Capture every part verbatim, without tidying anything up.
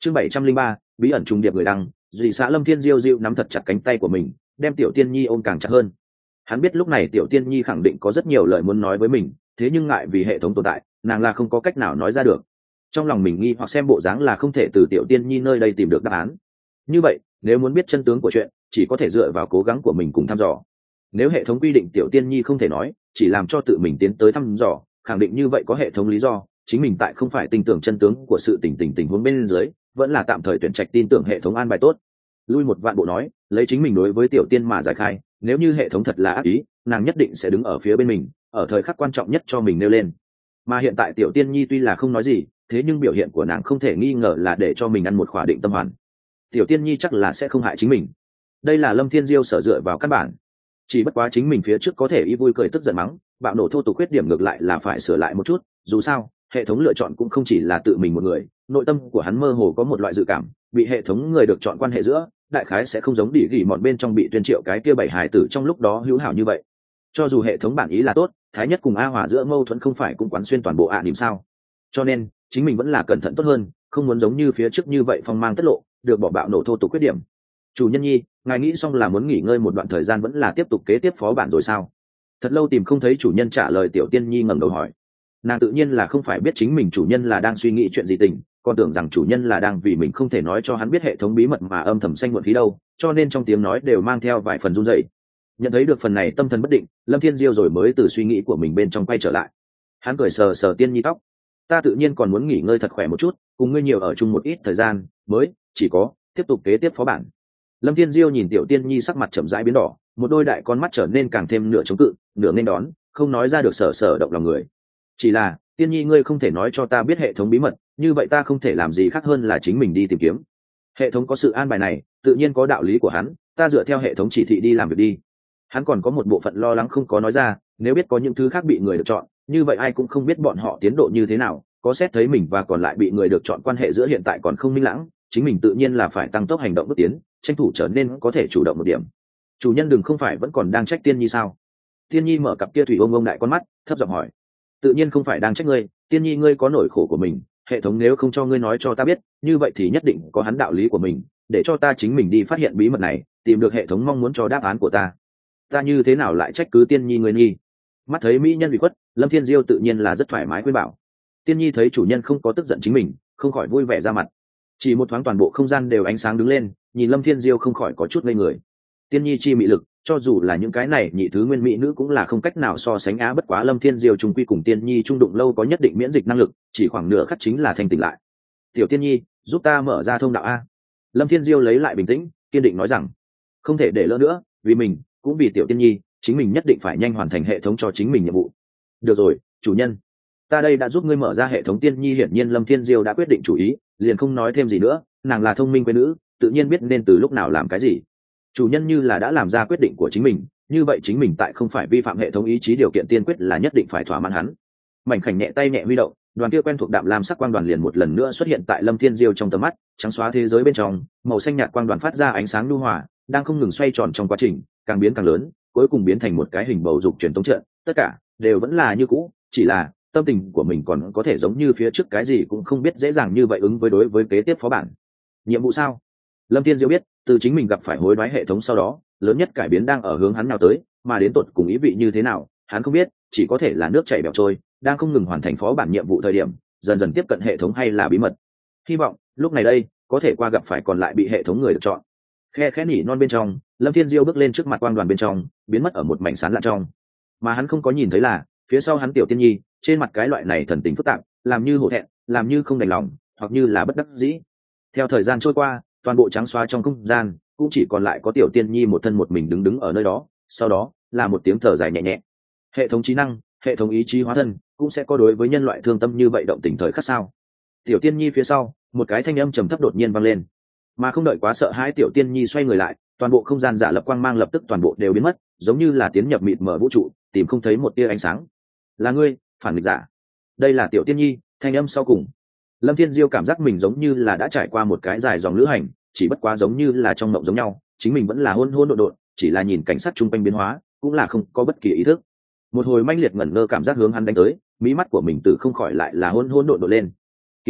Chương bảy trăm linh ba, bí ẩn trung điệp người đăng. Dị xã Lâm Thiên Diêu dịu nắm thật chặt cánh tay của mình, đem Tiểu Tiên Nhi ôm càng chặt hơn. Hắn biết lúc này Tiểu Tiên Nhi khẳng định có rất nhiều lời muốn nói với mình, thế nhưng ngại vì hệ thống tồn tại, nàng là không có cách nào nói ra được. Trong lòng mình nghi hoặc xem bộ dáng là không thể từ Tiểu Tiên Nhi nơi đây tìm được đáp án. Như vậy, nếu muốn biết chân tướng của chuyện, chỉ có thể dựa vào cố gắng của mình cùng thăm dò. Nếu hệ thống quy định Tiểu Tiên Nhi không thể nói, chỉ làm cho tự mình tiến tới thăm dò, khẳng định như vậy có hệ thống lý do, chính mình tại không phải tin tưởng chân tướng của sự tình tình tình huống bên dưới, vẫn là tạm thời tuyển trạch tin tưởng hệ thống an bài tốt. Lui một vạn bộ nói, lấy chính mình đối với Tiểu Tiên mà giải khai, nếu như hệ thống thật là ác ý, nàng nhất định sẽ đứng ở phía bên mình, ở thời khắc quan trọng nhất cho mình nêu lên. Mà hiện tại Tiểu Tiên Nhi tuy là không nói gì, thế nhưng biểu hiện của nàng không thể nghi ngờ là để cho mình ăn một khỏa định tâm hoàn. Tiểu Tiên Nhi chắc là sẽ không hại chính mình. Đây là Lâm Thiên Diêu sở dựa vào căn bản. Chỉ bất quá chính mình phía trước có thể y vui cười tức giận mắng, bạo nổ thô tục khuyết điểm ngược lại là phải sửa lại một chút, dù sao, hệ thống lựa chọn cũng không chỉ là tự mình một người, nội tâm của hắn mơ hồ có một loại dự cảm, bị hệ thống người được chọn quan hệ giữa, đại khái sẽ không giống đỉ gỉ mọn bên trong bị tuyên triệu cái kia bảy hài tử trong lúc đó hữu hảo như vậy. Cho dù hệ thống bản ý là tốt, Thái Nhất cùng A Hòa giữa mâu thuẫn không phải cũng quán xuyên toàn bộ ạ niệm sao? Cho nên, chính mình vẫn là cẩn thận tốt hơn, không muốn giống như phía trước như vậy phong mang tất lộ, được bỏ bạo nổ thô tục khuyết điểm. Chủ nhân Nhi, ngài nghĩ xong là muốn nghỉ ngơi một đoạn thời gian vẫn là tiếp tục kế tiếp phó bản rồi sao? Thật lâu tìm không thấy chủ nhân trả lời, Tiểu Tiên Nhi ngẩng đầu hỏi. Nàng tự nhiên là không phải biết chính mình chủ nhân là đang suy nghĩ chuyện gì tình, còn tưởng rằng chủ nhân là đang vì mình không thể nói cho hắn biết hệ thống bí mật mà âm thầm xanh muộn khí đâu, cho nên trong tiếng nói đều mang theo vài phần run rẩy. Nhận thấy được phần này tâm thần bất định, Lâm Thiên Diêu rồi mới từ suy nghĩ của mình bên trong quay trở lại. Hắn cười sờ sờ Tiên Nhi tóc. Ta tự nhiên còn muốn nghỉ ngơi thật khỏe một chút, cùng ngươi nhiều ở chung một ít thời gian, mới chỉ có tiếp tục kế tiếp phó bản. Lâm Thiên Diêu nhìn Tiểu Tiên Nhi sắc mặt chậm rãi biến đỏ, một đôi đại con mắt trở nên càng thêm nửa chống cự, nửa nên đón, không nói ra được sở sở động lòng người. Chỉ là, Tiên Nhi ngươi không thể nói cho ta biết hệ thống bí mật, như vậy ta không thể làm gì khác hơn là chính mình đi tìm kiếm. Hệ thống có sự an bài này, tự nhiên có đạo lý của hắn, ta dựa theo hệ thống chỉ thị đi làm việc đi. Hắn còn có một bộ phận lo lắng không có nói ra, nếu biết có những thứ khác bị người được chọn, như vậy ai cũng không biết bọn họ tiến độ như thế nào, có xét thấy mình và còn lại bị người được chọn quan hệ giữa hiện tại còn không minh lãng, chính mình tự nhiên là phải tăng tốc hành động bước tiến, tranh thủ trở nên có thể chủ động một điểm. Chủ nhân đừng không phải vẫn còn đang trách Tiên Nhi sao? Tiên Nhi mở cặp kia thủy ông ông đại con mắt, thấp giọng hỏi. Tự nhiên không phải đang trách ngươi, Tiên Nhi ngươi có nỗi khổ của mình, hệ thống nếu không cho ngươi nói cho ta biết, như vậy thì nhất định có hắn đạo lý của mình, để cho ta chính mình đi phát hiện bí mật này, tìm được hệ thống mong muốn cho đáp án của ta. Ta như thế nào lại trách cứ Tiên Nhi ngươi nghi? Mắt thấy mỹ nhân bị khuất, Lâm Thiên Diêu tự nhiên là rất thoải mái khuyên bảo. Tiên Nhi thấy chủ nhân không có tức giận chính mình, không khỏi vui vẻ ra mặt. Chỉ một thoáng toàn bộ không gian đều ánh sáng đứng lên, nhìn Lâm Thiên Diêu không khỏi có chút ngây người. Tiên Nhi chi mị lực, cho dù là những cái này nhị thứ nguyên mỹ nữ cũng là không cách nào so sánh á, bất quá Lâm Thiên Diêu trung quy cùng Tiên Nhi trung đụng lâu có nhất định miễn dịch năng lực, chỉ khoảng nửa khắc chính là thanh tỉnh lại. Tiểu Tiên Nhi, giúp ta mở ra thông đạo a. Lâm Thiên Diêu lấy lại bình tĩnh, kiên định nói rằng, không thể để lỡ nữa, vì mình, cũng vì Tiểu Tiên Nhi, chính mình nhất định phải nhanh hoàn thành hệ thống cho chính mình nhiệm vụ. Được rồi, chủ nhân, ta đây đã giúp ngươi mở ra hệ thống. Tiên Nhi hiển nhiên Lâm Thiên Diêu đã quyết định chủ ý, liền không nói thêm gì nữa, nàng là thông minh quê nữ, tự nhiên biết nên từ lúc nào làm cái gì. Chủ nhân như là đã làm ra quyết định của chính mình, như vậy chính mình tại không phải vi phạm hệ thống ý chí điều kiện tiên quyết là nhất định phải thỏa mãn hắn. Mảnh khảnh nhẹ tay nhẹ huy động, đoàn kia quen thuộc đạm lam sắc quang đoàn liền một lần nữa xuất hiện tại Lâm Thiên Diêu trong tầm mắt, trắng xóa thế giới bên trong, màu xanh nhạt quang đoàn phát ra ánh sáng nhu hòa, đang không ngừng xoay tròn trong quá trình, càng biến càng lớn, cuối cùng biến thành một cái hình bầu dục truyền tống trận, tất cả đều vẫn là như cũ, chỉ là tâm tình của mình còn có thể giống như phía trước cái gì cũng không biết dễ dàng như vậy ứng với đối với kế tiếp phó bản. Nhiệm vụ sao? Lâm Thiên Diêu biết, từ chính mình gặp phải hối đoái hệ thống sau đó, lớn nhất cải biến đang ở hướng hắn nào tới, mà đến tột cùng ý vị như thế nào, hắn không biết, chỉ có thể là nước chảy bèo trôi, đang không ngừng hoàn thành phó bản nhiệm vụ thời điểm, dần dần tiếp cận hệ thống hay là bí mật. Hy vọng, lúc này đây, có thể qua gặp phải còn lại bị hệ thống người được chọn. Khe khẽ nỉ non bên trong, Lâm Thiên Diêu bước lên trước mặt quang đoàn bên trong, biến mất ở một mảnh sáng lạ trong. Mà hắn không có nhìn thấy là, phía sau hắn Tiểu Tiên Nhi, trên mặt cái loại này thần tình phức tạp, làm như hổ thẹn, làm như không đành lòng, hoặc như là bất đắc dĩ. Theo thời gian trôi qua, toàn bộ trắng xóa trong không gian cũng chỉ còn lại có Tiểu Tiên Nhi một thân một mình đứng đứng ở nơi đó, sau đó là một tiếng thở dài nhẹ nhẹ. Hệ thống trí năng, hệ thống ý chí hóa thân cũng sẽ có đối với nhân loại thương tâm như vậy động tình thời khắc sao? Tiểu Tiên Nhi phía sau, một cái thanh âm trầm thấp đột nhiên vang lên, mà không đợi quá sợ hãi, Tiểu Tiên Nhi xoay người lại, toàn bộ không gian giả lập quang mang lập tức toàn bộ đều biến mất, giống như là tiến nhập mịt mờ vũ trụ, tìm không thấy một tia ánh sáng. Là ngươi, phản nghịch giả. Đây là Tiểu Tiên Nhi, thanh âm sau cùng. Lâm Thiên Diêu cảm giác mình giống như là đã trải qua một cái dài dòng lữ hành, chỉ bất quá giống như là trong mộng giống nhau, chính mình vẫn là hôn hôn độn độn, chỉ là nhìn cảnh sát chung quanh biến hóa, cũng là không có bất kỳ ý thức. Một hồi manh liệt ngẩn ngơ cảm giác hướng hắn đánh tới, mí mắt của mình tự không khỏi lại là hôn hôn độn độn lên. Kỳ quái,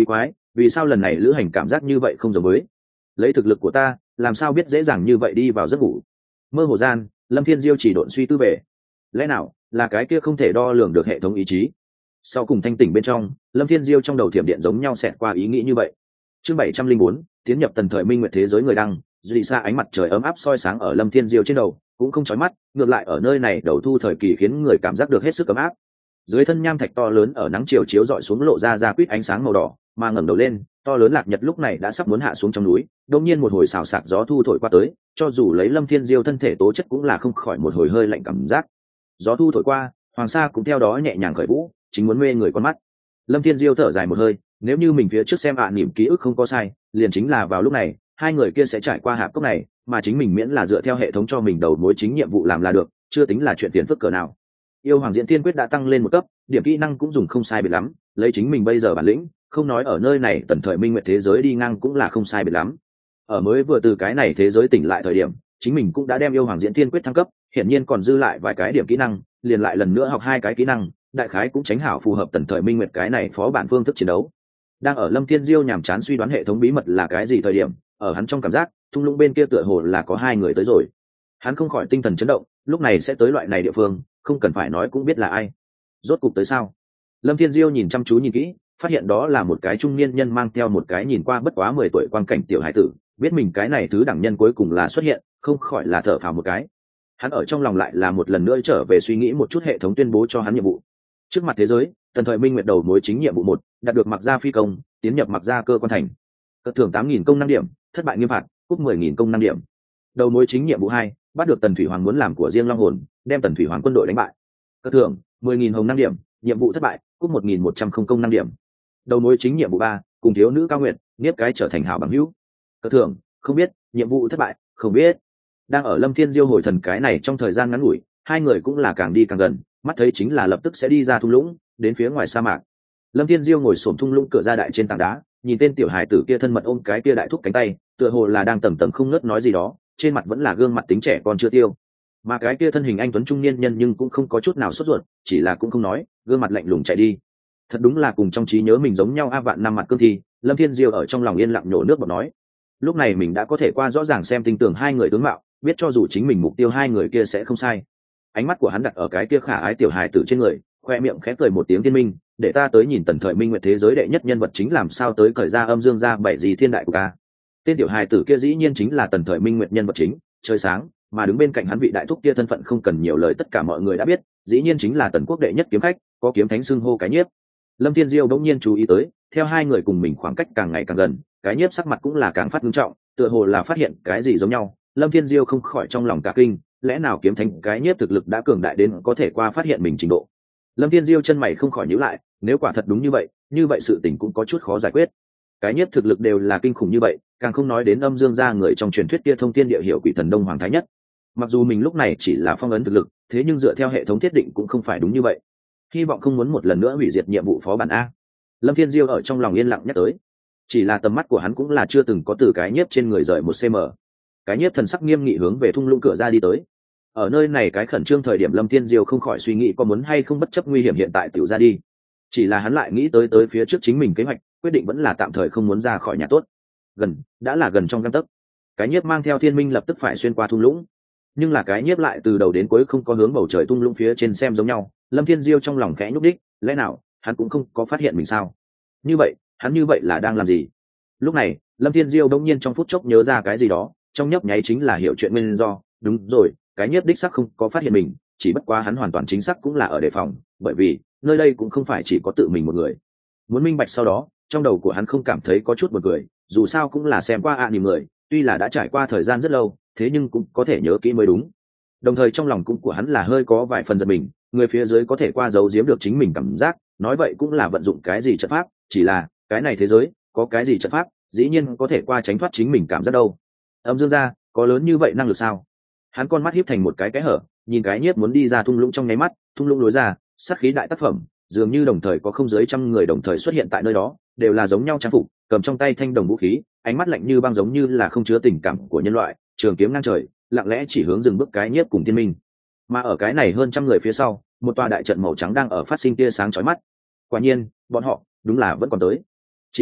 vì sao lần này lữ hành cảm giác như vậy không giống với lấy thực lực của ta làm sao biết dễ dàng như vậy đi vào giấc ngủ. Mơ hồ gian Lâm Thiên Diêu chỉ độn suy tư về, lẽ nào là cái kia không thể đo lường được hệ thống ý chí. Sau cùng thanh tỉnh bên trong, Lâm Thiên Diêu trong đầu thiểm điện giống nhau xẹt qua ý nghĩ như vậy. Chương bảy trăm linh bốn, tiến nhập tần thời minh nguyệt thế giới người đăng, dị xa ánh mặt trời ấm áp soi sáng ở Lâm Thiên Diêu trên đầu, cũng không chói mắt, ngược lại ở nơi này đầu thu thời kỳ khiến người cảm giác được hết sức ấm áp. Dưới thân nham thạch to lớn ở nắng chiều chiếu rọi xuống lộ ra ra quýt ánh sáng màu đỏ, mà ngẩng đầu lên, to lớn lạc nhật lúc này đã sắp muốn hạ xuống trong núi, đột nhiên một hồi xào xạc gió thu thổi qua tới, cho dù lấy Lâm Thiên Diêu thân thể tố chất cũng là không khỏi một hồi hơi lạnh cảm giác. Gió thu thổi qua, hoàng sa cũng theo đó nhẹ nhàng khởi vũ, chính muốn mê người con mắt. Lâm Thiên Diêu thở dài một hơi, nếu như mình phía trước xem ạ à, niệm ký ức không có sai, liền chính là vào lúc này hai người kia sẽ trải qua hạp cốc này, mà chính mình miễn là dựa theo hệ thống cho mình đầu mối chính nhiệm vụ làm là được, chưa tính là chuyện phiền phức cỡ nào. Yêu Hoàng Diễn Thiên Quyết đã tăng lên một cấp, điểm kỹ năng cũng dùng không sai biệt lắm, lấy chính mình bây giờ bản lĩnh, không nói ở nơi này tần thời minh nguyệt thế giới đi ngang cũng là không sai biệt lắm. Ở mới vừa từ cái này thế giới tỉnh lại thời điểm, chính mình cũng đã đem Yêu Hoàng Diễn Thiên Quyết thăng cấp, hiển nhiên còn dư lại vài cái điểm kỹ năng, liền lại lần nữa học hai cái kỹ năng, đại khái cũng tránh hảo phù hợp tần thời minh nguyệt cái này phó bản phương thức chiến đấu. Đang ở Lâm Thiên Diêu nhàm chán suy đoán hệ thống bí mật là cái gì thời điểm, ở hắn trong cảm giác thung lũng bên kia tựa hồ là có hai người tới rồi. Hắn không khỏi tinh thần chấn động, lúc này sẽ tới loại này địa phương, không cần phải nói cũng biết là ai. Rốt cục tới sao? Lâm Thiên Diêu nhìn chăm chú nhìn kỹ, phát hiện đó là một cái trung niên nhân mang theo một cái nhìn qua bất quá mười tuổi quang cảnh tiểu hải tử, biết mình cái này thứ đẳng nhân cuối cùng là xuất hiện, không khỏi là thở phào một cái. Hắn ở trong lòng lại là một lần nữa trở về suy nghĩ một chút hệ thống tuyên bố cho hắn nhiệm vụ. Trước mặt thế giới, tần thời minh nguyệt đầu mối chính nhiệm vụ một, đạt được mặc gia phi công, tiến nhập mặc gia cơ quan thành. Cất thưởng tám nghìn công năng điểm, thất bại nghiêm phạt, cúp mười nghìn công năng điểm. Đầu mối chính nhiệm vụ hai, bắt được tần thủy hoàng muốn làm của riêng long hồn, đem tần thủy hoàng quân đội đánh bại. Cất thưởng mười nghìn hồng năng điểm, nhiệm vụ thất bại, cúp một nghìn một trăm không công năng điểm. Đầu mối chính nhiệm vụ ba, cùng thiếu nữ cao nguyệt, nghiếp cái trở thành hảo bằng hữu. Cất thưởng không biết, nhiệm vụ thất bại, không biết. Đang ở Lâm Thiên Diêu hồi thần cái này trong thời gian ngắn ngủi, hai người cũng là càng đi càng gần, mắt thấy chính là lập tức sẽ đi ra thung lũng, đến phía ngoài sa mạc. Lâm Thiên Diêu ngồi xổm thung lũng cửa ra đại trên tảng đá, nhìn tên tiểu hài tử kia thân mật ôm cái kia đại thúc cánh tay, tựa hồ là đang tầm tầm không ngớt nói gì đó, trên mặt vẫn là gương mặt tính trẻ con chưa tiêu. Mà cái kia thân hình anh tuấn trung niên nhân nhưng cũng không có chút nào sốt ruột, chỉ là cũng không nói, gương mặt lạnh lùng chạy đi. Thật đúng là cùng trong trí nhớ mình giống nhau a vạn năm mặt cương thi. Lâm Thiên Diêu ở trong lòng yên lặng nhổ nước bọt nói, lúc này mình đã có thể qua rõ ràng xem tinh tường hai người tướng mạo, biết cho dù chính mình mục tiêu hai người kia sẽ không sai. Ánh mắt của hắn đặt ở cái kia khả ái tiểu hài tử trên người, khoe miệng khẽ cười một tiếng thiên minh, để ta tới nhìn tần thời minh nguyệt thế giới đệ nhất nhân vật chính làm sao tới cởi ra âm dương ra bảy gì thiên đại của ca. Tên tiểu hài tử kia dĩ nhiên chính là tần thời minh nguyệt nhân vật chính, trời sáng, mà đứng bên cạnh hắn vị đại thúc kia thân phận không cần nhiều lời tất cả mọi người đã biết, dĩ nhiên chính là tần quốc đệ nhất kiếm khách, có kiếm thánh xưng hô cái nhiếp. Lâm Thiên Diêu bỗng nhiên chú ý tới, theo hai người cùng mình khoảng cách càng ngày càng gần, cái nhiếp sắc mặt cũng là càng phát nghiêm trọng, tựa hồ là phát hiện cái gì giống nhau. Lâm Thiên Diêu không khỏi trong lòng cả kinh, lẽ nào kiếm thánh cái nhiếp thực lực đã cường đại đến có thể qua phát hiện mình trình độ. Lâm Thiên Diêu chân mày không khỏi nhíu lại, nếu quả thật đúng như vậy, như vậy sự tình cũng có chút khó giải quyết. Cái nhiếp thực lực đều là kinh khủng như vậy, càng không nói đến âm dương gia người trong truyền thuyết kia thông thiên địa hiểu quỷ thần đông hoàng thái nhất. Mặc dù mình lúc này chỉ là phong ấn thực lực, thế nhưng dựa theo hệ thống thiết định cũng không phải đúng như vậy. Hy vọng không muốn một lần nữa hủy diệt nhiệm vụ phó bản a. Lâm Thiên Diêu ở trong lòng yên lặng nhắc tới. Chỉ là tầm mắt của hắn cũng là chưa từng có từ cái nhiếp trên người rời một cm. Cái nhiếp thần sắc nghiêm nghị hướng về thung lũng cửa ra đi tới. Ở nơi này cái khẩn trương thời điểm Lâm Thiên Diêu không khỏi suy nghĩ có muốn hay không bất chấp nguy hiểm hiện tại tiểu ra đi. Chỉ là hắn lại nghĩ tới tới phía trước chính mình kế hoạch, quyết định vẫn là tạm thời không muốn ra khỏi nhà tốt. Gần, đã là gần trong gang tấc. Cái nhiếp mang theo thiên minh lập tức phải xuyên qua thung lũng. Nhưng là cái nhiếp lại từ đầu đến cuối không có hướng bầu trời thung lũng phía trên xem giống nhau. Lâm Thiên Diêu trong lòng khẽ nhúc đích, lẽ nào hắn cũng không có phát hiện mình sao? Như vậy, hắn như vậy là đang làm gì? Lúc này, Lâm Thiên Diêu đột nhiên trong phút chốc nhớ ra cái gì đó, trong nhấp nháy chính là hiểu chuyện nguyên do. Đúng rồi, cái nhiếp đích xác không có phát hiện mình, chỉ bất quá hắn hoàn toàn chính xác cũng là ở đề phòng, bởi vì nơi đây cũng không phải chỉ có tự mình một người. Muốn minh bạch sau đó, trong đầu của hắn không cảm thấy có chút buồn cười, dù sao cũng là xem qua ạ à nhìn người, tuy là đã trải qua thời gian rất lâu, thế nhưng cũng có thể nhớ kỹ mới đúng. Đồng thời trong lòng cũng của hắn là hơi có vài phần giật mình, người phía dưới có thể qua giấu giếm được chính mình cảm giác, nói vậy cũng là vận dụng cái gì trận pháp, chỉ là cái này thế giới có cái gì trận pháp, dĩ nhiên có thể qua tránh thoát chính mình cảm giác đâu. Âm dương gia có lớn như vậy năng lực sao? Hắn con mắt híp thành một cái cái hở, nhìn cái nhiếp muốn đi ra thung lũng trong nháy mắt, thung lũng lối ra, sát khí đại tác phẩm, dường như đồng thời có không dưới trăm người đồng thời xuất hiện tại nơi đó, đều là giống nhau trang phục, cầm trong tay thanh đồng vũ khí, ánh mắt lạnh như băng giống như là không chứa tình cảm của nhân loại, trường kiếm ngang trời, lặng lẽ chỉ hướng dừng bước cái nhiếp cùng thiên minh. Mà ở cái này hơn trăm người phía sau, một tòa đại trận màu trắng đang ở phát sinh tia sáng chói mắt. Quả nhiên, bọn họ đúng là vẫn còn tới. Chỉ là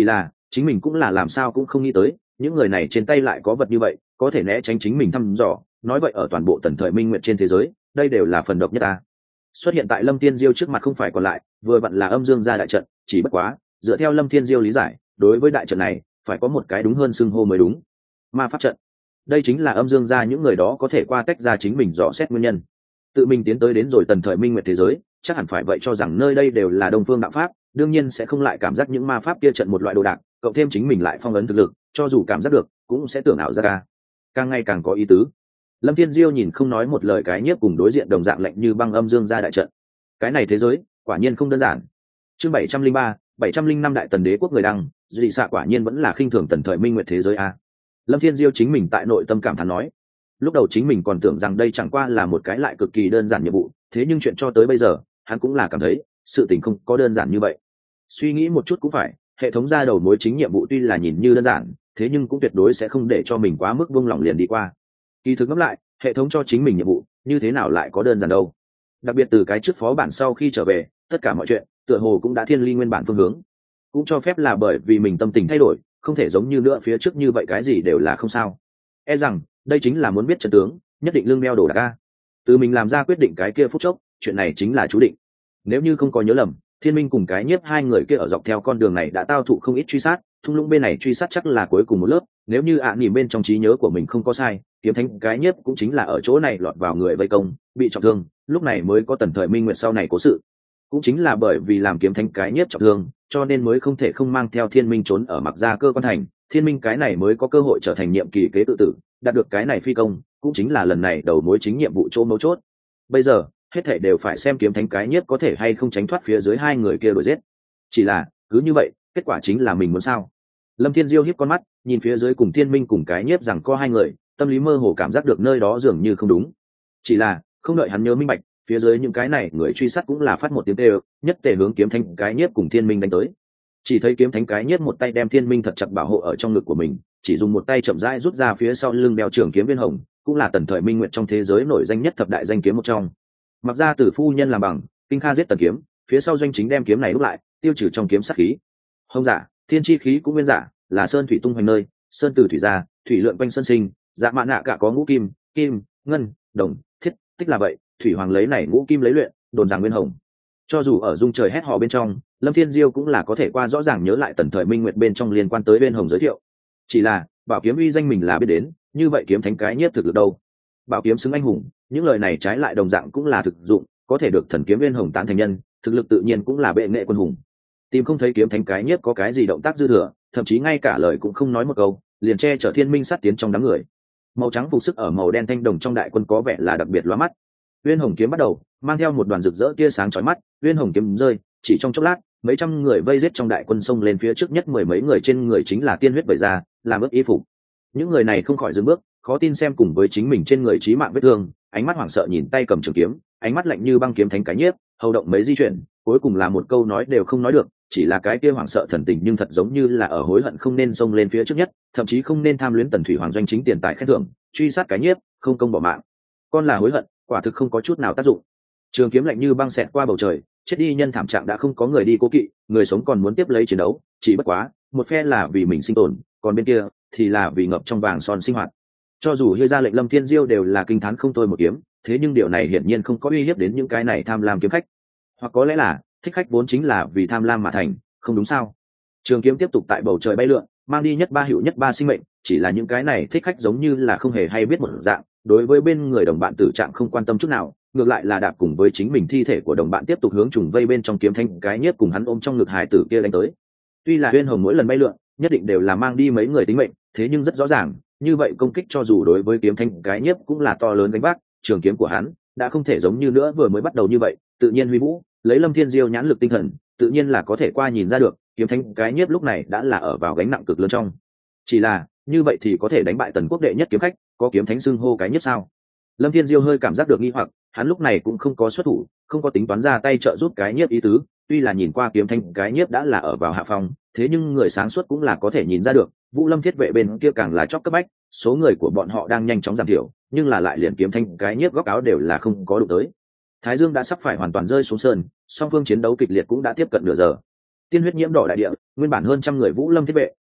chính mình cũng là làm sao cũng không nghĩ tới những người này trên tay lại có vật như vậy có thể né tránh chính mình thăm dò. Nói vậy ở toàn bộ tần thời minh nguyện trên thế giới đây đều là phần độc nhất ta. Xuất hiện tại Lâm Thiên Diêu trước mặt không phải còn lại vừa vặn là âm dương gia đại trận, chỉ bất quá dựa theo Lâm Thiên Diêu lý giải đối với đại trận này phải có một cái đúng hơn xưng hô mới đúng. Ma pháp trận, đây chính là âm dương gia những người đó có thể qua tách ra chính mình dò xét nguyên nhân. Tự mình tiến tới đến rồi tần thời minh nguyệt thế giới chắc hẳn phải vậy cho rằng nơi đây đều là đông phương đạo pháp, đương nhiên sẽ không lại cảm giác những ma pháp kia trận một loại đồ đạc, cộng thêm chính mình lại phong ấn thực lực, cho dù cảm giác được cũng sẽ tưởng ảo ra ca, càng ngày càng có ý tứ. Lâm Thiên Diêu nhìn không nói một lời cái nhiếp cùng đối diện đồng dạng lạnh như băng âm dương gia đại trận. Cái này thế giới quả nhiên không đơn giản. Chương bảy trăm linh ba, bảy trăm linh năm đại tần đế quốc người đăng, dị xạ quả nhiên vẫn là khinh thường tần thời minh nguyệt thế giới a. Lâm Thiên Diêu chính mình tại nội tâm cảm thán nói, lúc đầu chính mình còn tưởng rằng đây chẳng qua là một cái lại cực kỳ đơn giản nhiệm vụ, thế nhưng chuyện cho tới bây giờ hắn cũng là cảm thấy sự tình không có đơn giản như vậy. Suy nghĩ một chút cũng phải, hệ thống ra đầu mối chính nhiệm vụ tuy là nhìn như đơn giản, thế nhưng cũng tuyệt đối sẽ không để cho mình quá mức buông lỏng liền đi qua. Kỳ thực ngẫm lại, hệ thống cho chính mình nhiệm vụ như thế nào lại có đơn giản đâu. Đặc biệt từ cái trước phó bản sau khi trở về, tất cả mọi chuyện tựa hồ cũng đã thiên ly nguyên bản phương hướng, cũng cho phép là bởi vì mình tâm tình thay đổi, không thể giống như nữa phía trước như vậy cái gì đều là không sao. E rằng đây chính là muốn biết trận tướng, nhất định lương meo đồ đạc ca. Từ mình làm ra quyết định cái kia phút chốc, chuyện này chính là chú định. Nếu như không có nhớ lầm, Thiên Minh cùng cái nhiếp hai người kia ở dọc theo con đường này đã tao thụ không ít truy sát, thung lũng bên này truy sát chắc là cuối cùng một lớp. Nếu như ạ à, nhìn bên trong trí nhớ của mình không có sai, kiếm thánh cái nhiếp cũng chính là ở chỗ này lọt vào người vây công, bị trọng thương, lúc này mới có tần thời minh nguyệt sau này cố sự. Cũng chính là bởi vì làm kiếm thánh cái nhiếp trọng thương, cho nên mới không thể không mang theo Thiên Minh trốn ở Mặc Gia cơ quan thành, Thiên Minh cái này mới có cơ hội trở thành nhiệm kỳ kế tự tử, đạt được cái này phi công, cũng chính là lần này đầu mối chính nhiệm vụ chỗ mấu chốt. Bây giờ hết thảy đều phải xem kiếm thánh cái nhiếp có thể hay không tránh thoát phía dưới hai người kia đuổi giết. Chỉ là cứ như vậy kết quả chính là mình muốn sao. Lâm Thiên Diêu hiếp con mắt nhìn phía dưới cùng Thiên Minh cùng cái nhiếp rằng có hai người, tâm lý mơ hồ cảm giác được nơi đó dường như không đúng. Chỉ là không đợi hắn nhớ minh bạch, phía dưới những cái này người truy sát cũng là phát một tiếng tê, nhất tề hướng kiếm thánh cái nhiếp cùng Thiên Minh đánh tới. Chỉ thấy kiếm thánh cái nhiếp một tay đem Thiên Minh thật chặt bảo hộ ở trong ngực của mình, chỉ dùng một tay chậm rãi rút ra phía sau lưng đeo trường kiếm viên hồng, cũng là tần thời minh nguyện trong thế giới nổi danh nhất thập đại danh kiếm một trong. Mặc ra từ phu nhân làm bằng kinh kha giết tần kiếm, phía sau doanh chính đem kiếm này đúc lại, tiêu trừ trong kiếm sát khí. Hồng giả thiên chi khí cũng nguyên giả, là sơn thủy tung hoành nơi, sơn từ thủy ra, thủy lượn quanh sơn sinh, dạ mạ nạ cả có ngũ kim, kim, ngân, đồng, thiết, tích là vậy, thủy hoàng lấy này ngũ kim lấy luyện, đồn rằng nguyên hồng. Cho dù ở dung trời hét hò bên trong, Lâm Thiên Diêu cũng là có thể qua rõ ràng nhớ lại tần thời minh nguyệt bên trong liên quan tới bên hồng giới thiệu. Chỉ là bảo kiếm uy danh mình là biết đến, như vậy kiếm thánh cái nhiếp thực lực đâu? Bảo kiếm xứng anh hùng, những lời này trái lại đồng dạng cũng là thực dụng, có thể được thần kiếm viên hồng tán thành nhân, thực lực tự nhiên cũng là bệ nghệ quân hùng. Tìm không thấy kiếm thánh cái nhiếp có cái gì động tác dư thừa, thậm chí ngay cả lời cũng không nói một câu, liền che chở Thiên Minh sát tiến trong đám người. Màu trắng phục sức ở màu đen thanh đồng trong đại quân có vẻ là đặc biệt lóa mắt. Viên hồng kiếm bắt đầu, mang theo một đoàn rực rỡ tia sáng chói mắt, viên hồng kiếm rơi, chỉ trong chốc lát, mấy trăm người vây giết trong đại quân xông lên phía trước nhất, mười mấy người trên người chính là tiên huyết vẩy ra, làm ướt y phục. Những người này không khỏi dừng bước, khó tin xem cùng với chính mình trên người chí mạng vết thương, ánh mắt hoảng sợ nhìn tay cầm trường kiếm, ánh mắt lạnh như băng kiếm thánh cái nhiếp, hầu động mấy di chuyển, cuối cùng là một câu nói đều không nói được, chỉ là cái kia hoảng sợ thần tình nhưng thật giống như là ở hối hận không nên xông lên phía trước nhất, thậm chí không nên tham luyến tần thủy hoàng doanh chính tiền tài khen thưởng, truy sát cái nhiếp, không công bỏ mạng. Con là hối hận, quả thực không có chút nào tác dụng. Trường kiếm lạnh như băng xẹt qua bầu trời, chết đi nhân thảm trạng đã không có người đi cố kỵ, người sống còn muốn tiếp lấy chiến đấu, chỉ bất quá, một phe là vì mình sinh tồn, còn bên kia thì là vì ngập trong vàng son sinh hoạt. Cho dù hơi ra lệnh Lâm Thiên Diêu đều là kinh thán không thôi một kiếm, thế nhưng điều này hiển nhiên không có uy hiếp đến những cái này tham lam kiếm khách, hoặc có lẽ là thích khách vốn chính là vì tham lam mà thành, không đúng sao? Trường kiếm tiếp tục tại bầu trời bay lượn, mang đi nhất ba hữu nhất ba sinh mệnh, chỉ là những cái này thích khách giống như là không hề hay biết một dạng, đối với bên người đồng bạn tử trạng không quan tâm chút nào, ngược lại là đạp cùng với chính mình thi thể của đồng bạn tiếp tục hướng trùng vây bên trong kiếm thanh cái nhiếp cùng hắn ôm trong ngực hài tử kia đánh tới. Tuy là Uyên Hồng mỗi lần bay lượn, nhất định đều là mang đi mấy người tính mệnh, thế nhưng rất rõ ràng, như vậy công kích cho dù đối với kiếm thanh cái nhiếp cũng là to lớn gánh vác, trường kiếm của hắn đã không thể giống như nữa vừa mới bắt đầu như vậy, tự nhiên huy vũ, lấy Lâm Thiên Diêu nhãn lực tinh thần, tự nhiên là có thể qua nhìn ra được, kiếm thanh cái nhiếp lúc này đã là ở vào gánh nặng cực lớn trong. Chỉ là, như vậy thì có thể đánh bại tần quốc đệ nhất kiếm khách, có kiếm thánh xưng hô cái nhiếp sao? Lâm Thiên Diêu hơi cảm giác được nghi hoặc, hắn lúc này cũng không có xuất thủ, không có tính toán ra tay trợ giúp cái nhiếp ý tứ, tuy là nhìn qua kiếm thanh cái nhiếp đã là ở vào hạ phòng, thế nhưng người sáng suốt cũng là có thể nhìn ra được, Vũ Lâm thiết vệ bên kia càng là chóp cấp bách, số người của bọn họ đang nhanh chóng giảm thiểu, nhưng là lại liền kiếm thanh cái nhiếp góc áo đều là không có đụng tới. Thái Dương đã sắp phải hoàn toàn rơi xuống sơn, song phương chiến đấu kịch liệt cũng đã tiếp cận nửa giờ. Tiên huyết nhiễm đỏ đại địa, nguyên bản hơn trăm người Vũ Lâm thiết vệ,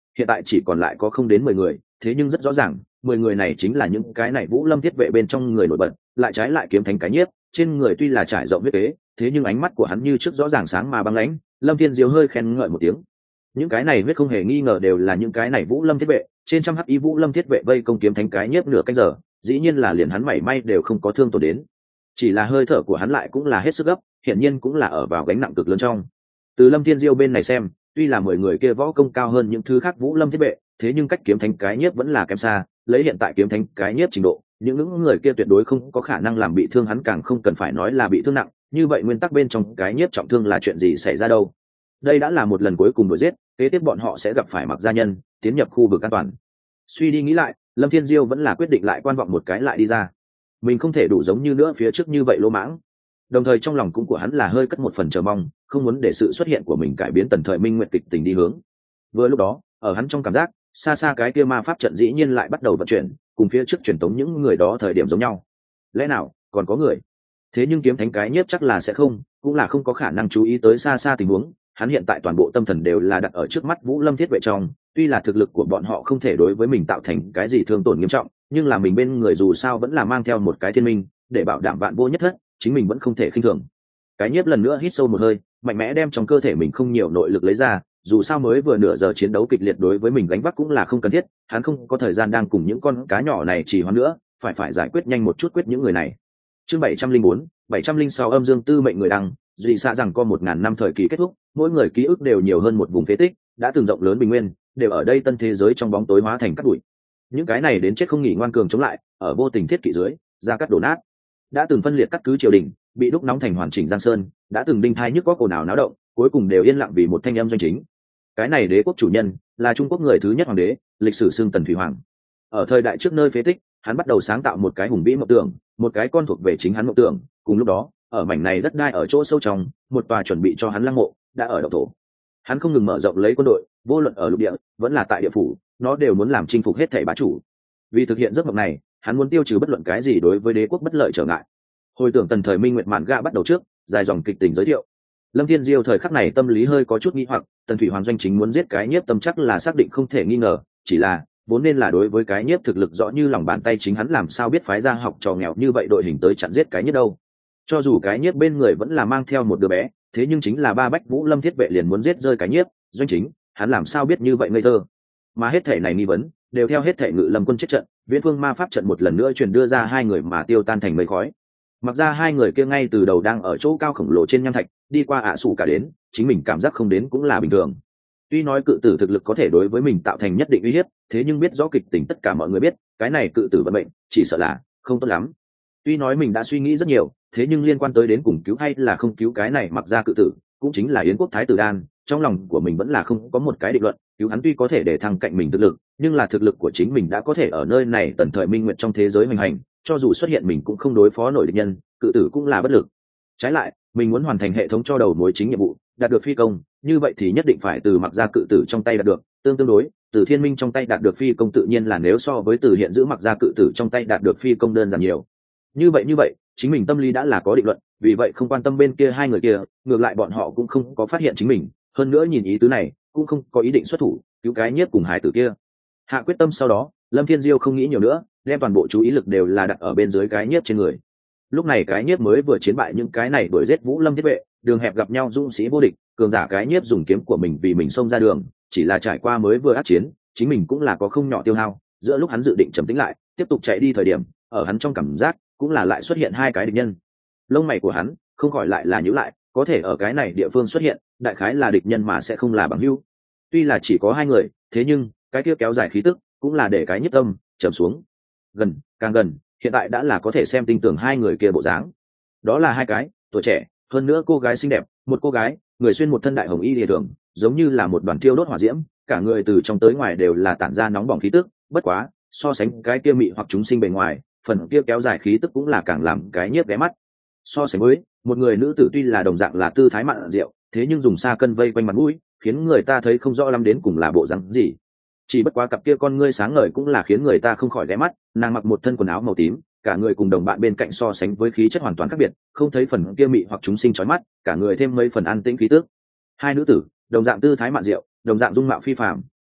hiện tại chỉ còn lại có không đến mười người, thế nhưng rất rõ ràng mười người này chính là những cái này Vũ Lâm thiết vệ bên trong người nổi bật, lại trái lại kiếm thánh cái nhiếp, trên người tuy là trải rộng huyết kế, thế nhưng ánh mắt của hắn như trước rõ ràng sáng mà băng lãnh. Lâm Thiên Diêu hơi khen ngợi một tiếng. Những cái này huyết không hề nghi ngờ đều là những cái này Vũ Lâm thiết vệ, trên trăm hắc y Vũ Lâm thiết vệ vây công kiếm thánh cái nhiếp nửa canh giờ, dĩ nhiên là liền hắn mảy may đều không có thương tổn đến. Chỉ là hơi thở của hắn lại cũng là hết sức gấp, hiển nhiên cũng là ở vào gánh nặng cực lớn trong. Từ Lâm Thiên Diêu bên này xem, tuy là mười người kia võ công cao hơn những thứ khác Vũ Lâm thiết vệ, thế nhưng cách kiếm thánh cái nhiếp vẫn là kém xa, lấy hiện tại kiếm thánh cái nhiếp trình độ, những những người kia tuyệt đối không có khả năng làm bị thương hắn, càng không cần phải nói là bị thương nặng, như vậy nguyên tắc bên trong cái nhiếp trọng thương là chuyện gì xảy ra đâu. Đây đã là một lần cuối cùng đuổi giết, kế tiếp bọn họ sẽ gặp phải Mặc gia nhân, tiến nhập khu vực an toàn. Suy đi nghĩ lại, Lâm Thiên Diêu vẫn là quyết định lại quan vọng một cái lại đi ra. Mình không thể đủ giống như nữa phía trước như vậy lỗ mãng. Đồng thời trong lòng cũng của hắn là hơi cất một phần chờ mong, không muốn để sự xuất hiện của mình cải biến tần thời minh nguyện kịch tình đi hướng. Vừa lúc đó, ở hắn trong cảm giác, xa xa cái kia ma pháp trận dĩ nhiên lại bắt đầu vận chuyển, cùng phía trước truyền tống những người đó thời điểm giống nhau. Lẽ nào còn có người? Thế nhưng kiếm thánh cái nhiếp chắc là sẽ không, cũng là không có khả năng chú ý tới xa xa tình huống. Hắn hiện tại toàn bộ tâm thần đều là đặt ở trước mắt Vũ Lâm thiết vệ trong, tuy là thực lực của bọn họ không thể đối với mình tạo thành cái gì thương tổn nghiêm trọng, nhưng là mình bên người dù sao vẫn là mang theo một cái thiên minh, để bảo đảm vạn vô nhất thất, chính mình vẫn không thể khinh thường. Cái nhiếp lần nữa hít sâu một hơi, mạnh mẽ đem trong cơ thể mình không nhiều nội lực lấy ra, dù sao mới vừa nửa giờ chiến đấu kịch liệt đối với mình gánh vác cũng là không cần thiết, hắn không có thời gian đang cùng những con cá nhỏ này trì hoãn nữa, phải phải giải quyết nhanh một chút quyết những người này. Chương bảy trăm linh bốn, bảy trăm linh sáu âm dương tư mệnh người đăng, dị xạ rằng có một ngàn năm thời kỳ kết thúc, mỗi người ký ức đều nhiều hơn một vùng phế tích, đã từng rộng lớn bình nguyên, đều ở đây tân thế giới trong bóng tối hóa thành cát bụi. Những cái này đến chết không nghỉ ngoan cường chống lại, ở vô tình thiết kỵ dưới, ra cắt đổ nát. Đã từng phân liệt cắt cứ triều đình, bị đúc nóng thành hoàn chỉnh giang sơn, đã từng đinh thai nhức góc ồn ào náo động, cuối cùng đều yên lặng vì một thanh âm doanh chính. Cái này đế quốc chủ nhân là Trung Quốc người thứ nhất hoàng đế, lịch sử xưng Tần Thủy Hoàng. Ở thời đại trước nơi phế tích, hắn bắt đầu sáng tạo một cái hùng vĩ mộng tưởng, một cái con thuộc về chính hắn mộng tưởng. Cùng lúc đó, ở mảnh này đất đai ở chỗ sâu trong, một tòa chuẩn bị cho hắn lăng mộ đã ở động thổ. Hắn không ngừng mở rộng lấy quân đội, vô luận ở lục địa, vẫn là tại địa phủ, nó đều muốn làm chinh phục hết thảy bá chủ. Vì thực hiện giấc mộng này, hắn muốn tiêu trừ bất luận cái gì đối với đế quốc bất lợi trở ngại. Hồi tưởng tần thời minh nguyệt mạn gạ bắt đầu trước, dài dòng kịch tình giới thiệu. Lâm Thiên Diêu thời khắc này tâm lý hơi có chút nghi hoặc, Tần Thủy Hoàng doanh chính muốn giết cái nhiếp tâm chắc là xác định không thể nghi ngờ, chỉ là vốn nên là đối với cái nhiếp thực lực rõ như lòng bàn tay, chính hắn làm sao biết phái ra học trò nghèo như vậy đội hình tới chặn giết cái nhiếp đâu. Cho dù cái nhiếp bên người vẫn là mang theo một đứa bé, thế nhưng chính là ba bách Vũ Lâm thiết vệ liền muốn giết rơi cái nhiếp, doanh chính, hắn làm sao biết như vậy ngây thơ. Mà hết thể này nghi vấn, đều theo hết thể Ngự Lâm quân chết trận, Viễn Phương ma pháp trận một lần nữa truyền đưa ra hai người mà tiêu tan thành mây khói. Mặc ra hai người kia ngay từ đầu đang ở chỗ cao khổng lồ trên nham thạch, đi qua ạ sủ cả đến, chính mình cảm giác không đến cũng là bình thường. Tuy nói cự tử thực lực có thể đối với mình tạo thành nhất định uy hiếp, thế nhưng biết rõ kịch tình tất cả mọi người biết, cái này cự tử vận mệnh, chỉ sợ là không tốt lắm. Tuy nói mình đã suy nghĩ rất nhiều, thế nhưng liên quan tới đến cùng cứu hay là không cứu cái này Mặc ra cự tử, cũng chính là Yến quốc thái tử đan, trong lòng của mình vẫn là không có một cái định luận. Cứu hắn tuy có thể để thăng cạnh mình thực lực, nhưng là thực lực của chính mình đã có thể ở nơi này tần thời minh nguyệt trong thế giới hoành hành, cho dù xuất hiện mình cũng không đối phó nổi địch nhân, cự tử cũng là bất lực. Trái lại, mình muốn hoàn thành hệ thống cho đầu mối chính nhiệm vụ, đạt được phi công, như vậy thì nhất định phải từ Mặc ra cự tử trong tay đạt được, tương tương đối, từ Thiên Minh trong tay đạt được phi công tự nhiên là nếu so với từ hiện giữ Mặc ra cự tử trong tay đạt được phi công đơn giản nhiều. Như vậy như vậy, chính mình tâm lý đã là có định luận, vì vậy không quan tâm bên kia hai người kia, ngược lại bọn họ cũng không có phát hiện chính mình, hơn nữa nhìn ý tứ này, cũng không có ý định xuất thủ cứu cái nhiếp cùng hải tử kia. Hạ quyết tâm sau đó, Lâm Thiên Diêu không nghĩ nhiều nữa, đem toàn bộ chú ý lực đều là đặt ở bên dưới cái nhiếp trên người. Lúc này cái nhiếp mới vừa chiến bại những cái này đuổi giết Vũ Lâm thiết vệ, đường hẹp gặp nhau dũng sĩ vô địch, cường giả cái nhiếp dùng kiếm của mình vì mình xông ra đường, chỉ là trải qua mới vừa ác chiến, chính mình cũng là có không nhỏ tiêu hao. Giữa lúc hắn dự định trầm tĩnh lại, tiếp tục chạy đi thời điểm, ở hắn trong cảm giác cũng là lại xuất hiện hai cái địch nhân. Lông mày của hắn không khỏi lại là nhíu lại, có thể ở cái này địa phương xuất hiện, đại khái là địch nhân mà sẽ không là bằng hữu. Tuy là chỉ có hai người, thế nhưng cái kia kéo dài khí tức cũng là để cái nhiếp tâm trầm xuống. Gần, càng gần, hiện tại đã là có thể xem tin tưởng hai người kia bộ dáng. Đó là hai cái tuổi trẻ, hơn nữa cô gái xinh đẹp, một cô gái người xuyên một thân đại hồng y lìa thường, giống như là một đoàn thiêu đốt hỏa diễm, cả người từ trong tới ngoài đều là tản ra nóng bỏng khí tức. Bất quá so sánh cái kia mị hoặc chúng sinh bề ngoài, phần kia kéo dài khí tức cũng là càng làm cái nhiếp ghé mắt. So sánh với một người nữ tử tuy là đồng dạng là tư thái mặn rượu, thế nhưng dùng xa cân vây quanh mặt mũi, khiến người ta thấy không rõ lắm đến cùng là bộ răng gì. Chỉ bất quá cặp kia con ngươi sáng ngời cũng là khiến người ta không khỏi ghé mắt. Nàng mặc một thân quần áo màu tím, cả người cùng đồng bạn bên cạnh so sánh với khí chất hoàn toàn khác biệt, không thấy phần kia mị hoặc chúng sinh chói mắt, cả người thêm mấy phần an tĩnh khí tức. Hai nữ tử đồng dạng tư thái mạn diệu, đồng dạng dung mạo phi phàm,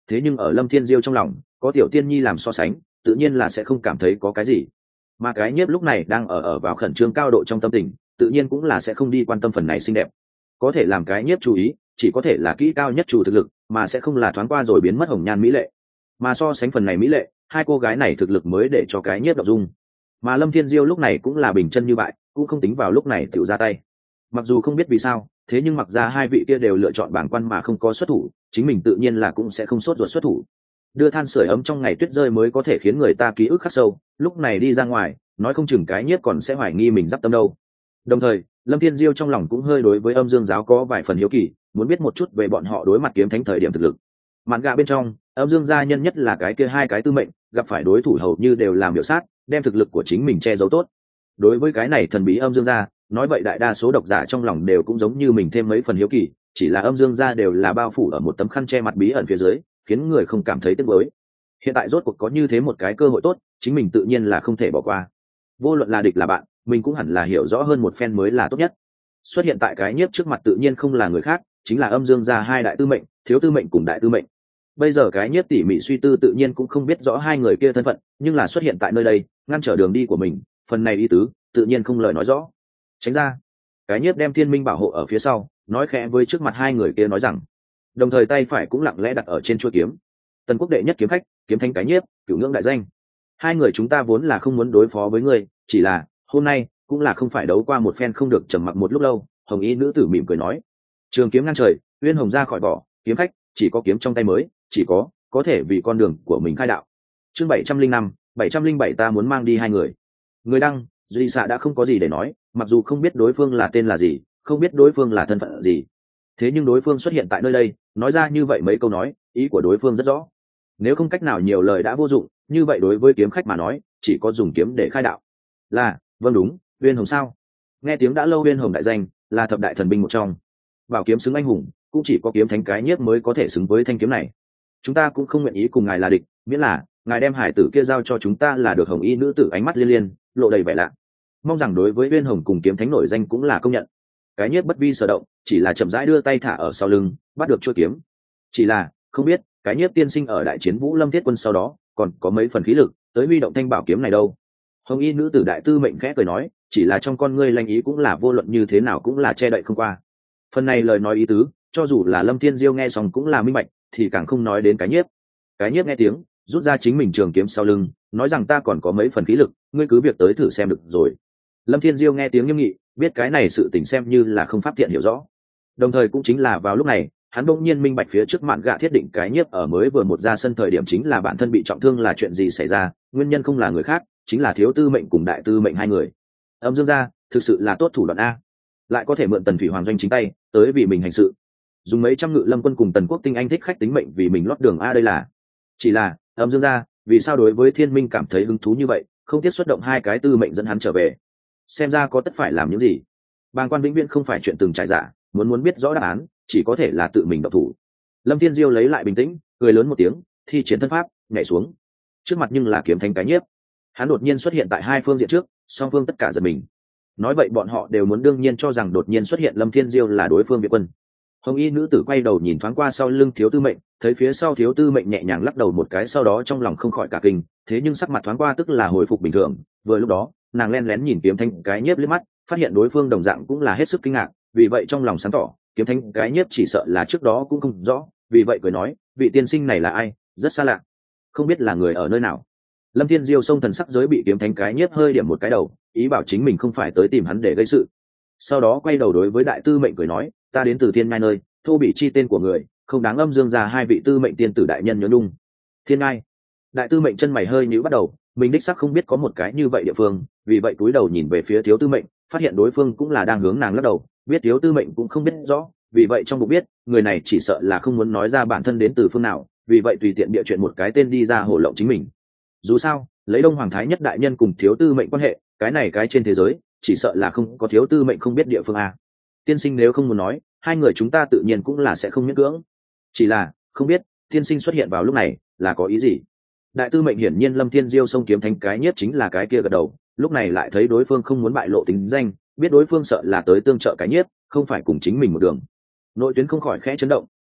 thế nhưng ở Lâm Thiên Diêu trong lòng có tiểu tiên nhi làm so sánh, tự nhiên là sẽ không cảm thấy có cái gì. Mà cái nhiếp lúc này đang ở ở vào khẩn trương cao độ trong tâm tình, tự nhiên cũng là sẽ không đi quan tâm phần này xinh đẹp. Có thể làm cái nhiếp chú ý chỉ có thể là kỹ cao nhất chủ thực lực, mà sẽ không là thoáng qua rồi biến mất hồng nhan mỹ lệ. Mà so sánh phần này mỹ lệ, hai cô gái này thực lực mới để cho cái nhiếp động dung. Mà Lâm Thiên Diêu lúc này cũng là bình chân như vậy, cũng không tính vào lúc này tự ra tay. Mặc dù không biết vì sao, thế nhưng mặc ra hai vị kia đều lựa chọn bảng quan mà không có xuất thủ, chính mình tự nhiên là cũng sẽ không sốt ruột xuất thủ. Đưa than sưởi ấm trong ngày tuyết rơi mới có thể khiến người ta ký ức khắc sâu, lúc này đi ra ngoài, nói không chừng cái nhiếp còn sẽ hoài nghi mình giáp tâm đâu. Đồng thời, Lâm Thiên Diêu trong lòng cũng hơi đối với Âm Dương giáo có vài phần hiếu kỳ, muốn biết một chút về bọn họ đối mặt kiếm thánh thời điểm thực lực. Mạn gạ bên trong, Âm Dương gia nhân nhất là cái kia hai cái tư mệnh, gặp phải đối thủ hầu như đều làm biểu sát, đem thực lực của chính mình che giấu tốt. Đối với cái này thần bí Âm Dương gia, nói vậy đại đa số độc giả trong lòng đều cũng giống như mình thêm mấy phần hiếu kỳ, chỉ là Âm Dương gia đều là bao phủ ở một tấm khăn che mặt bí ẩn phía dưới, khiến người không cảm thấy tiếc nuối. Hiện tại rốt cuộc có như thế một cái cơ hội tốt, chính mình tự nhiên là không thể bỏ qua. Vô luận là địch là bạn, mình cũng hẳn là hiểu rõ hơn một phen mới là tốt nhất. Xuất hiện tại cái nhiếp trước mặt tự nhiên không là người khác, chính là Âm Dương gia hai đại tư mệnh, thiếu tư mệnh cùng đại tư mệnh. Bây giờ cái nhiếp tỉ mỉ suy tư tự nhiên cũng không biết rõ hai người kia thân phận, nhưng là xuất hiện tại nơi đây, ngăn trở đường đi của mình, phần này ý tứ tự nhiên không lời nói rõ. Tránh ra. Cái nhiếp đem thiên minh bảo hộ ở phía sau, nói khẽ với trước mặt hai người kia nói rằng, đồng thời tay phải cũng lặng lẽ đặt ở trên chuôi kiếm. Tần quốc đệ nhất kiếm khách, kiếm thánh cái nhiếp, cửu ngưỡng đại danh. Hai người chúng ta vốn là không muốn đối phó với ngươi, chỉ là hôm nay cũng là không phải đấu qua một phen không được, trầm mặc một lúc lâu, hồng y nữ tử mỉm cười nói, trường kiếm ngang trời, uyên hồng ra khỏi vỏ, kiếm khách chỉ có kiếm trong tay mới chỉ có có thể vì con đường của mình khai đạo. Chương bảy trăm linh năm, bảy trăm linh bảy ta muốn mang đi hai người. Người đăng, duy xạ đã không có gì để nói, mặc dù không biết đối phương là tên là gì, không biết đối phương là thân phận gì, thế nhưng đối phương xuất hiện tại nơi đây, nói ra như vậy mấy câu nói, ý của đối phương rất rõ. Nếu không cách nào nhiều lời đã vô dụng, như vậy đối với kiếm khách mà nói, chỉ có dùng kiếm để khai đạo. Là, vâng đúng, uyên hồng sao? Nghe tiếng đã lâu, uyên hồng đại danh là thập đại thần binh một trong, bảo kiếm xứng anh hùng, cũng chỉ có kiếm thánh cái nhiếp mới có thể xứng với thanh kiếm này. Chúng ta cũng không nguyện ý cùng ngài là địch, miễn là ngài đem hải tử kia giao cho chúng ta là được. Hồng y nữ tử ánh mắt liên liên lộ đầy vẻ lạ, mong rằng đối với uyên hồng cùng kiếm thánh nổi danh cũng là công nhận. Cái nhiếp bất vi sở động, chỉ là chậm rãi đưa tay thả ở sau lưng, bắt được chuôi kiếm. Chỉ là không biết cái nhiếp tiên sinh ở đại chiến Vũ Lâm Thiết Quân sau đó còn có mấy phần khí lực tới huy động thanh bảo kiếm này đâu. Hồng y nữ tử đại tư mệnh khẽ cười nói, chỉ là trong con ngươi lanh ý cũng là vô luận như thế nào cũng là che đậy không qua. Phần này lời nói ý tứ, cho dù là Lâm Thiên Diêu nghe xong cũng là minh bạch, thì càng không nói đến cái nhiếp. Cái nhiếp nghe tiếng, rút ra chính mình trường kiếm sau lưng, nói rằng ta còn có mấy phần khí lực, ngươi cứ việc tới thử xem được rồi. Lâm Thiên Diêu nghe tiếng nghiêm nghị, biết cái này sự tình xem như là không pháp thiện hiểu rõ. Đồng thời cũng chính là vào lúc này, hắn bỗng nhiên minh bạch phía trước Mạn Gạ thiết định cái nhiếp ở mới vừa một ra sân thời điểm chính là bản thân bị trọng thương là chuyện gì xảy ra, nguyên nhân không là người khác, chính là thiếu tư mệnh cùng đại tư mệnh hai người. Âm Dương gia thực sự là tốt thủ đoạn a, lại có thể mượn Tần Thủy Hoàng doanh chính tay tới vì mình hành sự, dùng mấy trăm ngự lâm quân cùng Tần quốc tinh anh thích khách tính mệnh vì mình lót đường a. Đây là chỉ là Âm Dương gia vì sao đối với Thiên Minh cảm thấy hứng thú như vậy, không tiếc xuất động hai cái tư mệnh dẫn hắn trở về, xem ra có tất phải làm những gì. Bàng quan vĩnh viễn không phải chuyện từng trải giả, muốn muốn biết rõ đáp án chỉ có thể là tự mình độc thủ. Lâm Thiên Diêu lấy lại bình tĩnh, cười lớn một tiếng, thi chiến thân pháp nhảy xuống. Trước mặt nhưng là kiếm thánh cái nhiếp, hắn đột nhiên xuất hiện tại hai phương diện trước, song phương tất cả giật mình. Nói vậy bọn họ đều muốn đương nhiên cho rằng đột nhiên xuất hiện Lâm Thiên Diêu là đối phương viện quân. Hồng y nữ tử quay đầu nhìn thoáng qua sau lưng thiếu tư mệnh, thấy phía sau thiếu tư mệnh nhẹ nhàng lắc đầu một cái, sau đó trong lòng không khỏi cả kinh, thế nhưng sắc mặt thoáng qua tức là hồi phục bình thường. Vừa lúc đó nàng len lén nhìn kiếm thánh cái nhiếp liếc mắt, phát hiện đối phương đồng dạng cũng là hết sức kinh ngạc, vì vậy trong lòng sáng tỏ kiếm thánh cái nhiếp chỉ sợ là trước đó cũng không rõ, vì vậy cười nói, vị tiên sinh này là ai, rất xa lạ, không biết là người ở nơi nào. Lâm Thiên Diêu xông thần sắc giới bị kiếm thánh cái nhiếp hơi điểm một cái đầu, ý bảo chính mình không phải tới tìm hắn để gây sự. Sau đó quay đầu đối với đại tư mệnh cười nói, ta đến từ Thiên Ngai nơi, thô bị chi tên của người, không đáng Âm Dương gia hai vị tư mệnh tiên tử đại nhân nhớ nhung. Thiên Ngai. Đại tư mệnh chân mày hơi nhíu bắt đầu, mình đích xác không biết có một cái như vậy địa phương, vì vậy cúi đầu nhìn về phía thiếu tư mệnh, phát hiện đối phương cũng là đang hướng nàng lắc đầu, biết thiếu tư mệnh cũng không biết rõ, vì vậy trong bụng biết người này chỉ sợ là không muốn nói ra bản thân đến từ phương nào, vì vậy tùy tiện bịa chuyện một cái tên đi ra hổ lộng chính mình. Dù sao lấy Đông Hoàng Thái Nhất đại nhân cùng thiếu tư mệnh quan hệ, cái này cái trên thế giới chỉ sợ là không có thiếu tư mệnh không biết địa phương a. Tiên sinh nếu không muốn nói, hai người chúng ta tự nhiên cũng là sẽ không miễn cưỡng, chỉ là không biết tiên sinh xuất hiện vào lúc này là có ý gì. Đại tư mệnh hiển nhiên Lâm Thiên Diêu xông kiếm thánh cái nhất chính là cái kia gật đầu, lúc này lại thấy đối phương không muốn bại lộ tính danh, biết đối phương sợ là tới tương trợ cái nhiếp, không phải cùng chính mình một đường. Nội tuyến không khỏi khẽ chấn động,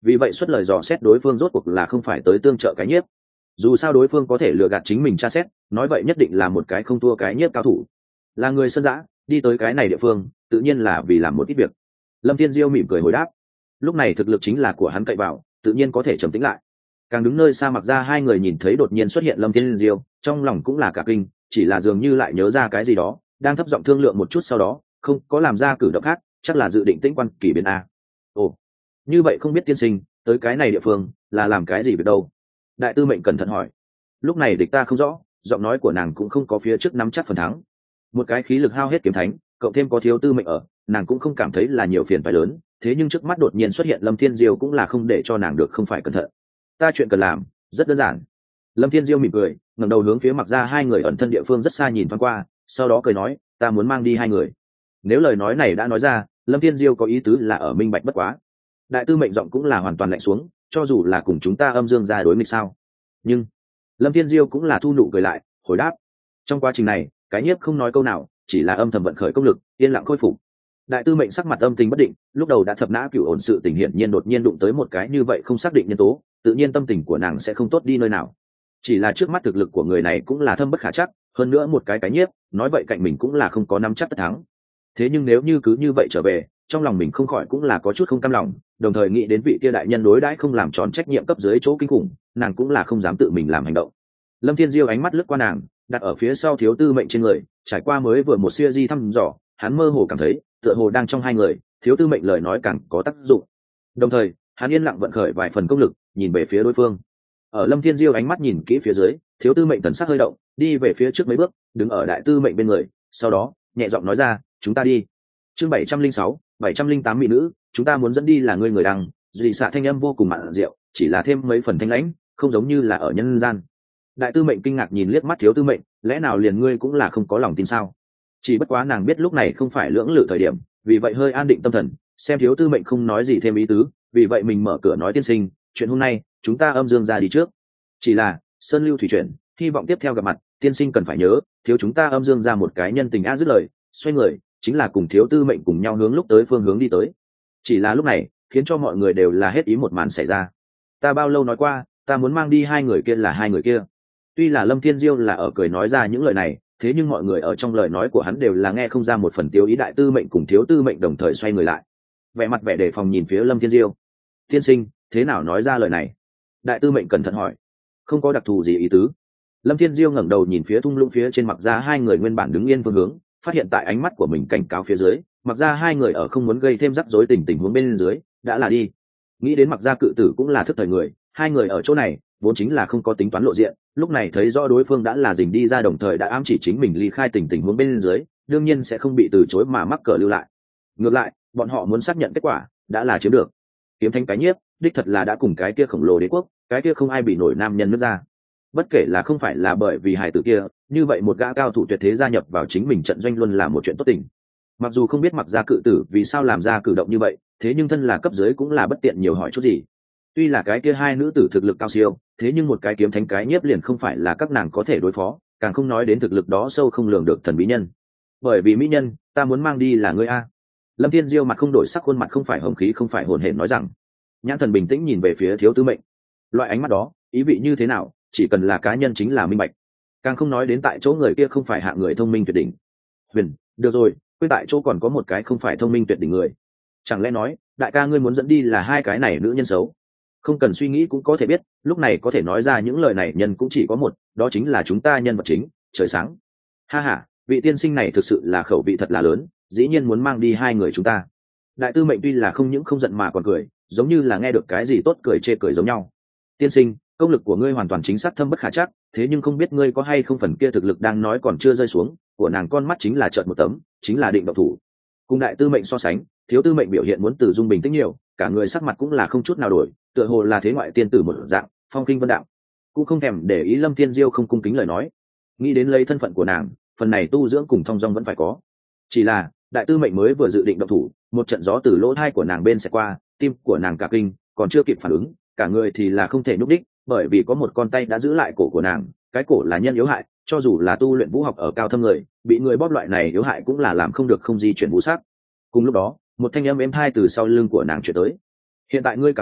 vì vậy xuất lời dò xét đối phương rốt cuộc là không phải tới tương trợ cái nhiếp. Dù sao đối phương có thể lừa gạt chính mình tra xét, nói vậy nhất định là một cái không thua cái nhiếp cao thủ, là người sơn dã đi tới cái này địa phương tự nhiên là vì làm một ít việc. Lâm Thiên Diêu mỉm cười hồi đáp. Lúc này thực lực chính là của hắn cậy vào, tự nhiên có thể trầm tĩnh lại. Càng đứng nơi xa Mặc Ra hai người nhìn thấy đột nhiên xuất hiện Lâm Thiên Diêu, trong lòng cũng là cả kinh, chỉ là dường như lại nhớ ra cái gì đó, đang thấp giọng thương lượng một chút sau đó không có làm ra cử động khác, chắc là dự định tĩnh quan kỳ biến a. Ồ, như vậy không biết tiên sinh tới cái này địa phương là làm cái gì việc đâu? Đại tư mệnh cẩn thận hỏi. Lúc này địch ta không rõ, giọng nói của nàng cũng không có phía trước nắm chắc phần thắng. Một cái khí lực hao hết kiếm thánh, cộng thêm có thiếu tư mệnh ở, nàng cũng không cảm thấy là nhiều phiền phải lớn, thế nhưng trước mắt đột nhiên xuất hiện Lâm Thiên Diêu cũng là không để cho nàng được không phải cẩn thận. Ta chuyện cần làm rất đơn giản. Lâm Thiên Diêu mỉm cười, ngẩng đầu hướng phía Mặc Ra hai người ẩn thân địa phương rất xa nhìn thoáng qua, sau đó cười nói, ta muốn mang đi hai người. Nếu lời nói này đã nói ra, Lâm Thiên Diêu có ý tứ là ở minh bạch bất quá. Đại tư mệnh giọng cũng là hoàn toàn lạnh xuống, cho dù là cùng chúng ta âm dương ra đối nghịch sao? Nhưng Lâm Thiên Diêu cũng là thu nụ cười lại, hồi đáp. Trong quá trình này, cái nhiếp không nói câu nào, chỉ là âm thầm vận khởi công lực, yên lặng khôi phục. Đại tư mệnh sắc mặt âm tình bất định, lúc đầu đã thập nã cửu ổn sự tình hiển nhiên đột nhiên đụng tới một cái như vậy không xác định nhân tố, tự nhiên tâm tình của nàng sẽ không tốt đi nơi nào. Chỉ là trước mắt thực lực của người này cũng là thâm bất khả chắc, hơn nữa một cái cái nhiếp, nói vậy cạnh mình cũng là không có nắm chắc tất thắng. Thế nhưng nếu như cứ như vậy trở về, trong lòng mình không khỏi cũng là có chút không cam lòng, đồng thời nghĩ đến vị kia đại nhân đối đãi không làm tròn trách nhiệm cấp dưới chỗ kinh khủng, nàng cũng là không dám tự mình làm hành động. Lâm Thiên Diêu ánh mắt lướt qua nàng, đặt ở phía sau thiếu tư mệnh trên người, trải qua mới vừa một siêu di thăm dò, hắn mơ hồ cảm thấy tựa hồ đang trong hai người, thiếu tư mệnh lời nói càng có tác dụng. Đồng thời hắn yên lặng vận khởi vài phần công lực, nhìn về phía đối phương. Ở Lâm Thiên Diêu ánh mắt nhìn kỹ phía dưới, thiếu tư mệnh thần sắc hơi động, đi về phía trước mấy bước, đứng ở đại tư mệnh bên người, sau đó nhẹ giọng nói ra, chúng ta đi. Chương bảy trăm linh sáu, bảy trăm linh tám mỹ nữ, chúng ta muốn dẫn đi là ngươi người đăng, dị xạ thanh âm vô cùng mặn rượu, chỉ là thêm mấy phần thanh lãnh, không giống như là ở nhân gian. Đại tư mệnh kinh ngạc nhìn liếc mắt thiếu tư mệnh, lẽ nào liền ngươi cũng là không có lòng tin sao? Chỉ bất quá nàng biết lúc này không phải lưỡng lự thời điểm, vì vậy hơi an định tâm thần, xem thiếu tư mệnh không nói gì thêm ý tứ, vì vậy mình mở cửa nói, tiên sinh, chuyện hôm nay chúng ta âm dương ra đi trước. Chỉ là sơn lưu thủy chuyển, hy vọng tiếp theo gặp mặt, tiên sinh cần phải nhớ, thiếu chúng ta âm dương ra một cái nhân tình a. Dứt lời, xoay người chính là cùng thiếu tư mệnh cùng nhau hướng lúc tới phương hướng đi tới. Chỉ là lúc này khiến cho mọi người đều là hết ý một màn xảy ra. Ta bao lâu nói qua, ta muốn mang đi hai người kia là hai người kia. Tuy là Lâm Thiên Diêu là ở cười nói ra những lời này, thế nhưng mọi người ở trong lời nói của hắn đều là nghe không ra một phần tiêu ý. Đại tư mệnh cùng thiếu tư mệnh đồng thời xoay người lại, vẻ mặt vẻ đề phòng nhìn phía Lâm Thiên Diêu. Tiên sinh, thế nào nói ra lời này? Đại tư mệnh cẩn thận hỏi. Không có đặc thù gì ý tứ. Lâm Thiên Diêu ngẩng đầu nhìn phía thung lũng phía trên Mặc Ra hai người nguyên bản đứng yên phương hướng, phát hiện tại ánh mắt của mình cảnh cáo phía dưới, Mặc Ra hai người ở không muốn gây thêm rắc rối tình tình huống bên dưới, đã là đi. Nghĩ đến Mặc Ra cự tử cũng là thức thời người, hai người ở chỗ này vốn chính là không có tính toán lộ diện, lúc này thấy rõ đối phương đã là dình đi ra, đồng thời đã ám chỉ chính mình ly khai tình tình huống bên dưới, đương nhiên sẽ không bị từ chối mà mắc cỡ lưu lại. Ngược lại, bọn họ muốn xác nhận kết quả, đã là chiếm được. Kiếm Thánh cái nhiếp, đích thật là đã cùng cái kia khổng lồ đế quốc, cái kia không ai bị nổi nam nhân nước ra. Bất kể là không phải là bởi vì hài tử kia, như vậy một gã cao thủ tuyệt thế gia nhập vào chính mình trận doanh luôn là một chuyện tốt tình. Mặc dù không biết Mặc Ra cự tử vì sao làm ra cử động như vậy, thế nhưng thân là cấp dưới cũng là bất tiện nhiều hỏi chút gì. Tuy là cái kia hai nữ tử thực lực cao siêu, thế nhưng một cái kiếm thánh cái nhiếp liền không phải là các nàng có thể đối phó, càng không nói đến thực lực đó sâu không lường được thần bí nhân. Bởi vì mỹ nhân, ta muốn mang đi là ngươi a. Lâm Thiên Diêu mặt không đổi sắc, khuôn mặt không phải hồng khí không phải hồn hển nói rằng. Nhãn thần bình tĩnh nhìn về phía thiếu tư mệnh. Loại ánh mắt đó, ý vị như thế nào, chỉ cần là cá nhân chính là minh bạch. Càng không nói đến tại chỗ người kia không phải hạng người thông minh tuyệt đỉnh. Huyền, được rồi, quên tại chỗ còn có một cái không phải thông minh tuyệt đỉnh người. Chẳng lẽ nói, đại ca ngươi muốn dẫn đi là hai cái này nữ nhân xấu? Không cần suy nghĩ cũng có thể biết, lúc này có thể nói ra những lời này nhân cũng chỉ có một, đó chính là chúng ta nhân vật chính, Trời Sáng. Ha ha, vị tiên sinh này thực sự là khẩu vị thật là lớn, dĩ nhiên muốn mang đi hai người chúng ta. Đại tư mệnh tuy là không những không giận mà còn cười, giống như là nghe được cái gì tốt cười chê cười giống nhau. Tiên sinh, công lực của ngươi hoàn toàn chính xác thâm bất khả chắc, thế nhưng không biết ngươi có hay không phần kia thực lực đang nói còn chưa rơi xuống, của nàng con mắt chính là trợn một tấm, chính là định động thủ. Cùng đại tư mệnh so sánh, thiếu tư mệnh biểu hiện muốn từ dung bình tĩnh nhiều, cả người sắc mặt cũng là không chút nào đổi, tựa hồ là thế ngoại tiên tử một dạng, phong kinh vân đạo, cũng không thèm để ý Lâm Thiên Diêu không cung kính lời nói. Nghĩ đến lấy thân phận của nàng, phần này tu dưỡng cùng thong dong vẫn phải có. Chỉ là đại tư mệnh mới vừa dự định động thủ, một trận gió từ lỗ tai của nàng bên sẽ qua, tim của nàng cả kinh, còn chưa kịp phản ứng, cả người thì là không thể nhúc đích, bởi vì có một con tay đã giữ lại cổ của nàng. Cái cổ là nhân yếu hại, cho dù là tu luyện vũ học ở cao thâm người, bị người bóp loại này yếu hại cũng là làm không được không di chuyển vũ sắc. Cùng lúc đó, một thanh âm êm tai từ sau lưng của nàng truyền tới. Hiện tại ngươi cảm thấy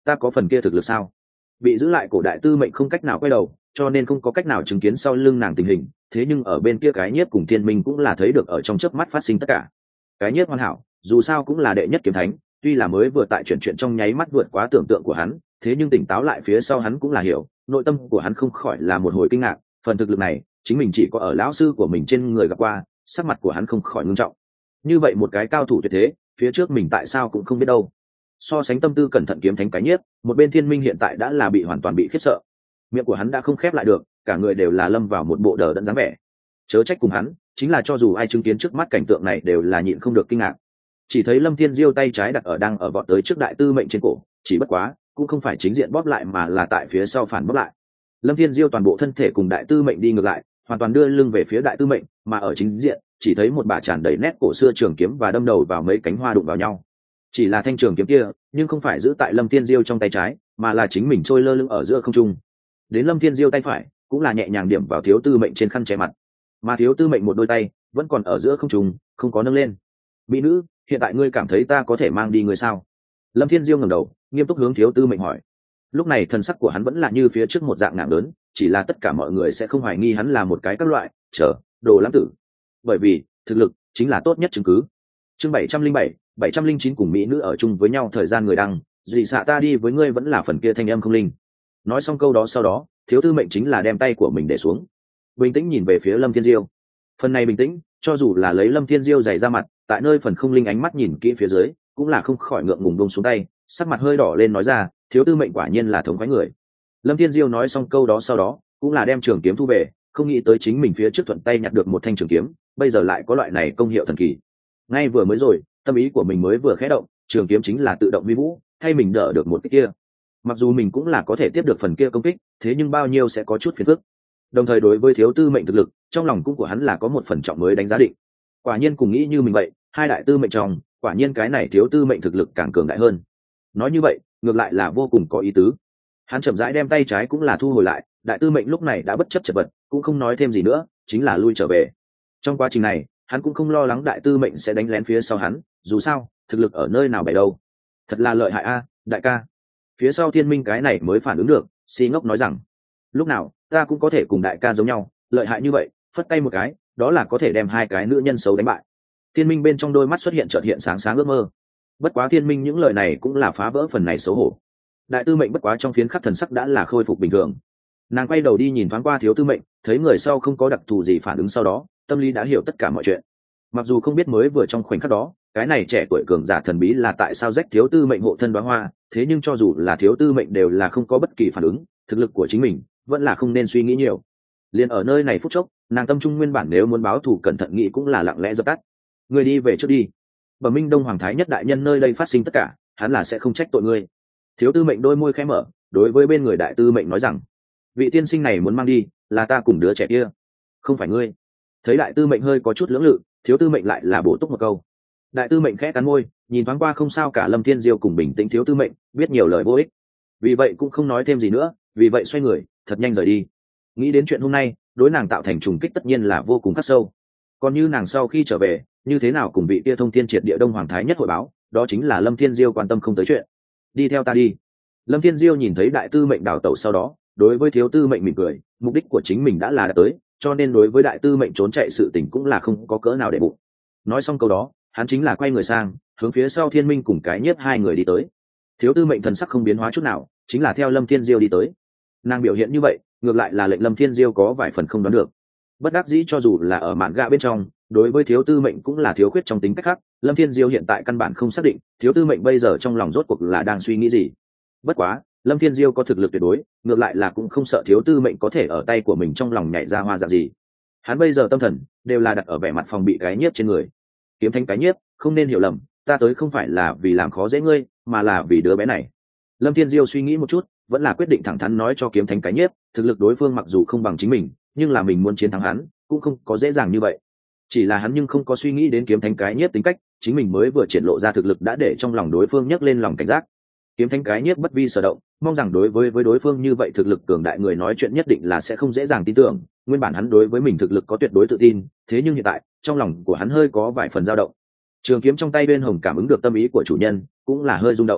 ta có phần kia thực lực sao? Bị giữ lại cổ đại tư mệnh không cách nào quay đầu, cho nên không có cách nào chứng kiến sau lưng nàng tình hình, thế nhưng ở bên kia cái nhiếp cùng thiên minh cũng là thấy được ở trong chớp mắt phát sinh tất cả. Cái nhiếp hoàn hảo, dù sao cũng là đệ nhất kiếm thánh, tuy là mới vừa tại chuyển chuyện trong nháy mắt vượt quá tưởng tượng của hắn, thế nhưng tỉnh táo lại phía sau hắn cũng là hiểu, nội tâm của hắn không khỏi là một hồi kinh ngạc, phần thực lực này chính mình chỉ có ở lão sư của mình trên người gặp qua, sắc mặt của hắn không khỏi ngưng trọng. Như vậy một cái cao thủ tuyệt thế, phía trước mình tại sao cũng không biết đâu. So sánh tâm tư cẩn thận kiếm thánh cái nhiếp, một bên thiên minh hiện tại đã là bị hoàn toàn bị khiếp sợ, miệng của hắn đã không khép lại được, cả người đều là lâm vào một bộ đờ đẫn dáng vẻ. Chớ trách cùng hắn, chính là cho dù ai chứng kiến trước mắt cảnh tượng này đều là nhịn không được kinh ngạc. Chỉ thấy Lâm Thiên Diêu tay trái đặt ở đang ở vọt tới trước đại tư mệnh trên cổ, chỉ bất quá cũng không phải chính diện bóp lại mà là tại phía sau phản bóp lại. Lâm Thiên Diêu toàn bộ thân thể cùng đại tư mệnh đi ngược lại, hoàn toàn đưa lưng về phía đại tư mệnh, mà ở chính diện chỉ thấy một bả tràn đầy nét cổ xưa trường kiếm và đâm đầu vào mấy cánh hoa đụng vào nhau. Chỉ là thanh trường kiếm kia, nhưng không phải giữ tại Lâm Thiên Diêu trong tay trái, mà là chính mình trôi lơ lửng ở giữa không trung. Đến Lâm Thiên Diêu tay phải, cũng là nhẹ nhàng điểm vào thiếu tư mệnh trên khăn che mặt, mà thiếu tư mệnh một đôi tay vẫn còn ở giữa không trung, không có nâng lên. Mỹ nữ, hiện tại ngươi cảm thấy ta có thể mang đi ngươi sao? Lâm Thiên Diêu ngẩng đầu, nghiêm túc hướng thiếu tư mệnh hỏi. Lúc này thần sắc của hắn vẫn là như phía trước một dạng nặng lớn, chỉ là tất cả mọi người sẽ không hoài nghi hắn là một cái các loại chờ đồ lãng tử, bởi vì thực lực chính là tốt nhất chứng cứ. Chương bảy trăm linh bảy, bảy trăm linh chín cùng mỹ nữ ở chung với nhau thời gian người đăng, dị xạ ta đi với ngươi vẫn là phần kia thanh âm không linh. Nói xong câu đó sau đó, thiếu tư mệnh chính là đem tay của mình để xuống, bình tĩnh nhìn về phía Lâm Thiên Diêu. Phần này bình tĩnh, cho dù là lấy Lâm Thiên Diêu dày ra mặt, tại nơi phần không linh ánh mắt nhìn kỹ phía dưới, cũng là không khỏi ngượng ngùng buông xuống tay, sắc mặt hơi đỏ lên nói ra, thiếu tư mệnh quả nhiên là thống khoái người. Lâm Thiên Diêu nói xong câu đó sau đó, cũng là đem trường kiếm thu về, không nghĩ tới chính mình phía trước thuận tay nhặt được một thanh trường kiếm, bây giờ lại có loại này công hiệu thần kỳ. Ngay vừa mới rồi, tâm ý của mình mới vừa khẽ động, trường kiếm chính là tự động vi vũ, thay mình đỡ được một cái kia. Mặc dù mình cũng là có thể tiếp được phần kia công kích, thế nhưng bao nhiêu sẽ có chút phiền phức. Đồng thời đối với thiếu tư mệnh thực lực, trong lòng cũng của hắn là có một phần trọng mới đánh giá định. Quả nhiên cùng nghĩ như mình vậy, hai đại tư mệnh trong, quả nhiên cái này thiếu tư mệnh thực lực càng cường đại hơn. Nói như vậy, ngược lại là vô cùng có ý tứ. Hắn chậm rãi đem tay trái cũng là thu hồi lại, đại tư mệnh lúc này đã bất chấp chật vật, cũng không nói thêm gì nữa, chính là lui trở về. Trong quá trình này, hắn cũng không lo lắng đại tư mệnh sẽ đánh lén phía sau hắn, dù sao, thực lực ở nơi nào bày đâu. Thật là lợi hại a, đại ca. Phía sau thiên minh cái này mới phản ứng được, si ngốc nói rằng, lúc nào ta cũng có thể cùng đại ca giống nhau, lợi hại như vậy, phất tay một cái, đó là có thể đem hai cái nữ nhân xấu đánh bại. Thiên minh bên trong đôi mắt xuất hiện chợt hiện sáng sáng ước mơ. Bất quá thiên minh những lời này cũng là phá vỡ phần này xấu hổ. Đại tư mệnh bất quá trong phiến khắc thần sắc đã là khôi phục bình thường. Nàng quay đầu đi nhìn thoáng qua thiếu tư mệnh, thấy người sau không có đặc thù gì phản ứng, sau đó tâm lý đã hiểu tất cả mọi chuyện. Mặc dù không biết mới vừa trong khoảnh khắc đó, cái này trẻ tuổi cường giả thần bí là tại sao rách thiếu tư mệnh hộ thân đóa hoa, thế nhưng cho dù là thiếu tư mệnh đều là không có bất kỳ phản ứng, thực lực của chính mình vẫn là không nên suy nghĩ nhiều. Liền ở nơi này phút chốc, nàng tâm trung nguyên bản nếu muốn báo thù cẩn thận nghĩ cũng là lặng lẽ dập tắt. Người đi về trước đi. Bẩm Minh Đông Hoàng thái nhất đại nhân, nơi đây phát sinh tất cả, hắn là sẽ không trách tội ngươi. Thiếu tư mệnh đôi môi khẽ mở, đối với bên người đại tư mệnh nói rằng, vị tiên sinh này muốn mang đi là ta cùng đứa trẻ kia, không phải ngươi. Thấy đại tư mệnh hơi có chút lưỡng lự, thiếu tư mệnh lại là bổ túc một câu. Đại tư mệnh khẽ cắn môi, nhìn thoáng qua không sao cả Lâm Thiên Diêu cùng bình tĩnh thiếu tư mệnh, biết nhiều lời vô ích, vì vậy cũng không nói thêm gì nữa, vì vậy xoay người thật nhanh rời đi. Nghĩ đến chuyện hôm nay đối nàng tạo thành trùng kích tất nhiên là vô cùng khắc sâu, còn như nàng sau khi trở về như thế nào cùng vị kia thông thiên triệt địa Đông Hoàng thái nhất hội báo, đó chính là Lâm Thiên Diêu quan tâm không tới chuyện. Đi theo ta đi. Lâm Thiên Diêu nhìn thấy đại tư mệnh đào tẩu sau đó, đối với thiếu tư mệnh mỉm cười, mục đích của chính mình đã là đã tới, cho nên đối với đại tư mệnh trốn chạy sự tình cũng là không có cỡ nào để bụng. Nói xong câu đó, hắn chính là quay người sang hướng phía sau thiên minh cùng cái nhiếp hai người đi tới. Thiếu tư mệnh thần sắc không biến hóa chút nào, chính là theo Lâm Thiên Diêu đi tới. Nàng biểu hiện như vậy ngược lại là lệnh Lâm Thiên Diêu có vài phần không đoán được. Bất đắc dĩ cho dù là ở mạn gạ bên trong, đối với thiếu tư mệnh cũng là thiếu khuyết trong tính cách khác, Lâm Thiên Diêu hiện tại căn bản không xác định thiếu tư mệnh bây giờ trong lòng rốt cuộc là đang suy nghĩ gì. Bất quá Lâm Thiên Diêu có thực lực tuyệt đối, ngược lại là cũng không sợ thiếu tư mệnh có thể ở tay của mình trong lòng nhảy ra hoa dạng gì. Hắn bây giờ tâm thần đều là đặt ở vẻ mặt phòng bị cái nhiếp trên người. Kiếm Thánh cái nhiếp, không nên hiểu lầm, ta tới không phải là vì làm khó dễ ngươi, mà là vì đứa bé này. Lâm Thiên Diêu suy nghĩ một chút, vẫn là quyết định thẳng thắn nói cho Kiếm Thánh cái nhiếp, thực lực đối phương mặc dù không bằng chính mình, nhưng là mình muốn chiến thắng hắn cũng không có dễ dàng như vậy. Chỉ là hắn nhưng không có suy nghĩ đến Kiếm Thánh cái nhiếp tính cách, chính mình mới vừa triển lộ ra thực lực đã để trong lòng đối phương nhấc lên lòng cảnh giác. Kiếm Thánh cái nhiếp bất vi sở động, mong rằng đối với với đối phương như vậy thực lực cường đại người nói chuyện nhất định là sẽ không dễ dàng tin tưởng. Nguyên bản hắn đối với mình thực lực có tuyệt đối tự tin, thế nhưng hiện tại trong lòng của hắn hơi có vài phần dao động. Trường kiếm trong tay bên hồng cảm ứng được tâm ý của chủ nhân, cũng là hơi rung động.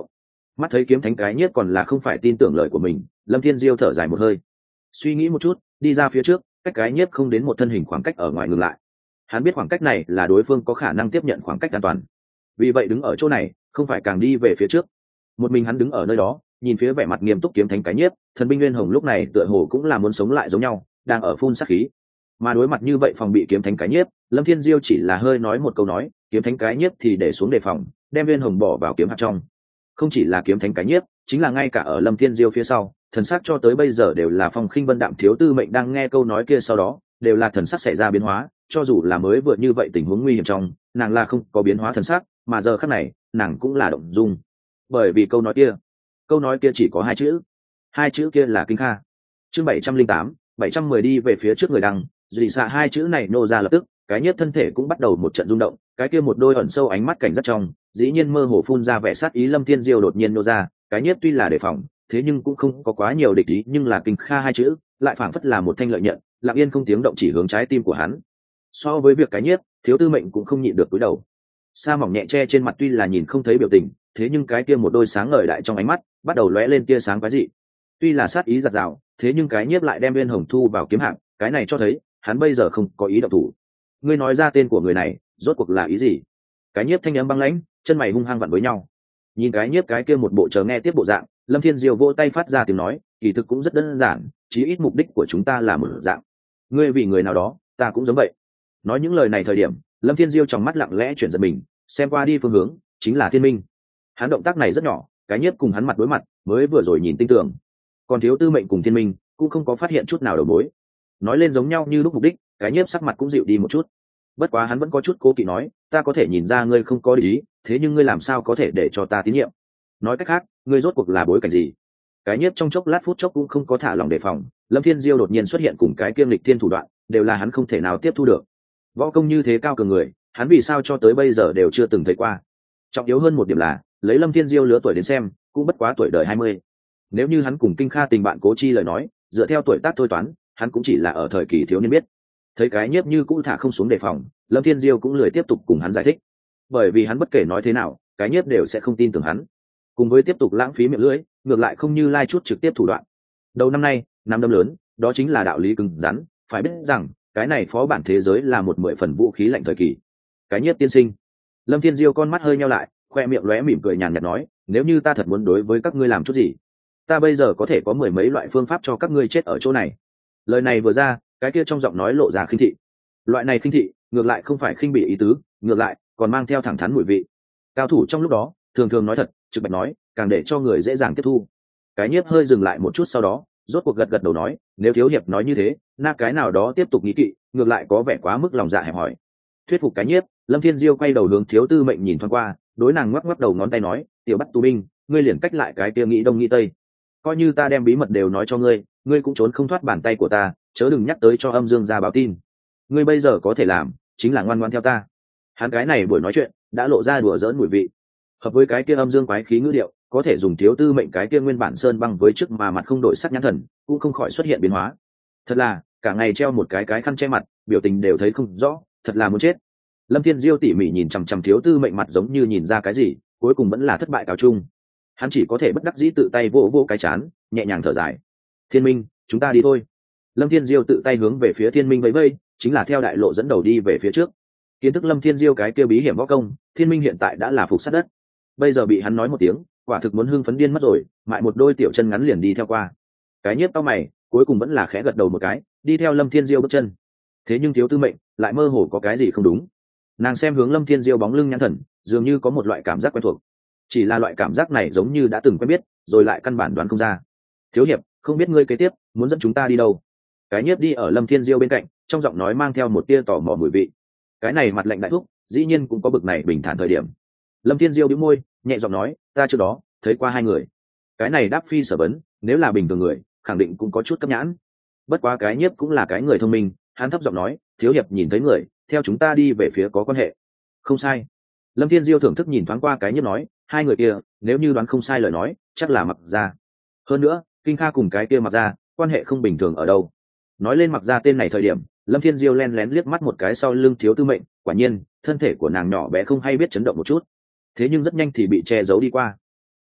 Mắt thấy kiếm thánh cái nhiếp còn là không phải tin tưởng lời của mình, Lâm Thiên Diêu thở dài một hơi, suy nghĩ một chút, đi ra phía trước, cách cái nhiếp không đến một thân hình khoảng cách ở ngoài ngừng lại. Hắn biết khoảng cách này là đối phương có khả năng tiếp nhận khoảng cách an toàn, vì vậy đứng ở chỗ này không phải càng đi về phía trước. Một mình hắn đứng ở nơi đó, nhìn phía vẻ mặt nghiêm túc kiếm thánh cái nhiếp, thần binh nguyên hồng lúc này tựa hồ cũng là muốn sống lại giống nhau, đang ở phun sát khí. Mà đối mặt như vậy phòng bị kiếm thánh cái nhiếp, Lâm Thiên Diêu chỉ là hơi nói một câu nói, kiếm thánh cái nhiếp thì để xuống đề phòng, đem viên hồng bỏ vào kiếm hạt trong. Không chỉ là kiếm thánh cái nhiếp, chính là ngay cả ở Lâm Thiên Diêu phía sau, thần sắc cho tới bây giờ đều là Phong Khinh Vân đạm thiếu tư mệnh đang nghe câu nói kia sau đó, đều là thần sắc xảy ra biến hóa, cho dù là mới vừa như vậy tình huống nguy hiểm trong, nàng là không có biến hóa thần sắc, mà giờ khắc này, nàng cũng là động dung. Bởi vì câu nói kia, câu nói kia chỉ có hai chữ, hai chữ kia là kinh kha. Chương bảy trăm linh tám, bảy trăm mười đi về phía trước người đăng, dị xạ hai chữ này nô ra lập tức, cái nhất thân thể cũng bắt đầu một trận rung động, cái kia một đôi ẩn sâu ánh mắt cảnh giác trong, dĩ nhiên mơ hồ phun ra vẻ sát ý. Lâm Thiên Diêu đột nhiên nô ra, cái nhất tuy là đề phòng, thế nhưng cũng không có quá nhiều địch ý, nhưng là kinh kha hai chữ, lại phảng phất là một thanh lợi nhận, lặng yên không tiếng động chỉ hướng trái tim của hắn. So với việc cái nhất, thiếu tư mệnh cũng không nhịn được cúi đầu. Sa mỏng nhẹ che trên mặt tuy là nhìn không thấy biểu tình, thế nhưng cái kia một đôi sáng ngời đại trong ánh mắt, bắt đầu lóe lên tia sáng quái dị. Tuy là sát ý giật rào, thế nhưng cái nhiếp lại đem viên hồng thu vào kiếm hạng, cái này cho thấy hắn bây giờ không có ý động thủ. Ngươi nói ra tên của người này, rốt cuộc là ý gì? Cái nhiếp thanh âm băng lãnh, chân mày hung hăng vặn với nhau. Nhìn cái nhiếp cái kia một bộ chờ nghe tiếp bộ dạng, Lâm Thiên Diêu vỗ tay phát ra tiếng nói, kỳ thực cũng rất đơn giản, chí ít mục đích của chúng ta là một dạng. Ngươi vì người nào đó, ta cũng giống vậy. Nói những lời này thời điểm, Lâm Thiên Diêu trong mắt lặng lẽ chuyển giật mình, xem qua đi phương hướng, chính là Thiên Minh. Hắn động tác này rất nhỏ, cái nhiếp cùng hắn mặt đối mặt, mới vừa rồi nhìn tinh tường. Còn thiếu tư mệnh cùng Thiên Minh cũng không có phát hiện chút nào đầu mối. Nói lên giống nhau như lúc mục đích, cái nhiếp sắc mặt cũng dịu đi một chút. Bất quá hắn vẫn có chút cố kỵ nói, ta có thể nhìn ra ngươi không có ý, thế nhưng ngươi làm sao có thể để cho ta tín nhiệm? Nói cách khác, ngươi rốt cuộc là bối cảnh gì? Cái nhiếp trong chốc lát phút chốc cũng không có thả lòng đề phòng, Lâm Thiên Diêu đột nhiên xuất hiện cùng cái kiêm lịch thiên thủ đoạn, đều là hắn không thể nào tiếp thu được. Võ công như thế cao cường người, hắn vì sao cho tới bây giờ đều chưa từng thấy qua. Trọng yếu hơn một điểm là, lấy Lâm Thiên Diêu lứa tuổi đến xem, cũng bất quá tuổi đời hai mươi. Nếu như hắn cùng Kinh Kha tình bạn cố chi lời nói, dựa theo tuổi tác thôi toán, hắn cũng chỉ là ở thời kỳ thiếu niên biết. Thấy cái nhiếp như cũ thả không xuống đề phòng, Lâm Thiên Diêu cũng lười tiếp tục cùng hắn giải thích, bởi vì hắn bất kể nói thế nào, cái nhiếp đều sẽ không tin tưởng hắn. Cùng với tiếp tục lãng phí miệng lưỡi, ngược lại không như lai chút trực tiếp thủ đoạn. Đầu năm nay, năm đâm lớn, đó chính là đạo lý cứng rắn, phải biết rằng cái này phó bản thế giới là một mười phần vũ khí lạnh thời kỳ. Cái nhiếp tiên sinh. Lâm Thiên Diêu con mắt hơi nheo lại, khoe miệng lóe mỉm cười nhàn nhạt nói, nếu như ta thật muốn đối với các ngươi làm chút gì, ta bây giờ có thể có mười mấy loại phương pháp cho các ngươi chết ở chỗ này. Lời này vừa ra, cái kia trong giọng nói lộ ra khinh thị. Loại này khinh thị, ngược lại không phải khinh bỉ ý tứ, ngược lại còn mang theo thẳng thắn mùi vị. Cao thủ trong lúc đó, thường thường nói thật, trực bạch nói, càng để cho người dễ dàng tiếp thu. Cái nhiếp hơi dừng lại một chút sau đó, rốt cuộc gật gật đầu nói, nếu thiếu hiệp nói như thế, na cái nào đó tiếp tục nghĩ kỵ, ngược lại có vẻ quá mức lòng dạ hẹp hòi. Thuyết phục cái nhiếp, Lâm Thiên Diêu quay đầu hướng thiếu tư mệnh nhìn thoáng qua, đối nàng ngoắc ngoắc đầu ngón tay nói, tiểu bắt tù binh, ngươi liền cách lại cái kia nghĩ đông nghĩ tây. Coi như ta đem bí mật đều nói cho ngươi, ngươi cũng trốn không thoát bàn tay của ta, chớ đừng nhắc tới cho âm dương ra báo tin. Ngươi bây giờ có thể làm, chính là ngoan ngoãn theo ta. Hắn cái này buổi nói chuyện, đã lộ ra đùa giỡn mùi vị. Hợp với cái kia âm dương quái khí ngữ điệu, có thể dùng thiếu tư mệnh cái kia nguyên bản sơn băng với trước mà mặt không đổi sắc nhãn thần, cũng không khỏi xuất hiện biến hóa. Thật là, cả ngày treo một cái cái khăn che mặt, biểu tình đều thấy không rõ, thật là muốn chết. Lâm Thiên Diêu tỉ mỉ nhìn chằm chằm thiếu tư mệnh mặt giống như nhìn ra cái gì, cuối cùng vẫn là thất bại cáo chung. Hắn chỉ có thể bất đắc dĩ tự tay vỗ vỗ cái chán, nhẹ nhàng thở dài. Thiên Minh, chúng ta đi thôi. Lâm Thiên Diêu tự tay hướng về phía Thiên Minh vẫy vẫy, chính là theo đại lộ dẫn đầu đi về phía trước. Kiến thức Lâm Thiên Diêu cái kia bí hiểm võ công, Thiên Minh hiện tại đã là phục sát đất. Bây giờ bị hắn nói một tiếng, quả thực muốn hưng phấn điên mất rồi, mại một đôi tiểu chân ngắn liền đi theo qua. Cái nhiếp tao mày, cuối cùng vẫn là khẽ gật đầu một cái, đi theo Lâm Thiên Diêu bước chân. Thế nhưng thiếu tư mệnh lại mơ hồ có cái gì không đúng. Nàng xem hướng Lâm Thiên Diêu bóng lưng nhãn thần, dường như có một loại cảm giác quen thuộc. Chỉ là loại cảm giác này giống như đã từng quen biết, rồi lại căn bản đoán không ra. Thiếu hiệp, không biết ngươi kế tiếp muốn dẫn chúng ta đi đâu? Cái nhiếp đi ở Lâm Thiên Diêu bên cạnh, trong giọng nói mang theo một tia tò mò mùi vị. Cái này mặt lạnh đại thúc, dĩ nhiên cũng có bực này bình thản thời điểm. Lâm Thiên Diêu bĩu môi, nhẹ giọng nói, ta trước đó thấy qua hai người. Cái này đáp phi sở vấn, nếu là bình thường người, khẳng định cũng có chút cấp nhãn. Bất quá cái nhiếp cũng là cái người thông minh, hắn thấp giọng nói, thiếu hiệp nhìn thấy người, theo chúng ta đi về phía có quan hệ. Không sai. Lâm Thiên Diêu thưởng thức nhìn thoáng qua cái nhiếp nói, hai người kia, nếu như đoán không sai lời nói, chắc là Mặc Gia. Hơn nữa, Kinh Kha cùng cái kia Mặc Gia, quan hệ không bình thường ở đâu. Nói lên Mặc Gia tên này thời điểm, Lâm Thiên Diêu len lén liếc mắt một cái sau lưng thiếu tư mệnh, quả nhiên, thân thể của nàng nhỏ bé không hay biết chấn động một chút. Thế nhưng rất nhanh thì bị che giấu đi qua.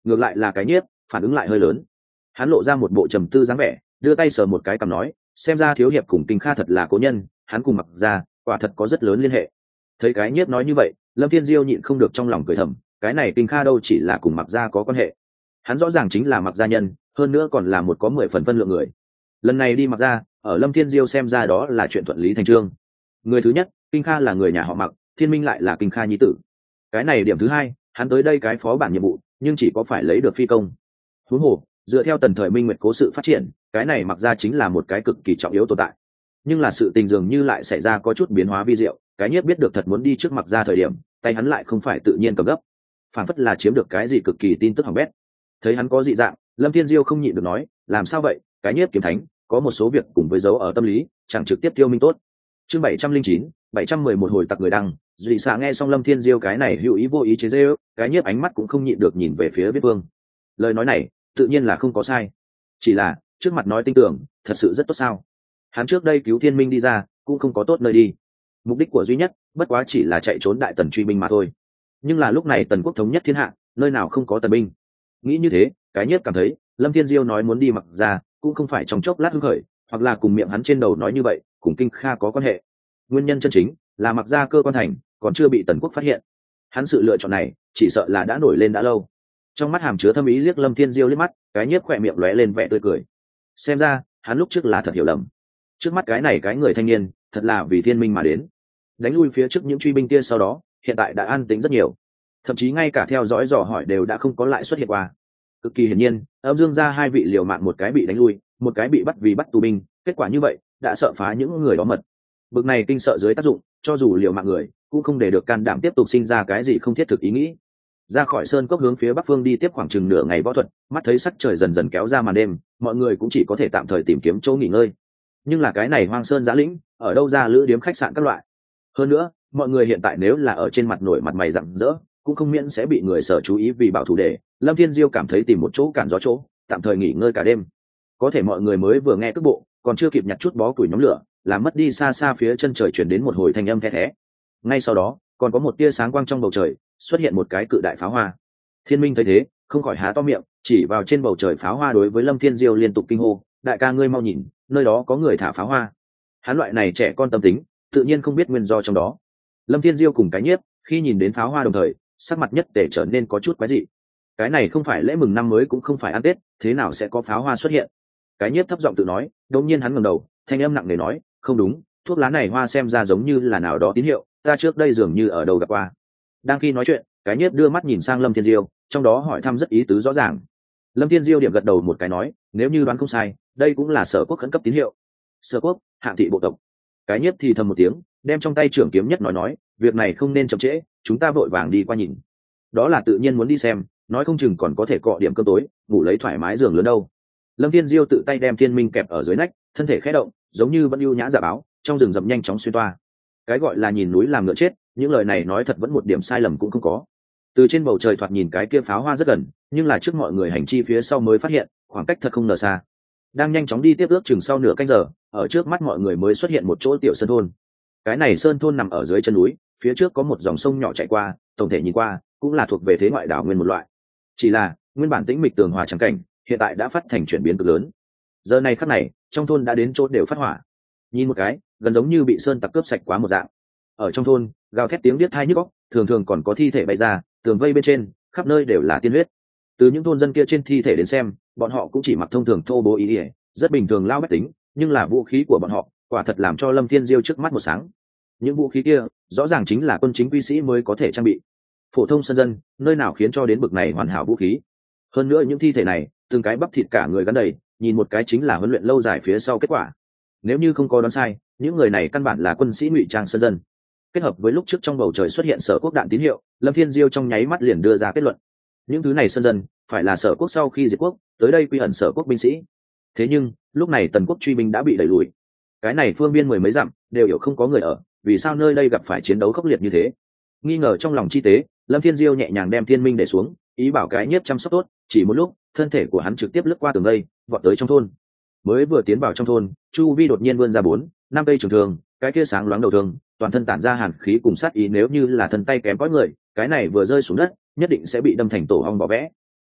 ngược lại là cái nhiếp phản ứng lại hơi lớn. Hắn lộ ra một bộ trầm tư dáng vẻ, đưa tay sờ một cái cằm nói, xem ra thiếu hiệp cùng Kinh Kha thật là cố nhân, hắn cùng Mặc Gia quả thật có rất lớn liên hệ. Thấy cái nhiếp nói như vậy, Lâm Thiên Diêu nhịn không được trong lòng cười thầm, cái này Kinh Kha đâu chỉ là cùng Mặc Gia có quan hệ, hắn rõ ràng chính là Mặc Gia nhân, hơn nữa còn là một có mười phần phân lượng người. Lần này đi Mặc Gia, ở Lâm Thiên Diêu xem ra đó là chuyện thuận lý thành trương. Người thứ nhất, Kinh Kha là người nhà họ Mặc, Thiên Minh lại là Kinh Kha nhi tử. Cái này điểm thứ hai, hắn tới đây cái phó bản nhiệm vụ, nhưng chỉ có phải lấy được phi công. Huống hồ, dựa theo tần thời Minh Nguyệt cố sự phát triển, cái này Mặc Gia chính là một cái cực kỳ trọng yếu tồn tại. Nhưng là sự tình dường như lại xảy ra có chút biến hóa vi diệu, cái nhất biết được thật muốn đi trước Mặc Gia thời điểm, tay hắn lại không phải tự nhiên cầm gấp, phản phất là chiếm được cái gì cực kỳ tin tức hỏng bét. Thấy hắn có dị dạng, Lâm Thiên Diêu không nhịn được nói, làm sao vậy? Cái nhất kiếm thánh có một số việc cùng với dấu ở tâm lý, chẳng trực tiếp tiêu minh tốt. Chương bảy trăm linh chín, bảy trăm mười một hồi tặc người đăng, dị xạ nghe xong Lâm Thiên Diêu cái này hữu ý vô ý chế giễu, cái nhiếp ánh mắt cũng không nhịn được nhìn về phía Viết Vương. Lời nói này, tự nhiên là không có sai. Chỉ là, trước mặt nói tin tưởng, thật sự rất tốt sao? Hắn trước đây cứu Thiên Minh đi ra, cũng không có tốt nơi đi. Mục đích của duy nhất, bất quá chỉ là chạy trốn đại tần truy binh mà thôi. Nhưng là lúc này tần quốc thống nhất thiên hạ, nơi nào không có tần binh. Nghĩ như thế, cái nhiếp cảm thấy, Lâm Thiên Diêu nói muốn đi Mặc Gia, cũng không phải trong chốc lát hưng khởi, hoặc là cùng miệng hắn trên đầu nói như vậy, cùng Kinh Kha có quan hệ. Nguyên nhân chân chính là Mặc Gia cơ quan thành còn chưa bị tần quốc phát hiện. Hắn sự lựa chọn này chỉ sợ là đã nổi lên đã lâu. Trong mắt hàm chứa thâm ý liếc Lâm Thiên Diêu liếc mắt, cái nhiếp khỏe miệng lóe lên vẻ tươi cười. Xem ra hắn lúc trước là thật hiểu lầm, trước mắt cái này cái người thanh niên thật là vì Thiên Minh mà đến, đánh lui phía trước những truy binh kia, sau đó hiện tại đã an tính rất nhiều, thậm chí ngay cả theo dõi dò hỏi đều đã không có lại xuất hiện qua. Cực kỳ hiển nhiên, âm dương gia hai vị liều mạng, một cái bị đánh lui, một cái bị bắt vì bắt tù binh, kết quả như vậy đã sợ phá những người đó mật. Bực này kinh sợ dưới tác dụng, cho dù liều mạng người cũng không để được can đảm tiếp tục sinh ra cái gì không thiết thực ý nghĩ. Ra khỏi sơn cốc hướng phía bắc phương đi tiếp khoảng chừng nửa ngày võ thuật, mắt thấy sắc trời dần dần kéo ra màn đêm, mọi người cũng chỉ có thể tạm thời tìm kiếm chỗ nghỉ ngơi. Nhưng là cái này hoang sơn giã lĩnh, ở đâu ra lữ điếm khách sạn các loại. Hơn nữa, mọi người hiện tại nếu là ở trên mặt nổi mặt mày rạng rỡ, cũng không miễn sẽ bị người sở chú ý vì bảo thủ đề. Lâm Thiên Diêu cảm thấy tìm một chỗ cản gió chỗ, tạm thời nghỉ ngơi cả đêm. Có thể mọi người mới vừa nghe cước bộ, còn chưa kịp nhặt chút bó củi nhóm lửa, làm mất đi xa xa phía chân trời chuyển đến một hồi thanh âm the thé. Ngay sau đó, còn có một tia sáng quang trong bầu trời, xuất hiện một cái cự đại pháo hoa. Thiên Minh thấy thế, không khỏi há to miệng, chỉ vào trên bầu trời pháo hoa đối với Lâm Thiên Diêu liên tục kinh hô, đại ca ngươi mau nhìn, nơi đó có người thả pháo hoa. Hắn loại này trẻ con tâm tính, tự nhiên không biết nguyên do trong đó. Lâm Thiên Diêu cùng cái nhiếp, khi nhìn đến pháo hoa đồng thời, sắc mặt nhất tề trở nên có chút quái dị. Cái này không phải lễ mừng năm mới, cũng không phải ăn Tết, thế nào sẽ có pháo hoa xuất hiện? Cái nhiếp thấp giọng tự nói, đột nhiên hắn ngẩng đầu, thanh âm nặng nề nói, không đúng, thuốc lá này hoa xem ra giống như là nào đó tín hiệu, ta trước đây dường như ở đâu gặp qua. Đang khi nói chuyện, cái nhiếp đưa mắt nhìn sang Lâm Thiên Diêu, trong đó hỏi thăm rất ý tứ rõ ràng. Lâm Thiên Diêu điểm gật đầu một cái nói, nếu như đoán không sai, đây cũng là Sở Quốc khẩn cấp tín hiệu. Sở Quốc, Hạng thị bộ tộc. Cái nhiếp thì thầm một tiếng, đem trong tay trưởng kiếm nhất nói nói, việc này không nên chậm trễ, chúng ta vội vàng đi qua nhìn. Đó là tự nhiên muốn đi xem, nói không chừng còn có thể cọ điểm cơm tối, ngủ lấy thoải mái giường lớn đâu. Lâm Thiên Diêu tự tay đem Thiên Minh kẹp ở dưới nách, thân thể khẽ động, giống như vẫn ưu nhã giả báo, trong rừng rậm nhanh chóng xuyên toa. Cái gọi là nhìn núi làm ngựa chết, những lời này nói thật vẫn một điểm sai lầm cũng không có. Từ trên bầu trời thoạt nhìn cái kia pháo hoa rất gần, nhưng là trước mọi người hành chi phía sau mới phát hiện, khoảng cách thật không ngờ xa. Đang nhanh chóng đi tiếp ước chừng sau nửa canh giờ, ở trước mắt mọi người mới xuất hiện một chỗ tiểu sơn thôn. Cái này sơn thôn nằm ở dưới chân núi, phía trước có một dòng sông nhỏ chảy qua, tổng thể nhìn qua cũng là thuộc về thế ngoại đảo nguyên một loại. Chỉ là nguyên bản tĩnh mịch tường hòa trắng cảnh, hiện tại đã phát thành chuyển biến cực lớn. Giờ này khắc này, trong thôn đã đến chỗ đều phát hỏa. Nhìn một cái, gần giống như bị sơn tặc cướp sạch quá một dạng. Ở trong thôn, gào thét tiếng điếc tai nhức óc, thường thường còn có thi thể bay ra, tường vây bên trên, khắp nơi đều là tiên huyết. Từ những thôn dân kia trên thi thể đến xem, bọn họ cũng chỉ mặc thông thường thô bố ý ỉa, rất bình thường lao bách tính, nhưng là vũ khí của bọn họ, quả thật làm cho Lâm Thiên Diêu trước mắt một sáng. Những vũ khí kia, rõ ràng chính là quân chính quy sĩ mới có thể trang bị. Phổ thông dân dân, nơi nào khiến cho đến bực này hoàn hảo vũ khí? Hơn nữa những thi thể này, từng cái bắp thịt cả người gắn đầy, nhìn một cái chính là huấn luyện lâu dài phía sau kết quả. Nếu như không có đoán sai, những người này căn bản là quân sĩ ngụy trang sơn dân. Kết hợp với lúc trước trong bầu trời xuất hiện Sở Quốc đạn tín hiệu, Lâm Thiên Diêu trong nháy mắt liền đưa ra kết luận, những thứ này sơn dân phải là Sở Quốc sau khi diệt quốc tới đây quy ẩn Sở Quốc binh sĩ. Thế nhưng lúc này tần quốc truy binh đã bị đẩy lùi, cái này phương biên mười mấy dặm đều hiểu không có người ở, vì sao nơi đây gặp phải chiến đấu khốc liệt như thế? Nghi ngờ trong lòng chi tế, Lâm Thiên Diêu nhẹ nhàng đem Thiên Minh để xuống, ý bảo cái nhiếp chăm sóc tốt. Chỉ một lúc, thân thể của hắn trực tiếp lướt qua tường vây, vọt tới trong thôn. Mới vừa tiến vào trong thôn, chu vi đột nhiên vươn ra bốn năm cây trường thương, cái kia sáng loáng đầu thương, toàn thân tản ra hàn khí cùng sát ý, nếu như là thân tay kém cỏi người, cái này vừa rơi xuống đất, nhất định sẽ bị đâm thành tổ ong vỏ vẽ.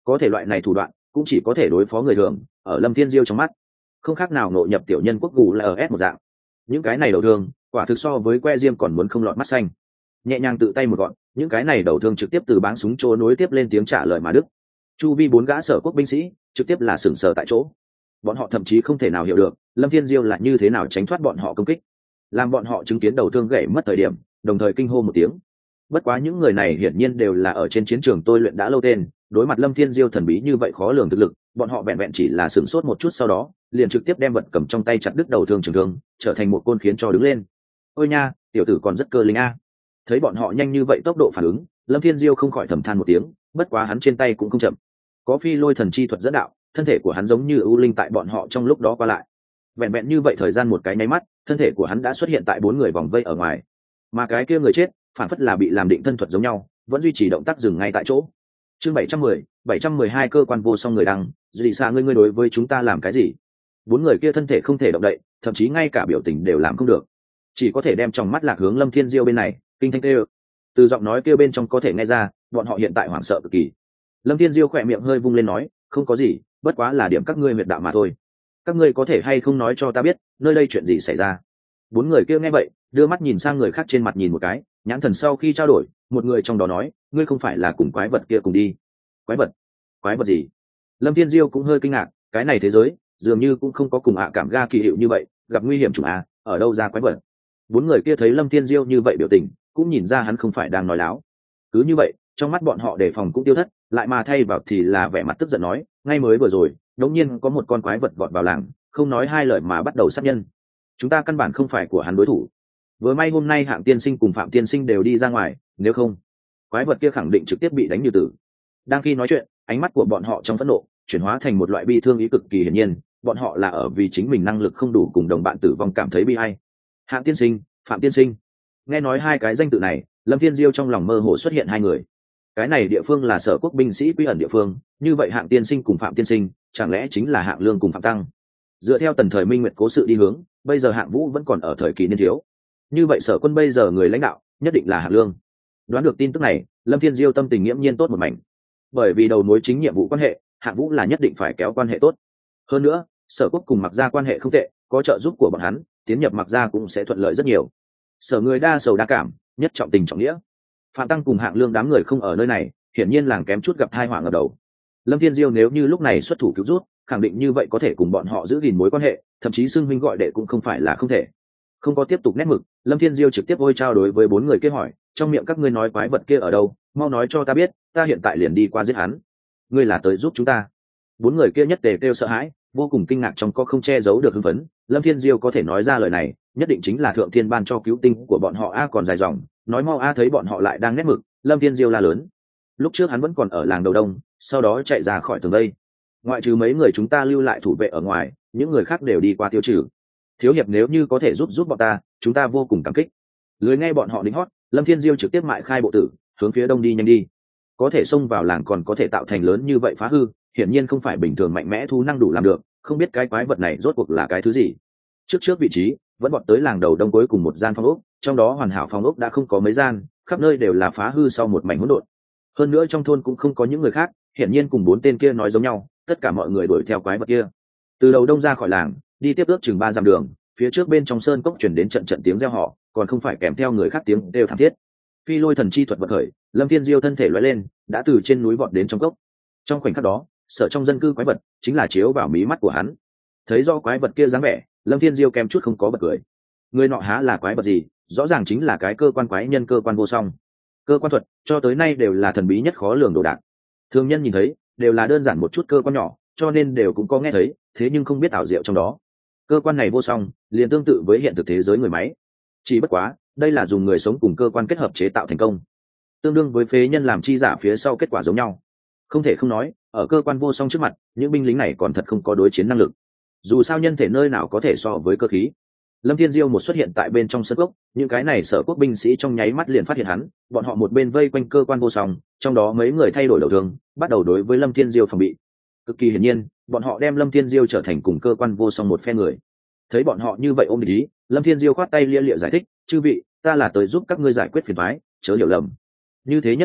có thể loại này thủ đoạn cũng chỉ có thể đối phó người thường, ở Lâm Thiên Diêu trong mắt không khác nào nội nhập tiểu nhân quốc gù là ở ép một dạng. Những cái này đầu thương quả thực so với que diêm còn muốn không lọt mắt xanh. Nhẹ nhàng tự tay một gọn, những cái này đầu thương trực tiếp từ báng súng chỗ nối tiếp lên tiếng trả lời mà đức. Chu vi bốn gã sở quốc binh sĩ trực tiếp là sừng sờ tại chỗ. Bọn họ thậm chí không thể nào hiểu được Lâm Thiên Diêu là như thế nào tránh thoát bọn họ công kích, làm bọn họ chứng kiến đầu thương gãy mất thời điểm đồng thời kinh hô một tiếng. Bất quá những người này hiển nhiên đều là ở trên chiến trường tôi luyện đã lâu tên, đối mặt Lâm Thiên Diêu thần bí như vậy khó lường thực lực, bọn họ vẹn vẹn chỉ là sửng sốt một chút, sau đó liền trực tiếp đem vật cầm trong tay chặt đứt đầu thương trường thương, trở thành một côn khiến cho đứng lên. Ôi nha, tiểu tử còn rất cơ linh a. Thấy bọn họ nhanh như vậy tốc độ phản ứng, Lâm Thiên Diêu không khỏi thầm than một tiếng, bất quá hắn trên tay cũng không chậm, có phi lôi thần chi thuật dẫn đạo, thân thể của hắn giống như ưu linh tại bọn họ trong lúc đó qua lại. Vẹn vẹn như vậy thời gian một cái nháy mắt, thân thể của hắn đã xuất hiện tại bốn người vòng vây ở ngoài, mà cái kia người chết phản phất là bị làm định thân thuật giống nhau, vẫn duy trì động tác dừng ngay tại chỗ. Chương bảy trăm mười, bảy trăm mười hai cơ quan vô song người đăng, dị xa ngươi ngươi đối với chúng ta làm cái gì? Bốn người kia thân thể không thể động đậy, thậm chí ngay cả biểu tình đều làm không được, chỉ có thể đem trong mắt lạc hướng Lâm Thiên Diêu bên này, kinh thanh kêu. Từ giọng nói kia bên trong có thể nghe ra, bọn họ hiện tại hoảng sợ cực kỳ. Lâm Thiên Diêu khỏe miệng hơi vung lên nói, không có gì, bất quá là điểm các ngươi huyệt đạo mà thôi. Các ngươi có thể hay không nói cho ta biết, nơi đây chuyện gì xảy ra? Bốn người kia nghe vậy, đưa mắt nhìn sang người khác trên mặt nhìn một cái, nhãn thần sau khi trao đổi, một người trong đó nói, ngươi không phải là cùng quái vật kia cùng đi? Quái vật? Quái vật gì? Lâm Thiên Diêu cũng hơi kinh ngạc, cái này thế giới dường như cũng không có cùng ạ cảm ga kỳ hiệu như vậy, gặp nguy hiểm chủng à, ở đâu ra quái vật? Bốn người kia thấy Lâm Thiên Diêu như vậy biểu tình, cũng nhìn ra hắn không phải đang nói láo. Cứ như vậy, trong mắt bọn họ đề phòng cũng tiêu thất, lại mà thay vào thì là vẻ mặt tức giận nói, ngay mới vừa rồi, đột nhiên có một con quái vật vọt vào làng, không nói hai lời mà bắt đầu sát nhân. Chúng ta căn bản không phải của hắn đối thủ. Vừa may hôm nay Hạng tiên sinh cùng Phạm tiên sinh đều đi ra ngoài, nếu không, quái vật kia khẳng định trực tiếp bị đánh như tử. Đang khi nói chuyện, ánh mắt của bọn họ trong phẫn nộ chuyển hóa thành một loại bi thương ý cực kỳ hiển nhiên, bọn họ là ở vì chính mình năng lực không đủ cùng đồng bạn tử vong cảm thấy bi ai. Hạng tiên sinh, Phạm tiên sinh. Nghe nói hai cái danh tự này, Lâm Thiên Diêu trong lòng mơ hồ xuất hiện hai người. Cái này địa phương là sở quốc binh sĩ quy ẩn địa phương, như vậy Hạng tiên sinh cùng Phạm tiên sinh chẳng lẽ chính là Hạng Lương cùng Phạm Tăng? Dựa theo tần thời Minh Nguyệt cố sự đi hướng, bây giờ Hạng Vũ vẫn còn ở thời kỳ niên thiếu, như vậy sở quân bây giờ người lãnh đạo nhất định là Hạng Lương. Đoán được tin tức này, Lâm Thiên Diêu tâm tình nghiễm nhiên tốt một mảnh, bởi vì đầu mối chính nhiệm vụ quan hệ, Hạng Vũ là nhất định phải kéo quan hệ tốt. Hơn nữa, sở quốc cùng Mặc Gia quan hệ không tệ, có trợ giúp của bọn hắn, tiến nhập Mặc Gia cũng sẽ thuận lợi rất nhiều. Sở người đa sầu đa cảm, nhất trọng tình trọng nghĩa. Phạm Tăng cùng Hạng Lương đám người không ở nơi này, hiển nhiên làng kém chút gặp tai họa ngập đầu. Lâm Thiên Diêu nếu như lúc này xuất thủ cứu rút, khẳng định như vậy có thể cùng bọn họ giữ gìn mối quan hệ, thậm chí xưng huynh gọi đệ cũng không phải là không thể. Không có tiếp tục nét mực, Lâm Thiên Diêu trực tiếp ôi trao đối với bốn người kia hỏi, trong miệng các ngươi nói quái vật kia ở đâu, mau nói cho ta biết, ta hiện tại liền đi qua giết hắn. Ngươi là tới giúp chúng ta? Bốn người kia nhất tề kêu sợ hãi, vô cùng kinh ngạc trong có không che giấu được hưng phấn. Lâm Thiên Diêu có thể nói ra lời này, nhất định chính là thượng thiên ban cho cứu tinh của bọn họ a. Còn dài dòng nói mau a. Thấy bọn họ lại đang nét mực, Lâm Thiên Diêu la lớn. Lúc trước hắn vẫn còn ở làng đầu đông, sau đó chạy ra khỏi tường đây, ngoại trừ mấy người chúng ta lưu lại thủ vệ ở ngoài, những người khác đều đi qua tiêu trừ. Thiếu hiệp nếu như có thể giúp giúp bọn ta, chúng ta vô cùng cảm kích. Lưới nghe bọn họ đính hót, Lâm Thiên Diêu trực tiếp mại khai bộ tử, hướng phía đông đi nhanh đi. Có thể xông vào làng còn có thể tạo thành lớn như vậy phá hư, hiển nhiên không phải bình thường mạnh mẽ thú năng đủ làm được. Không biết cái quái vật này rốt cuộc là cái thứ gì. Trước trước vị trí vẫn bọn tới làng đầu đông cuối cùng một gian phòng ốc, trong đó hoàn hảo phòng ốc đã không có mấy gian, khắp nơi đều là phá hư sau một mảnh hỗn độn. Hơn nữa trong thôn cũng không có những người khác, hiển nhiên cùng bốn tên kia nói giống nhau, tất cả mọi người đuổi theo quái vật kia. Từ đầu đông ra khỏi làng, đi tiếp ước chừng ba dặm đường, phía trước bên trong sơn cốc chuyển đến trận trận tiếng reo hò, còn không phải kèm theo người khác tiếng đều thảm thiết. Phi lôi thần chi thuật vận khởi, Lâm Thiên Diêu thân thể lóe lên, đã từ trên núi vọt đến trong cốc. Trong khoảnh khắc đó, sở trong dân cư quái vật chính là chiếu vào mí mắt của hắn. Thấy do quái vật kia dáng vẻ, Lâm Thiên Diêu kèm chút không có bật cười. Người nọ há là quái vật gì, rõ ràng chính là cái cơ quan quái nhân cơ quan vô song. Cơ quan thuật cho tới nay đều là thần bí nhất khó lường đồ đạc. Thường nhân nhìn thấy đều là đơn giản một chút cơ quan nhỏ, cho nên đều cũng có nghe thấy, thế nhưng không biết ảo diệu trong đó. Cơ quan này vô song, liền tương tự với hiện thực thế giới người máy. Chỉ bất quá, đây là dùng người sống cùng cơ quan kết hợp chế tạo thành công, tương đương với phế nhân làm chi giả phía sau kết quả giống nhau. Không thể không nói, ở cơ quan vô song trước mặt, những binh lính này còn thật không có đối chiến năng lực. Dù sao nhân thể nơi nào có thể so với cơ khí. Lâm Thiên Diêu một xuất hiện tại bên trong sân cốc, những cái này sở quốc binh sĩ trong nháy mắt liền phát hiện hắn, bọn họ một bên vây quanh cơ quan vô song, trong đó mấy người thay đổi đầu thương, bắt đầu đối với Lâm Thiên Diêu phòng bị. Cực kỳ hiển nhiên, bọn họ đem Lâm Thiên Diêu trở thành cùng cơ quan vô song một phe người. Thấy bọn họ như vậy ôm địch ý, Lâm Thiên Diêu khoát tay lia lịa giải thích, chư vị, ta là tới giúp các ngươi giải quyết phiền toái, chớ hiểu lầm. Như thế nhất giải thích,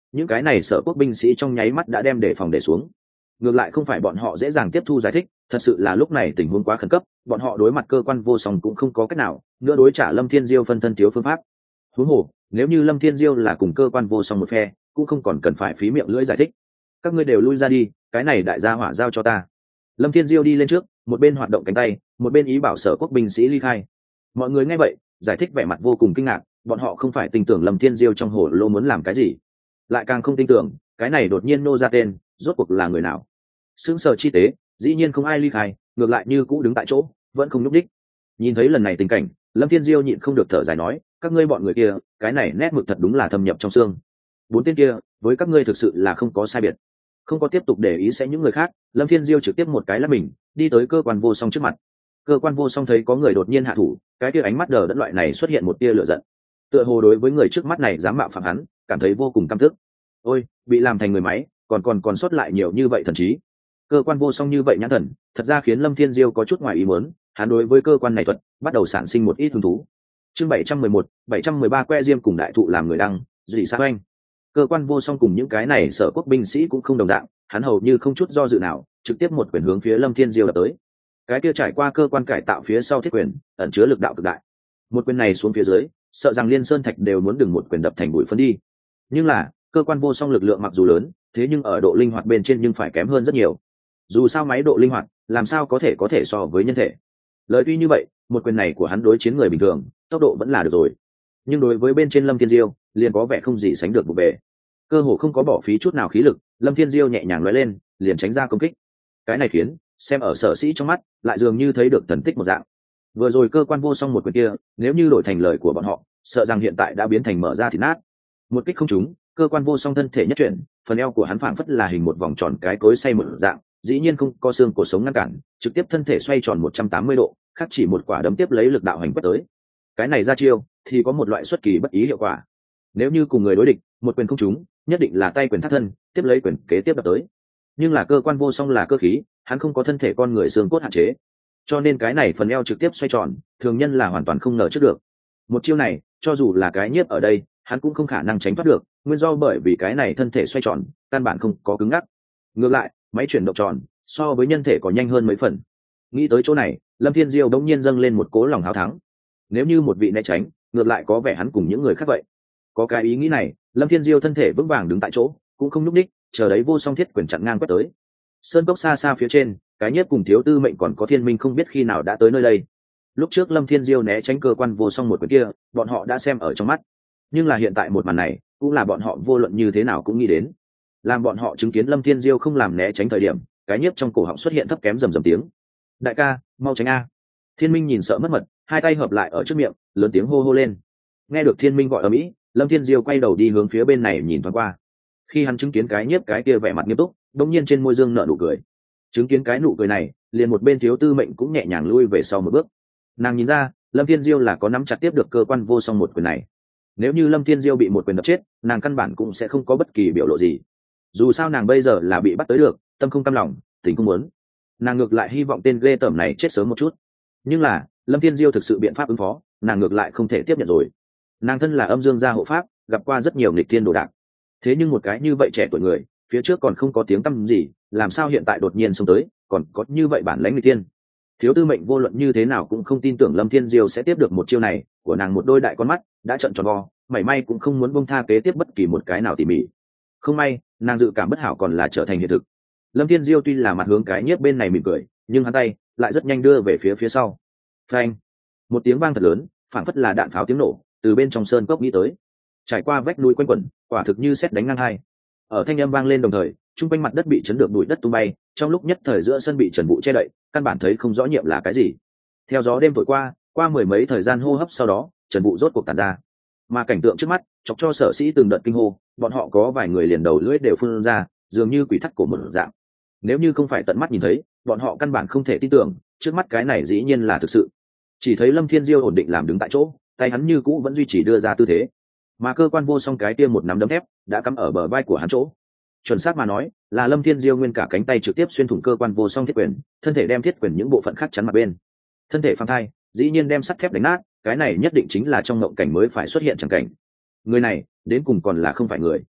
những cái này sở quốc binh sĩ trong nháy mắt đã đem đề phòng để xuống. Ngược lại không phải bọn họ dễ dàng tiếp thu giải thích, thật sự là lúc này tình huống quá khẩn cấp, bọn họ đối mặt cơ quan vô song cũng không có cách nào nữa đối trả Lâm Thiên Diêu phân thân thiếu phương pháp. Huống hồ nếu như Lâm Thiên Diêu là cùng cơ quan vô song một phe, cũng không còn cần phải phí miệng lưỡi giải thích. Các ngươi đều lui ra đi, cái này đại gia hỏa giao cho ta. Lâm Thiên Diêu đi lên trước, một bên hoạt động cánh tay, một bên ý bảo sở quốc binh sĩ ly khai. Mọi người nghe vậy giải thích vẻ mặt vô cùng kinh ngạc, bọn họ không phải tin tưởng Lâm Thiên Diêu trong hồ lô muốn làm cái gì, lại càng không tin tưởng cái này đột nhiên nô ra tên rốt cuộc là người nào. Sững sờ chi tế, dĩ nhiên không ai ly khai, ngược lại như cũ đứng tại chỗ vẫn không nhúc đích. Nhìn thấy lần này tình cảnh, Lâm Thiên Diêu nhịn không được thở dài nói, các ngươi bọn người kia cái này nét mực thật đúng là thâm nhập trong xương. Bốn tên kia với các ngươi thực sự là không có sai biệt. Không có tiếp tục để ý sẽ những người khác, Lâm Thiên Diêu trực tiếp một cái lắc mình đi tới cơ quan vô song trước mặt. Cơ quan vô song thấy có người đột nhiên hạ thủ, cái kia ánh mắt đờ đẫn loại này xuất hiện một tia lửa giận, tựa hồ đối với người trước mắt này dám mạo phạm hắn cảm thấy vô cùng căm tức. Ôi, bị làm thành người máy, còn còn còn sót lại nhiều như vậy thần trí. Cơ quan vô song như vậy nhãn thần thật ra khiến Lâm Thiên Diêu có chút ngoài ý muốn, hắn đối với cơ quan này thuật bắt đầu sản sinh một ít hứng thú. Chương bảy trăm mười một, bảy trăm mười ba que diêm cùng đại thụ làm người đăng, dị sa oanh. Cơ quan vô song cùng những cái này sở quốc binh sĩ cũng không đồng dạng, hắn hầu như không chút do dự nào trực tiếp một quyền hướng phía Lâm Thiên Diêu đập tới. Cái kia trải qua cơ quan cải tạo phía sau thiết quyền ẩn chứa lực đạo cực đại, một quyền này xuống phía dưới sợ rằng liên sơn thạch đều muốn đừng một quyền đập thành bụi phân đi. Nhưng là cơ quan vô song lực lượng mặc dù lớn, thế nhưng ở độ linh hoạt bên trên nhưng phải kém hơn rất nhiều. Dù sao máy độ linh hoạt làm sao có thể có thể so với nhân thể. Lời tuy như vậy, một quyền này của hắn đối chiến người bình thường tốc độ vẫn là được rồi, nhưng đối với bên trên Lâm Thiên Diêu liền có vẻ không gì sánh được vụ bề. Cơ hồ không có bỏ phí chút nào khí lực, Lâm Thiên Diêu nhẹ nhàng nói lên liền tránh ra công kích. Cái này khiến xem ở sở sĩ trong mắt lại dường như thấy được thần tích một dạng. Vừa rồi cơ quan vô song một quyền kia, nếu như đổi thành lời của bọn họ, sợ rằng hiện tại đã biến thành mở ra thịt nát. Một kích không trúng, cơ quan vô song thân thể nhất chuyển, phần eo của hắn phảng phất là hình một vòng tròn cái cối xay một dạng, dĩ nhiên không có xương cổ sống ngăn cản, trực tiếp thân thể xoay tròn một trăm tám mươi độ, khắc chỉ một quả đấm tiếp lấy lực đạo hành quét tới. Cái này ra chiêu thì có một loại xuất kỳ bất ý hiệu quả. Nếu như cùng người đối địch, một quyền không trúng, nhất định là tay quyền thắt thân, tiếp lấy quyền kế tiếp đập tới. Nhưng là cơ quan vô song là cơ khí, hắn không có thân thể con người xương cốt hạn chế, cho nên cái này phần eo trực tiếp xoay tròn, thường nhân là hoàn toàn không ngờ trước được. Một chiêu này cho dù là cái nhiếp ở đây hắn cũng không khả năng tránh thoát được, nguyên do bởi vì cái này thân thể xoay tròn căn bản không có cứng ngắc. Ngược lại máy chuyển động tròn so với nhân thể có nhanh hơn mấy phần. Nghĩ tới chỗ này, Lâm Thiên Diêu đống nhiên dâng lên một cố lòng háo thắng. Nếu như một vị né tránh, ngược lại có vẻ hắn cùng những người khác vậy. Có cái ý nghĩ này, Lâm Thiên Diêu thân thể vững vàng đứng tại chỗ, cũng không nhúc nhích, chờ đấy vô song thiết quyền chặn ngang quét tới. Sơn cốc xa xa phía trên, cái nhiếp cùng thiếu tư mệnh còn có thiên minh không biết khi nào đã tới nơi đây. Lúc trước Lâm Thiên Diêu né tránh cơ quan vô song một quyền kia, bọn họ đã xem ở trong mắt. Nhưng là hiện tại một màn này, cũng là bọn họ vô luận như thế nào cũng nghĩ đến. Làm bọn họ chứng kiến Lâm Thiên Diêu không làm né tránh thời điểm, cái nhiếp trong cổ họng xuất hiện thấp kém rầm rầm tiếng. Đại ca, mau tránh a! Thiên minh nhìn sợ mất mật, hai tay hợp lại ở trước miệng, lớn tiếng hô hô lên. Nghe được Thiên minh gọi ở mỹ, Lâm Thiên Diêu quay đầu đi hướng phía bên này nhìn thoáng qua. Khi hắn chứng kiến cái nhiếp cái kia vẻ mặt nghiêm túc, đột nhiên trên môi dương nở nụ cười. Chứng kiến cái nụ cười này, liền một bên thiếu tư mệnh cũng nhẹ nhàng lui về sau một bước. Nàng nhìn ra Lâm Thiên Diêu là có nắm chặt tiếp được cơ quan vô song một quyền này. Nếu như Lâm Thiên Diêu bị một quyền đập chết, nàng căn bản cũng sẽ không có bất kỳ biểu lộ gì. Dù sao nàng bây giờ là bị bắt tới được, tâm không cam lòng, tình không muốn. Nàng ngược lại hy vọng tên ghê tởm này chết sớm một chút. Nhưng là Lâm Thiên Diêu thực sự biện pháp ứng phó, nàng ngược lại không thể tiếp nhận rồi. Nàng thân là âm dương gia hộ pháp, gặp qua rất nhiều nghịch thiên đồ đạc. Thế nhưng một cái như vậy trẻ tuổi người, phía trước còn không có tiếng tăm gì, làm sao hiện tại đột nhiên xông tới, còn có như vậy bản lãnh nghịch thiên. Thiếu tư mệnh vô luận như thế nào cũng không tin tưởng Lâm Thiên Diêu sẽ tiếp được một chiêu này của nàng, một đôi đại con mắt đã trợn tròn vo, mảy may cũng không muốn buông tha kế tiếp bất kỳ một cái nào tỉ mỉ. Không may nàng dự cảm bất hảo còn là trở thành hiện thực. Lâm Thiên Diêu tuy là mặt hướng cái nhiếp bên này mỉm cười, nhưng hắn tay lại rất nhanh đưa về phía phía sau. Phanh! Một tiếng vang thật lớn, phảng phất là đạn pháo tiếng nổ từ bên trong sơn cốc nghĩ tới, trải qua vách núi quanh quẩn, quả thực như sét đánh ngang hai. Ở thanh âm vang lên đồng thời, trung quanh mặt đất bị chấn được bụi đất tung bay, trong lúc nhất thời giữa sân bị trần vụ che đậy, căn bản thấy không rõ nhiệm là cái gì. Theo gió đêm thổi qua, qua mười mấy thời gian hô hấp sau đó, trần vụ rốt cuộc tàn ra. Mà cảnh tượng trước mắt chọc cho sở sĩ từng đợt kinh hô, bọn họ có vài người liền đầu lưỡi đều phun ra, dường như quỷ thắt cổ một dạng. Nếu như không phải tận mắt nhìn thấy, bọn họ căn bản không thể tin tưởng, trước mắt cái này dĩ nhiên là thực sự. Chỉ thấy Lâm Thiên Diêu ổn định làm đứng tại chỗ, tay hắn như cũ vẫn duy trì đưa ra tư thế, mà cơ quan vô song cái kia một nắm đấm thép đã cắm ở bờ vai của hắn chỗ. Chuẩn xác mà nói, là Lâm Thiên Diêu nguyên cả cánh tay trực tiếp xuyên thủng cơ quan vô song thiết quyền, thân thể đem thiết quyền những bộ phận khác chắn mặt bên. Thân thể phang thai, dĩ nhiên đem sắt thép đánh nát, cái này nhất định chính là trong ngộng cảnh mới phải xuất hiện chẳng cảnh. Người này, đến cùng còn là không phải người.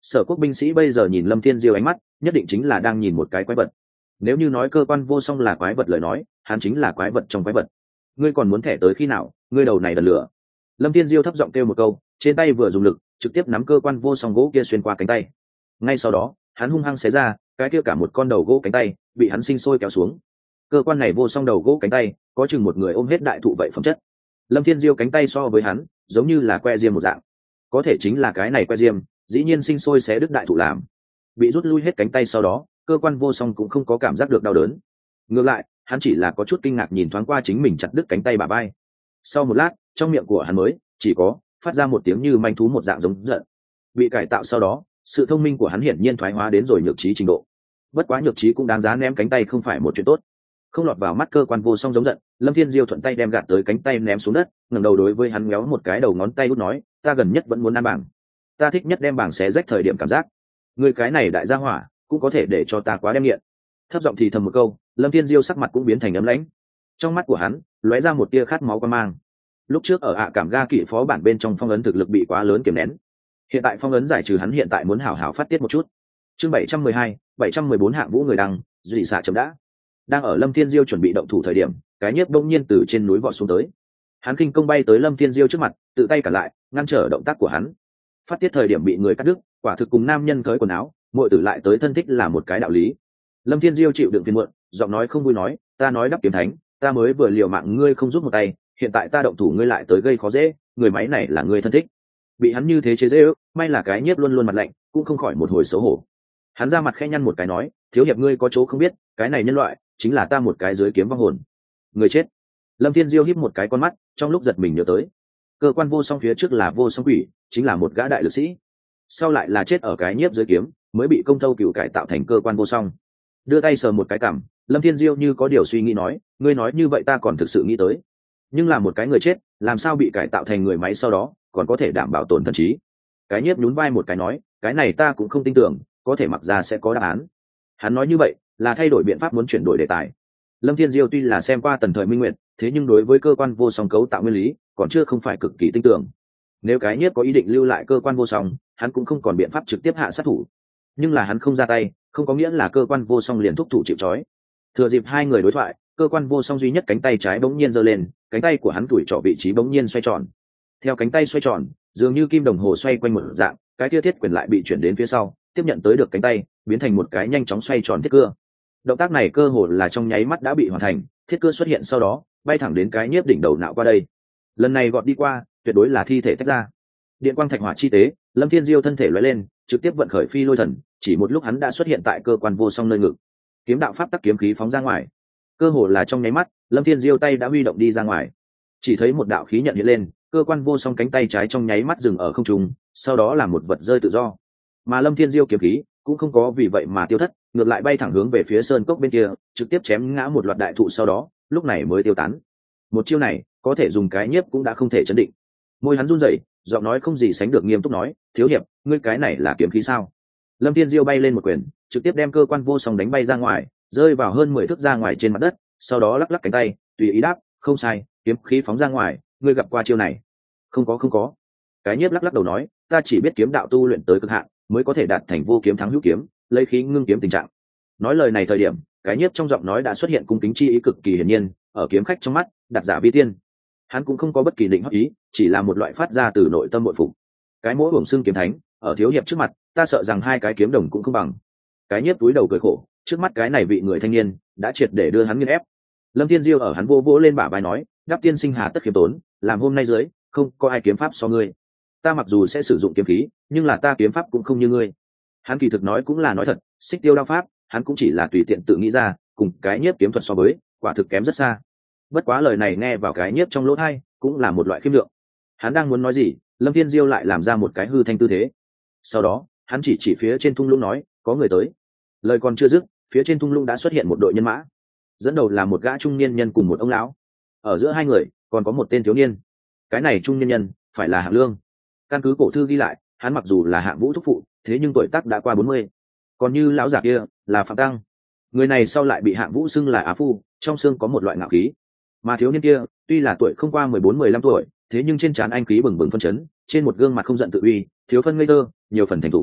Sở Quốc binh sĩ bây giờ nhìn Lâm Thiên Diêu ánh mắt nhất định chính là đang nhìn một cái quái vật. Nếu như nói cơ quan vô song là quái vật lời nói, hắn chính là quái vật trong quái vật. Ngươi còn muốn thẻ tới khi nào, ngươi đầu này đần lửa. Lâm Thiên Diêu thấp giọng kêu một câu, trên tay vừa dùng lực trực tiếp nắm cơ quan vô song gỗ kia xuyên qua cánh tay. Ngay sau đó hắn hung hăng xé ra, cái kia cả một con đầu gỗ cánh tay bị hắn sinh sôi kéo xuống. Cơ quan này vô song đầu gỗ cánh tay có chừng một người ôm hết đại thụ vậy phẩm chất. Lâm Thiên Diêu cánh tay so với hắn giống như là que diêm một dạng, có thể chính là cái này que diêm dĩ nhiên sinh sôi xé đứt đại thụ làm. Bị rút lui hết cánh tay sau đó, cơ quan vô song cũng không có cảm giác được đau đớn, ngược lại hắn chỉ là có chút kinh ngạc nhìn thoáng qua chính mình chặt đứt cánh tay bả vai. Sau một lát trong miệng của hắn mới chỉ có phát ra một tiếng như manh thú một dạng giống giận. Bị cải tạo sau đó, sự thông minh của hắn hiển nhiên thoái hóa đến rồi nhược trí trình độ. Bất quá nhược trí cũng đáng giá ném cánh tay không phải một chuyện tốt. Không lọt vào mắt cơ quan vô song giống giận, Lâm Thiên Diêu thuận tay đem gạt tới cánh tay ném xuống đất, ngẩng đầu đối với hắn méo một cái đầu ngón tay út nói, ta gần nhất vẫn muốn ăn bảng, ta thích nhất đem bảng xé rách thời điểm cảm giác. Người cái này đại gia hỏa cũng có thể để cho ta quá đem nghiện. Thấp giọng thì thầm một câu, Lâm Thiên Diêu sắc mặt cũng biến thành ấm lãnh. Trong mắt của hắn lóe ra một tia khát máu quan mang. Lúc trước ở ạ cảm ga kỵ phó bản bên trong phong ấn thực lực bị quá lớn kiềm nén, hiện tại phong ấn giải trừ, hắn hiện tại muốn hảo hảo phát tiết một chút. Chương bảy trăm mười hai, bảy trăm mười bốn hạng vũ người đăng, dị xạ chấm đã. Đang ở Lâm Thiên Diêu chuẩn bị động thủ thời điểm, cái nhiếp đông nhiên từ trên núi vọt xuống tới. Hắn kinh công bay tới Lâm Thiên Diêu trước mặt, tự tay cả lại ngăn trở động tác của hắn. Phát tiết thời điểm bị người cắt đứt, quả thực cùng nam nhân cởi quần áo, muội tử lại tới thân thích là một cái đạo lý. Lâm Thiên Diêu chịu đựng phiền muộn, giọng nói không vui nói, ta nói đắp kiếm thánh, ta mới vừa liều mạng ngươi không giúp một tay, hiện tại ta động thủ ngươi lại tới gây khó dễ, người máy này là người thân thích. Bị hắn như thế chế dễ ước, may là cái nhiếp luôn luôn mặt lạnh, cũng không khỏi một hồi xấu hổ. Hắn ra mặt khẽ nhăn một cái nói, thiếu hiệp ngươi có chỗ không biết, cái này nhân loại chính là ta một cái dưới kiếm vong hồn. Người chết. Lâm Thiên Diêu híp một cái con mắt, trong lúc giật mình nhớ tới, cơ quan vô song phía trước là vô song quỷ, chính là một gã đại lực sĩ, sau lại là chết ở cái nhiếp dưới kiếm, mới bị công thâu cựu cải tạo thành cơ quan vô song. Đưa tay sờ một cái cằm, Lâm Thiên Diêu như có điều suy nghĩ nói, ngươi nói như vậy ta còn thực sự nghĩ tới, nhưng là một cái người chết làm sao bị cải tạo thành người máy sau đó còn có thể đảm bảo tổn thân trí. Cái nhiếp nhún vai một cái nói, cái này ta cũng không tin tưởng, có thể mặc ra sẽ có đáp án. Hắn nói như vậy là thay đổi biện pháp, muốn chuyển đổi đề tài. Lâm Thiên Diêu tuy là xem qua Tần Thời Minh Nguyệt, thế nhưng đối với cơ quan vô song cấu tạo nguyên lý còn chưa không phải cực kỳ tin tưởng. Nếu cái nhiếp có ý định lưu lại cơ quan vô song, hắn cũng không còn biện pháp trực tiếp hạ sát thủ, nhưng là hắn không ra tay không có nghĩa là cơ quan vô song liền thúc thủ chịu trói. Thừa dịp hai người đối thoại, cơ quan vô song duy nhất cánh tay trái bỗng nhiên giơ lên, cánh tay của hắn tuổi trỏ vị trí bỗng nhiên xoay tròn. Theo cánh tay xoay tròn, dường như kim đồng hồ xoay quanh một dạng, cái kia thiết quyền lại bị chuyển đến phía sau, tiếp nhận tới được cánh tay, biến thành một cái nhanh chóng xoay tròn thiết cưa. Động tác này cơ hồ là trong nháy mắt đã bị hoàn thành, thiết cưa xuất hiện sau đó, bay thẳng đến cái nhiếp đỉnh đầu nạo qua đây. Lần này gọt đi qua, tuyệt đối là thi thể tách ra. Điện quang thạch hỏa chi tế, Lâm Thiên Diêu thân thể lóe lên, trực tiếp vận khởi phi lôi thần, chỉ một lúc hắn đã xuất hiện tại cơ quan vô song nơi ngực. Kiếm đạo pháp tắc kiếm khí phóng ra ngoài, cơ hồ là trong nháy mắt, Lâm Thiên Diêu tay đã huy động đi ra ngoài. Chỉ thấy một đạo khí nhận hiện lên, cơ quan vô song cánh tay trái trong nháy mắt dừng ở không trung, sau đó là một vật rơi tự do. Mà Lâm Thiên Diêu kiếm khí cũng không có vì vậy mà tiêu thất, ngược lại bay thẳng hướng về phía sơn cốc bên kia, trực tiếp chém ngã một loạt đại thụ, sau đó lúc này mới tiêu tán. Một chiêu này có thể dùng cái nhiếp cũng đã không thể chấn định. Môi hắn run rẩy, giọng nói không gì sánh được nghiêm túc nói, thiếu hiệp, ngươi cái này là kiếm khí sao? Lâm Thiên Diêu bay lên một quyền, trực tiếp đem cơ quan vô song đánh bay ra ngoài, rơi vào hơn mười thước ra ngoài trên mặt đất, sau đó lắc lắc cánh tay, tùy ý đáp, không sai, kiếm khí phóng ra ngoài, ngươi gặp qua chiêu này? Không có không có. Cái nhiếp lắc lắc đầu nói, ta chỉ biết kiếm đạo tu luyện tới cực hạn mới có thể đạt thành vô kiếm thắng hữu kiếm, lấy khí ngưng kiếm tình trạng. Nói lời này thời điểm, cái nhiếp trong giọng nói đã xuất hiện cung kính chi ý cực kỳ hiển nhiên, ở kiếm khách trong mắt, đặt giả vi tiên. Hắn cũng không có bất kỳ định hót ý, chỉ là một loại phát ra từ nội tâm bội phục. Cái mỗi uổng xưng kiếm thánh, ở thiếu hiệp trước mặt, ta sợ rằng hai cái kiếm đồng cũng không bằng. Cái nhiếp túi đầu cười khổ, trước mắt cái này vị người thanh niên đã triệt để đưa hắn nghiền ép. Lâm Thiên Diêu ở hắn vô vỗ lên bả vai nói, đáp tiên sinh hà tất khiêm tốn, làm hôm nay dưới không có ai kiếm pháp so ngươi. Ta mặc dù sẽ sử dụng kiếm khí, nhưng là ta kiếm pháp cũng không như ngươi. Hắn kỳ thực nói cũng là nói thật, xích tiêu đao pháp hắn cũng chỉ là tùy tiện tự nghĩ ra, cùng cái nhiếp kiếm thuật so với quả thực kém rất xa. Bất quá lời này nghe vào cái nhiếp trong lỗ tai cũng là một loại khiêm lượng. Hắn đang muốn nói gì, Lâm Thiên Diêu lại làm ra một cái hư thanh tư thế. Sau đó hắn chỉ chỉ phía trên thung lũng nói, có người tới. Lời còn chưa dứt, phía trên thung lũng đã xuất hiện một đội nhân mã, dẫn đầu là một gã trung niên nhân cùng một ông lão. Ở giữa hai người còn có một tên thiếu niên. Cái này trung niên nhân phải là Hạng Lương. Căn cứ cổ thư ghi lại, hắn mặc dù là Hạng Vũ thúc phụ, thế nhưng tuổi tác đã qua bốn mươi. Còn như lão giả kia là Phạm Tăng. Người này sau lại bị Hạng Vũ xưng là Á Phu, trong xương có một loại ngạo khí. Mà thiếu niên kia tuy là tuổi không qua mười bốn mười lăm tuổi, thế nhưng trên trán anh khí bừng bừng phân chấn, trên một gương mặt không giận tự uy, thiếu phân ngây thơ, nhiều phần thành thục.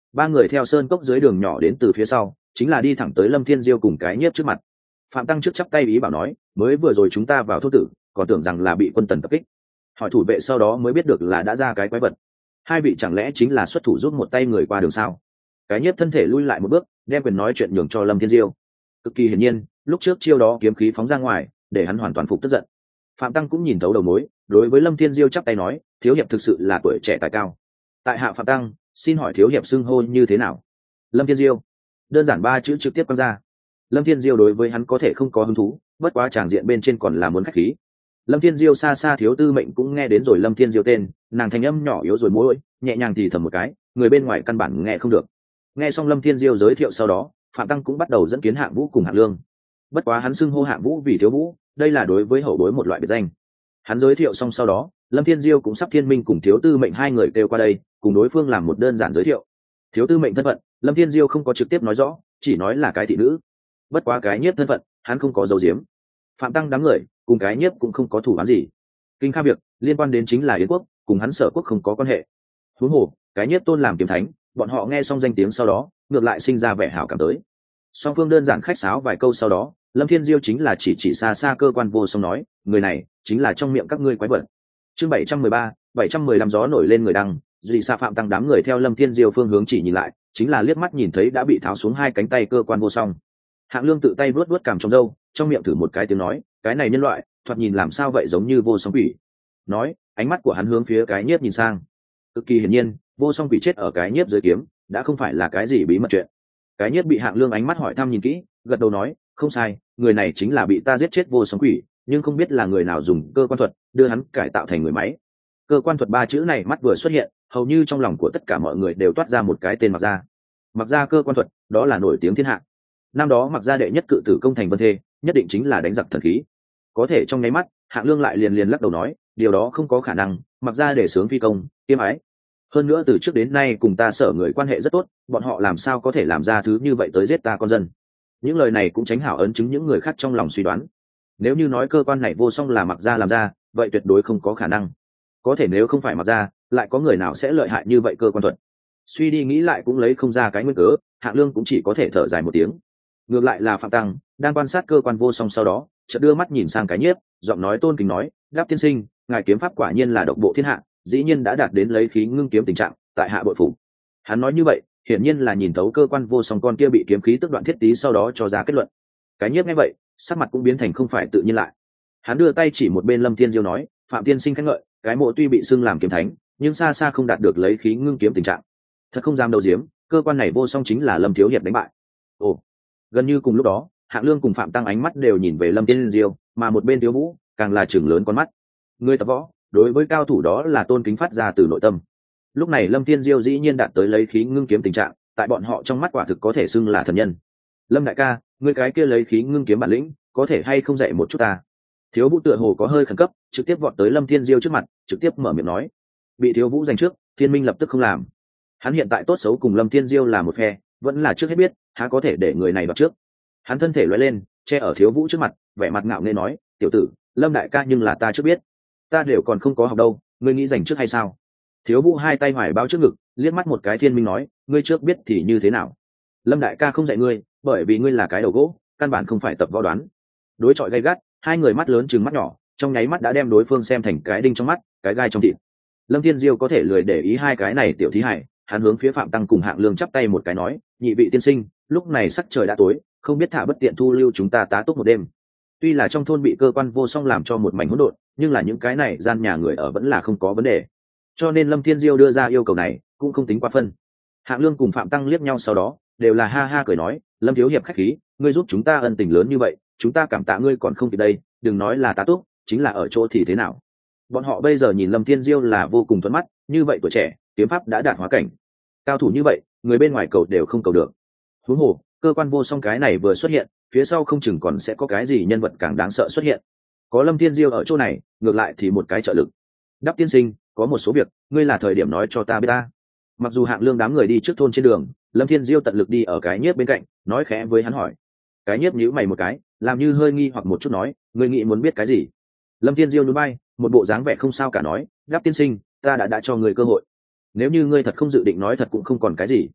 ba người theo sơn cốc dưới đường nhỏ đến từ phía sau, chính là đi thẳng tới Lâm Thiên Diêu cùng cái nhiếp trước mặt. Phạm Tăng trước chắp tay ý bảo nói, mới vừa rồi chúng ta vào thốt tử, còn tưởng rằng là bị quân Tần tập kích, hỏi thủ vệ sau đó mới biết được là đã ra cái quái vật. Hai vị chẳng lẽ chính là xuất thủ giúp một tay người qua đường sao? Cái nhiếp thân thể lui lại một bước, đem quyền nói chuyện nhường cho Lâm Thiên Diêu. Cực kỳ hiển nhiên, lúc trước chiêu đó kiếm khí phóng ra ngoài, để hắn hoàn toàn phục tức giận. Phạm Tăng cũng nhìn thấu đầu mối, đối với Lâm Thiên Diêu chắp tay nói, thiếu hiệp thực sự là tuổi trẻ tài cao. Tại hạ Phạm Tăng, xin hỏi thiếu hiệp xưng hô như thế nào? Lâm Thiên Diêu. Đơn giản ba chữ trực tiếp quăng ra. Lâm Thiên Diêu đối với hắn có thể không có hứng thú, bất quá tràng diện bên trên còn là muốn khách khí. Lâm Thiên Diêu xa xa thiếu tư mệnh cũng nghe đến rồi Lâm Thiên Diêu tên, nàng thanh âm nhỏ yếu rồi môi nhẹ nhàng thì thầm một cái, người bên ngoài căn bản nghe không được. Nghe xong Lâm Thiên Diêu giới thiệu sau đó, Phạm Tăng cũng bắt đầu dẫn kiến Hạng Vũ cùng Hạng Lương. Bất quá hắn xưng hô Hạng Vũ vì thiếu vũ, đây là đối với hậu bối một loại biệt danh. Hắn giới thiệu xong sau đó, Lâm Thiên Diêu cũng sắp Thiên Minh cùng thiếu tư mệnh hai người kêu qua đây, cùng đối phương làm một đơn giản giới thiệu. Thiếu tư mệnh thân phận, Lâm Thiên Diêu không có trực tiếp nói rõ, chỉ nói là cái thị nữ. Bất quá cái nhiếp thân phận, hắn không có giấu giếm. Phạm Tăng đám người cùng cái nhiếp cũng không có thủ án gì. Kinh kha việc liên quan đến chính là Yến quốc, cùng hắn Sở quốc không có quan hệ. Huống hồ, cái nhiếp tôn làm kiếm thánh, bọn họ nghe xong danh tiếng sau đó, ngược lại sinh ra vẻ hảo cảm tới. Song phương đơn giản khách sáo vài câu sau đó, Lâm Thiên Diêu chính là chỉ chỉ xa xa cơ quan vô song nói, người này chính là trong miệng các ngươi quái vật. Chương bảy trăm mười ba, bảy trăm mười lăm gió nổi lên người đăng, Duy Sa Phạm Tăng đám người theo Lâm Thiên Diêu phương hướng chỉ nhìn lại, chính là liếc mắt nhìn thấy đã bị tháo xuống hai cánh tay cơ quan vô song. Hạng Lương tự tay vuốt vuốt cằm trong râu, trong miệng thử một cái tiếng nói, cái này nhân loại, thoạt nhìn làm sao vậy giống như vô song quỷ. Nói, ánh mắt của hắn hướng phía cái nhiếp nhìn sang. Cực kỳ hiển nhiên, vô song quỷ chết ở cái nhiếp dưới kiếm, đã không phải là cái gì bí mật chuyện. Cái nhiếp bị Hạng Lương ánh mắt hỏi thăm nhìn kỹ, gật đầu nói, không sai, người này chính là bị ta giết chết vô song quỷ, nhưng không biết là người nào dùng cơ quan thuật đưa hắn cải tạo thành người máy. Cơ quan thuật ba chữ này mắt vừa xuất hiện, hầu như trong lòng của tất cả mọi người đều toát ra một cái tên Mặc Gia. Mặc Gia cơ quan thuật, đó là nổi tiếng thiên hạ. Năm đó Mặc Gia đệ nhất cự tử công thành vân thê, nhất định chính là đánh giặc thần khí. Có thể trong nháy mắt, Hạng Lương lại liền liền lắc đầu nói, điều đó không có khả năng, Mặc Gia để sướng phi công, tiêm ái. Hơn nữa từ trước đến nay cùng ta Sở người quan hệ rất tốt, bọn họ làm sao có thể làm ra thứ như vậy tới giết ta con dân. Những lời này cũng tránh hảo ấn chứng những người khác trong lòng suy đoán. Nếu như nói cơ quan này vô song là Mặc Gia làm ra, vậy tuyệt đối không có khả năng. Có thể nếu không phải Mặc Gia, lại có người nào sẽ lợi hại như vậy cơ quan thuật? Suy đi nghĩ lại cũng lấy không ra cái nguyên cớ, Hạng Lương cũng chỉ có thể thở dài một tiếng. Ngược lại là Phạm Tăng đang quan sát cơ quan vô song sau đó, chợt đưa mắt nhìn sang cái nhiếp, giọng nói tôn kính nói, Đáp tiên sinh, ngài kiếm pháp quả nhiên là độc bộ thiên hạ, dĩ nhiên đã đạt đến lấy khí ngưng kiếm tình trạng, tại hạ bội phục. Hắn nói như vậy, hiển nhiên là nhìn thấu cơ quan vô song con kia bị kiếm khí tức đoạn thiết tí sau đó cho ra kết luận. Cái nhiếp nghe vậy, sắc mặt cũng biến thành không phải tự nhiên lại. Hắn đưa tay chỉ một bên Lâm Thiên Diêu nói, Phạm tiên sinh khen ngợi, cái mộ tuy bị xưng làm kiếm thánh, nhưng xa xa không đạt được lấy khí ngưng kiếm tình trạng. Thật không dám đầu diếm, cơ quan này vô song chính là Lâm thiếu hiệp đánh bại. Ồ, gần như cùng lúc đó, Hạng Lương cùng Phạm Tăng ánh mắt đều nhìn về Lâm Thiên Diêu, mà một bên Tiếu Vũ càng là chừng lớn con mắt. Người tập võ, đối với cao thủ đó là tôn kính phát ra từ nội tâm. Lúc này Lâm Thiên Diêu dĩ nhiên đạt tới lấy khí ngưng kiếm tình trạng, tại bọn họ trong mắt quả thực có thể xưng là thần nhân. Lâm đại ca, ngươi cái kia lấy khí ngưng kiếm bản lĩnh, có thể hay không dạy một chút ta? Thiếu Vũ tựa hồ có hơi khẩn cấp, trực tiếp vọt tới Lâm Thiên Diêu trước mặt, trực tiếp mở miệng nói. Bị Thiếu Vũ giành trước, Thiên Minh lập tức không làm. Hắn hiện tại tốt xấu cùng Lâm Thiên Diêu là một phe, vẫn là trước hết biết, há có thể để người này đoạt trước. Hắn thân thể lóe lên, che ở Thiếu Vũ trước mặt, vẻ mặt ngạo nghễ nói, tiểu tử, Lâm đại ca nhưng là ta trước biết, ta đều còn không có học đâu, ngươi nghĩ giành trước hay sao? Thiếu Vũ hai tay hoài bao trước ngực, liếc mắt một cái Thiên Minh nói, ngươi trước biết thì như thế nào? Lâm đại ca không dạy ngươi, bởi vì ngươi là cái đầu gỗ, căn bản không phải tập võ đoán. Đối chọi gay gắt, hai người mắt lớn trừng mắt nhỏ, trong nháy mắt đã đem đối phương xem thành cái đinh trong mắt, cái gai trong thịt. Lâm Thiên Diêu có thể lười để ý hai cái này tiểu thí hài, hắn hướng phía Phạm Tăng cùng Hạng Lương chắp tay một cái nói, nhị vị tiên sinh, lúc này sắc trời đã tối, không biết thả bất tiện thu lưu chúng ta tá túc một đêm. Tuy là trong thôn bị cơ quan vô song làm cho một mảnh hỗn độn, nhưng là những cái này gian nhà người ở vẫn là không có vấn đề. Cho nên Lâm Thiên Diêu đưa ra yêu cầu này, cũng không tính quá phân. Hạng Lương cùng Phạm Tăng liếc nhau sau đó, đều là ha ha cười nói, Lâm thiếu hiệp khách khí, ngươi giúp chúng ta ân tình lớn như vậy, chúng ta cảm tạ ngươi còn không kịp đây, đừng nói là tá túc, chính là ở chỗ thì thế nào. Bọn họ bây giờ nhìn Lâm Thiên Diêu là vô cùng thuận mắt, như vậy tuổi trẻ, kiếm pháp đã đạt hóa cảnh. Cao thủ như vậy, người bên ngoài cầu đều không cầu được. Huống hồ, cơ quan vô song cái này vừa xuất hiện, phía sau không chừng còn sẽ có cái gì nhân vật càng đáng sợ xuất hiện. Có Lâm Thiên Diêu ở chỗ này, ngược lại thì một cái trợ lực. Đáp tiên sinh, có một số việc, ngươi là thời điểm nói cho ta biết ta. Mặc dù Hạng Lương đám người đi trước thôn trên đường, Lâm Thiên Diêu tận lực đi ở cái nhiếp bên cạnh, nói khẽ với hắn hỏi. Cái nhiếp nhíu mày một cái, làm như hơi nghi hoặc một chút nói, ngươi nghĩ muốn biết cái gì? Lâm Thiên Diêu nhún vai, một bộ dáng vẻ không sao cả nói, Đáp tiên sinh, ta đã đã cho ngươi cơ hội. Nếu như ngươi thật không dự định nói thật cũng không còn cái gì.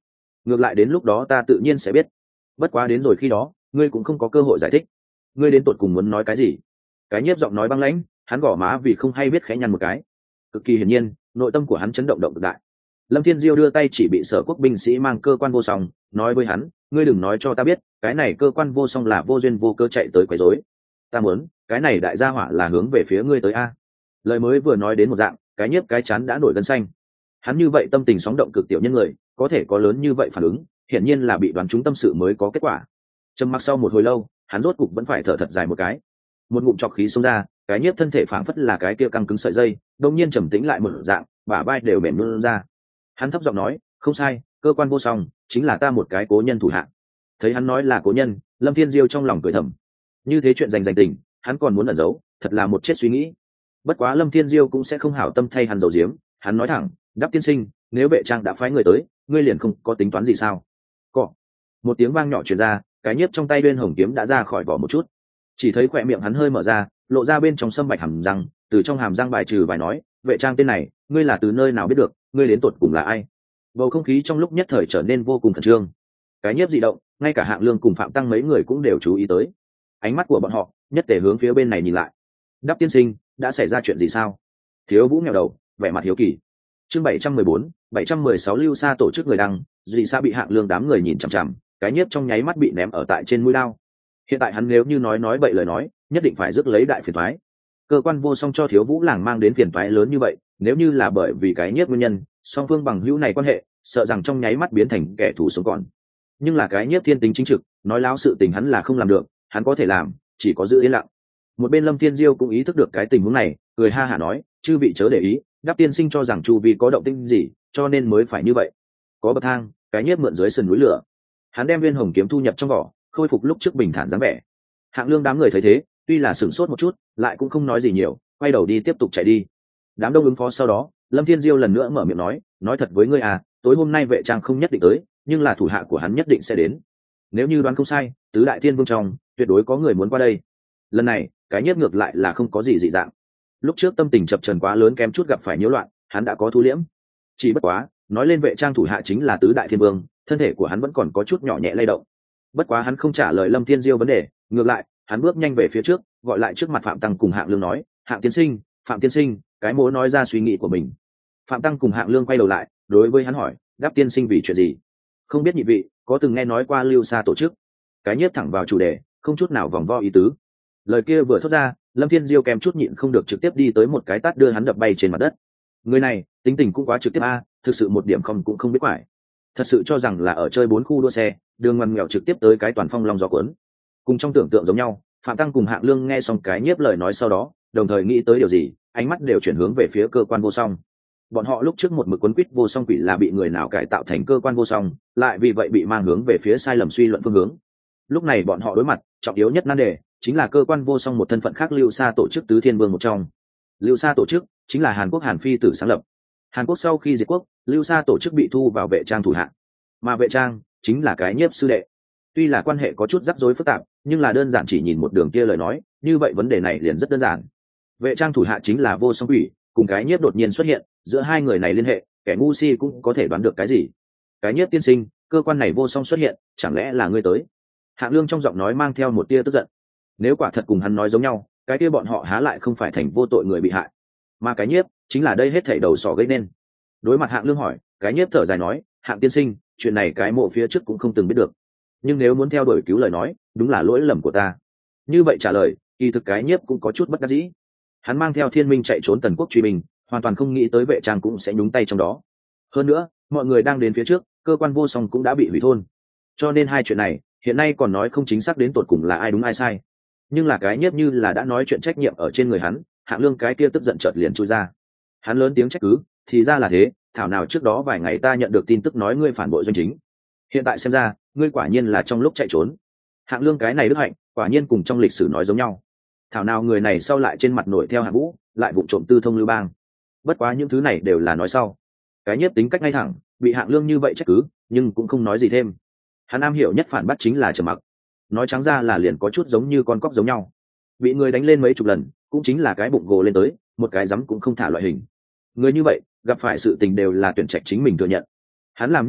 ngược lại đến lúc đó ta tự nhiên sẽ biết. Bất quá đến rồi khi đó ngươi cũng không có cơ hội giải thích. Ngươi đến tột cùng muốn nói cái gì? Cái nhiếp giọng nói băng lãnh, hắn gõ má vì không hay biết khẽ nhăn một cái. Cực kỳ hiển nhiên nội tâm của hắn chấn động động cực đại. Lâm Thiên Diêu đưa tay chỉ bị Sở Quốc binh sĩ mang cơ quan vô song, nói với hắn, ngươi đừng nói cho ta biết cái này cơ quan vô song là vô duyên vô cơ chạy tới quấy rối. Ta muốn cái này đại gia hỏa là hướng về phía ngươi tới a. Lời mới vừa nói đến một dạng, cái nhiếp cái chán đã nổi gân xanh. Hắn như vậy tâm tình sóng động cực tiểu nhân người có thể có lớn như vậy phản ứng, hiển nhiên là bị đoán trúng tâm sự mới có kết quả. Trầm mặc sau một hồi lâu, hắn rốt cục vẫn phải thở thật dài một cái. Một ngụm trọc khí xông ra, cái nhiếp thân thể phảng phất là cái kia căng cứng sợi dây, đột nhiên trầm tĩnh lại một dạng, bả vai đều mềm luôn ra. Hắn thấp giọng nói, không sai, cơ quan vô song chính là ta một cái cố nhân thủ hạ. Thấy hắn nói là cố nhân, Lâm Thiên Diêu trong lòng cười thầm. Như thế chuyện dành dành tình hắn còn muốn ẩn giấu, thật là một chết suy nghĩ. Bất quá Lâm Thiên Diêu cũng sẽ không hảo tâm thay hắn giấu giếm, hắn nói thẳng, Đáp tiên sinh, nếu vệ trang đã phái người tới, ngươi liền không có tính toán gì sao? Cọ. Một tiếng vang nhỏ truyền ra, cái nhiếp trong tay bên hồng kiếm đã ra khỏi vỏ một chút. Chỉ thấy khỏe miệng hắn hơi mở ra, lộ ra bên trong sâm bạch hàm răng, từ trong hàm răng bài trừ vài nói, vệ trang tên này, ngươi là từ nơi nào biết được, ngươi đến tột cùng là ai? Bầu không khí trong lúc nhất thời trở nên vô cùng khẩn trương. Cái nhiếp dị động, ngay cả Hạng Lương cùng Phạm Tăng mấy người cũng đều chú ý tới. Ánh mắt của bọn họ nhất tề hướng phía bên này nhìn lại. Đáp tiên sinh, đã xảy ra chuyện gì sao? Thiếu Vũ nghèo đầu, vẻ mặt hiếu kỳ. Chương bảy trăm mười bốn, bảy trăm mười sáu Lưu Sa tổ chức người đăng, dị sa bị Hạng Lương đám người nhìn chằm chằm, cái nhiếp trong nháy mắt bị ném ở tại trên mũi lao. Hiện tại hắn nếu như nói nói bậy lời nói, nhất định phải rước lấy đại phiền toái. Cơ quan vô song cho Thiếu Vũ làng mang đến phiền toái lớn như vậy, nếu như là bởi vì cái nhiếp nguyên nhân, song phương bằng hữu này quan hệ, sợ rằng trong nháy mắt biến thành kẻ thù sống còn. Nhưng là cái nhiếp thiên tính chính trực, nói láo sự tình hắn là không làm được, hắn có thể làm, chỉ có giữ yên lặng. Một bên Lâm Thiên Diêu cũng ý thức được cái tình huống này, cười ha hả nói, chư vị chớ để ý, Đáp tiên sinh cho rằng chu vi có động tĩnh gì, cho nên mới phải như vậy. Có bậc thang, cái nhiếp mượn dưới sườn núi lửa. Hắn đem viên hồng kiếm thu nhập trong vỏ, khôi phục lúc trước bình thản dáng vẻ. Hạng Lương đám người thấy thế, tuy là sửng sốt một chút, lại cũng không nói gì nhiều, quay đầu đi tiếp tục chạy đi. Đám đông ứng phó sau đó, Lâm Thiên Diêu lần nữa mở miệng nói, nói thật với ngươi à, tối hôm nay vệ trang không nhất định tới, nhưng là thủ hạ của hắn nhất định sẽ đến. Nếu như đoán không sai, tứ đại thiên vương trong, tuyệt đối có người muốn qua đây. Lần này, cái nhiếp ngược lại là không có gì dị dạng. Lúc trước tâm tình chập chờn quá lớn kém chút gặp phải nhiễu loạn, hắn đã có thu liễm. Chỉ bất quá, nói lên vệ trang thủ hạ chính là tứ đại thiên vương, thân thể của hắn vẫn còn có chút nhỏ nhẹ lay động. Bất quá hắn không trả lời Lâm Thiên Diêu vấn đề, ngược lại, hắn bước nhanh về phía trước, gọi lại trước mặt Phạm Tăng cùng Hạng Lương nói, Hạng tiên sinh, Phạm tiên sinh, cái mỗ nói ra suy nghĩ của mình. Phạm Tăng cùng Hạng Lương quay đầu lại, đối với hắn hỏi, Đáp tiên sinh vì chuyện gì? Không biết nhị vị có từng nghe nói qua Lưu Sa tổ chức? Cái nhiếp thẳng vào chủ đề, không chút nào vòng vo ý tứ. Lời kia vừa thốt ra, Lâm Thiên Diêu kèm chút nhịn không được trực tiếp đi tới một cái tát đưa hắn đập bay trên mặt đất. Người này tính tình cũng quá trực tiếp a, thực sự một điểm không cũng không biết quải. Thật sự cho rằng là ở chơi bốn khu đua xe, đường ngoằn nghèo trực tiếp tới cái toàn phong long gió cuốn. Cùng trong tưởng tượng giống nhau, Phạm Tăng cùng Hạng Lương nghe xong cái nhiếp lời nói sau đó, đồng thời nghĩ tới điều gì, ánh mắt đều chuyển hướng về phía cơ quan vô song. Bọn họ lúc trước một mực quấn quýt vô song quỷ là bị người nào cải tạo thành cơ quan vô song, lại vì vậy bị mang hướng về phía sai lầm suy luận phương hướng. Lúc này bọn họ đối mặt trọng yếu nhất nan đề chính là cơ quan vô song một thân phận khác Lưu Sa tổ chức tứ thiên vương một trong. Lưu Sa tổ chức chính là Hàn Quốc Hàn Phi tử sáng lập. Hàn Quốc sau khi diệt quốc, Lưu Sa tổ chức bị thu vào vệ trang thủ hạng, mà vệ trang chính là cái nhiếp sư đệ. Tuy là quan hệ có chút rắc rối phức tạp, nhưng là đơn giản chỉ nhìn một đường kia lời nói, như vậy vấn đề này liền rất đơn giản. Vệ trang thủ hạ chính là vô song quỷ, cùng cái nhiếp đột nhiên xuất hiện, giữa hai người này liên hệ, kẻ ngu si cũng có thể đoán được cái gì. Cái nhiếp tiên sinh, cơ quan này vô song xuất hiện, chẳng lẽ là ngươi tới? Hạng Lương trong giọng nói mang theo một tia tức giận. Nếu quả thật cùng hắn nói giống nhau, cái kia bọn họ há lại không phải thành vô tội người bị hại, mà cái nhiếp chính là đây hết thảy đầu sỏ gây nên. Đối mặt Hạng Lương hỏi, cái nhiếp thở dài nói, Hạng tiên sinh, chuyện này cái mộ phía trước cũng không từng biết được, nhưng nếu muốn theo đuổi cứu lời nói, đúng là lỗi lầm của ta. Như vậy trả lời, kỳ thực cái nhiếp cũng có chút bất đắc dĩ. Hắn mang theo thiên minh chạy trốn tần quốc truy binh, hoàn toàn không nghĩ tới vệ trang cũng sẽ nhúng tay trong đó. Hơn nữa, mọi người đang đến phía trước, cơ quan vô song cũng đã bị hủy thôn, cho nên hai chuyện này hiện nay còn nói không chính xác đến tột cùng là ai đúng ai sai. Nhưng là cái nhiếp như là đã nói chuyện trách nhiệm ở trên người hắn. Hạng Lương cái kia tức giận chợt liền chui ra. Hắn lớn tiếng trách cứ, thì ra là thế, thảo nào trước đó vài ngày ta nhận được tin tức nói ngươi phản bội doanh chính, hiện tại xem ra ngươi quả nhiên là trong lúc chạy trốn. Hạng Lương cái này đức hạnh quả nhiên cùng trong lịch sử nói giống nhau. Thảo nào người này sau lại trên mặt nổi theo Hạng Vũ, lại vụ trộm tư thông Lưu Bang. Bất quá những thứ này đều là nói sau. Cái nhiếp tính cách ngay thẳng, bị Hạng Lương như vậy trách cứ, nhưng cũng không nói gì thêm. Hắn am hiểu nhất phản bác chính là trầm mặc. Nói trắng ra là liền có chút giống như con cóc giống nhau, bị người đánh lên mấy chục lần cũng chính là cái bụng gồ lên tới, một cái rắm cũng không thả loại hình. Người như vậy gặp phải sự tình đều là tuyển trạch chính mình thừa nhận. Hắn làm như vậy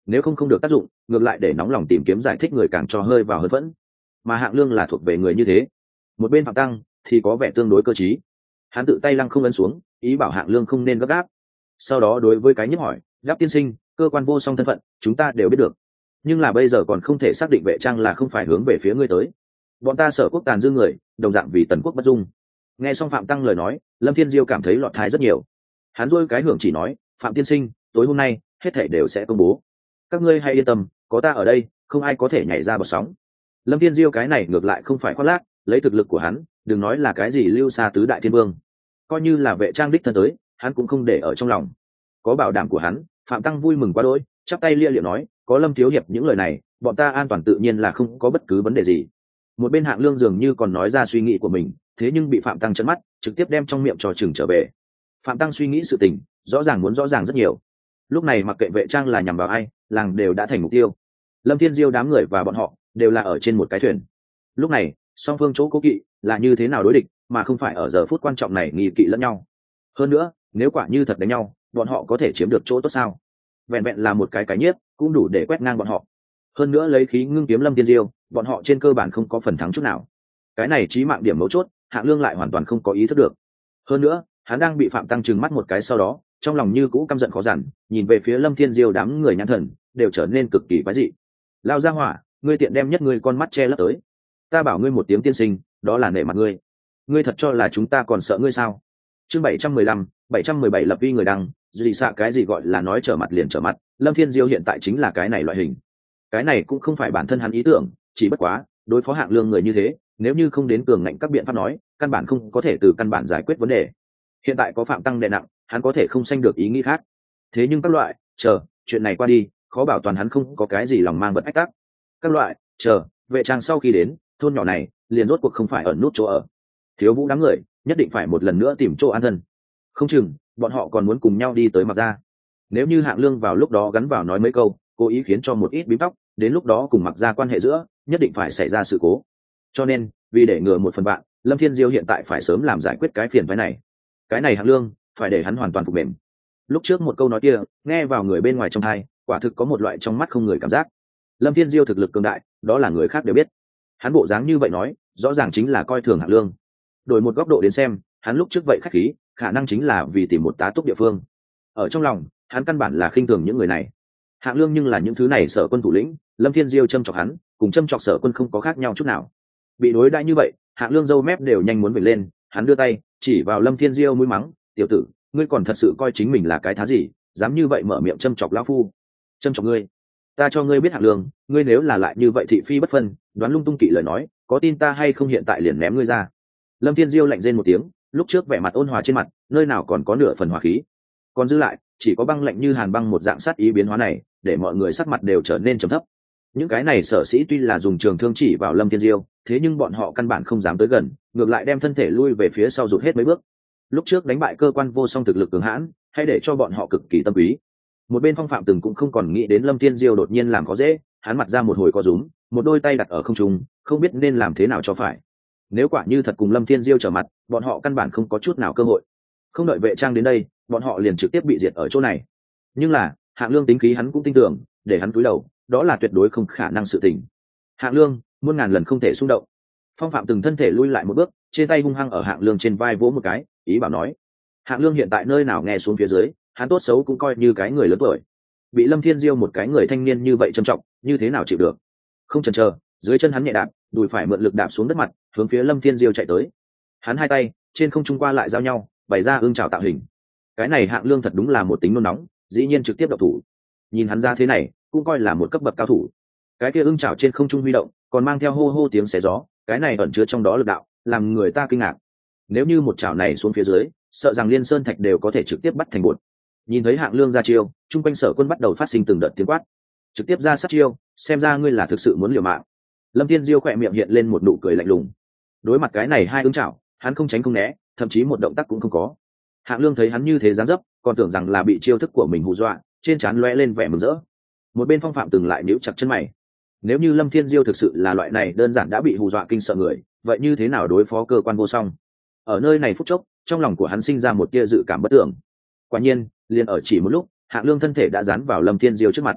nếu không không được tác dụng ngược lại để nóng lòng tìm kiếm giải thích người càng cho hơi vào hơn vẫn. Mà Hạng Lương là thuộc về người như thế. Một bên Phạm Tăng thì có vẻ tương đối cơ trí, hắn tự tay lăng không ấn xuống, ý bảo Hạng Lương không nên gấp gáp. Sau đó đối với cái nhiếp hỏi, Giáp tiên sinh, cơ quan vô song thân phận chúng ta đều biết được, nhưng là bây giờ còn không thể xác định Vệ Trang là không phải hướng về phía ngươi tới. Bọn ta Sở Quốc tàn dư người đồng dạng vì Tần Quốc bất dung. Nghe xong Phạm Tăng lời nói, Lâm Thiên Diêu cảm thấy lọt thai rất nhiều. Hắn rôi cái hưởng chỉ nói, Phạm tiên sinh, tối hôm nay hết thảy đều sẽ công bố, các ngươi hãy yên tâm, có ta ở đây không ai có thể nhảy ra bọt sóng. Lâm Thiên Diêu cái này ngược lại không phải khoác lác, lấy thực lực của hắn đừng nói là cái gì lưu xa tứ đại thiên vương, coi như là Vệ Trang đích thân tới hắn cũng không để ở trong lòng. Có bảo đảm của hắn, Phạm Tăng vui mừng quá đỗi, chắp tay lia liệu nói, có Lâm thiếu hiệp những lời này bọn ta an toàn tự nhiên là không có bất cứ vấn đề gì. Một bên Hạng Lương dường như còn nói ra suy nghĩ của mình, thế nhưng bị Phạm Tăng trấn mắt, trực tiếp đem trong miệng trò chừng trở về. Phạm Tăng suy nghĩ sự tình rõ ràng muốn rõ ràng rất nhiều, lúc này mặc kệ Vệ Trang là nhằm vào ai, làng đều đã thành mục tiêu. Lâm Thiên Diêu đám người và bọn họ đều là ở trên một cái thuyền. Lúc này song phương chỗ cố kỵ là như thế nào đối địch, mà không phải ở giờ phút quan trọng này nghi kỵ lẫn nhau. Hơn nữa nếu quả như thật đánh nhau, bọn họ có thể chiếm được chỗ tốt sao? Vẹn vẹn là một cái cái nhiếp cũng đủ để quét ngang bọn họ. Hơn nữa lấy khí ngưng kiếm Lâm Thiên Diêu, bọn họ trên cơ bản không có phần thắng chút nào. Cái này chí mạng điểm mấu chốt, Hạng Lương lại hoàn toàn không có ý thức được. Hơn nữa hắn đang bị Phạm Tăng trừng mắt một cái sau đó, trong lòng như cũ căm giận khó dằn, nhìn về phía Lâm Thiên Diêu đám người nhãn thần đều trở nên cực kỳ quái dị. Lao ra hỏa, ngươi tiện đem nhất ngươi con mắt che lấp tới, ta bảo ngươi một tiếng tiên sinh đó là nể mặt ngươi, ngươi thật cho là chúng ta còn sợ ngươi sao? Chương bảy trăm mười lăm, bảy trăm mười bảy lập vi người đăng, dị xạ cái gì gọi là nói trở mặt liền trở mặt, Lâm Thiên Diêu hiện tại chính là cái này loại hình. Cái này cũng không phải bản thân hắn ý tưởng, chỉ bất quá đối phó Hạng Lương người như thế, nếu như không đến cường ngạnh các biện pháp nói, căn bản không có thể từ căn bản giải quyết vấn đề. Hiện tại có Phạm Tăng đè nặng, hắn có thể không sanh được ý nghĩ khác. Thế nhưng các loại chờ chuyện này qua đi, khó bảo toàn hắn không có cái gì lòng mang bật ách tắc. Các loại chờ Vệ Trang sau khi đến thôn nhỏ này, liền rốt cuộc không phải ẩn nút chỗ ở. Thiếu Vũ đám người nhất định phải một lần nữa tìm chỗ an thân, không chừng bọn họ còn muốn cùng nhau đi tới Mặc Gia. Nếu như Hạng Lương vào lúc đó gắn vào nói mấy câu, cố ý khiến cho một ít bím tóc, đến lúc đó cùng Mặc Gia quan hệ giữa nhất định phải xảy ra sự cố. Cho nên vì để ngừa một phần bạn, Lâm Thiên Diêu hiện tại phải sớm làm giải quyết cái phiền phái này. Cái này Hạng Lương phải để hắn hoàn toàn phục mềm. Lúc trước một câu nói kia nghe vào người bên ngoài trong tai, quả thực có một loại trong mắt không người cảm giác. Lâm Thiên Diêu thực lực cường đại, đó là người khác đều biết. Hắn bộ dáng như vậy nói, rõ ràng chính là coi thường Hạng Lương. Đổi một góc độ đến xem, hắn lúc trước vậy khách khí, khả năng chính là vì tìm một tá túc địa phương. Ở trong lòng, hắn căn bản là khinh thường những người này. Hạng Lương nhưng là những thứ này Sở Quân thủ lĩnh, Lâm Thiên Diêu châm chọc hắn, cùng châm chọc Sở Quân không có khác nhau chút nào. Bị đối đãi như vậy, Hạng Lương râu mép đều nhanh muốn vểnh lên, hắn đưa tay chỉ vào Lâm Thiên Diêu mũi mắng, "Tiểu tử, ngươi còn thật sự coi chính mình là cái thá gì, dám như vậy mở miệng châm chọc lão phu? Châm chọc ngươi? Ta cho ngươi biết Hạng Lương, ngươi nếu là lại như vậy thị phi bất phân, đoán lung tung kỵ lời nói, có tin ta hay không hiện tại liền ném ngươi ra." Lâm Thiên Diêu lạnh rên một tiếng, lúc trước vẻ mặt ôn hòa trên mặt, nơi nào còn có nửa phần hòa khí, còn dư lại chỉ có băng lạnh như hàn băng một dạng sát ý biến hóa này, để mọi người sắc mặt đều trở nên trầm thấp. Những cái này Sở sĩ tuy là dùng trường thương chỉ vào Lâm Thiên Diêu, thế nhưng bọn họ căn bản không dám tới gần, ngược lại đem thân thể lui về phía sau rụt hết mấy bước. Lúc trước đánh bại cơ quan vô song thực lực cường hãn, hay để cho bọn họ cực kỳ tâm quý. Một bên Phong Phạm từng cũng không còn nghĩ đến Lâm Thiên Diêu đột nhiên làm khó dễ, hắn mặt ra một hồi co rúm, một đôi tay đặt ở không trung, không biết nên làm thế nào cho phải. Nếu quả như thật cùng Lâm Thiên Diêu trở mặt, bọn họ căn bản không có chút nào cơ hội. Không đợi Vệ Trang đến đây, bọn họ liền trực tiếp bị diệt ở chỗ này. Nhưng là Hạng Lương tính khí hắn cũng tin tưởng, để hắn cúi đầu, đó là tuyệt đối không khả năng sự tình. Hạng Lương muôn ngàn lần không thể xung động. Phong Phạm từng thân thể lui lại một bước, trên tay hung hăng ở Hạng Lương trên vai vỗ một cái, ý bảo nói. Hạng Lương hiện tại nơi nào nghe xuống phía dưới, hắn tốt xấu cũng coi như cái người lớn tuổi, bị Lâm Thiên Diêu một cái người thanh niên như vậy trầm trọng, như thế nào chịu được? Không chần chờ, dưới chân hắn nhẹ đạp, đùi phải mượn lực đạp xuống đất mặt, hướng phía Lâm Thiên Diêu chạy tới. Hắn hai tay trên không trung qua lại giao nhau, bày ra ương chảo tạo hình. Cái này Hạng Lương thật đúng là một tính nôn nóng, dĩ nhiên trực tiếp động thủ. Nhìn hắn ra thế này, cũng coi là một cấp bậc cao thủ. Cái kia ương chảo trên không trung huy động, còn mang theo hô hô tiếng xé gió, cái này ẩn chứa trong đó lực đạo, làm người ta kinh ngạc. Nếu như một chảo này xuống phía dưới, sợ rằng liên sơn thạch đều có thể trực tiếp bắt thành bột. Nhìn thấy Hạng Lương ra chiêu, trung quanh Sở Quân bắt đầu phát sinh từng đợt tiếng quát, trực tiếp ra sát chiêu, xem ra ngươi là thực sự muốn liều mạng. Lâm Thiên Diêu khỏe miệng hiện lên một nụ cười lạnh lùng. Đối mặt cái này hai ứng chảo, hắn không tránh không né, thậm chí một động tác cũng không có. Hạng Lương thấy hắn như thế dáng dấp, còn tưởng rằng là bị chiêu thức của mình hù dọa, trên trán lóe lên vẻ mừng rỡ. Một bên Phong Phạm từng lại níu chặt chân mày. Nếu như Lâm Thiên Diêu thực sự là loại này đơn giản đã bị hù dọa kinh sợ người, vậy như thế nào đối phó cơ quan vô song? Ở nơi này phút chốc, trong lòng của hắn sinh ra một tia dự cảm bất tưởng. Quả nhiên, liền ở chỉ một lúc, Hạng Lương thân thể đã dán vào Lâm Thiên Diêu trước mặt.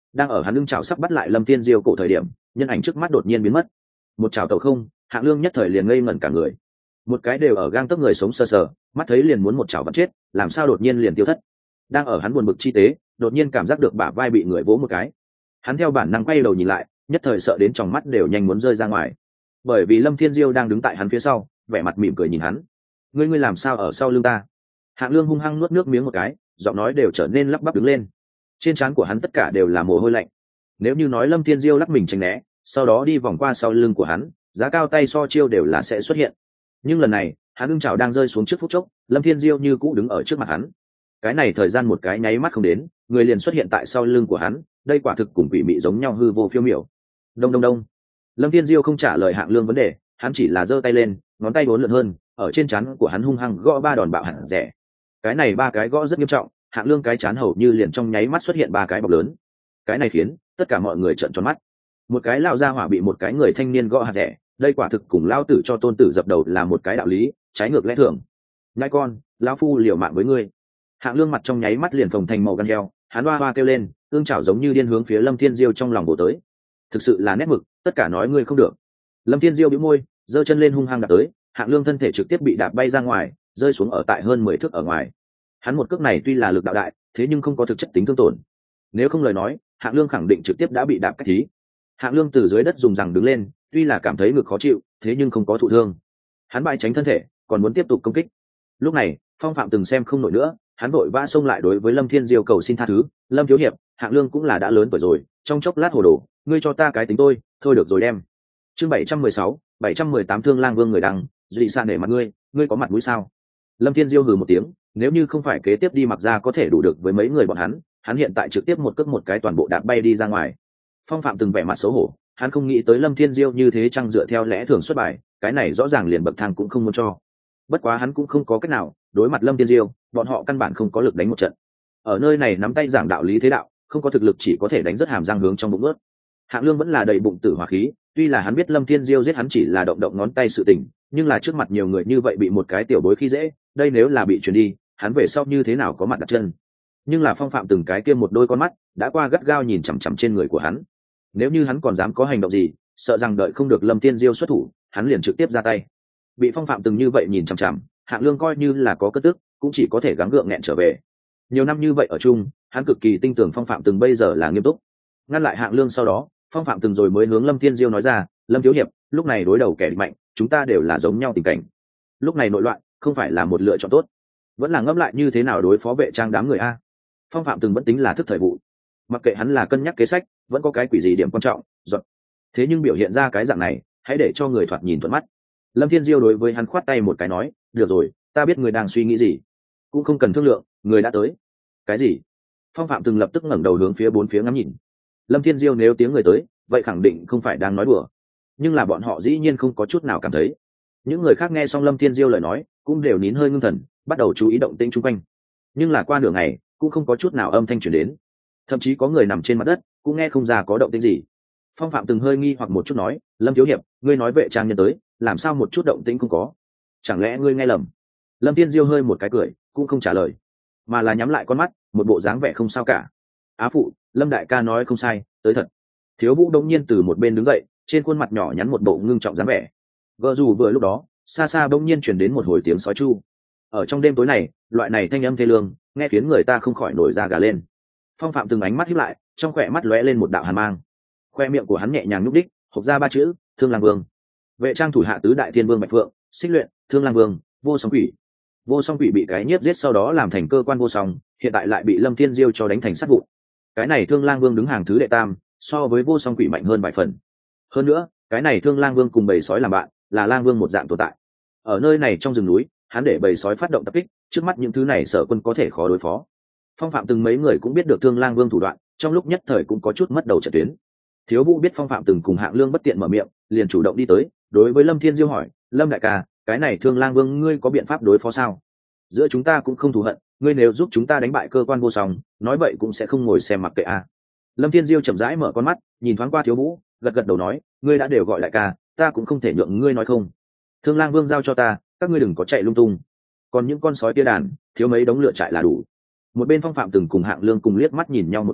đang ở hắn lưng chảo sắp bắt lại lâm thiên diêu cổ thời điểm, nhân ảnh trước mắt đột nhiên biến mất. Một chảo tàu không, Hạng Lương nhất thời liền ngây ngẩn cả người. Một cái đều ở gang tấc người sống sờ sờ, mắt thấy liền muốn một chảo vặn chết, làm sao đột nhiên liền tiêu thất. Đang ở hắn buồn bực chi tế, đột nhiên cảm giác được bả vai bị người vỗ một cái. Hắn theo bản năng quay đầu nhìn lại, nhất thời sợ đến tròng mắt đều nhanh muốn rơi ra ngoài. Bởi vì Lâm Thiên Diêu đang đứng tại hắn phía sau, vẻ mặt mỉm cười nhìn hắn. Ngươi ngươi làm sao ở sau lưng ta? Hạng Lương hung hăng nuốt nước miếng một cái, giọng nói đều trở nên lắp bắp đứng lên. Trên trán của hắn tất cả đều là mồ hôi lạnh. Nếu như nói Lâm Thiên Diêu lắc mình tránh né, sau đó đi vòng qua sau lưng của hắn, giá cao tay so chiêu đều là sẽ xuất hiện. Nhưng lần này, hắn ưng chảo đang rơi xuống trước phút chốc, Lâm Thiên Diêu như cũ đứng ở trước mặt hắn. Cái này thời gian một cái nháy mắt không đến, người liền xuất hiện tại sau lưng của hắn, đây quả thực cùng quỷ mị giống nhau hư vô phiêu miểu. Đông đông đông. Lâm Thiên Diêu không trả lời Hạng Lương vấn đề, hắn chỉ là giơ tay lên, ngón tay uốn lượn hơn, ở trên trán của hắn hung hăng gõ ba đòn bạo hẳn rẻ. Cái này ba cái gõ rất nghiêm trọng, Hạng Lương cái trán hầu như liền trong nháy mắt xuất hiện ba cái bọc lớn. Cái này khiến tất cả mọi người trợn tròn mắt. Một cái lão gia hỏa bị một cái người thanh niên gõ hạt rẻ, đây quả thực cùng lão tử cho tôn tử dập đầu là một cái đạo lý, trái ngược lẽ thường. Nhãi con, lão phu liều mạng với ngươi. Hạng Lương mặt trong nháy mắt liền phồng thành màu gan heo, hắn hoa hoa kêu lên, ương chảo giống như điên hướng phía Lâm Thiên Diêu trong lòng bổ tới. Thực sự là nét mực, tất cả nói ngươi không được. Lâm Thiên Diêu bĩu môi, giơ chân lên hung hăng đạp tới, Hạng Lương thân thể trực tiếp bị đạp bay ra ngoài, rơi xuống ở tại hơn mười thước ở ngoài. Hắn một cước này tuy là lực đạo đại, thế nhưng không có thực chất tính thương tổn. Nếu không lời nói, Hạng Lương khẳng định trực tiếp đã bị đạp cách thí. Hạng Lương từ dưới đất dùng rằng đứng lên, tuy là cảm thấy ngực khó chịu, thế nhưng không có thụ thương. Hắn bại tránh thân thể, còn muốn tiếp tục công kích. Lúc này, Phong Phạm từng xem không nổi nữa, hắn vội vã xông lại đối với Lâm Thiên Diêu cầu xin tha thứ. Lâm thiếu hiệp, Hạng Lương cũng là đã lớn tuổi rồi, trong chốc lát hồ đồ, ngươi cho ta cái tính tôi, thôi được rồi đem. Chương bảy trăm mười sáu, bảy trăm mười tám Thương Lang Vương người đăng, dị san để mặt ngươi, ngươi có mặt mũi sao? Lâm Thiên Diêu hừ một tiếng, nếu như không phải kế tiếp đi mặc ra có thể đủ được với mấy người bọn hắn, hắn hiện tại trực tiếp một cước một cái toàn bộ đạp bay đi ra ngoài. Phong Phạm từng vẻ mặt xấu hổ, hắn không nghĩ tới Lâm Thiên Diêu như thế chăng dựa theo lẽ thường xuất bài, cái này rõ ràng liền bậc thang cũng không muốn cho. Bất quá hắn cũng không có cách nào, đối mặt Lâm Thiên Diêu, bọn họ căn bản không có lực đánh một trận. Ở nơi này nắm tay giảng đạo lý thế đạo, không có thực lực chỉ có thể đánh rất hàm răng hướng trong bụng ướt. Hạng Lương vẫn là đầy bụng tử hỏa khí, tuy là hắn biết Lâm Thiên Diêu giết hắn chỉ là động động ngón tay sự tình, nhưng là trước mặt nhiều người như vậy bị một cái tiểu bối khi dễ, đây nếu là bị truyền đi, hắn về sau như thế nào có mặt đặt chân. Nhưng là Phong Phạm từng cái kia một đôi con mắt đã qua gắt gao nhìn chằm chằm trên người của hắn. Nếu như hắn còn dám có hành động gì, sợ rằng đợi không được Lâm Thiên Diêu xuất thủ, hắn liền trực tiếp ra tay. Bị Phong Phạm từng như vậy nhìn chằm chằm, Hạng Lương coi như là có cất tức, cũng chỉ có thể gắng gượng nghẹn trở về. Nhiều năm như vậy ở chung, hắn cực kỳ tin tưởng Phong Phạm từng bây giờ là nghiêm túc. Ngăn lại Hạng Lương sau đó, Phong Phạm từng rồi mới hướng Lâm Thiên Diêu nói ra, Lâm thiếu hiệp, lúc này đối đầu kẻ địch mạnh, chúng ta đều là giống nhau tình cảnh. Lúc này nội loạn, không phải là một lựa chọn tốt, vẫn là ngẫm lại như thế nào đối phó vệ trang đám người a. Phong Phạm từng vẫn tính là thức thời vụ, mặc kệ hắn là cân nhắc kế sách, vẫn có cái quỷ gì điểm quan trọng, giật. Thế nhưng biểu hiện ra cái dạng này, hãy để cho người thoạt nhìn thuận mắt. Lâm Thiên Diêu đối với hắn khoát tay một cái nói, được rồi, ta biết người đang suy nghĩ gì, cũng không cần thương lượng, người đã tới. Cái gì? Phong Phạm từng lập tức ngẩng đầu hướng phía bốn phía ngắm nhìn. Lâm Thiên Diêu nếu tiếng người tới, vậy khẳng định không phải đang nói đùa. Nhưng là bọn họ dĩ nhiên không có chút nào cảm thấy. Những người khác nghe xong Lâm Thiên Diêu lời nói, cũng đều nín hơi ngưng thần, bắt đầu chú ý động tĩnh xung quanh. Nhưng là qua nửa ngày, cũng không có chút nào âm thanh truyền đến. Thậm chí có người nằm trên mặt đất, cũng nghe không ra có động tĩnh gì. Phong Phạm từng hơi nghi hoặc một chút nói, Lâm thiếu hiệp, ngươi nói vệ trang nhân tới, làm sao một chút động tĩnh không có? Chẳng lẽ ngươi nghe lầm? Lâm Thiên Diêu hơi một cái cười, cũng không trả lời, mà là nhắm lại con mắt, một bộ dáng vẻ không sao cả. Á phụ, Lâm đại ca nói không sai, tới thật. Thiếu Vũ đống nhiên từ một bên đứng dậy, trên khuôn mặt nhỏ nhắn một bộ ngưng trọng dáng vẻ. Gờ dù vừa lúc đó, xa xa bỗng nhiên truyền đến một hồi tiếng sói chu. Ở trong đêm tối này, loại này thanh âm thê lương, nghe khiến người ta không khỏi nổi da gà lên. Phong Phạm từng ánh mắt híp lại, trong khỏe mắt lóe lên một đạo hàn mang. Khoe miệng của hắn nhẹ nhàng nhúc đích, hộc ra ba chữ, Thương Lang Vương. Vệ trang thủ hạ tứ đại thiên vương Bạch Phượng, Xích Luyện, Thương Lang Vương, Vô Song Quỷ. Vô Song Quỷ bị cái nhiếp giết sau đó làm thành cơ quan vô song, hiện tại lại bị Lâm Thiên Diêu cho đánh thành sát vụn. Cái này Thương Lang Vương đứng hàng thứ đệ tam, so với Vô Song Quỷ mạnh hơn vài phần. Hơn nữa, cái này Thương Lang Vương cùng bầy sói làm bạn, là Lang Vương một dạng tồn tại. Ở nơi này trong rừng núi, hắn để bầy sói phát động tập kích, trước mắt những thứ này Sở Quân có thể khó đối phó. Phong Phạm từng mấy người cũng biết được Thương Lang Vương thủ đoạn, trong lúc nhất thời cũng có chút mất đầu trận tuyến. Thiếu Vũ biết Phong Phạm từng cùng Hạng Lương bất tiện mở miệng, liền chủ động đi tới, đối với Lâm Thiên Diêu hỏi, Lâm đại ca, cái này Thương Lang Vương ngươi có biện pháp đối phó sao? Giữa chúng ta cũng không thù hận, ngươi nếu giúp chúng ta đánh bại cơ quan vô song, nói vậy cũng sẽ không ngồi xem mặc kệ a. Lâm Thiên Diêu chậm rãi mở con mắt, nhìn thoáng qua Thiếu Vũ, gật gật đầu nói, ngươi đã đều gọi đại ca, ta cũng không thể nhượng ngươi nói không. Thương Lang Vương giao cho ta, các ngươi đừng có chạy lung tung. Còn những con sói kia đàn, thiếu mấy đống lựa trại là đủ. Một bên Phong Phạm từng cùng Hạng Lương cùng liếc mắt nhìn nhau một cái,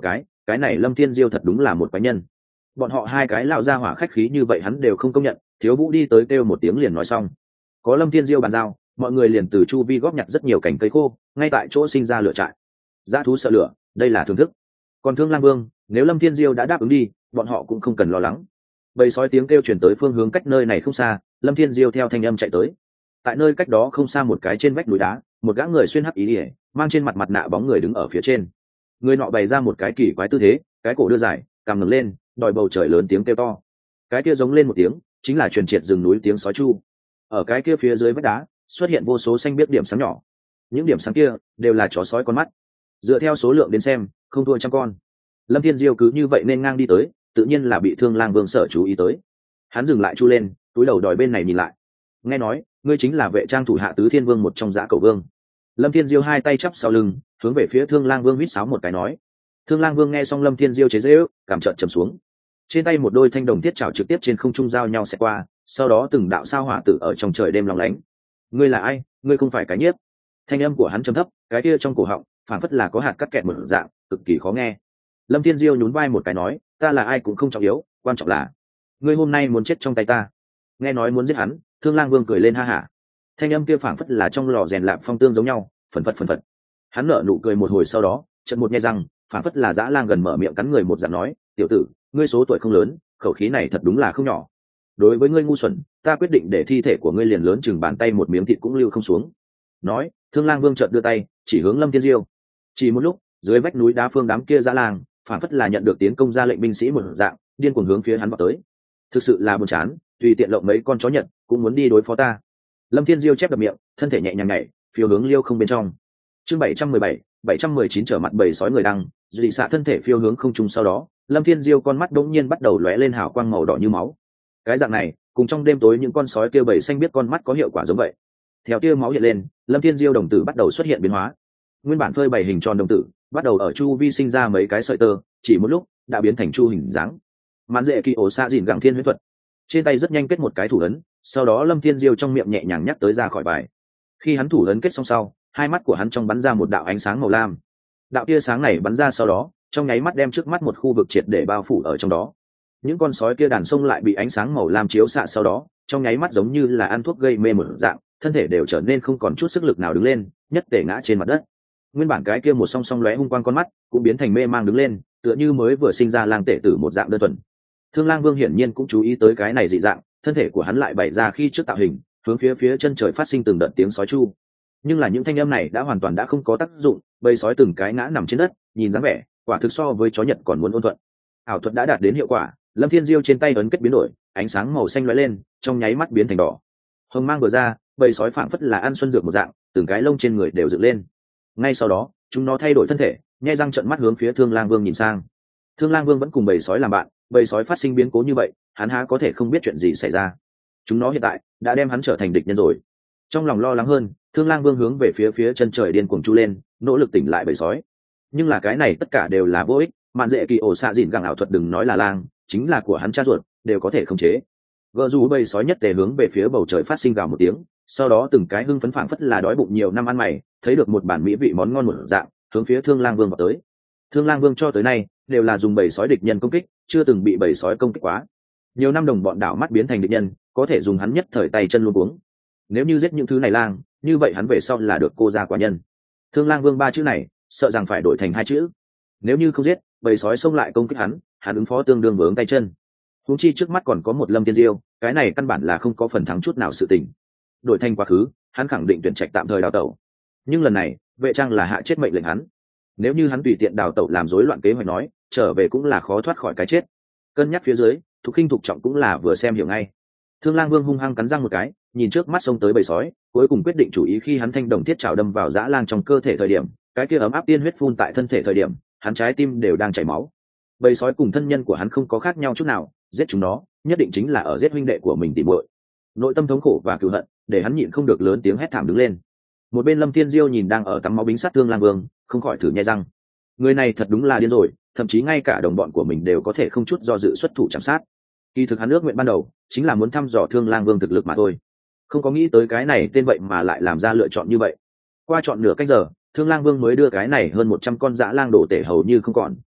cái này Lâm Thiên Diêu thật đúng là một quái nhân. Bọn họ hai cái lão gia hỏa khách khí như vậy hắn đều không công nhận, Thiếu Vũ đi tới kêu một tiếng liền nói xong. Có Lâm Thiên Diêu bàn giao, mọi người liền từ chu vi góp nhặt rất nhiều cành cây khô, ngay tại chỗ sinh ra lửa trại. Dã thú sợ lửa, đây là thưởng thức. Còn Thương Lang Vương, nếu Lâm Thiên Diêu đã đáp ứng đi, bọn họ cũng không cần lo lắng. Bầy sói tiếng kêu chuyển tới phương hướng cách nơi này không xa, Lâm Thiên Diêu theo thanh âm chạy tới. Tại nơi cách đó không xa một cái trên vách núi đá, một gã người xuyên hắc ý ỉa, mang trên mặt mặt nạ bóng người đứng ở phía trên. Người nọ bày ra một cái kỳ quái tư thế, cái cổ đưa dài, cằm ngẩng lên, đòi bầu trời lớn tiếng kêu to. Cái kia giống lên một tiếng, chính là truyền triệt rừng núi tiếng sói chu. Ở cái kia phía dưới vách đá, xuất hiện vô số xanh biếc điểm sáng nhỏ. Những điểm sáng kia đều là chó sói con mắt. Dựa theo số lượng đến xem, không thua trăm con. Lâm Thiên Diêu cứ như vậy nên ngang đi tới, tự nhiên là bị Thương Lang Vương sở chú ý tới. Hắn dừng lại chu lên, túi đầu đòi bên này nhìn lại. Nghe nói, ngươi chính là vệ trang thủ hạ tứ thiên vương một trong Dã Cẩu Vương. Lâm Thiên Diêu hai tay chắp sau lưng, hướng về phía Thương Lang Vương huýt sáo một cái nói. Thương Lang Vương nghe xong Lâm Thiên Diêu chế giễu, cảm trợn trầm xuống. Trên tay một đôi thanh đồng thiết trảo trực tiếp trên không trung giao nhau xẹt qua, sau đó từng đạo sao hỏa tử ở trong trời đêm lóng lánh. Ngươi là ai? Ngươi không phải cái nhiếp. Thanh âm của hắn trầm thấp, cái kia trong cổ họng phản phất là có hạt cắt kẹt một dạng, cực kỳ khó nghe. Lâm Thiên Diêu nhún vai một cái nói, ta là ai cũng không trọng yếu, quan trọng là ngươi hôm nay muốn chết trong tay ta. Nghe nói muốn giết hắn, Thương Lang Vương cười lên ha hả. Thanh âm kia phảng phất là trong lò rèn lạp phong tương giống nhau, phần phật phần phật. Hắn nở nụ cười một hồi sau đó, chợt một nghe răng, phảng phất là dã lang gần mở miệng cắn người một dạng nói, tiểu tử, ngươi số tuổi không lớn, khẩu khí này thật đúng là không nhỏ. Đối với ngươi ngu xuẩn, ta quyết định để thi thể của ngươi liền lớn chừng bàn tay một miếng thịt cũng lưu không xuống. Nói, Thương Lang Vương chợt đưa tay chỉ hướng Lâm Thiên Diêu. Chỉ một lúc, dưới vách núi đá phương đám kia dã lang phản phất là nhận được tiến công ra lệnh binh sĩ một dạng, điên cuồng hướng phía hắn vào tới. Thực sự là buồn chán, tùy tiện lộng mấy con chó Nhật cũng muốn đi đối phó ta. Lâm Thiên Diêu chép đập miệng, thân thể nhẹ nhàng nhảy phiêu hướng liêu không bên trong. Chương bảy trăm mười bảy, bảy trăm mười chín trở mặt bầy sói người đăng, dị xạ thân thể phiêu hướng không trung sau đó, Lâm Thiên Diêu con mắt đột nhiên bắt đầu lóe lên hào quang màu đỏ như máu. Cái dạng này, cùng trong đêm tối những con sói kia bầy xanh biết con mắt có hiệu quả giống vậy. Theo tia máu hiện lên, Lâm Thiên Diêu đồng tử bắt đầu xuất hiện biến hóa. Nguyên bản phơi bày hình tròn đồng tử, bắt đầu ở chu vi sinh ra mấy cái sợi tơ, chỉ một lúc đã biến thành chu hình dáng. Mạn Dệ Kỳ ổ xạ dìn gặng thiên huyết thuật. Trên tay rất nhanh kết một cái thủ ấn, sau đó Lâm Thiên Diêu trong miệng nhẹ nhàng nhắc tới ra khỏi bài. Khi hắn thủ ấn kết xong sau, hai mắt của hắn trong bắn ra một đạo ánh sáng màu lam. Đạo tia sáng này bắn ra sau đó, trong nháy mắt đem trước mắt một khu vực triệt để bao phủ ở trong đó. Những con sói kia đàn sông lại bị ánh sáng màu lam chiếu xạ sau đó, trong nháy mắt giống như là ăn thuốc gây mê một dạng, thân thể đều trở nên không còn chút sức lực nào đứng lên, nhất tề ngã trên mặt đất. Nguyên bản cái kia một song song lóe hung quang con mắt cũng biến thành mê mang đứng lên, tựa như mới vừa sinh ra lang tể tử một dạng đơn thuần. Thương Lang Vương hiển nhiên cũng chú ý tới cái này dị dạng, thân thể của hắn lại bày ra khi trước tạo hình, hướng phía phía chân trời phát sinh từng đợt tiếng sói chu. Nhưng là những thanh âm này đã hoàn toàn đã không có tác dụng, bầy sói từng cái ngã nằm trên đất, nhìn dáng vẻ, quả thực so với chó Nhật còn muốn ôn thuận. Ảo thuật đã đạt đến hiệu quả, Lâm Thiên Diêu trên tay ấn kết biến đổi, ánh sáng màu xanh lóe lên, trong nháy mắt biến thành đỏ. Hồng mang vừa ra, bầy sói phảng phất là ăn xuân dược một dạng, từng cái lông trên người đều dựng lên. Ngay sau đó, chúng nó thay đổi thân thể, nhe răng trợn mắt hướng phía Thương Lang Vương nhìn sang. Thương Lang Vương vẫn cùng bầy sói làm bạn, bầy sói phát sinh biến cố như vậy, hắn há có thể không biết chuyện gì xảy ra. Chúng nó hiện tại đã đem hắn trở thành địch nhân rồi. Trong lòng lo lắng hơn, Thương Lang Vương hướng về phía phía chân trời điên cuồng chu lên, nỗ lực tỉnh lại bầy sói. Nhưng là cái này tất cả đều là vô ích, Mạn Dệ Kỳ ổ xạ dìn gặng ảo thuật đừng nói là lang, chính là của hắn cha ruột, đều có thể khống chế. Gỡ dù bầy sói nhất tề hướng về phía bầu trời phát sinh gào một tiếng, sau đó từng cái hưng phấn phảng phất là đói bụng nhiều năm ăn mày, thấy được một bản mỹ vị món ngon một dạng, hướng phía Thương Lang Vương vào tới. Thương Lang Vương cho tới nay đều là dùng bầy sói địch nhân công kích, chưa từng bị bầy sói công kích quá. Nhiều năm đồng bọn đảo mắt biến thành địch nhân, có thể dùng hắn nhất thời tay chân luôn uống. Nếu như giết những thứ này lang, như vậy hắn về sau là được cô gia quả nhân. Thương Lang Vương ba chữ này, sợ rằng phải đổi thành hai chữ. Nếu như không giết, bầy sói xông lại công kích hắn, hắn ứng phó tương đương vướng tay chân. Huống chi trước mắt còn có một Lâm Thiên Diêu, cái này căn bản là không có phần thắng chút nào sự tình. Đổi thành quá khứ, hắn khẳng định tuyển trạch tạm thời đào tẩu. Nhưng lần này, vệ trang là hạ chết mệnh lệnh hắn. Nếu như hắn tùy tiện đào tẩu làm rối loạn kế hoạch nói, trở về cũng là khó thoát khỏi cái chết. Cân nhắc phía dưới, Thục Khinh Thục Trọng cũng là vừa xem hiểu ngay. Thương Lang Vương hung hăng cắn răng một cái, nhìn trước mắt xông tới bầy sói, cuối cùng quyết định chủ ý khi hắn thanh đồng thiết chảo đâm vào dã lang trong cơ thể thời điểm, cái kia ấm áp tiên huyết phun tại thân thể thời điểm, hắn trái tim đều đang chảy máu. Bầy sói cùng thân nhân của hắn không có khác nhau chút nào, giết chúng nó, nhất định chính là ở giết huynh đệ của mình tìm muội. Nội tâm thống khổ và cừu hận, để hắn nhịn không được lớn tiếng hét thảm đứng lên. Một bên Lâm Thiên Diêu nhìn đang ở tắm máu bính sát Thương Lang Vương, không khỏi thử nhai răng. Người này thật đúng là điên rồi, thậm chí ngay cả đồng bọn của mình đều có thể không chút do dự xuất thủ chạm sát. Kỳ thực hắn ước nguyện ban đầu chính là muốn thăm dò Thương Lang Vương thực lực mà thôi, không có nghĩ tới cái này tên vậy mà lại làm ra lựa chọn như vậy. Qua chọn nửa cách giờ, Thương Lang Vương mới đưa cái này hơn một trăm con dã lang đổ tể hầu như không còn.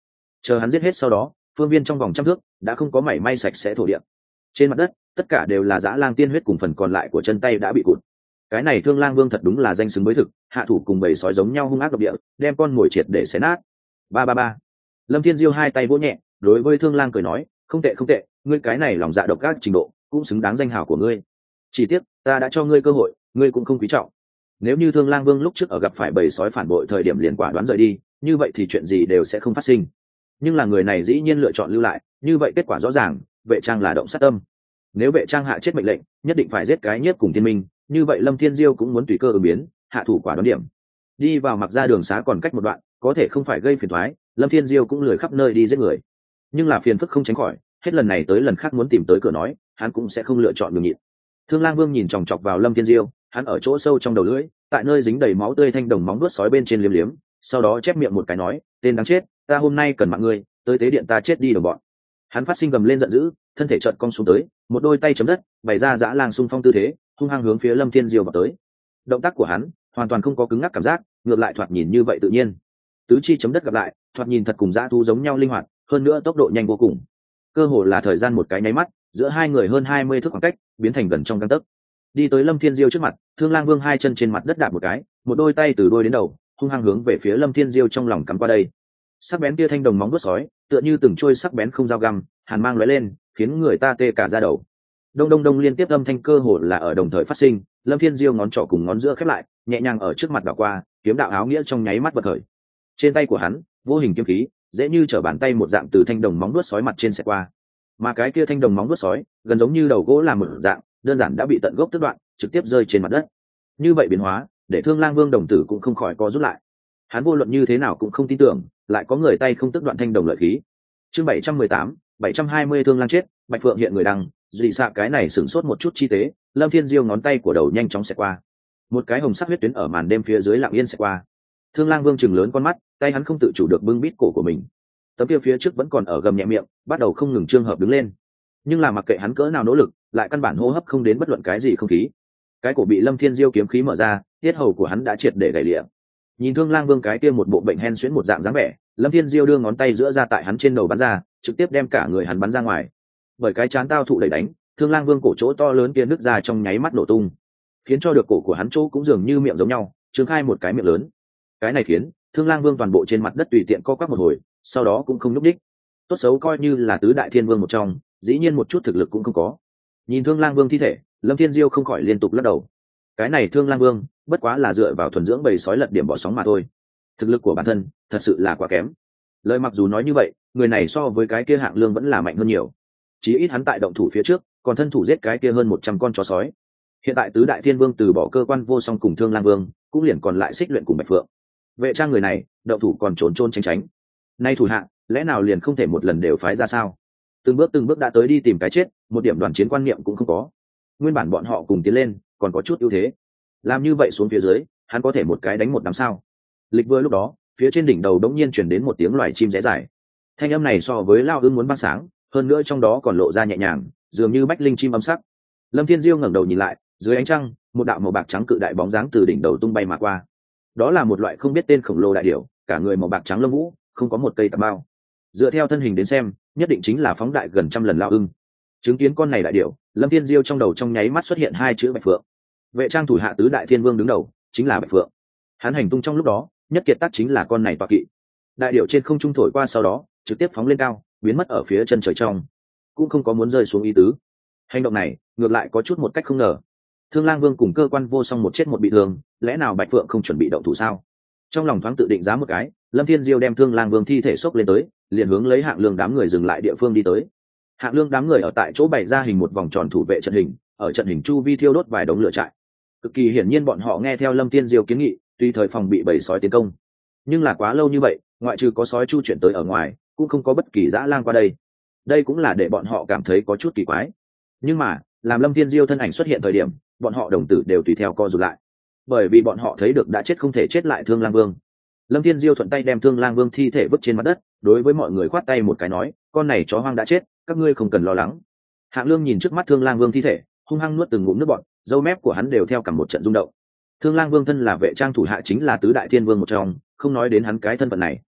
chờ hắn giết hết sau đó, phương viên trong vòng trăm thước đã không có mảy may sạch sẽ thổ địa. Trên mặt đất tất cả đều là dã lang tiên huyết, cùng phần còn lại của chân tay đã bị cụt. Cái này Thương Lang Vương thật đúng là danh xứng với thực, hạ thủ cùng bầy sói giống nhau hung ác độc địa, đem con mồi triệt để xé nát. Ba ba ba. Lâm Thiên Diêu hai tay vỗ nhẹ, đối với Thương Lang cười nói, không tệ không tệ, ngươi cái này lòng dạ độc ác trình độ cũng xứng đáng danh hào của ngươi. Chỉ tiếc ta đã cho ngươi cơ hội, ngươi cũng không quý trọng. Nếu như Thương Lang Vương lúc trước ở gặp phải bầy sói phản bội thời điểm liền quả đoán rời đi, như vậy thì chuyện gì đều sẽ không phát sinh. Nhưng là người này dĩ nhiên lựa chọn lưu lại, như vậy kết quả rõ ràng, Vệ Trang là động sát tâm. Nếu Vệ Trang hạ chết mệnh lệnh, nhất định phải giết cái nhiếp cùng Thiên Minh, như vậy Lâm Thiên Diêu cũng muốn tùy cơ ứng biến, hạ thủ quả đoán điểm. Đi vào mặc ra đường xá còn cách một đoạn, có thể không phải gây phiền toái, Lâm Thiên Diêu cũng lười khắp nơi đi giết người. Nhưng là phiền phức không tránh khỏi, hết lần này tới lần khác muốn tìm tới cửa nói, hắn cũng sẽ không lựa chọn nhường nhịn. Thương Lang Vương nhìn chòng chọc vào Lâm Thiên Diêu, hắn ở chỗ sâu trong đầu lưỡi, tại nơi dính đầy máu tươi thanh đồng móng vuốt sói bên trên liếm liếm, sau đó chép miệng một cái nói, tên đáng chết, ta hôm nay cần mạng ngươi, tới tế điện ta chết đi đồng bọn. Hắn phát sinh gầm lên giận dữ, thân thể chợt cong xuống tới, một đôi tay chấm đất, bày ra dã lang xung phong tư thế, hung hăng hướng phía Lâm Thiên Diêu vào tới. Động tác của hắn hoàn toàn không có cứng ngắc cảm giác, ngược lại thoạt nhìn như vậy tự nhiên. Tứ chi chấm đất gặp lại, thoạt nhìn thật cùng dã thú giống nhau linh hoạt, hơn nữa tốc độ nhanh vô cùng. Cơ hồ là thời gian một cái nháy mắt, giữa hai người hơn hai mươi thước khoảng cách, biến thành gần trong gang tấc. Đi tới Lâm Thiên Diêu trước mặt, Thương Lang Vương hai chân trên mặt đất đạp một cái, một đôi tay từ đuôi đến đầu, hung hăng hướng về phía Lâm Thiên Diêu trong lòng cắm qua đây. Sắc bén kia thanh đồng móng vuốt sói, tựa như từng trôi sắc bén không dao găm, hàn mang lóe lên, khiến người ta tê cả da đầu. Đông đông đông liên tiếp âm thanh cơ hồ là ở đồng thời phát sinh, Lâm Thiên Diêu ngón trỏ cùng ngón giữa khép lại, nhẹ nhàng ở trước mặt đảo qua, kiếm đạo áo nghĩa trong nháy mắt bật khởi. Trên tay của hắn, vô hình kiếm khí, dễ như trở bàn tay một dạng từ thanh đồng móng vuốt sói mặt trên sẽ qua. Mà cái kia thanh đồng móng vuốt sói, gần giống như đầu gỗ làm một dạng, đơn giản đã bị tận gốc tước đoạn, trực tiếp rơi trên mặt đất. Như vậy biến hóa, để Thương Lang Vương đồng tử cũng không khỏi co rút lại. Hắn vô luận như thế nào cũng không tin tưởng, lại có người tay không tước đoạn thanh đồng lợi khí. Chương bảy trăm mười tám, bảy trăm hai mươi Thương Lang chết, Bạch Phượng hiện người đăng, dị xạ cái này sửng sốt một chút chi tế, Lâm Thiên Diêu ngón tay của đầu nhanh chóng xẹt qua. Một cái hồng sắc huyết tuyến ở màn đêm phía dưới lặng yên xẹt qua. Thương Lang Vương chừng lớn con mắt, tay hắn không tự chủ được bưng bít cổ của mình. Tấm kia phía trước vẫn còn ở gầm nhẹ miệng, bắt đầu không ngừng trương hợp đứng lên. Nhưng là mặc kệ hắn cỡ nào nỗ lực, lại căn bản hô hấp không đến bất luận cái gì không khí. Cái cổ bị Lâm Thiên Diêu kiếm khí mở ra, tiết hầu của hắn đã triệt để gãy lìa. Nhìn Thương Lang Vương cái kia một bộ bệnh hen suyễn một dạng dáng vẻ, Lâm Thiên Diêu đưa ngón tay giữa ra tại hắn trên đầu bắn ra, trực tiếp đem cả người hắn bắn ra ngoài. Bởi cái chán tao thụ đẩy đánh, Thương Lang Vương cổ chỗ to lớn kia nứt ra trong nháy mắt nổ tung, khiến cho được cổ của hắn chỗ cũng dường như miệng giống nhau, trương khai một cái miệng lớn. Cái này khiến Thương Lang Vương toàn bộ trên mặt đất tùy tiện co quắp một hồi, sau đó cũng không nhúc nhích. Tốt xấu coi như là tứ đại thiên vương một trong, dĩ nhiên một chút thực lực cũng không có. Nhìn Thương Lang Vương thi thể, Lâm Thiên Diêu không khỏi liên tục lắc đầu. Cái này Thương Lang Vương, bất quá là dựa vào thuần dưỡng bầy sói lật điểm bỏ sóng mà thôi. Thực lực của bản thân, thật sự là quá kém. Lời mặc dù nói như vậy, người này so với cái kia Hạng Lương vẫn là mạnh hơn nhiều. Chí ít hắn tại động thủ phía trước, còn thân thủ giết cái kia hơn một trăm con chó sói. Hiện tại tứ đại thiên vương từ bỏ cơ quan vô song cùng Thương Lang Vương, cũng liền còn lại Xích Luyện cùng Bạch Phượng. Vệ Trang người này, động thủ còn trốn trôn tránh tránh. Nay thủ hạ, lẽ nào liền không thể một lần đều phái ra sao? Từng bước từng bước đã tới đi tìm cái chết, một điểm đoàn chiến quan niệm cũng không có. Nguyên bản bọn họ cùng tiến lên, còn có chút ưu thế. Làm như vậy xuống phía dưới, hắn có thể một cái đánh một đám sao? Lịch vừa lúc đó, phía trên đỉnh đầu đống nhiên truyền đến một tiếng loài chim rẽ dài. Thanh âm này so với lao ương muốn băng sáng, hơn nữa trong đó còn lộ ra nhẹ nhàng, dường như bách linh chim âm sắc. Lâm Thiên Diêu ngẩng đầu nhìn lại, dưới ánh trăng, một đạo màu bạc trắng cự đại bóng dáng từ đỉnh đầu tung bay mà qua. Đó là một loại không biết tên khổng lồ đại điểu, cả người màu bạc trắng lông vũ, không có một cây tạp bao. Dựa theo thân hình đến xem, nhất định chính là phóng đại gần trăm lần lao ưng. Chứng kiến con này đại điểu, Lâm Thiên Diêu trong đầu trong nháy mắt xuất hiện hai chữ Bạch Phượng. Vệ Trang thủ hạ tứ đại thiên vương đứng đầu, chính là Bạch Phượng. Hắn hành tung trong lúc đó, nhất kiệt tác chính là con này tọa kỵ. Đại điểu trên không trung thổi qua sau đó, trực tiếp phóng lên cao, biến mất ở phía chân trời trong, cũng không có muốn rơi xuống ý tứ. Hành động này, ngược lại có chút một cách không ngờ. Thương Lang Vương cùng cơ quan vô song một chết một bị thương, lẽ nào Bạch Phượng không chuẩn bị động thủ sao? Trong lòng thoáng tự định giá một cái, Lâm Thiên Diêu đem Thương Lang Vương thi thể xốc lên tới, liền hướng lấy Hạng Lương đám người dừng lại địa phương đi tới. Hạng Lương đám người ở tại chỗ bày ra hình một vòng tròn thủ vệ trận hình, ở trận hình chu vi thiêu đốt vài đống lửa trại. Cực kỳ hiển nhiên bọn họ nghe theo Lâm Thiên Diêu kiến nghị, tùy thời phòng bị bầy sói tiến công. Nhưng là quá lâu như vậy, ngoại trừ có sói chu chuyển tới ở ngoài, cũng không có bất kỳ dã lang qua đây. Đây cũng là để bọn họ cảm thấy có chút kỳ quái. Nhưng mà, làm Lâm Thiên Diêu thân ảnh xuất hiện thời điểm, bọn họ đồng tử đều tùy theo co rụt lại, bởi vì bọn họ thấy được đã chết không thể chết lại Thương Lang Vương. Lâm Thiên Diêu thuận tay đem Thương Lang Vương thi thể vứt trên mặt đất, đối với mọi người khoát tay một cái nói, con này chó hoang đã chết, các ngươi không cần lo lắng. Hạng Lương nhìn trước mắt Thương Lang Vương thi thể, hung hăng nuốt từng ngụm nước bọt, râu mép của hắn đều theo cả một trận rung động. Thương Lang Vương thân là Vệ Trang thủ hạ chính là tứ đại thiên vương một trong, không nói đến hắn cái thân phận này,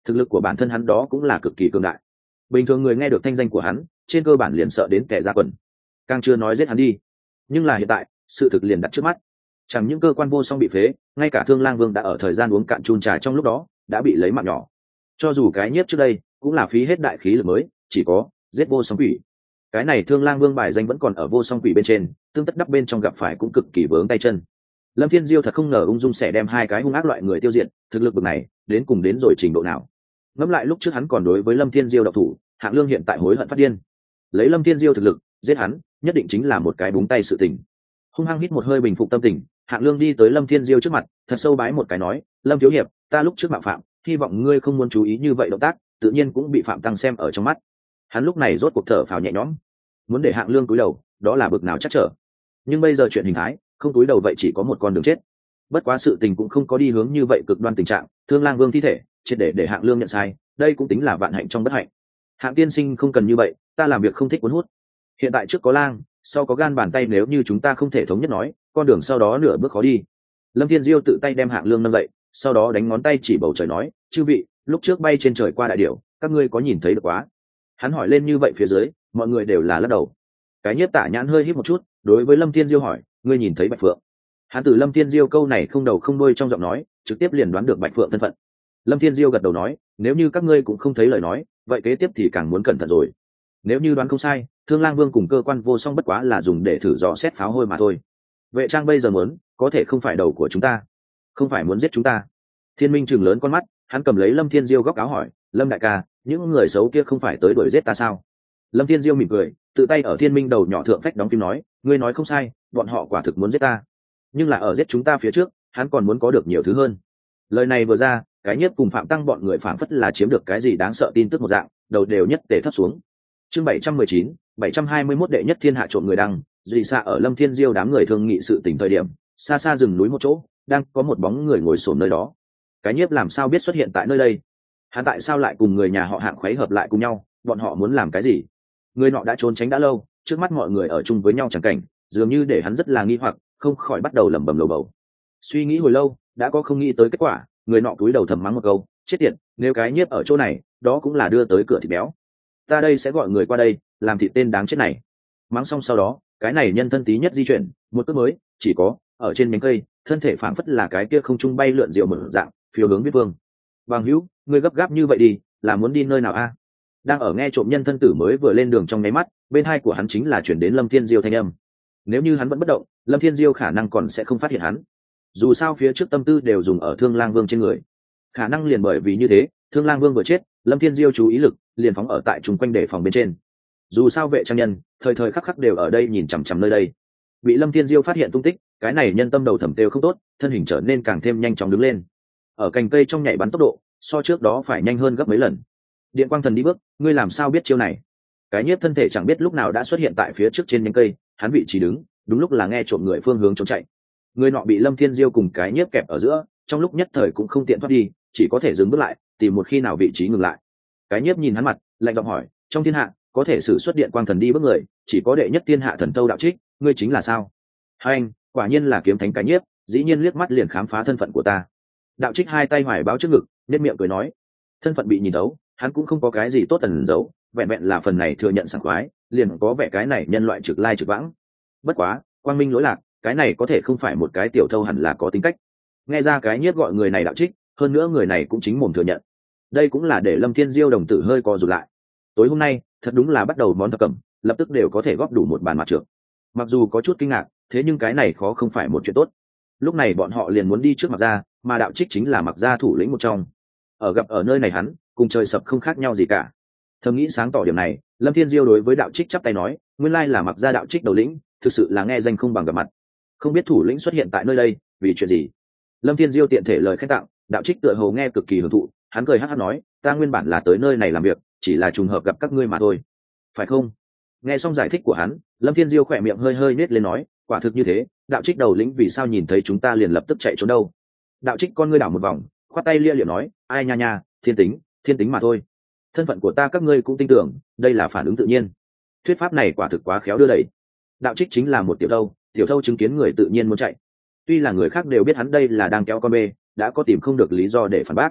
thực lực của bản thân hắn đó cũng là cực kỳ cường đại. Bình thường người nghe được thanh danh của hắn trên cơ bản liền sợ đến kẻ ra quần, càng chưa nói giết hắn đi. Nhưng là hiện tại sự thực liền đặt trước mắt, chẳng những cơ quan vô song bị phế, ngay cả Thương Lang Vương đã ở thời gian uống cạn chun trà trong lúc đó đã bị lấy mạng nhỏ. Cho dù cái nhiếp trước đây cũng là phí hết đại khí lực mới chỉ có giết vô song quỷ, cái này Thương Lang Vương bài danh vẫn còn ở vô song quỷ bên trên, tương tất đắp bên trong gặp phải cũng cực kỳ vướng tay chân. Lâm Thiên Diêu thật không ngờ ung dung sẽ đem hai cái hung ác loại người tiêu diệt, thực lực bậc này đến cùng đến rồi trình độ nào. Ngẫm lại lúc trước hắn còn đối với Lâm Thiên Diêu độc thủ, Hạng Lương hiện tại hối hận phát điên. Lấy Lâm Thiên Diêu thực lực giết hắn nhất định chính là một cái búng tay sự tình. Hung hăng hít một hơi bình phục tâm tình, Hạng Lương đi tới Lâm Thiên Diêu trước mặt thật sâu bái một cái nói, Lâm thiếu hiệp, ta lúc trước mạo phạm, hy vọng ngươi không muốn chú ý như vậy động tác tự nhiên cũng bị Phạm Tăng xem ở trong mắt. Hắn lúc này rốt cuộc thở phào nhẹ nhõm, muốn để Hạng Lương cúi đầu đó là bực nào chắc trở, nhưng bây giờ chuyện hình thái không cúi đầu vậy chỉ có một con đường chết. Bất quá sự tình cũng không có đi hướng như vậy cực đoan tình trạng, Thương Lang Vương thi thể triệt để để Hạng Lương nhận sai, đây cũng tính là vạn hạnh trong bất hạnh. Hạng tiên sinh không cần như vậy, ta làm việc không thích cuốn hút. Hiện tại trước có lang, sau có gan bàn tay, nếu như chúng ta không thể thống nhất nói, con đường sau đó nửa bước khó đi. Lâm Thiên Diêu tự tay đem Hạng Lương nâng dậy, sau đó đánh ngón tay chỉ bầu trời nói, chư vị, lúc trước bay trên trời qua đại điểu, các ngươi có nhìn thấy được quá? Hắn hỏi lên như vậy phía dưới mọi người đều là lắc đầu. Cái nhiếp tả nhãn hơi hít một chút, đối với Lâm Thiên Diêu hỏi, ngươi nhìn thấy Bạch Phượng? Hắn từ Lâm Thiên Diêu câu này không đầu không đuôi trong giọng nói trực tiếp liền đoán được Bạch Phượng thân phận. Lâm Thiên Diêu gật đầu nói, nếu như các ngươi cũng không thấy lời nói, vậy kế tiếp thì càng muốn cẩn thận rồi. Nếu như đoán không sai, Thương Lang Vương cùng cơ quan vô song bất quá là dùng để thử dò xét pháo hôi mà thôi. Vệ trang bây giờ muốn có thể không phải đầu của chúng ta, không phải muốn giết chúng ta. Thiên Minh trừng lớn con mắt, hắn cầm lấy Lâm Thiên Diêu góc áo hỏi, Lâm đại ca, những người xấu kia không phải tới đuổi giết ta sao? Lâm Thiên Diêu mỉm cười, tự tay ở Thiên Minh đầu nhỏ thượng phách đóng phim nói, ngươi nói không sai, bọn họ quả thực muốn giết ta, nhưng là ở giết chúng ta phía trước hắn còn muốn có được nhiều thứ hơn. Lời này vừa ra, cái nhiếp cùng Phạm Tăng bọn người phảng phất là chiếm được cái gì đáng sợ tin tức một dạng, đầu đều nhất tề thấp xuống. Chương bảy trăm mười chín, bảy trăm hai mươi mốt đệ nhất thiên hạ trộm người đăng, dị xạ ở Lâm Thiên Diêu đám người thương nghị sự tình thời điểm, xa xa rừng núi một chỗ, đang có một bóng người ngồi xổm nơi đó. Cái nhiếp làm sao biết xuất hiện tại nơi đây? Hắn tại sao lại cùng người nhà họ Hạng khuấy hợp lại cùng nhau, bọn họ muốn làm cái gì? Người nọ đã trốn tránh đã lâu, trước mắt mọi người ở chung với nhau chẳng cảnh, dường như để hắn rất là nghi hoặc, không khỏi bắt đầu lẩm bẩm lầu bầu. Suy nghĩ hồi lâu, đã có không nghĩ tới kết quả, người nọ cúi đầu thầm mắng một câu, chết tiệt, nếu cái nhiếp ở chỗ này, đó cũng là đưa tới cửa thịt béo. Ta đây sẽ gọi người qua đây, làm thịt tên đáng chết này. Mắng xong sau đó, cái này nhân thân tí nhất di chuyển, một cước mới, chỉ có ở trên nhánh cây, thân thể phảng phất là cái kia không trung bay lượn diệu mở dạng, phiêu hướng Viết Vương. Bằng hữu, ngươi gấp gáp như vậy đi, là muốn đi nơi nào a? Đang ở nghe trộm nhân thân tử mới vừa lên đường trong nháy mắt, bên hai của hắn chính là chuyển đến Lâm Thiên Diêu thanh âm. Nếu như hắn vẫn bất động, Lâm Thiên Diêu khả năng còn sẽ không phát hiện hắn. Dù sao phía trước tâm tư đều dùng ở Thương Lang Vương trên người, khả năng liền bởi vì như thế, Thương Lang Vương vừa chết, Lâm Thiên Diêu chú ý lực liền phóng ở tại chung quanh đề phòng bên trên. Dù sao vệ trang nhân thời thời khắc khắc đều ở đây nhìn chằm chằm nơi đây. Bị Lâm Thiên Diêu phát hiện tung tích, cái này nhân tâm đầu thẩm têu không tốt, thân hình trở nên càng thêm nhanh chóng đứng lên. Ở cành cây trong nhảy bắn tốc độ, so trước đó phải nhanh hơn gấp mấy lần. Điện quang thần đi bước, ngươi làm sao biết chiêu này? Cái nhiếp thân thể chẳng biết lúc nào đã xuất hiện tại phía trước trên nhánh cây, hắn vị trí đứng, đúng lúc là nghe trộm người phương hướng trốn chạy. Người nọ bị Lâm Thiên Diêu cùng cái nhiếp kẹp ở giữa, trong lúc nhất thời cũng không tiện thoát đi, chỉ có thể dừng bước lại, tìm một khi nào vị trí ngừng lại. Cái nhiếp nhìn hắn mặt, lạnh giọng hỏi, trong thiên hạ có thể sử xuất điện quang thần đi bước người, chỉ có đệ nhất thiên hạ thần tâu đạo trích, ngươi chính là sao? Hai anh, quả nhiên là kiếm thánh. Cái nhiếp dĩ nhiên liếc mắt liền khám phá thân phận của ta. Đạo trích hai tay hoài báo trước ngực, nét miệng cười nói, thân phận bị nhìn thấu, hắn cũng không có cái gì tốt tần giấu, vẹn vẹn là phần này thừa nhận sảng khoái, liền có vẻ cái này nhân loại trực lai trực vãng. Bất quá, quang minh lỗi lạc, cái này có thể không phải một cái tiểu thâu hẳn là có tính cách. Nghe ra cái nhiếp gọi người này đạo trích, hơn nữa người này cũng chính mồm thừa nhận. Đây cũng là để Lâm Thiên Diêu đồng tử hơi co rụt lại. Tối hôm nay, thật đúng là bắt đầu món thập cẩm, lập tức đều có thể góp đủ một bàn mặt trược. Mặc dù có chút kinh ngạc, thế nhưng cái này khó không phải một chuyện tốt. Lúc này bọn họ liền muốn đi trước Mặc Gia, mà đạo trích chính là Mặc Gia thủ lĩnh một trong. Ở gặp ở nơi này hắn, cùng trời sập không khác nhau gì cả. Thầm nghĩ sáng tỏ điểm này, Lâm Thiên Diêu đối với đạo trích chắp tay nói, nguyên lai là Mặc Gia đạo trích đầu lĩnh, thực sự là nghe danh không bằng gặp mặt. Không biết thủ lĩnh xuất hiện tại nơi đây vì chuyện gì? Lâm Thiên Diêu tiện thể lời khen tặng, đạo trích tựa hồ nghe cực kỳ hưởng thụ, hắn cười hắc hắc nói, ta nguyên bản là tới nơi này làm việc, chỉ là trùng hợp gặp các ngươi mà thôi, phải không? Nghe xong giải thích của hắn, Lâm Thiên Diêu khỏe miệng hơi hơi nết lên nói, quả thực như thế, đạo trích đầu lĩnh vì sao nhìn thấy chúng ta liền lập tức chạy trốn đâu? Đạo trích con ngươi đảo một vòng, khoát tay lia liệu nói, ai nha nha, thiên tính, thiên tính mà thôi. Thân phận của ta các ngươi cũng tin tưởng, đây là phản ứng tự nhiên. Thuyết pháp này quả thực quá khéo đưa đẩy. Đạo trích chính là một tiểu thâu, tiểu thâu chứng kiến người tự nhiên muốn chạy. Tuy là người khác đều biết hắn đây là đang kéo con bê, đã có tìm không được lý do để phản bác.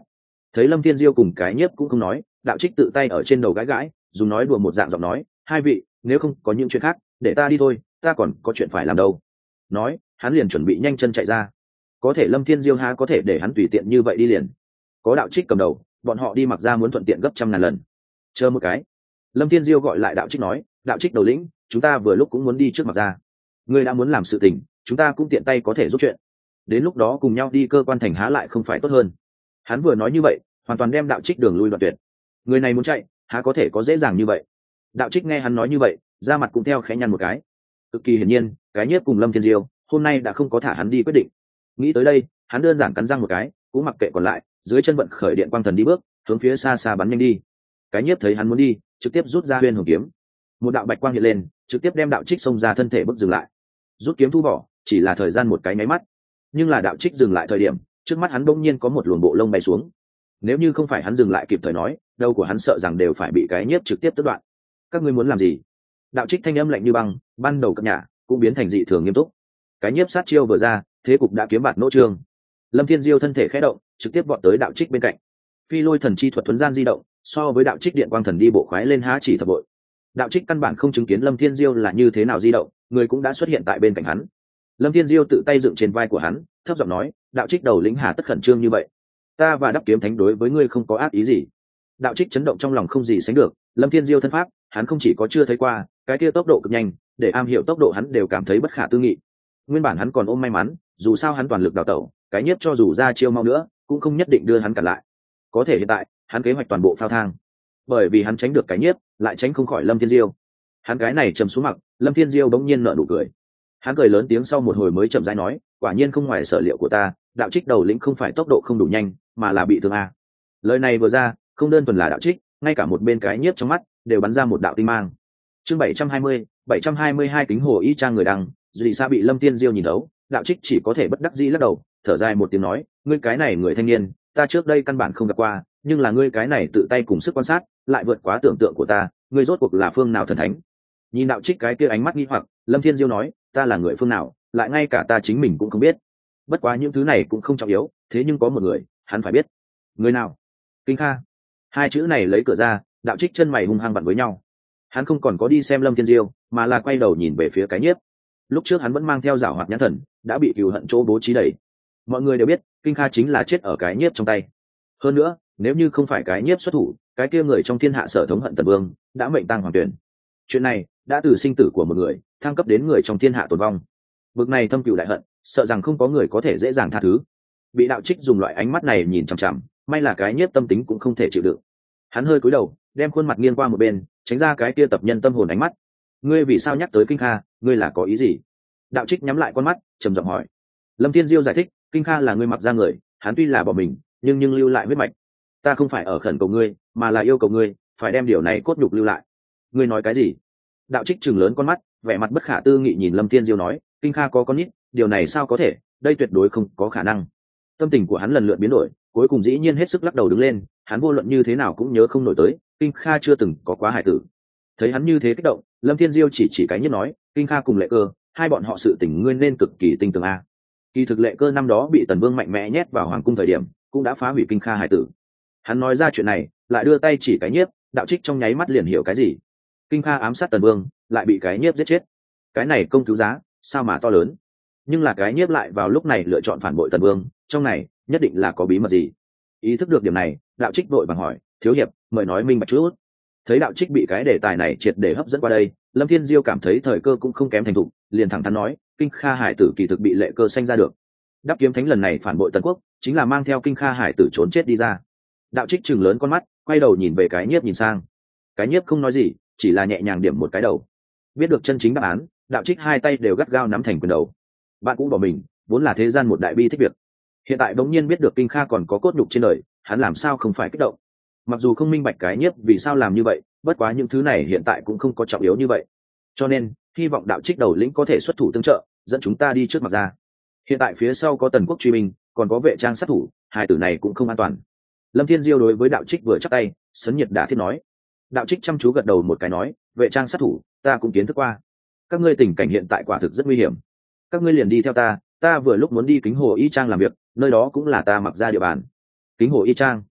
Thấy Lâm Thiên Diêu cùng cái nhiếp cũng không nói, đạo trích tự tay ở trên đầu gãi gãi, dùng nói đùa một dạng giọng nói, hai vị nếu không có những chuyện khác để ta đi thôi, ta còn có chuyện phải làm đâu. Nói hắn liền chuẩn bị nhanh chân chạy ra. Có thể Lâm Thiên Diêu há có thể để hắn tùy tiện như vậy đi liền. Có đạo trích cầm đầu, bọn họ đi mặc ra muốn thuận tiện gấp trăm ngàn lần. Chờ một cái. Lâm Thiên Diêu gọi lại đạo trích nói, đạo trích đầu lĩnh, chúng ta vừa lúc cũng muốn đi trước mặc ra. Ngươi đã muốn làm sự tình, chúng ta cũng tiện tay có thể giúp chuyện. Đến lúc đó cùng nhau đi cơ quan thành há lại không phải tốt hơn. Hắn vừa nói như vậy, hoàn toàn đem đạo trích đường lui đoạn tuyệt. Người này muốn chạy, há có thể có dễ dàng như vậy. Đạo trích nghe hắn nói như vậy, da mặt cũng theo khẽ nhăn một cái. Cực kỳ hiển nhiên, cái nhiếp cùng Lâm Thiên Diêu hôm nay đã không có thả hắn đi quyết định. Nghĩ tới đây, hắn đơn giản cắn răng một cái, cũng mặc kệ còn lại, dưới chân vận khởi điện quang thần đi bước, hướng phía xa xa bắn nhanh đi. Cái nhiếp thấy hắn muốn đi, trực tiếp rút ra huyền hồn kiếm. Một đạo bạch quang hiện lên, trực tiếp đem đạo trích xông ra thân thể bước dừng lại. Rút kiếm thu vỏ, chỉ là thời gian một cái nháy mắt. Nhưng là đạo trích dừng lại thời điểm, trước mắt hắn đông nhiên có một luồng bộ lông bay xuống. Nếu như không phải hắn dừng lại kịp thời nói, đầu của hắn sợ rằng đều phải bị cái nhiếp trực tiếp tước đoạn. Các ngươi muốn làm gì? Đạo trích thanh âm lạnh như băng, ban đầu cập nhà cũng biến thành dị thường nghiêm túc. Cái nhiếp sát chiêu vừa ra, thế cục đã kiếm bạt nỗ trương. Lâm Thiên Diêu thân thể khẽ động, trực tiếp vọt tới đạo trích bên cạnh. Phi lôi thần chi thuật thuần gian di động, so với đạo trích điện quang thần đi bộ khoái lên há chỉ thập bội. Đạo trích căn bản không chứng kiến Lâm Thiên Diêu là như thế nào di động, người cũng đã xuất hiện tại bên cạnh hắn. Lâm Thiên Diêu tự tay dựng trên vai của hắn, thấp giọng nói, đạo trích đầu lĩnh hà tất khẩn trương như vậy, ta và đắp kiếm thánh đối với ngươi không có ác ý gì. Đạo trích chấn động trong lòng không gì sánh được, Lâm Thiên Diêu thân pháp hắn không chỉ có chưa thấy qua, cái kia tốc độ cực nhanh, để am hiểu tốc độ hắn đều cảm thấy bất khả tư nghị. Nguyên bản hắn còn ôm may mắn, dù sao hắn toàn lực đào tẩu, cái nhiếp cho dù ra chiêu mau nữa cũng không nhất định đưa hắn cản lại. Có thể hiện tại hắn kế hoạch toàn bộ phao thang, bởi vì hắn tránh được cái nhiếp lại tránh không khỏi Lâm Thiên Diêu. Hắn cái này trầm xuống mặt, Lâm Thiên Diêu bỗng nhiên nở nụ cười. Hắn cười lớn tiếng sau một hồi mới chậm rãi nói, quả nhiên không ngoài sở liệu của ta, đạo trích đầu lĩnh không phải tốc độ không đủ nhanh mà là bị thương a. Lời này vừa ra, không đơn thuần là đạo trích, ngay cả một bên cái nhiếp trong mắt đều bắn ra một đạo tinh mang. Chương bảy trăm hai mươi, bảy trăm hai mươi hai kính hồ y trang người đăng, dù sao bị Lâm Thiên Diêu nhìn thấu, đạo trích chỉ có thể bất đắc dĩ lắc đầu, thở dài một tiếng nói, ngươi cái này người thanh niên, ta trước đây căn bản không gặp qua, nhưng là ngươi cái này tự tay cùng sức quan sát, lại vượt quá tưởng tượng của ta, ngươi rốt cuộc là phương nào thần thánh? Nhìn đạo trích cái kia ánh mắt nghi hoặc, Lâm Thiên Diêu nói, ta là người phương nào, lại ngay cả ta chính mình cũng không biết. Bất quá những thứ này cũng không trọng yếu, thế nhưng có một người, hắn phải biết. Người nào? Kinh Kha. Hai chữ này lấy cửa ra, đạo trích chân mày hung hăng vặn với nhau. Hắn không còn có đi xem Lâm Thiên Diêu, mà là quay đầu nhìn về phía cái nhiếp. Lúc trước hắn vẫn mang theo giảo hoạt nhãn thần, đã bị cừu hận chỗ bố trí đầy. Mọi người đều biết, Kinh Kha chính là chết ở cái nhiếp trong tay. Hơn nữa, nếu như không phải cái nhiếp xuất thủ, cái kia người trong thiên hạ sở thống hận Tần Vương đã mệnh tang hoàng tuyển. Chuyện này đã từ sinh tử của một người thăng cấp đến người trong thiên hạ tồn vong. Bực này thâm cừu đại hận, sợ rằng không có người có thể dễ dàng tha thứ. Bị đạo trích dùng loại ánh mắt này nhìn chằm chằm, may là cái nhiếp tâm tính cũng không thể chịu đựng. Hắn hơi cúi đầu, đem khuôn mặt nghiêng qua một bên, tránh ra cái kia tập nhân tâm hồn ánh mắt. Ngươi vì sao nhắc tới Kinh Kha, ngươi là có ý gì? Đạo trích nhắm lại con mắt, trầm giọng hỏi. Lâm Thiên Diêu giải thích, Kinh Kha là ngươi mặc ra người, hắn tuy là bỏ mình, nhưng nhưng lưu lại huyết mạch. Ta không phải ở khẩn cầu ngươi, mà là yêu cầu ngươi phải đem điều này cốt nhục lưu lại. Ngươi nói cái gì? Đạo trích trừng lớn con mắt, vẻ mặt bất khả tư nghị nhìn Lâm Thiên Diêu nói, Kinh Kha có con nít, điều này sao có thể, đây tuyệt đối không có khả năng. Tâm tình của hắn lần lượt biến đổi, cuối cùng dĩ nhiên hết sức lắc đầu đứng lên, hắn vô luận như thế nào cũng nhớ không nổi tới, Kinh Kha chưa từng có quá hài tử. Thấy hắn như thế kích động, Lâm Thiên Diêu chỉ chỉ cái nhất nói, Kinh Kha cùng Lệ Cơ, hai bọn họ sự tình ngươi nên cực kỳ tinh tường a. Kỳ thực Lệ Cơ năm đó bị Tần Vương mạnh mẽ nhét vào hoàng cung thời điểm, cũng đã phá hủy Kinh Kha hài tử. Hắn nói ra chuyện này, lại đưa tay chỉ cái nhiếp, đạo trích trong nháy mắt liền hiểu cái gì. Kinh Kha ám sát Tần Vương, lại bị cái nhiếp giết chết. Cái này công cứu giá, sao mà to lớn. Nhưng là cái nhiếp lại vào lúc này lựa chọn phản bội Tần Vương, trong này nhất định là có bí mật gì. Ý thức được điểm này, đạo trích vội vàng hỏi, thiếu hiệp, mời nói minh bạch chút. Thấy đạo trích bị cái đề tài này triệt để hấp dẫn qua đây, Lâm Thiên Diêu cảm thấy thời cơ cũng không kém thành thục, liền thẳng thắn nói, Kinh Kha hải tử kỳ thực bị Lệ Cơ sanh ra được. Đắp kiếm thánh lần này phản bội Tần Quốc, chính là mang theo Kinh Kha hải tử trốn chết đi ra. Đạo trích trừng lớn con mắt, quay đầu nhìn về cái nhiếp nhìn sang. Cái nhiếp không nói gì, chỉ là nhẹ nhàng điểm một cái đầu. Biết được chân chính đáp án, đạo trích hai tay đều gắt gao nắm thành quyền đầu. Bạn cũng bỏ mình, vốn là thế gian một đại bi thích việc. Hiện tại bỗng nhiên biết được Kinh Kha còn có cốt nhục trên đời, hắn làm sao không phải kích động. Mặc dù không minh bạch cái nhiếp vì sao làm như vậy, bất quá những thứ này hiện tại cũng không có trọng yếu như vậy. Cho nên, hy vọng đạo trích đầu lĩnh có thể xuất thủ tương trợ, dẫn chúng ta đi trước mặt ra. Hiện tại phía sau có Tần Quốc truy binh, còn có vệ trang sát thủ, hai tử này cũng không an toàn. Lâm Thiên Diêu đối với đạo trích vừa chắp tay, sấn nhiệt đả thiết nói. Đạo trích chăm chú gật đầu một cái nói, vệ trang sát thủ, ta cũng kiến thức qua. Các ngươi tình cảnh hiện tại quả thực rất nguy hiểm. Các ngươi liền đi theo ta, ta vừa lúc muốn đi Kính Hồ Y Trang làm việc, nơi đó cũng là ta mặc ra địa bàn. Kính Hồ Y Trang.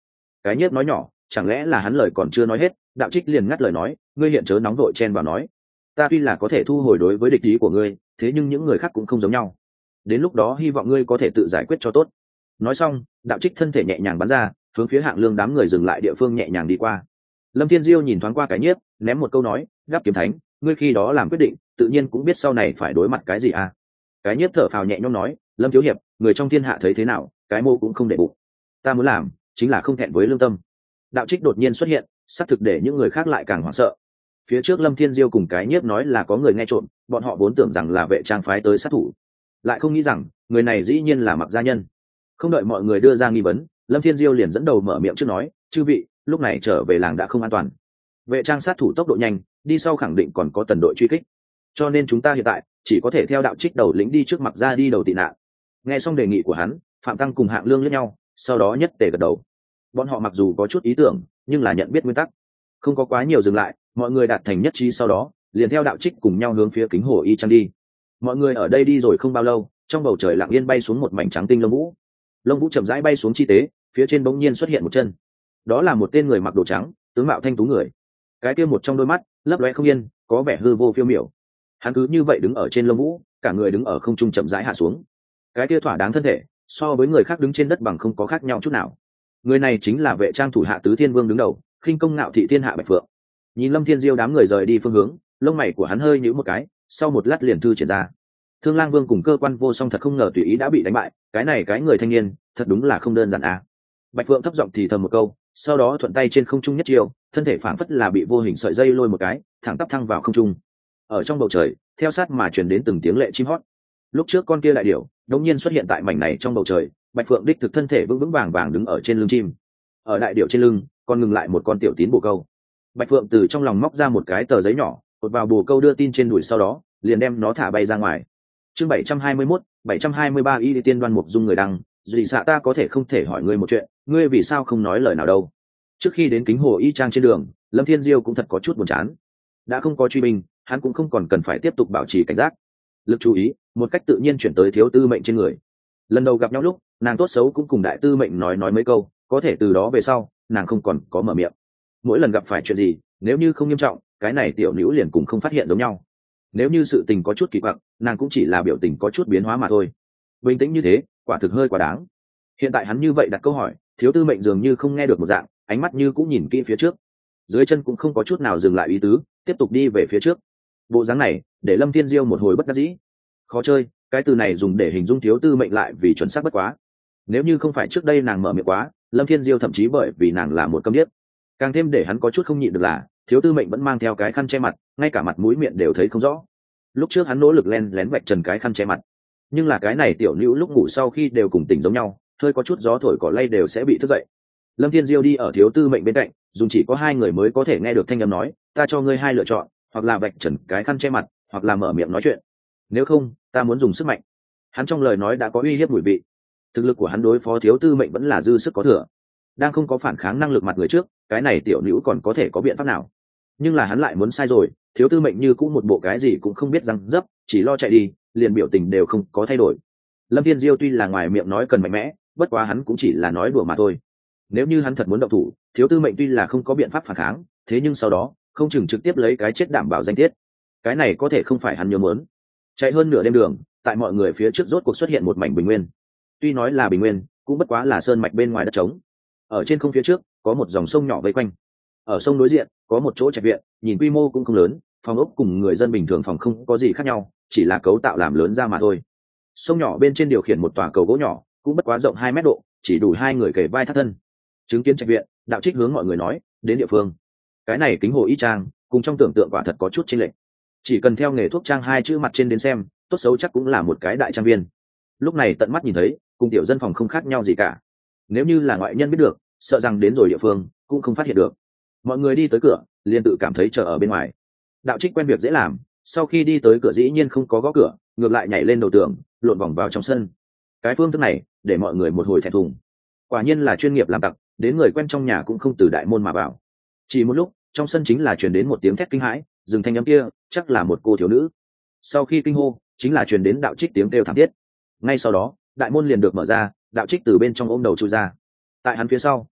Cái nhiếp nói nhỏ, chẳng lẽ là hắn lời còn chưa nói hết, đạo trích liền ngắt lời nói, ngươi hiện chớ nóng vội chen vào nói, ta tuy là có thể thu hồi đối với địch ý của ngươi, thế nhưng những người khác cũng không giống nhau, đến lúc đó hy vọng ngươi có thể tự giải quyết cho tốt. Nói xong, đạo trích thân thể nhẹ nhàng bắn ra, hướng phía Hạng Lương đám người dừng lại địa phương nhẹ nhàng đi qua. Lâm Thiên Diêu nhìn thoáng qua cái nhiếp, ném một câu nói, gắp kiếm thánh, ngươi khi đó làm quyết định, tự nhiên cũng biết sau này phải đối mặt cái gì à. Cái nhiếp thở phào nhẹ nhõm nói, Lâm thiếu hiệp, người trong thiên hạ thấy thế nào, cái mô cũng không để bụng, ta muốn làm chính là không thẹn với lương tâm. Đạo trích đột nhiên xuất hiện, xác thực để những người khác lại càng hoảng sợ. Phía trước Lâm Thiên Diêu cùng cái nhiếp nói là có người nghe trộm, bọn họ vốn tưởng rằng là vệ trang phái tới sát thủ, lại không nghĩ rằng người này dĩ nhiên là Mặc gia nhân. Không đợi mọi người đưa ra nghi vấn, Lâm Thiên Diêu liền dẫn đầu mở miệng trước nói, chư vị, lúc này trở về làng đã không an toàn, vệ trang sát thủ tốc độ nhanh, đi sau khẳng định còn có tần đội truy kích, cho nên chúng ta hiện tại chỉ có thể theo đạo trích đầu lĩnh đi trước Mặc gia đi đầu tị nạn. Nghe xong đề nghị của hắn, Phạm Tăng cùng Hạng Lương lẫn nhau, sau đó nhất tề gật đầu. Bọn họ mặc dù có chút ý tưởng, nhưng là nhận biết nguyên tắc, không có quá nhiều dừng lại. Mọi người đạt thành nhất trí sau đó, liền theo đạo trích cùng nhau hướng phía Kính Hồ Y Trang đi. Mọi người ở đây đi rồi không bao lâu, trong bầu trời lặng yên bay xuống một mảnh trắng tinh lông vũ. Lông vũ chậm rãi bay xuống chi tế, phía trên bỗng nhiên xuất hiện một chân. Đó là một tên người mặc đồ trắng, tướng mạo thanh tú người. Cái kia một trong đôi mắt lấp lóe không yên, có vẻ hư vô phiêu miểu. Hắn cứ như vậy đứng ở trên lông vũ, cả người đứng ở không trung chậm rãi hạ xuống. Cái kia thỏa đáng thân thể, so với người khác đứng trên đất bằng không có khác nhau chút nào. Người này chính là vệ trang thủ hạ Tứ Thiên Vương đứng đầu, khinh công ngạo thị thiên hạ Bạch Phượng. Nhìn Lâm Thiên Diêu đám người rời đi phương hướng, lông mày của hắn hơi nhíu một cái, sau một lát liền thư triển ra. Thương Lang Vương cùng cơ quan vô song thật không ngờ tùy ý đã bị đánh bại, cái này cái người thanh niên, thật đúng là không đơn giản à. Bạch Phượng thấp giọng thì thầm một câu, sau đó thuận tay trên không trung nhất chiều, thân thể phảng phất là bị vô hình sợi dây lôi một cái, thẳng tắp thăng vào không trung. Ở trong bầu trời, theo sát mà truyền đến từng tiếng lệ chim hót. Lúc trước con kia đại điểu, đột nhiên xuất hiện tại mảnh này trong bầu trời, Bạch Phượng đích thực thân thể vững vững vàng vàng đứng ở trên lưng chim. Ở đại điểu trên lưng, còn ngừng lại một con tiểu tín bồ câu. Bạch Phượng từ trong lòng móc ra một cái tờ giấy nhỏ, cột vào bồ câu đưa tin trên đùi, sau đó liền đem nó thả bay ra ngoài. Chương bảy trăm hai mươi mốt, bảy trăm hai mươi ba Y Tiên Đoan Mục Dung người đăng, "Dị xạ ta có thể không thể hỏi ngươi một chuyện, ngươi vì sao không nói lời nào đâu?" Trước khi đến Kính Hồ Y Trang trên đường, Lâm Thiên Diêu cũng thật có chút buồn chán. Đã không có truy binh, hắn cũng không còn cần phải tiếp tục bảo trì cảnh giác. Lực chú ý một cách tự nhiên chuyển tới Thiếu Tư Mệnh trên người. Lần đầu gặp nhau lúc, nàng tốt xấu cũng cùng Đại Tư Mệnh nói nói mấy câu, có thể từ đó về sau, nàng không còn có mở miệng. Mỗi lần gặp phải chuyện gì, nếu như không nghiêm trọng, cái này tiểu nữ liền cũng không phát hiện giống nhau. Nếu như sự tình có chút kỳ quặc, nàng cũng chỉ là biểu tình có chút biến hóa mà thôi. Bình tĩnh như thế, quả thực hơi quá đáng. Hiện tại hắn như vậy đặt câu hỏi, Thiếu Tư Mệnh dường như không nghe được một dạng, ánh mắt như cũng nhìn kỹ phía trước, dưới chân cũng không có chút nào dừng lại ý tứ, tiếp tục đi về phía trước. Bộ dáng này để Lâm Thiên Diêu một hồi bất đắc dĩ. Khó chơi, cái từ này dùng để hình dung Thiếu Tư Mệnh lại vì chuẩn xác bất quá. Nếu như không phải trước đây nàng mở miệng quá, Lâm Thiên Diêu thậm chí bởi vì nàng là một câm điếc, càng thêm để hắn có chút không nhịn được là Thiếu Tư Mệnh vẫn mang theo cái khăn che mặt, ngay cả mặt mũi miệng đều thấy không rõ. Lúc trước hắn nỗ lực len lén vạch trần cái khăn che mặt, nhưng là cái này tiểu nữ lúc ngủ sau khi đều cùng tỉnh giống nhau, hơi có chút gió thổi cỏ lay đều sẽ bị thức dậy. Lâm Thiên Diêu đi ở Thiếu Tư Mệnh bên cạnh, dùng chỉ có hai người mới có thể nghe được thanh âm nói, ta cho ngươi hai lựa chọn, hoặc là vạch trần cái khăn che mặt, hoặc là mở miệng nói chuyện. Nếu không, ta muốn dùng sức mạnh. Hắn trong lời nói đã có uy hiếp mùi vị. Thực lực của hắn đối phó Thiếu Tư Mệnh vẫn là dư sức có thừa. Đang không có phản kháng năng lực mặt người trước, cái này tiểu nữ còn có thể có biện pháp nào? Nhưng là hắn lại muốn sai rồi, Thiếu Tư Mệnh như cũng một bộ cái gì cũng không biết răng dấp, chỉ lo chạy đi, liền biểu tình đều không có thay đổi. Lâm Thiên Diêu tuy là ngoài miệng nói cần mạnh mẽ, bất quá hắn cũng chỉ là nói đùa mà thôi. Nếu như hắn thật muốn động thủ, Thiếu Tư Mệnh tuy là không có biện pháp phản kháng, thế nhưng sau đó không chừng trực tiếp lấy cái chết đảm bảo danh tiết. Cái này có thể không phải hắn nhớ muốn. Chạy hơn nửa đêm đường, tại mọi người phía trước rốt cuộc xuất hiện một mảnh bình nguyên. Tuy nói là bình nguyên, cũng bất quá là sơn mạch bên ngoài đất trống. Ở trên không phía trước có một dòng sông nhỏ vây quanh. Ở sông đối diện có một chỗ trạch viện, nhìn quy mô cũng không lớn, phòng ốc cùng người dân bình thường phòng không có gì khác nhau, chỉ là cấu tạo làm lớn ra mà thôi. Sông nhỏ bên trên điều khiển một tòa cầu gỗ nhỏ, cũng bất quá rộng hai mét độ, chỉ đủ hai người kề vai thắt thân. Chứng kiến trạch viện, đạo trích hướng mọi người nói, đến địa phương. Cái này Kính Hồ Y Trang, cùng trong tưởng tượng quả thật có chút chênh lệch. Chỉ cần theo nghề thuốc trang hai chữ mặt trên đến xem, tốt xấu chắc cũng là một cái đại trang viên. Lúc này tận mắt nhìn thấy, cùng tiểu dân phòng không khác nhau gì cả. Nếu như là ngoại nhân biết được, sợ rằng đến rồi địa phương cũng không phát hiện được. Mọi người đi tới cửa, liền tự cảm thấy chờ ở bên ngoài. Đạo trích quen việc dễ làm, sau khi đi tới cửa dĩ nhiên không có gõ cửa, ngược lại nhảy lên đầu tường, lộn vòng vào trong sân. Cái phương thức này để mọi người một hồi thẹn thùng. Quả nhiên là chuyên nghiệp làm tặc, đến người quen trong nhà cũng không từ đại môn mà vào. Chỉ một lúc, trong sân chính là truyền đến một tiếng thét kinh hãi, dừng thanh âm kia, chắc là một cô thiếu nữ. Sau khi kinh hô, chính là truyền đến đạo trích tiếng kêu thảm thiết. Ngay sau đó, đại môn liền được mở ra, đạo trích từ bên trong ôm đầu chui ra. Tại hắn phía sau,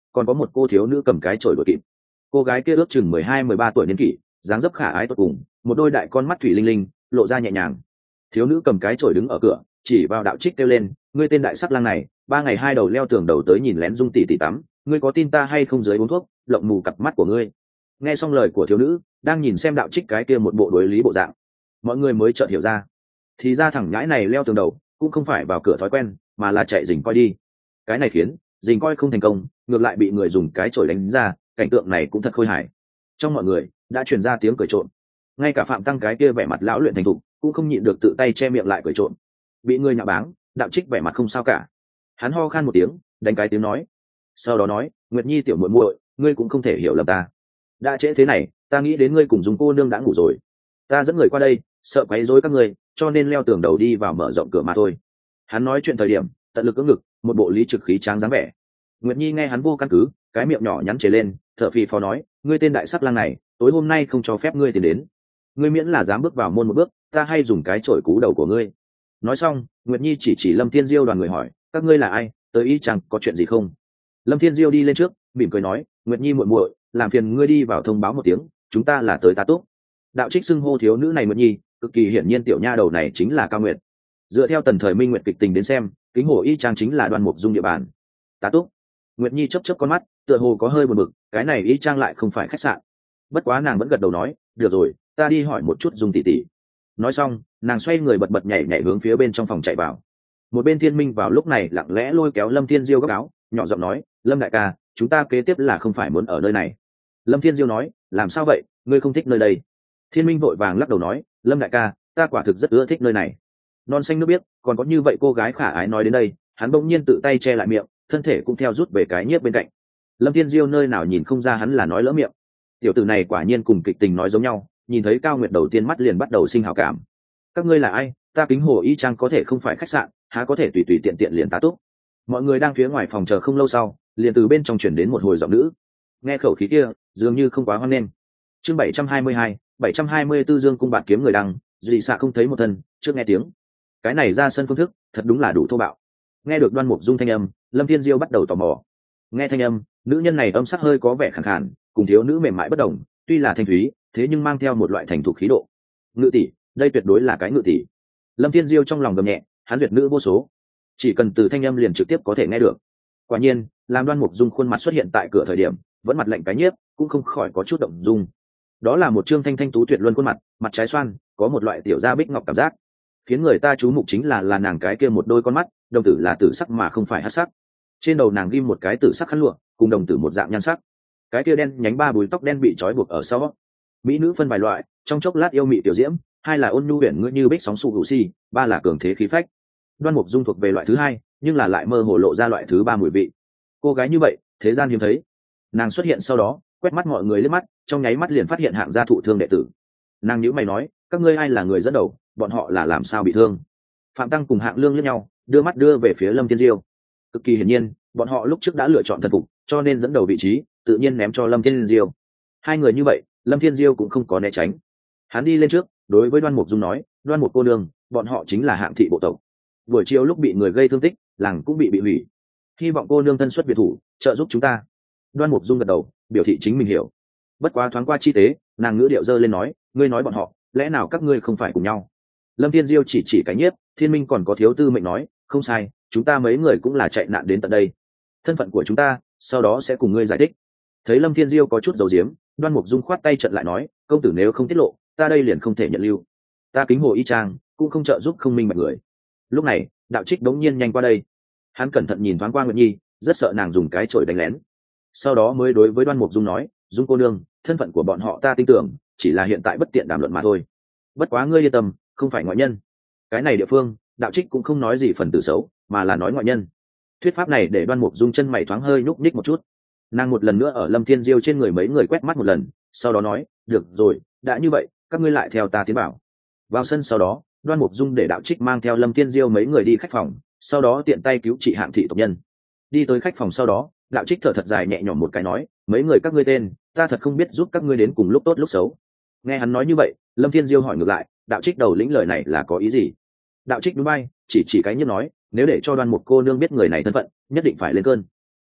còn có một cô thiếu nữ cầm cái chổi đuổi kịp. Cô gái kia ước chừng mười hai mười ba tuổi niên kỷ, dáng dấp khả ái tốt cùng, một đôi đại con mắt thủy linh linh lộ ra nhẹ nhàng. Thiếu nữ cầm cái chổi đứng ở cửa, chỉ vào Đạo Trích kêu lên, ngươi tên đại sắc lang này, ba ngày hai đầu leo tường đầu tới nhìn lén Dung tỷ tỷ tắm, ngươi có tin ta hay không dưới uống thuốc lộng mù cặp mắt của ngươi. Nghe xong lời của thiếu nữ, đang nhìn xem Đạo Trích cái kia một bộ đối lý bộ dạng, mọi người mới chợt hiểu ra, thì ra thằng nhãi này leo tường đầu cũng không phải vào cửa thói quen, mà là chạy rình coi đi. Cái này khiến rình coi không thành công, ngược lại bị người dùng cái chổi đánh ra, cảnh tượng này cũng thật khôi hài. Trong mọi người đã truyền ra tiếng cười trộm, ngay cả Phạm Tăng cái kia vẻ mặt lão luyện thành thục cũng không nhịn được tự tay che miệng lại cười trộm. Bị người nhạo báng, Đạo Trích vẻ mặt không sao cả, hắn ho khan một tiếng, đánh cái tiếng nói, sau đó nói, Nguyệt Nhi tiểu muội muội, ngươi cũng không thể hiểu lầm ta. Đã trễ thế này, ta nghĩ đến ngươi cùng Dung cô nương đã ngủ rồi, ta dẫn người qua đây sợ quấy rối các ngươi, cho nên leo tường đầu đi vào mở rộng cửa mà thôi. Hắn nói chuyện thời điểm tận lực cưỡng ngực, một bộ lý trực khí tráng dáng vẻ. Nguyệt Nhi nghe hắn vô căn cứ, cái miệng nhỏ nhắn trề lên, thở phì phò nói, ngươi tên đại sắc lang này, tối hôm nay không cho phép ngươi tiến đến, ngươi miễn là dám bước vào môn một bước, ta hay dùng cái chổi cú đầu của ngươi. Nói xong, Nguyệt Nhi chỉ chỉ Lâm Thiên Diêu đoàn người hỏi, các ngươi là ai, tới y chẳng có chuyện gì không? Lâm Thiên Diêu đi lên trước, mỉm cười nói, Nguyệt Nhi muội muội, làm phiền ngươi đi vào thông báo một tiếng, chúng ta là tới tá túc. Đạo Trích xưng hô thiếu nữ này Nguyệt Nhi, cực kỳ hiển nhiên tiểu nha đầu này chính là Cao Nguyệt. Dựa theo tần thời minh nguyệt kịch tình đến xem, kính hồ y trang chính là Đoan Mục Dung địa bàn. Tá túc. Nguyệt Nhi chớp chớp con mắt, tựa hồ có hơi buồn bực, cái này y trang lại không phải khách sạn. Bất quá nàng vẫn gật đầu nói, được rồi, ta đi hỏi một chút Dung tỷ tỷ. Nói xong, nàng xoay người bật bật nhảy nhảy hướng phía bên trong phòng chạy vào. Một bên Thiên Minh vào lúc này lặng lẽ lôi kéo Lâm Thiên Diêu góc áo, nhỏ giọng nói, Lâm đại ca, chúng ta kế tiếp là không phải muốn ở nơi này. Lâm Thiên Diêu nói, làm sao vậy, ngươi không thích nơi đây? Thiên Minh vội vàng lắc đầu nói, Lâm đại ca, ta quả thực rất ưa thích nơi này. Non xanh nước biếc, còn có như vậy cô gái khả ái nói đến đây, hắn bỗng nhiên tự tay che lại miệng, thân thể cũng theo rút về cái nhiếp bên cạnh. Lâm Thiên Diêu nơi nào nhìn không ra hắn là nói lỡ miệng. Tiểu tử này quả nhiên cùng kịch tình nói giống nhau, nhìn thấy Cao Nguyệt đầu tiên mắt liền bắt đầu sinh hảo cảm. Các ngươi là ai? Ta kính hồ y trang có thể không phải khách sạn, há có thể tùy tùy tiện tiện liền tá túc. Mọi người đang phía ngoài phòng chờ không lâu sau, liền từ bên trong chuyển đến một hồi giọng nữ. Nghe khẩu khí kia, dường như không quá hoan nghênh. Chương bảy trăm hai mươi hai, bảy trăm hai mươi 724 Dương cung bạt kiếm người đăng, dị xạ không thấy một thân, trước nghe tiếng. Cái này ra sân phương thức, thật đúng là đủ thô bạo. Nghe được Đoan Mục Dung thanh âm, Lâm Thiên Diêu bắt đầu tò mò. Nghe thanh âm, nữ nhân này âm sắc hơi có vẻ khàn khàn, cùng thiếu nữ mềm mại bất đồng, tuy là thanh thúy, thế nhưng mang theo một loại thành thục khí độ. Ngự tỷ, đây tuyệt đối là cái ngự tỷ. Lâm Thiên Diêu trong lòng gầm nhẹ, hắn duyệt nữ vô số, chỉ cần từ thanh âm liền trực tiếp có thể nghe được. Quả nhiên, làm Đoan Mục Dung khuôn mặt xuất hiện tại cửa thời điểm, vẫn mặt lạnh cái nhiếp, cũng không khỏi có chút động dung. Đó là một trương thanh thanh tú tuyệt luân khuôn mặt, mặt trái xoan, có một loại tiểu gia bích ngọc cảm giác, khiến người ta chú mục chính là là nàng cái kia một đôi con mắt, đồng tử là tử sắc mà không phải hắc sắc. Trên đầu nàng ghim một cái tử sắc khăn lụa, cùng đồng tử một dạng nhan sắc. Cái kia đen nhánh ba búi tóc đen bị trói buộc ở sau. Mỹ nữ phân vài loại, trong chốc lát yêu mị tiểu diễm, hai là ôn nhu huyền ngữ như bích sóng sụ hữu si, ba là cường thế khí phách. Đoan Mục Dung thuộc về loại thứ hai, nhưng là lại mơ hồ lộ ra loại thứ ba mùi vị. Cô gái như vậy, thế gian hiếm thấy. Nàng xuất hiện sau đó, quét mắt mọi người liếc mắt, trong nháy mắt liền phát hiện hạng gia thụ thương đệ tử. Nàng nhíu mày nói, các ngươi ai là người dẫn đầu, bọn họ là làm sao bị thương? Phạm Tăng cùng Hạng Lương liếc nhau, đưa mắt đưa về phía Lâm Thiên Diêu. Cực kỳ hiển nhiên, bọn họ lúc trước đã lựa chọn thần phục, cho nên dẫn đầu vị trí, tự nhiên ném cho Lâm Thiên Diêu. Hai người như vậy, Lâm Thiên Diêu cũng không có né tránh. Hắn đi lên trước, đối với Đoan Mục Dung nói, Đoan Mục cô nương, bọn họ chính là Hạng thị bộ tộc. Buổi chiều lúc bị người gây thương tích, làng cũng bị bị hủy. Hy vọng cô nương thân xuất biệt thủ, trợ giúp chúng ta. Đoan Mục Dung gật đầu, biểu thị chính mình hiểu. Bất quá thoáng qua chi tế, nàng ngữ điệu dơ lên nói, ngươi nói bọn họ, lẽ nào các ngươi không phải cùng nhau? Lâm Thiên Diêu chỉ chỉ cái nhiếp, Thiên Minh còn có Thiếu Tư Mệnh nói, không sai, chúng ta mấy người cũng là chạy nạn đến tận đây. Thân phận của chúng ta, sau đó sẽ cùng ngươi giải thích. Thấy Lâm Thiên Diêu có chút dầu diếm, Đoan Mục Dung khoát tay trận lại nói, công tử nếu không tiết lộ, ta đây liền không thể nhận lưu. Ta kính hồ y trang, cũng không trợ giúp không minh bạch người. Lúc này, Đạo Trích đống nhiên nhanh qua đây. Hắn cẩn thận nhìn thoáng qua Nguyệt Nhi, rất sợ nàng dùng cái chổi đánh lén. Sau đó mới đối với Đoan Mục Dung nói, Dung cô nương, thân phận của bọn họ ta tin tưởng, chỉ là hiện tại bất tiện đàm luận mà thôi. Bất quá ngươi yên tâm, không phải ngoại nhân. Cái này địa phương, Đạo Trích cũng không nói gì phần tử xấu, mà là nói ngoại nhân. Thuyết pháp này để Đoan Mục Dung chân mày thoáng hơi nhúc nhích một chút. Nàng một lần nữa ở Lâm Thiên Diêu trên người mấy người quét mắt một lần, sau đó nói, được rồi, đã như vậy, các ngươi lại theo ta tiến bảo. Vào sân sau đó, Đoan Mục Dung để Đạo Trích mang theo Lâm Thiên Diêu mấy người đi khách phòng, sau đó tiện tay cứu trị Hạng thị tộc nhân. Đi tới khách phòng sau đó, Đạo Trích thở thật dài nhẹ nhõm một cái nói, mấy người các ngươi tên, ta thật không biết giúp các ngươi đến cùng lúc tốt lúc xấu. Nghe hắn nói như vậy, Lâm Thiên Diêu hỏi ngược lại, Đạo Trích đầu lĩnh lời này là có ý gì? Đạo Trích núi bay, chỉ chỉ cái nhiếp nói, nếu để cho Đoan Mục cô nương biết người này thân phận, nhất định phải lên cơn.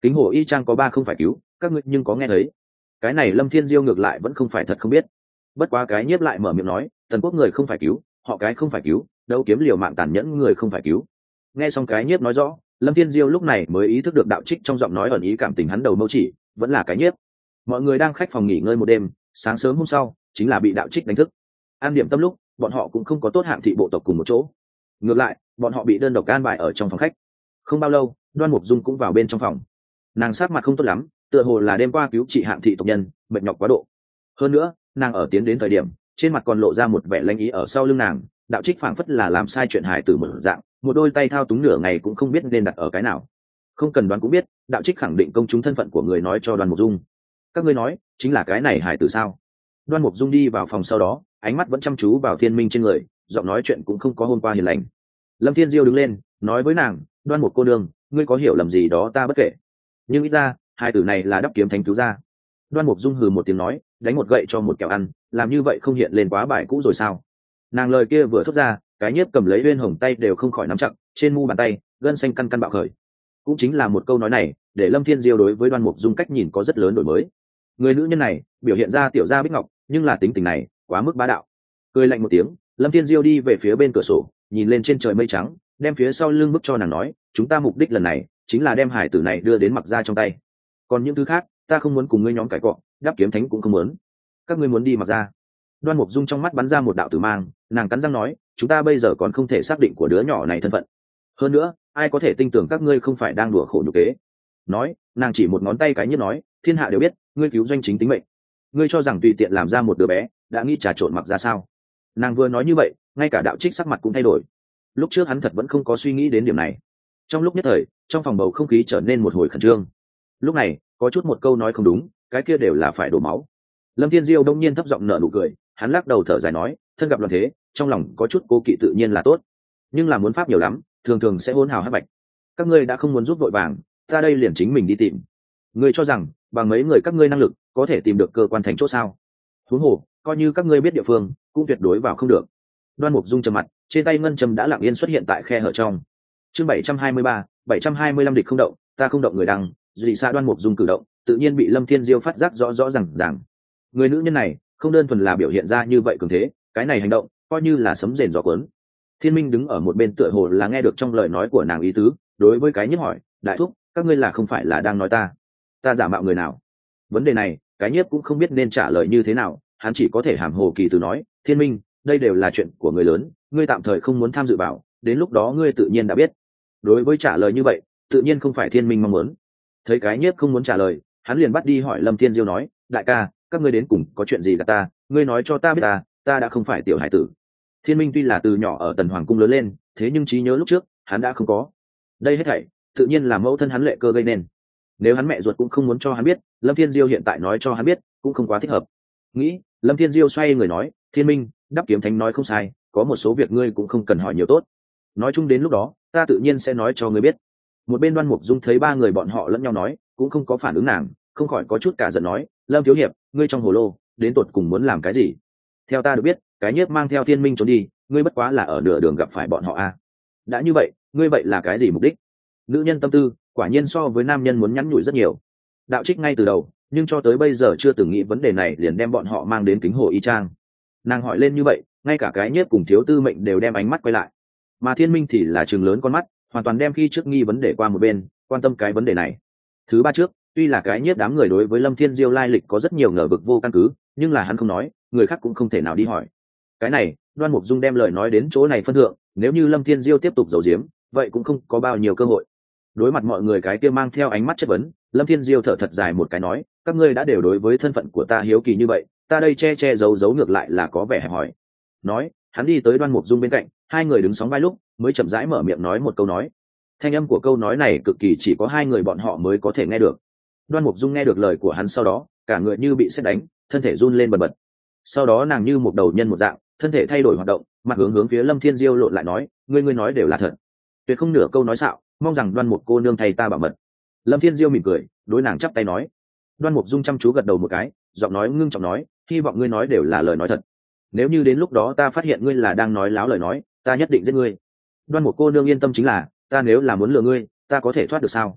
kính hồ y trang có ba không phải cứu, các ngươi nhưng có nghe thấy? Cái này Lâm Thiên Diêu ngược lại vẫn không phải thật không biết. Bất quá cái nhiếp lại mở miệng nói, tần quốc người không phải cứu, họ cái không phải cứu, đâu kiếm liều mạng tàn nhẫn người không phải cứu. Nghe xong cái nhiếp nói rõ, Lâm Thiên Diêu lúc này mới ý thức được đạo trích trong giọng nói ẩn ý cảm tình hắn đầu mâu chỉ vẫn là cái nhiếp. Mọi người đang khách phòng nghỉ ngơi một đêm, sáng sớm hôm sau chính là bị đạo trích đánh thức. An điểm tâm lúc, bọn họ cũng không có tốt hạng thị bộ tộc cùng một chỗ. Ngược lại, bọn họ bị đơn độc an bài ở trong phòng khách. Không bao lâu, Đoan Mục Dung cũng vào bên trong phòng. Nàng sắc mặt không tốt lắm, tựa hồ là đêm qua cứu trị hạng thị tộc nhân, mệt nhọc quá độ. Hơn nữa, nàng ở tiến đến thời điểm, trên mặt còn lộ ra một vẻ lanh ý ở sau lưng nàng. Đạo trích phảng phất là làm sai chuyện hài tử một dạng, một đôi tay thao túng nửa ngày cũng không biết nên đặt ở cái nào. Không cần đoán cũng biết, đạo trích khẳng định công chúng thân phận của người nói cho Đoan Mục Dung. Các ngươi nói, chính là cái này hài tử sao? Đoan Mục Dung đi vào phòng sau đó, ánh mắt vẫn chăm chú vào Thiên Minh trên người, giọng nói chuyện cũng không có hôm qua hiền lành. Lâm Thiên Diêu đứng lên, nói với nàng, Đoan Mục cô nương, ngươi có hiểu lầm gì đó ta bất kể, nhưng ít ra hai tử này là đắp kiếm thánh cứu ra. Đoan Mục Dung hừ một tiếng nói, đánh một gậy cho một kẹo ăn, làm như vậy không hiện lên quá bài cũ rồi sao? Nàng lời kia vừa thốt ra, cái nhiếp cầm lấy Uyên Hồng tay đều không khỏi nắm chặt, trên mu bàn tay gân xanh căn căn bạo khởi. Cũng chính là một câu nói này, để Lâm Thiên Diêu đối với Đoan Mục Dung cách nhìn có rất lớn đổi mới. Người nữ nhân này biểu hiện ra tiểu gia bích ngọc, nhưng là tính tình này quá mức bá đạo. Cười lạnh một tiếng, Lâm Thiên Diêu đi về phía bên cửa sổ, nhìn lên trên trời mây trắng, đem phía sau lưng bức cho nàng nói, chúng ta mục đích lần này chính là đem hải tử này đưa đến Mặc gia trong tay. Còn những thứ khác, ta không muốn cùng ngươi nhóm cãi cọ, đáp kiếm thánh cũng không muốn. Các ngươi muốn đi Mặc gia? Đoan Mục Dung trong mắt bắn ra một đạo tử mang, nàng cắn răng nói, chúng ta bây giờ còn không thể xác định của đứa nhỏ này thân phận. Hơn nữa, ai có thể tin tưởng các ngươi không phải đang đùa khổ nhục kế? Nói, nàng chỉ một ngón tay cái như nói, thiên hạ đều biết, ngươi cứu doanh chính tính mệnh. Ngươi cho rằng tùy tiện làm ra một đứa bé, đã nghĩ trà trộn Mặc gia sao? Nàng vừa nói như vậy, ngay cả đạo trích sắc mặt cũng thay đổi. Lúc trước hắn thật vẫn không có suy nghĩ đến điểm này. Trong lúc nhất thời, trong phòng bầu không khí trở nên một hồi khẩn trương. Lúc này, có chút một câu nói không đúng, cái kia đều là phải đổ máu. Lâm Thiên Diêu đông nhiên thấp giọng nở nụ cười, hắn lắc đầu thở dài nói, thân gặp loạn thế, trong lòng có chút cố kỵ tự nhiên là tốt, nhưng là muốn pháp nhiều lắm, thường thường sẽ hỗn hào hắc bạch. Các ngươi đã không muốn giúp vội vàng, ta đây liền chính mình đi tìm. Ngươi cho rằng bằng mấy người các ngươi năng lực có thể tìm được cơ quan thành chỗ sao? Huống hồ, coi như các ngươi biết địa phương, cũng tuyệt đối vào không được. Đoan Mục Dung trầm mặt, trên tay ngân châm đã lặng yên xuất hiện tại khe hở trong. Chương bảy trăm hai mươi ba, bảy trăm hai mươi lăm địch không động, ta không động người đăng, dị xa Đoan Mục Dung cử động, tự nhiên bị Lâm Thiên Diêu phát giác rõ rõ ràng ràng. Người nữ nhân này, không đơn thuần là biểu hiện ra như vậy cường thế, cái này hành động coi như là sấm rền gió cuốn. Thiên Minh đứng ở một bên tựa hồ là nghe được trong lời nói của nàng ý tứ, đối với cái nhiếp hỏi, đại thúc, các ngươi là không phải là đang nói ta? Ta giả mạo người nào? Vấn đề này, cái nhiếp cũng không biết nên trả lời như thế nào, hắn chỉ có thể hàm hồ kỳ từ nói, Thiên Minh, đây đều là chuyện của người lớn, ngươi tạm thời không muốn tham dự vào, đến lúc đó ngươi tự nhiên đã biết. Đối với trả lời như vậy, tự nhiên không phải Thiên Minh mong muốn. Thấy cái nhiếp không muốn trả lời, hắn liền bắt đi hỏi Lâm Thiên Diêu nói, đại ca, các ngươi đến cùng có chuyện gì gặp ta, ngươi nói cho ta biết ta, ta đã không phải tiểu hải tử. Thiên Minh tuy là từ nhỏ ở Tần Hoàng cung lớn lên, thế nhưng trí nhớ lúc trước, hắn đã không có. Đây hết thảy, tự nhiên là mẫu thân hắn Lệ Cơ gây nên. Nếu hắn mẹ ruột cũng không muốn cho hắn biết, Lâm Thiên Diêu hiện tại nói cho hắn biết, cũng không quá thích hợp. Nghĩ, Lâm Thiên Diêu xoay người nói, Thiên Minh, Đắp Kiếm Thánh nói không sai, có một số việc ngươi cũng không cần hỏi nhiều tốt. Nói chung đến lúc đó, ta tự nhiên sẽ nói cho ngươi biết. Một bên Đoan Mục Dung thấy ba người bọn họ lẫn nhau nói, cũng không có phản ứng nàng, không khỏi có chút cả giận nói, Lâm thiếu hiệp, ngươi trong hồ lô, đến tột cùng muốn làm cái gì? Theo ta được biết, cái nhiếp mang theo Thiên Minh trốn đi, ngươi bất quá là ở nửa đường gặp phải bọn họ a. À. Đã như vậy, ngươi vậy là cái gì mục đích? Nữ nhân tâm tư, quả nhiên so với nam nhân muốn nhắn nhủi rất nhiều. Đạo Trích ngay từ đầu, nhưng cho tới bây giờ chưa từng nghĩ vấn đề này, liền đem bọn họ mang đến kính hồ y trang. Nàng hỏi lên như vậy, ngay cả cái nhiếp cùng thiếu tư mệnh đều đem ánh mắt quay lại, mà Thiên Minh thì là trường lớn con mắt, hoàn toàn đem khi trước nghi vấn đề qua một bên, quan tâm cái vấn đề này. Thứ ba trước, tuy là cái nhiếp đám người đối với Lâm Thiên Diêu lai lịch có rất nhiều ngờ vực vô căn cứ, nhưng là hắn không nói, người khác cũng không thể nào đi hỏi. Cái này, Đoan Mục Dung đem lời nói đến chỗ này phân thượng, nếu như Lâm Thiên Diêu tiếp tục giấu giếm, vậy cũng không có bao nhiêu cơ hội. Đối mặt mọi người cái kia mang theo ánh mắt chất vấn, Lâm Thiên Diêu thở thật dài một cái nói, các ngươi đã đều đối với thân phận của ta hiếu kỳ như vậy, ta đây che che giấu giấu ngược lại là có vẻ hẹp hòi. Nói, hắn đi tới Đoan Mục Dung bên cạnh, hai người đứng sóng vai lúc, mới chậm rãi mở miệng nói một câu nói. Thanh âm của câu nói này cực kỳ chỉ có hai người bọn họ mới có thể nghe được. Đoan Mục Dung nghe được lời của hắn sau đó, cả người như bị sét đánh, thân thể run lên bần bật. Sau đó nàng như một đầu nhân một dạng, thân thể thay đổi hoạt động, mặt hướng hướng phía Lâm Thiên Diêu lộn lại nói, ngươi ngươi nói đều là thật, tuyệt không nửa câu nói xạo, mong rằng Đoan Mục cô nương thay ta bảo mật. Lâm Thiên Diêu mỉm cười, đối nàng chắp tay nói. Đoan Mục Dung chăm chú gật đầu một cái, giọng nói ngưng trọng nói, hy vọng ngươi nói đều là lời nói thật. Nếu như đến lúc đó ta phát hiện ngươi là đang nói láo lời nói, ta nhất định giết ngươi. Đoan Mục cô nương yên tâm chính là, ta nếu là muốn lừa ngươi, ta có thể thoát được sao?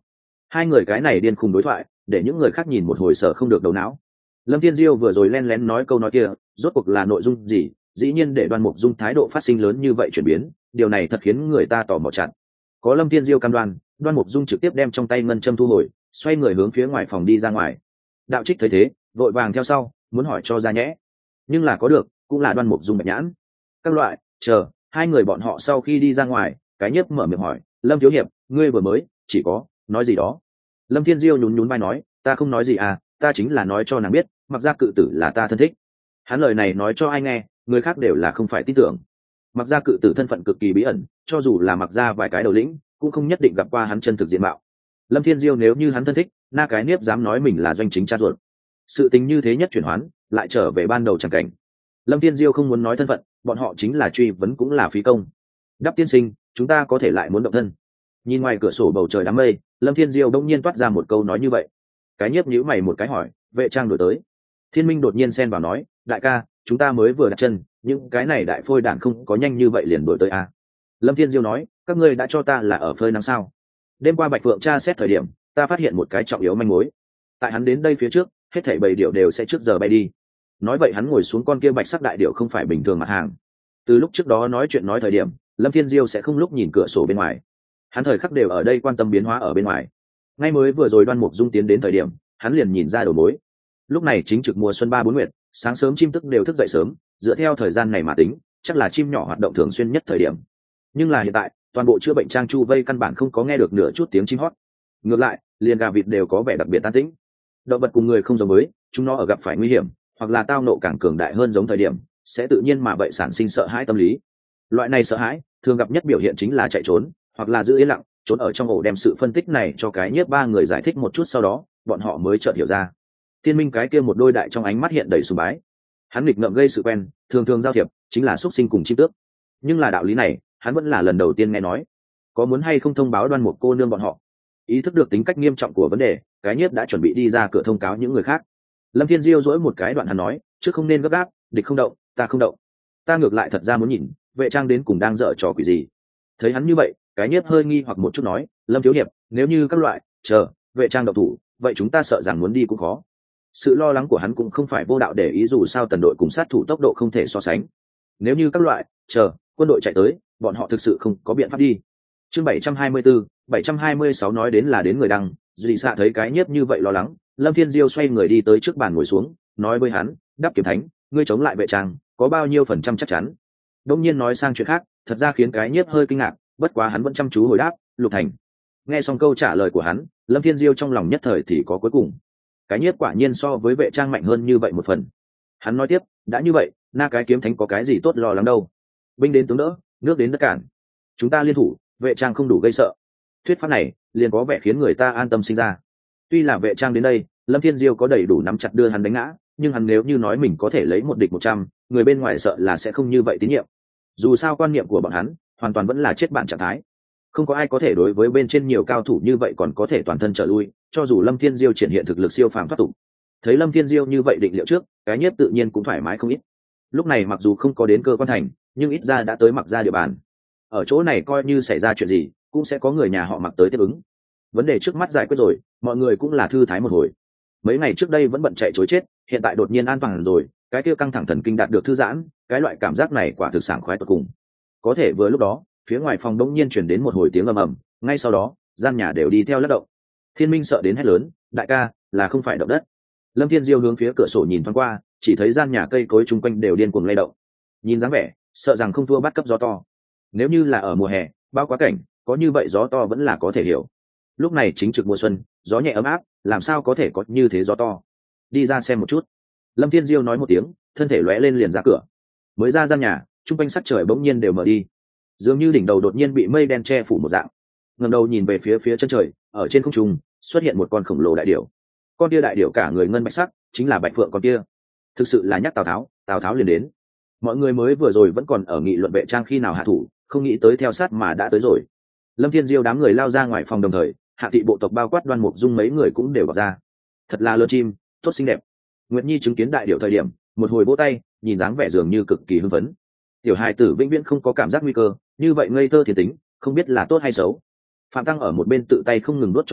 Hai người cái này điên khùng đối thoại để những người khác nhìn một hồi sở không được đầu não. Lâm Thiên Diêu vừa rồi len lén nói câu nói kia rốt cuộc là nội dung gì, dĩ nhiên để Đoan Mục Dung thái độ phát sinh lớn như vậy chuyển biến, điều này thật khiến người ta tò mò chặt. Có Lâm Thiên Diêu cam đoan, Đoan Mục Dung trực tiếp đem trong tay ngân châm thu hồi, xoay người hướng phía ngoài phòng đi ra ngoài. Đạo Trích thấy thế vội vàng theo sau, muốn hỏi cho ra nhẽ, nhưng là có được cũng là Đoan Mục Dung bạch nhãn. Các loại chờ hai người bọn họ sau khi đi ra ngoài, cái Nhiếp mở miệng hỏi, Lâm thiếu hiệp, ngươi vừa mới chỉ có nói gì đó? Lâm Thiên Diêu nhún nhún vai nói, ta không nói gì à, ta chính là nói cho nàng biết Mặc Gia cự tử là ta thân thích. Hắn lời này nói cho ai nghe, người khác đều là không phải tin tưởng. Mặc Gia cự tử thân phận cực kỳ bí ẩn, cho dù là Mặc Gia vài cái đầu lĩnh cũng không nhất định gặp qua hắn chân thực diện mạo. Lâm Thiên Diêu nếu như hắn thân thích, na cái Niếp dám nói mình là doanh chính cha ruột. Sự tình như thế nhất chuyển hoán lại trở về ban đầu chẳng cảnh. Lâm Thiên Diêu không muốn nói thân phận, bọn họ chính là truy vấn cũng là phí công. Đáp tiên sinh, chúng ta có thể lại muốn động thân. Nhìn ngoài cửa sổ bầu trời đám mây, Lâm Thiên Diêu đông nhiên toát ra một câu nói như vậy. Cái Nhiếp nhíu mày một cái hỏi, vệ trang đổi tới. Thiên Minh đột nhiên xen vào nói, đại ca, chúng ta mới vừa đặt chân, nhưng cái này đại phôi đản không có nhanh như vậy liền đổi tới à. Lâm Thiên Diêu nói, các ngươi đã cho ta là ở phơi nắng sao? Đêm qua Bạch Phượng tra xét thời điểm, ta phát hiện một cái trọng yếu manh mối. Tại hắn đến đây phía trước, hết thảy bầy điệu đều sẽ trước giờ bay đi. Nói vậy hắn ngồi xuống con kia bạch sắc đại điệu không phải bình thường mặt hàng. Từ lúc trước đó nói chuyện nói thời điểm, Lâm Thiên Diêu sẽ không lúc nhìn cửa sổ bên ngoài. Hắn thời khắc đều ở đây quan tâm biến hóa ở bên ngoài. Ngay mới vừa rồi Đoan Mục Dung tiến đến thời điểm, hắn liền nhìn ra đầu mối. Lúc này chính trực mùa xuân ba bốn nguyệt, sáng sớm chim tức đều thức dậy sớm, dựa theo thời gian này mà tính, chắc là chim nhỏ hoạt động thường xuyên nhất thời điểm. Nhưng là hiện tại, toàn bộ chữa bệnh trang chu vây căn bản không có nghe được nửa chút tiếng chim hót. Ngược lại, liền gà vịt đều có vẻ đặc biệt an tĩnh. Động vật cùng người không giống với, chúng nó ở gặp phải nguy hiểm, hoặc là tao nộ càng cường đại hơn giống thời điểm, sẽ tự nhiên mà vậy sản sinh sợ hãi tâm lý. Loại này sợ hãi, thường gặp nhất biểu hiện chính là chạy trốn, hoặc là giữ yên lặng, trốn ở trong ổ. Đem sự phân tích này cho cái Nhiếp ba người giải thích một chút sau đó, bọn họ mới chợt hiểu ra. Thiên Minh cái kia một đôi đại trong ánh mắt hiện đầy sùng bái. Hắn nghịch ngợm gây sự quen, thường thường giao thiệp, chính là xuất sinh cùng chim tước. Nhưng là đạo lý này, hắn vẫn là lần đầu tiên nghe nói. Có muốn hay không thông báo Đoan Mục cô nương bọn họ? Ý thức được tính cách nghiêm trọng của vấn đề, cái Nhiếp đã chuẩn bị đi ra cửa thông cáo những người khác. Lâm Thiên Diêu dỗi một cái đoạn hắn nói, trước không nên gấp gáp, địch không động, ta không động. Ta ngược lại thật ra muốn nhìn, vệ trang đến cùng đang dở trò quỷ gì. Thấy hắn như vậy, cái Nhiếp hơi nghi hoặc một chút nói, Lâm thiếu hiệp, nếu như các loại chờ vệ trang động thủ, vậy chúng ta sợ rằng muốn đi cũng khó. Sự lo lắng của hắn cũng không phải vô đạo, để ý dù sao tần đội cùng sát thủ tốc độ không thể so sánh. Nếu như các loại chờ quân đội chạy tới, bọn họ thực sự không có biện pháp đi. Chương bảy trăm hai mươi tư, bảy trăm hai mươi sáu nói đến là đến người đăng, Duy Xạ thấy cái Nhiếp như vậy lo lắng, Lâm Thiên Diêu xoay người đi tới trước bàn ngồi xuống, nói với hắn, Đáp Kiếm Thánh, ngươi chống lại vệ trang, có bao nhiêu phần trăm chắc chắn? Đông nhiên nói sang chuyện khác, thật ra khiến cái Nhiếp hơi kinh ngạc, bất quá hắn vẫn chăm chú hồi đáp, Lục Thành. Nghe xong câu trả lời của hắn, Lâm Thiên Diêu trong lòng nhất thời thì có cuối cùng. Cái Nhiếp quả nhiên so với vệ trang mạnh hơn như vậy một phần. Hắn nói tiếp, đã như vậy, na cái Kiếm Thánh có cái gì tốt lo lắng đâu? Binh đến tướng đỡ, nước đến đất cản. Chúng ta liên thủ, vệ trang không đủ gây sợ. Thuyết pháp này liền có vẻ khiến người ta an tâm sinh ra. Tuy là vệ trang đến đây, Lâm Thiên Diêu có đầy đủ nắm chặt đưa hắn đánh ngã, nhưng hắn nếu như nói mình có thể lấy một địch một trăm, người bên ngoài sợ là sẽ không như vậy tín nhiệm. Dù sao quan niệm của bọn hắn hoàn toàn vẫn là chết bạn trạng thái, không có ai có thể đối với bên trên nhiều cao thủ như vậy còn có thể toàn thân trở lui, cho dù Lâm Thiên Diêu triển hiện thực lực siêu phàm thoát tục. Thấy Lâm Thiên Diêu như vậy định liệu trước, cái Nhiếp tự nhiên cũng thoải mái không ít. Lúc này mặc dù không có đến cơ quan thành, nhưng ít ra đã tới Mặc Gia địa bàn. Ở chỗ này coi như xảy ra chuyện gì, cũng sẽ có người nhà họ Mặc tới tiếp ứng. Vấn đề trước mắt giải quyết rồi, mọi người cũng là thư thái một hồi. Mấy ngày trước đây vẫn bận chạy chối chết, hiện tại đột nhiên an toàn rồi, cái kia căng thẳng thần kinh đạt được thư giãn, cái loại cảm giác này quả thực sảng khoái tột cùng. Có thể vừa lúc đó, phía ngoài phòng đống nhiên chuyển đến một hồi tiếng ầm ầm, ngay sau đó, gian nhà đều đi theo lắc động. Thiên Minh sợ đến hét lớn, đại ca, là không phải động đất. Lâm Thiên Diêu hướng phía cửa sổ nhìn thoáng qua, chỉ thấy gian nhà cây cối chung quanh đều điên cuồng lay động. Nhìn dáng vẻ, sợ rằng không thua bắt cấp gió to. Nếu như là ở mùa hè, bao quá cảnh, có như vậy gió to vẫn là có thể hiểu. Lúc này chính trực mùa xuân, gió nhẹ ấm áp, làm sao có thể có như thế gió to. Đi ra xem một chút. Lâm Thiên Diêu nói một tiếng, thân thể lóe lên liền ra cửa. Mới ra gian nhà, chung quanh sắc trời bỗng nhiên đều mở đi, dường như đỉnh đầu đột nhiên bị mây đen che phủ một dạng. Ngẩng đầu nhìn về phía phía chân trời, ở trên không trung xuất hiện một con khổng lồ đại điểu. Con kia đại điểu cả người ngân bạch sắc, chính là Bạch Phượng con kia. Thực sự là nhắc Tào Tháo, Tào Tháo liền đến. Mọi người mới vừa rồi vẫn còn ở nghị luận vệ trang khi nào hạ thủ, không nghĩ tới theo sát mà đã tới rồi. Lâm Thiên Diêu đám người lao ra ngoài phòng, đồng thời hạ thị bộ tộc bao quát Đoan Mục Dung mấy người cũng đều vào ra. Thật là lớn chim, tốt xinh đẹp. Nguyệt Nhi chứng kiến đại điểu thời điểm, một hồi vỗ tay, nhìn dáng vẻ dường như cực kỳ hưng phấn. Tiểu hài tử vĩnh viễn không có cảm giác nguy cơ, như vậy ngây thơ thiên tính, không biết là tốt hay xấu. Phạm Tăng ở một bên tự tay không ngừng đốt trong râu,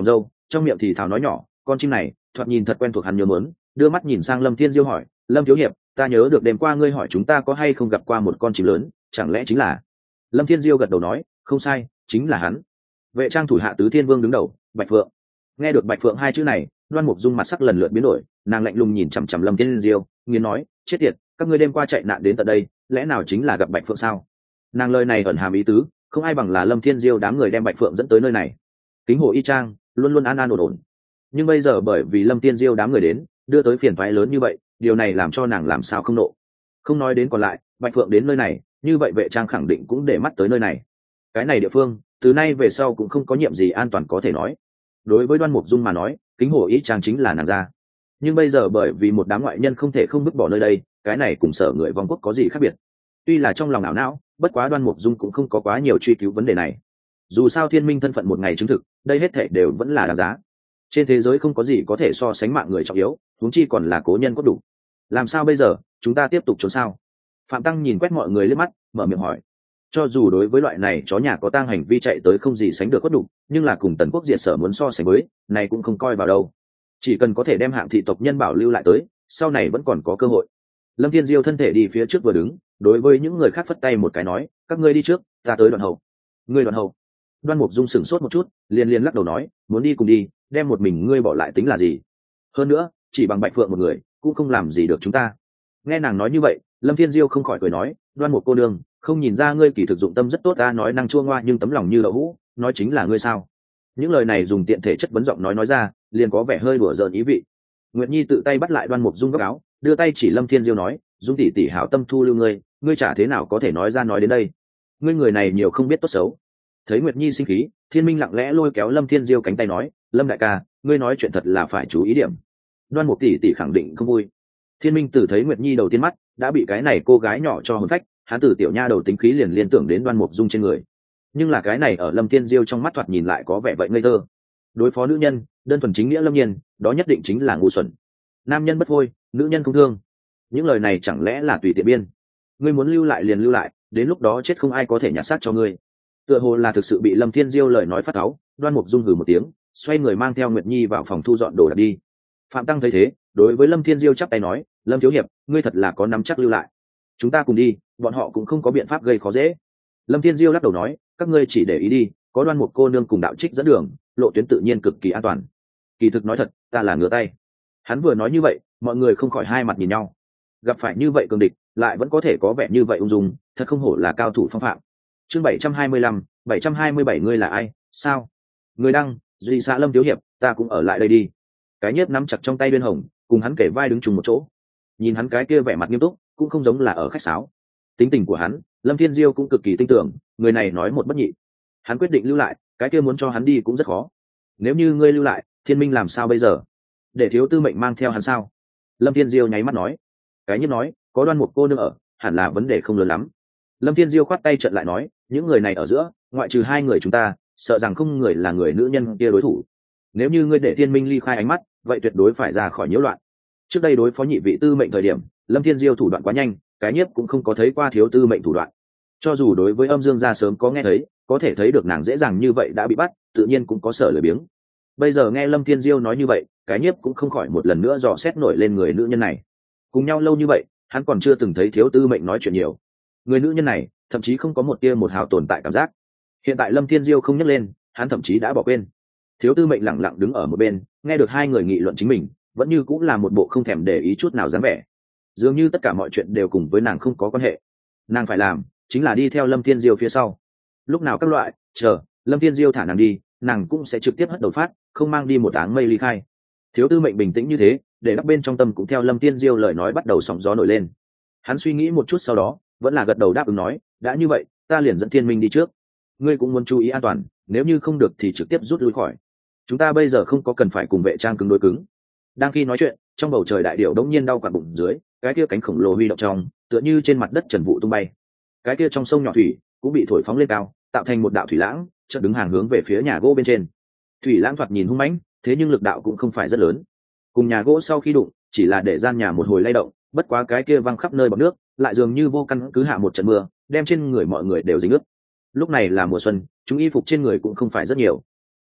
trong miệng thì thào nói nhỏ, con chim này thoạt nhìn thật quen thuộc, hắn nhớ mớn đưa mắt nhìn sang Lâm Thiên Diêu hỏi, Lâm thiếu hiệp, ta nhớ được đêm qua ngươi hỏi chúng ta có hay không gặp qua một con chim lớn, chẳng lẽ chính là? Lâm Thiên Diêu gật đầu nói, không sai, chính là hắn. Vệ trang thủ hạ tứ thiên vương đứng đầu, Bạch Phượng. Nghe được Bạch Phượng hai chữ này, Đoan Mục Dung mặt sắc lần lượt biến đổi, nàng lạnh lùng nhìn chằm chằm Lâm Thiên Diêu, nghiến nói, chết tiệt, các ngươi đêm qua chạy nạn đến tận đây, lẽ nào chính là gặp Bạch Phượng sao? Nàng lời này ẩn hàm ý tứ, không ai bằng là Lâm Thiên Diêu đám người đem Bạch Phượng dẫn tới nơi này. Kính hồ y trang luôn luôn an an ổn ổn, nhưng bây giờ bởi vì Lâm Thiên Diêu đám người đến, đưa tới phiền toái lớn như vậy, điều này làm cho nàng làm sao không nộ. Không nói đến còn lại, Bạch Phượng đến nơi này, như vậy vệ trang khẳng định cũng để mắt tới nơi này. Cái này địa phương, từ nay về sau cũng không có nhiệm gì an toàn có thể nói. Đối với Đoan Mục Dung mà nói, kính hồ y trang chính là nàng ra. Nhưng bây giờ bởi vì một đám ngoại nhân không thể không vứt bỏ nơi đây, cái này cùng Sở người vong quốc có gì khác biệt. Tuy là trong lòng não não, bất quá Đoan Mục Dung cũng không có quá nhiều truy cứu vấn đề này. Dù sao Thiên Minh thân phận một ngày chứng thực, đây hết thảy đều vẫn là đáng giá. Trên thế giới không có gì có thể so sánh mạng người trọng yếu, huống chi còn là cố nhân có đủ. Làm sao bây giờ, chúng ta tiếp tục trốn sao? Phạm Tăng nhìn quét mọi người liếc mắt, mở miệng hỏi. Cho dù đối với loại này chó nhà có tang hành vi chạy tới không gì sánh được có đủ, nhưng là cùng Tần Quốc diệt Sở muốn so sánh với, này cũng không coi vào đâu. Chỉ cần có thể đem hạng thị tộc nhân bảo lưu lại tới, sau này vẫn còn có cơ hội. Lâm Thiên Diêu thân thể đi phía trước vừa đứng, đối với những người khác phất tay một cái nói, các ngươi đi trước, ta tới đoạn hậu. Ngươi đoạn hậu? Đoan Mục Dung sửng sốt một chút, liền liền lắc đầu nói, muốn đi cùng đi, đem một mình ngươi bỏ lại tính là gì? Hơn nữa, chỉ bằng Bạch Phượng một người, cũng không làm gì được chúng ta. Nghe nàng nói như vậy, Lâm Thiên Diêu không khỏi cười nói, Đoan Mục cô nương, không nhìn ra ngươi kỳ thực dụng tâm rất tốt, ta nói năng chua ngoa nhưng tấm lòng như đậu hũ, nói chính là ngươi sao? Những lời này dùng tiện thể chất vấn giọng nói nói ra, liền có vẻ hơi đùa giỡn ý vị. Nguyệt Nhi tự tay bắt lại Đoan Mục Dung góc áo, đưa tay chỉ Lâm Thiên Diêu nói, Dung tỷ tỷ hảo tâm thu lưu ngươi, ngươi chả thế nào có thể nói ra nói đến đây. Ngươi người này nhiều không biết tốt xấu. Thấy Nguyệt Nhi sinh khí, Thiên Minh lặng lẽ lôi kéo Lâm Thiên Diêu cánh tay nói, Lâm đại ca, ngươi nói chuyện thật là phải chú ý điểm. Đoan Mục tỷ tỷ khẳng định không vui. Thiên Minh từ thấy Nguyệt Nhi đầu tiên mắt, đã bị cái này cô gái nhỏ cho hồn phách, hắn từ tiểu nha đầu tính khí liền liên tưởng đến Đoan Mục Dung trên người. Nhưng là cái này ở Lâm Thiên Diêu trong mắt thoạt nhìn lại có vẻ vậy ngây thơ. Đối phó nữ nhân, đơn thuần chính nghĩa lâm nhiên, đó nhất định chính là ngu xuẩn. Nam nhân bất phôi, nữ nhân không thương. Những lời này chẳng lẽ là tùy tiện biên? Ngươi muốn lưu lại liền lưu lại, đến lúc đó chết không ai có thể nhặt xác cho ngươi. Tựa hồ là thực sự bị Lâm Thiên Diêu lời nói phát cáu, Đoan Mục Dung hừ một tiếng, xoay người mang theo Nguyệt Nhi vào phòng thu dọn đồ đạc đi. Phạm Tăng thấy thế, đối với Lâm Thiên Diêu chắp tay nói, Lâm thiếu hiệp, ngươi thật là có nắm chắc lưu lại. Chúng ta cùng đi, bọn họ cũng không có biện pháp gây khó dễ. Lâm Thiên Diêu lắc đầu nói, các ngươi chỉ để ý đi, có Đoan Mục cô nương cùng đạo trích dẫn đường, lộ tuyến tự nhiên cực kỳ an toàn. Kỳ thực nói thật, ta là ngửa tay. Hắn vừa nói như vậy, mọi người không khỏi hai mặt nhìn nhau. Gặp phải như vậy cường địch, lại vẫn có thể có vẻ như vậy ung dung, thật không hổ là cao thủ phong phạm. Chương bảy trăm hai mươi lăm, bảy trăm hai mươi bảy ngươi là ai? Sao? Người đăng, Duy xã Lâm thiếu hiệp, ta cũng ở lại đây đi. Cái Nhiếp nắm chặt trong tay Uyên Hồng, cùng hắn kể vai đứng chung một chỗ. Nhìn hắn cái kia vẻ mặt nghiêm túc, cũng không giống là ở khách sáo. Tính tình của hắn, Lâm Thiên Diêu cũng cực kỳ tin tưởng, người này nói một bất nhị. Hắn quyết định lưu lại, cái kia muốn cho hắn đi cũng rất khó. Nếu như ngươi lưu lại, Thiên Minh làm sao bây giờ? Để thiếu tư mệnh mang theo hắn sao? Lâm Thiên Diêu nháy mắt nói. Cái Nhiếp nói, có Đoan Mục cô nương ở, hẳn là vấn đề không lớn lắm. Lâm Thiên Diêu khoát tay trận lại nói, những người này ở giữa, ngoại trừ hai người chúng ta, sợ rằng không người là người nữ nhân kia đối thủ. Nếu như ngươi để Thiên Minh ly khai ánh mắt, vậy tuyệt đối phải ra khỏi nhiễu loạn. Trước đây đối phó nhị vị tư mệnh thời điểm, Lâm Thiên Diêu thủ đoạn quá nhanh, cái Nhiếp cũng không có thấy qua thiếu tư mệnh thủ đoạn. Cho dù đối với Âm Dương gia sớm có nghe thấy, có thể thấy được nàng dễ dàng như vậy đã bị bắt, tự nhiên cũng có sở lười biếng. Bây giờ nghe Lâm Thiên Diêu nói như vậy, cái Nhiếp cũng không khỏi một lần nữa dò xét nổi lên người nữ nhân này. Cùng nhau lâu như vậy, hắn còn chưa từng thấy thiếu tư mệnh nói chuyện nhiều. Người nữ nhân này, thậm chí không có một tia một hào tồn tại cảm giác. Hiện tại Lâm Thiên Diêu không nhắc lên, hắn thậm chí đã bỏ quên. Thiếu tư mệnh lẳng lặng đứng ở một bên, nghe được hai người nghị luận chính mình, vẫn như cũng là một bộ không thèm để ý chút nào dáng vẻ. Dường như tất cả mọi chuyện đều cùng với nàng không có quan hệ. Nàng phải làm, chính là đi theo Lâm Thiên Diêu phía sau. Lúc nào các loại, chờ, Lâm Thiên Diêu thả nàng đi, nàng cũng sẽ trực tiếp hất đầu phát, không mang đi một áng mây ly khai. Thiếu tư mệnh bình tĩnh như thế, để đắp bên trong tâm cũng theo Lâm Thiên Diêu lời nói bắt đầu sóng gió nổi lên. Hắn suy nghĩ một chút sau đó, vẫn là gật đầu đáp ứng nói, đã như vậy, ta liền dẫn Thiên Minh đi trước. Ngươi cũng muốn chú ý an toàn, nếu như không được thì trực tiếp rút lui khỏi. Chúng ta bây giờ không có cần phải cùng vệ trang cứng đối cứng. Đang khi nói chuyện, trong bầu trời đại điểu đống nhiên đau quặn bụng dưới, cái kia cánh khổng lồ huy động trong, tựa như trên mặt đất trần vụ tung bay. Cái kia trong sông nhỏ thủy cũng bị thổi phóng lên cao, tạo thành một đạo thủy lãng, chợt đứng hàng hướng về phía nhà gỗ bên trên. Thủy lãng thoạt nhìn hung mãnh, thế nhưng lực đạo cũng không phải rất lớn. Cùng nhà gỗ sau khi đụng, chỉ là để gian nhà một hồi lay động, bất quá cái kia văng khắp nơi bọt nước, lại dường như vô căn cứ hạ một trận mưa, đem trên người mọi người đều dính ướt. Lúc này là mùa xuân, chúng y phục trên người cũng không phải rất nhiều.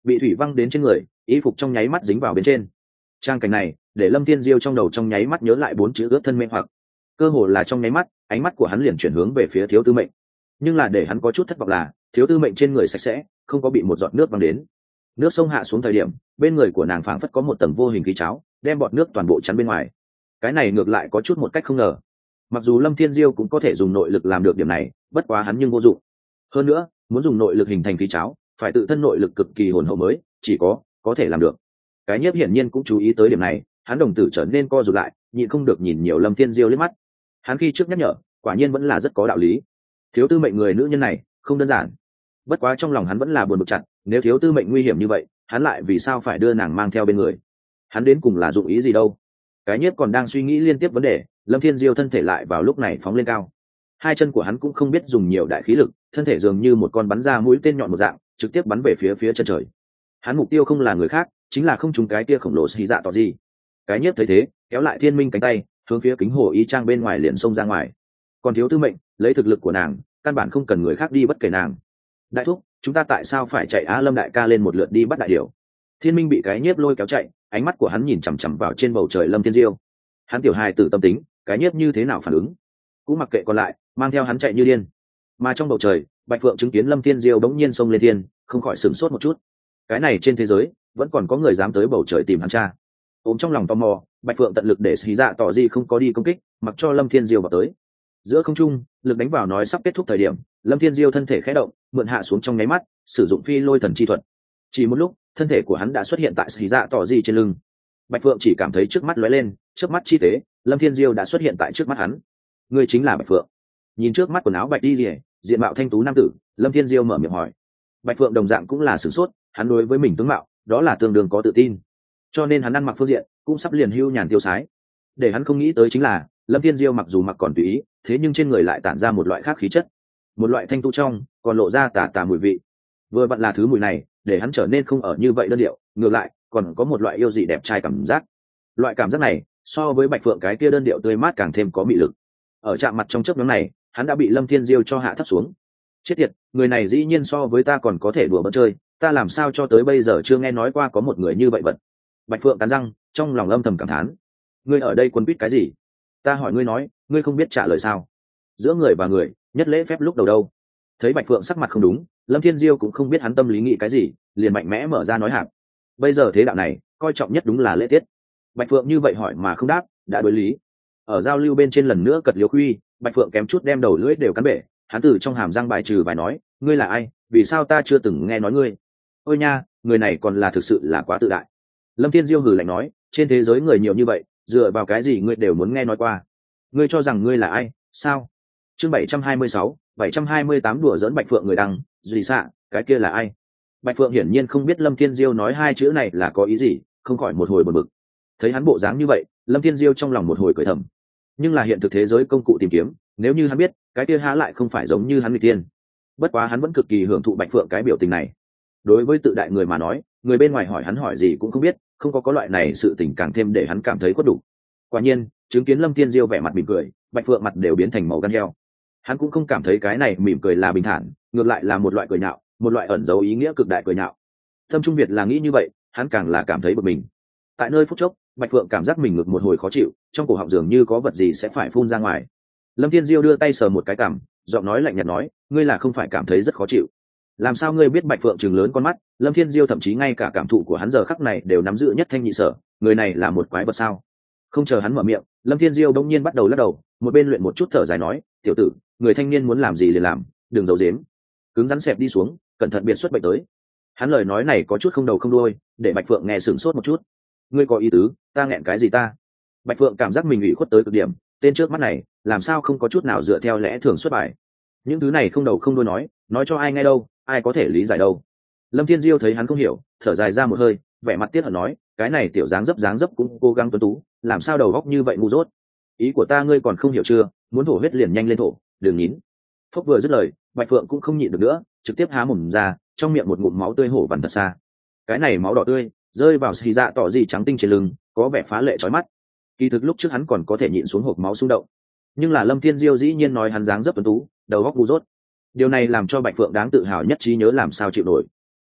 bị thủy văng đến trên người, y phục trong nháy mắt dính vào bên trên. Trang cảnh này để Lâm Thiên Diêu trong đầu trong nháy mắt nhớ lại bốn chữ ướt thân mê hoặc. Cơ hồ là trong nháy mắt, ánh mắt của hắn liền chuyển hướng về phía Thiếu Tư Mệnh. Nhưng là để hắn có chút thất vọng là, Thiếu Tư Mệnh trên người sạch sẽ, không có bị một giọt nước văng đến. Nước sông hạ xuống thời điểm, bên người của nàng phảng phất có một tầng vô hình khí cháo, đem bọt nước toàn bộ chắn bên ngoài. Cái này ngược lại có chút một cách không ngờ. Mặc dù Lâm Thiên Diêu cũng có thể dùng nội lực làm được điểm này, bất quá hắn nhưng vô dụng. Hơn nữa, muốn dùng nội lực hình thành khí cháo, phải tự thân nội lực cực kỳ hồn hậu mới, chỉ có có thể làm được. Cái Nhiếp hiển nhiên cũng chú ý tới điểm này, hắn đồng tử trở nên co rụt lại, nhịn không được nhìn nhiều Lâm Thiên Diêu liếc mắt. Hắn khi trước nhắc nhở, quả nhiên vẫn là rất có đạo lý. Thiếu Tư Mệnh người nữ nhân này không đơn giản. Bất quá trong lòng hắn vẫn là buồn bực chặt, nếu Thiếu Tư Mệnh nguy hiểm như vậy, hắn lại vì sao phải đưa nàng mang theo bên người? Hắn đến cùng là dụng ý gì đâu? Cái Nhiếp còn đang suy nghĩ liên tiếp vấn đề, Lâm Thiên Diêu thân thể lại vào lúc này phóng lên cao. Hai chân của hắn cũng không biết dùng nhiều đại khí lực, thân thể dường như một con bắn ra mũi tên nhọn một dạng, trực tiếp bắn về phía phía chân trời. Hắn mục tiêu không là người khác, chính là không trúng cái kia khổng lồ xì dạ tỏ gì. Cái Nhiếp thấy thế, kéo lại Thiên Minh cánh tay, hướng phía kính hồ y trang bên ngoài liền xông ra ngoài. Còn Thiếu Tư Mệnh, lấy thực lực của nàng, căn bản không cần người khác đi bất kể nàng. Đại thúc, chúng ta tại sao phải chạy Á Lâm đại ca lên một lượt đi bắt đại điểu? Thiên Minh bị Cái Nhiếp lôi kéo chạy, ánh mắt của hắn nhìn chằm chằm vào trên bầu trời Lâm Thiên Diêu. Hắn tiểu hài tử tâm tính, Cái Nhiếp như thế nào phản ứng, cũng mặc kệ còn lại, mang theo hắn chạy như điên. Mà trong bầu trời, Bạch Phượng chứng kiến Lâm Thiên Diêu bỗng nhiên xông lên thiên, không khỏi sửng sốt một chút. Cái này trên thế giới, vẫn còn có người dám tới bầu trời tìm hắn cha. Ôm trong lòng tò mò, Bạch Phượng tận lực để xí dạ tỏ gì không có đi công kích, mặc cho Lâm Thiên Diêu vào tới. Giữa không trung, lực đánh vào nói sắp kết thúc thời điểm, Lâm Thiên Diêu thân thể khẽ động, mượn hạ xuống trong nháy mắt, sử dụng phi lôi thần chi thuật. Chỉ một lúc, thân thể của hắn đã xuất hiện tại xí dạ tỏ gì trên lưng. Bạch Phượng chỉ cảm thấy trước mắt lóe lên, trước mắt chi tế, Lâm Thiên Diêu đã xuất hiện tại trước mắt hắn. Người chính là Bạch Phượng. Nhìn trước mắt quần áo bạch đi rìa, diện mạo thanh tú nam tử, Lâm Thiên Diêu mở miệng hỏi. Bạch Phượng đồng dạng cũng là sửng sốt, hắn đối với mình tướng mạo, đó là tương đương có tự tin, cho nên hắn ăn mặc phương diện cũng sắp liền hưu nhàn tiêu sái. Để hắn không nghĩ tới chính là, Lâm Thiên Diêu mặc dù mặc còn tùy ý, thế nhưng trên người lại tản ra một loại khác khí chất, một loại thanh tu trong, còn lộ ra tà tà mùi vị. Vừa vặn là thứ mùi này, để hắn trở nên không ở như vậy đơn điệu, ngược lại, còn có một loại yêu dị đẹp trai cảm giác. Loại cảm giác này, so với Bạch Phượng cái kia đơn điệu tươi mát càng thêm có mị lực. Ở chạm mặt trong chớp nhoáng này, hắn đã bị Lâm Thiên Diêu cho hạ thấp xuống. Chết tiệt, người này dĩ nhiên so với ta còn có thể đùa bỡn chơi, ta làm sao cho tới bây giờ chưa nghe nói qua có một người như vậy vật. Bạch Phượng cắn răng, trong lòng âm thầm cảm thán. Ngươi ở đây quấn quýt cái gì? Ta hỏi ngươi nói, ngươi không biết trả lời sao? Giữa người và người, nhất lễ phép lúc đầu đâu? Thấy Bạch Phượng sắc mặt không đúng, Lâm Thiên Diêu cũng không biết hắn tâm lý nghĩ cái gì, liền mạnh mẽ mở ra nói hạp. Bây giờ thế đạo này, coi trọng nhất đúng là lễ tiết. Bạch Phượng như vậy hỏi mà không đáp, đã đối lý. Ở giao lưu bên trên lần nữa cật liếu khuy, Bạch Phượng kém chút đem đầu lưỡi đều cắn bể, hắn từ trong hàm răng bài trừ vài nói, ngươi là ai, vì sao ta chưa từng nghe nói ngươi? Ôi nha, người này còn là thực sự là quá tự đại. Lâm Thiên Diêu hừ lạnh nói, trên thế giới người nhiều như vậy, dựa vào cái gì ngươi đều muốn nghe nói qua? Ngươi cho rằng ngươi là ai, sao? Chương bảy trăm hai mươi sáu, bảy trăm hai mươi tám đùa giỡn Bạch Phượng người đăng, gì xạ, cái kia là ai? Bạch Phượng hiển nhiên không biết Lâm Thiên Diêu nói hai chữ này là có ý gì, không khỏi một hồi bực bực. Thấy hắn bộ dáng như vậy, Lâm Thiên Diêu trong lòng một hồi cười thầm. Nhưng là hiện thực thế giới công cụ tìm kiếm, nếu như hắn biết, cái kia há lại không phải giống như hắn người tiên. Bất quá hắn vẫn cực kỳ hưởng thụ Bạch Phượng cái biểu tình này. Đối với tự đại người mà nói, người bên ngoài hỏi hắn hỏi gì cũng không biết, không có có loại này sự tình càng thêm để hắn cảm thấy khuất đủ. Quả nhiên, chứng kiến Lâm Thiên Diêu vẻ mặt mỉm cười, Bạch Phượng mặt đều biến thành màu gan heo. Hắn cũng không cảm thấy cái này mỉm cười là bình thản, ngược lại là một loại cười nhạo, một loại ẩn dấu ý nghĩa cực đại cười nhạo. Thâm Trung Việt là nghĩ như vậy, hắn càng là cảm thấy bực mình. Tại nơi phút chốc, Bạch Phượng cảm giác mình ngực một hồi khó chịu, trong cổ họng dường như có vật gì sẽ phải phun ra ngoài. Lâm Thiên Diêu đưa tay sờ một cái cằm, giọng nói lạnh nhạt nói, ngươi là không phải cảm thấy rất khó chịu? Làm sao ngươi biết? Bạch Phượng trừng lớn con mắt, Lâm Thiên Diêu thậm chí ngay cả cảm thụ của hắn giờ khắc này đều nắm giữ nhất thanh nhị sở, người này là một quái vật sao? Không chờ hắn mở miệng, Lâm Thiên Diêu đống nhiên bắt đầu lắc đầu, một bên luyện một chút thở dài nói, tiểu tử, người thanh niên muốn làm gì liền làm, đừng giấu giếm. Cứng rắn xẹp đi xuống, cẩn thận biệt xuất bệnh tới. Hắn lời nói này có chút không đầu không đuôi, để Bạch Phượng nghe sửng sốt một chút. Ngươi có ý tứ, ta nghẹn cái gì ta? Bạch Phượng cảm giác mình ủy khuất tới cực điểm, tên trước mắt này, làm sao không có chút nào dựa theo lẽ thường xuất bài. Những thứ này không đầu không đuôi nói, nói cho ai nghe đâu, ai có thể lý giải đâu. Lâm Thiên Diêu thấy hắn không hiểu, thở dài ra một hơi, vẻ mặt tiếc hận nói, cái này tiểu dáng dấp dáng dấp cũng cố gắng tuấn tú, làm sao đầu góc như vậy ngu dốt. Ý của ta ngươi còn không hiểu chưa, muốn thổ huyết liền nhanh lên thổ, đừng nín. Phốc vừa dứt lời, Bạch Phượng cũng không nhịn được nữa, trực tiếp há mồm ra, trong miệng một ngụm máu tươi hổ vằn thật xa. Cái này máu đỏ tươi rơi vào xì dạ tỏ gì trắng tinh trên lưng, có vẻ phá lệ chói mắt. Kỳ thực lúc trước hắn còn có thể nhịn xuống hộp máu xung động, nhưng là Lâm Thiên Diêu dĩ nhiên nói hắn dáng dấp tuấn tú, đầu óc ngu dốt. Điều này làm cho Bạch Phượng đáng tự hào nhất trí nhớ làm sao chịu nổi.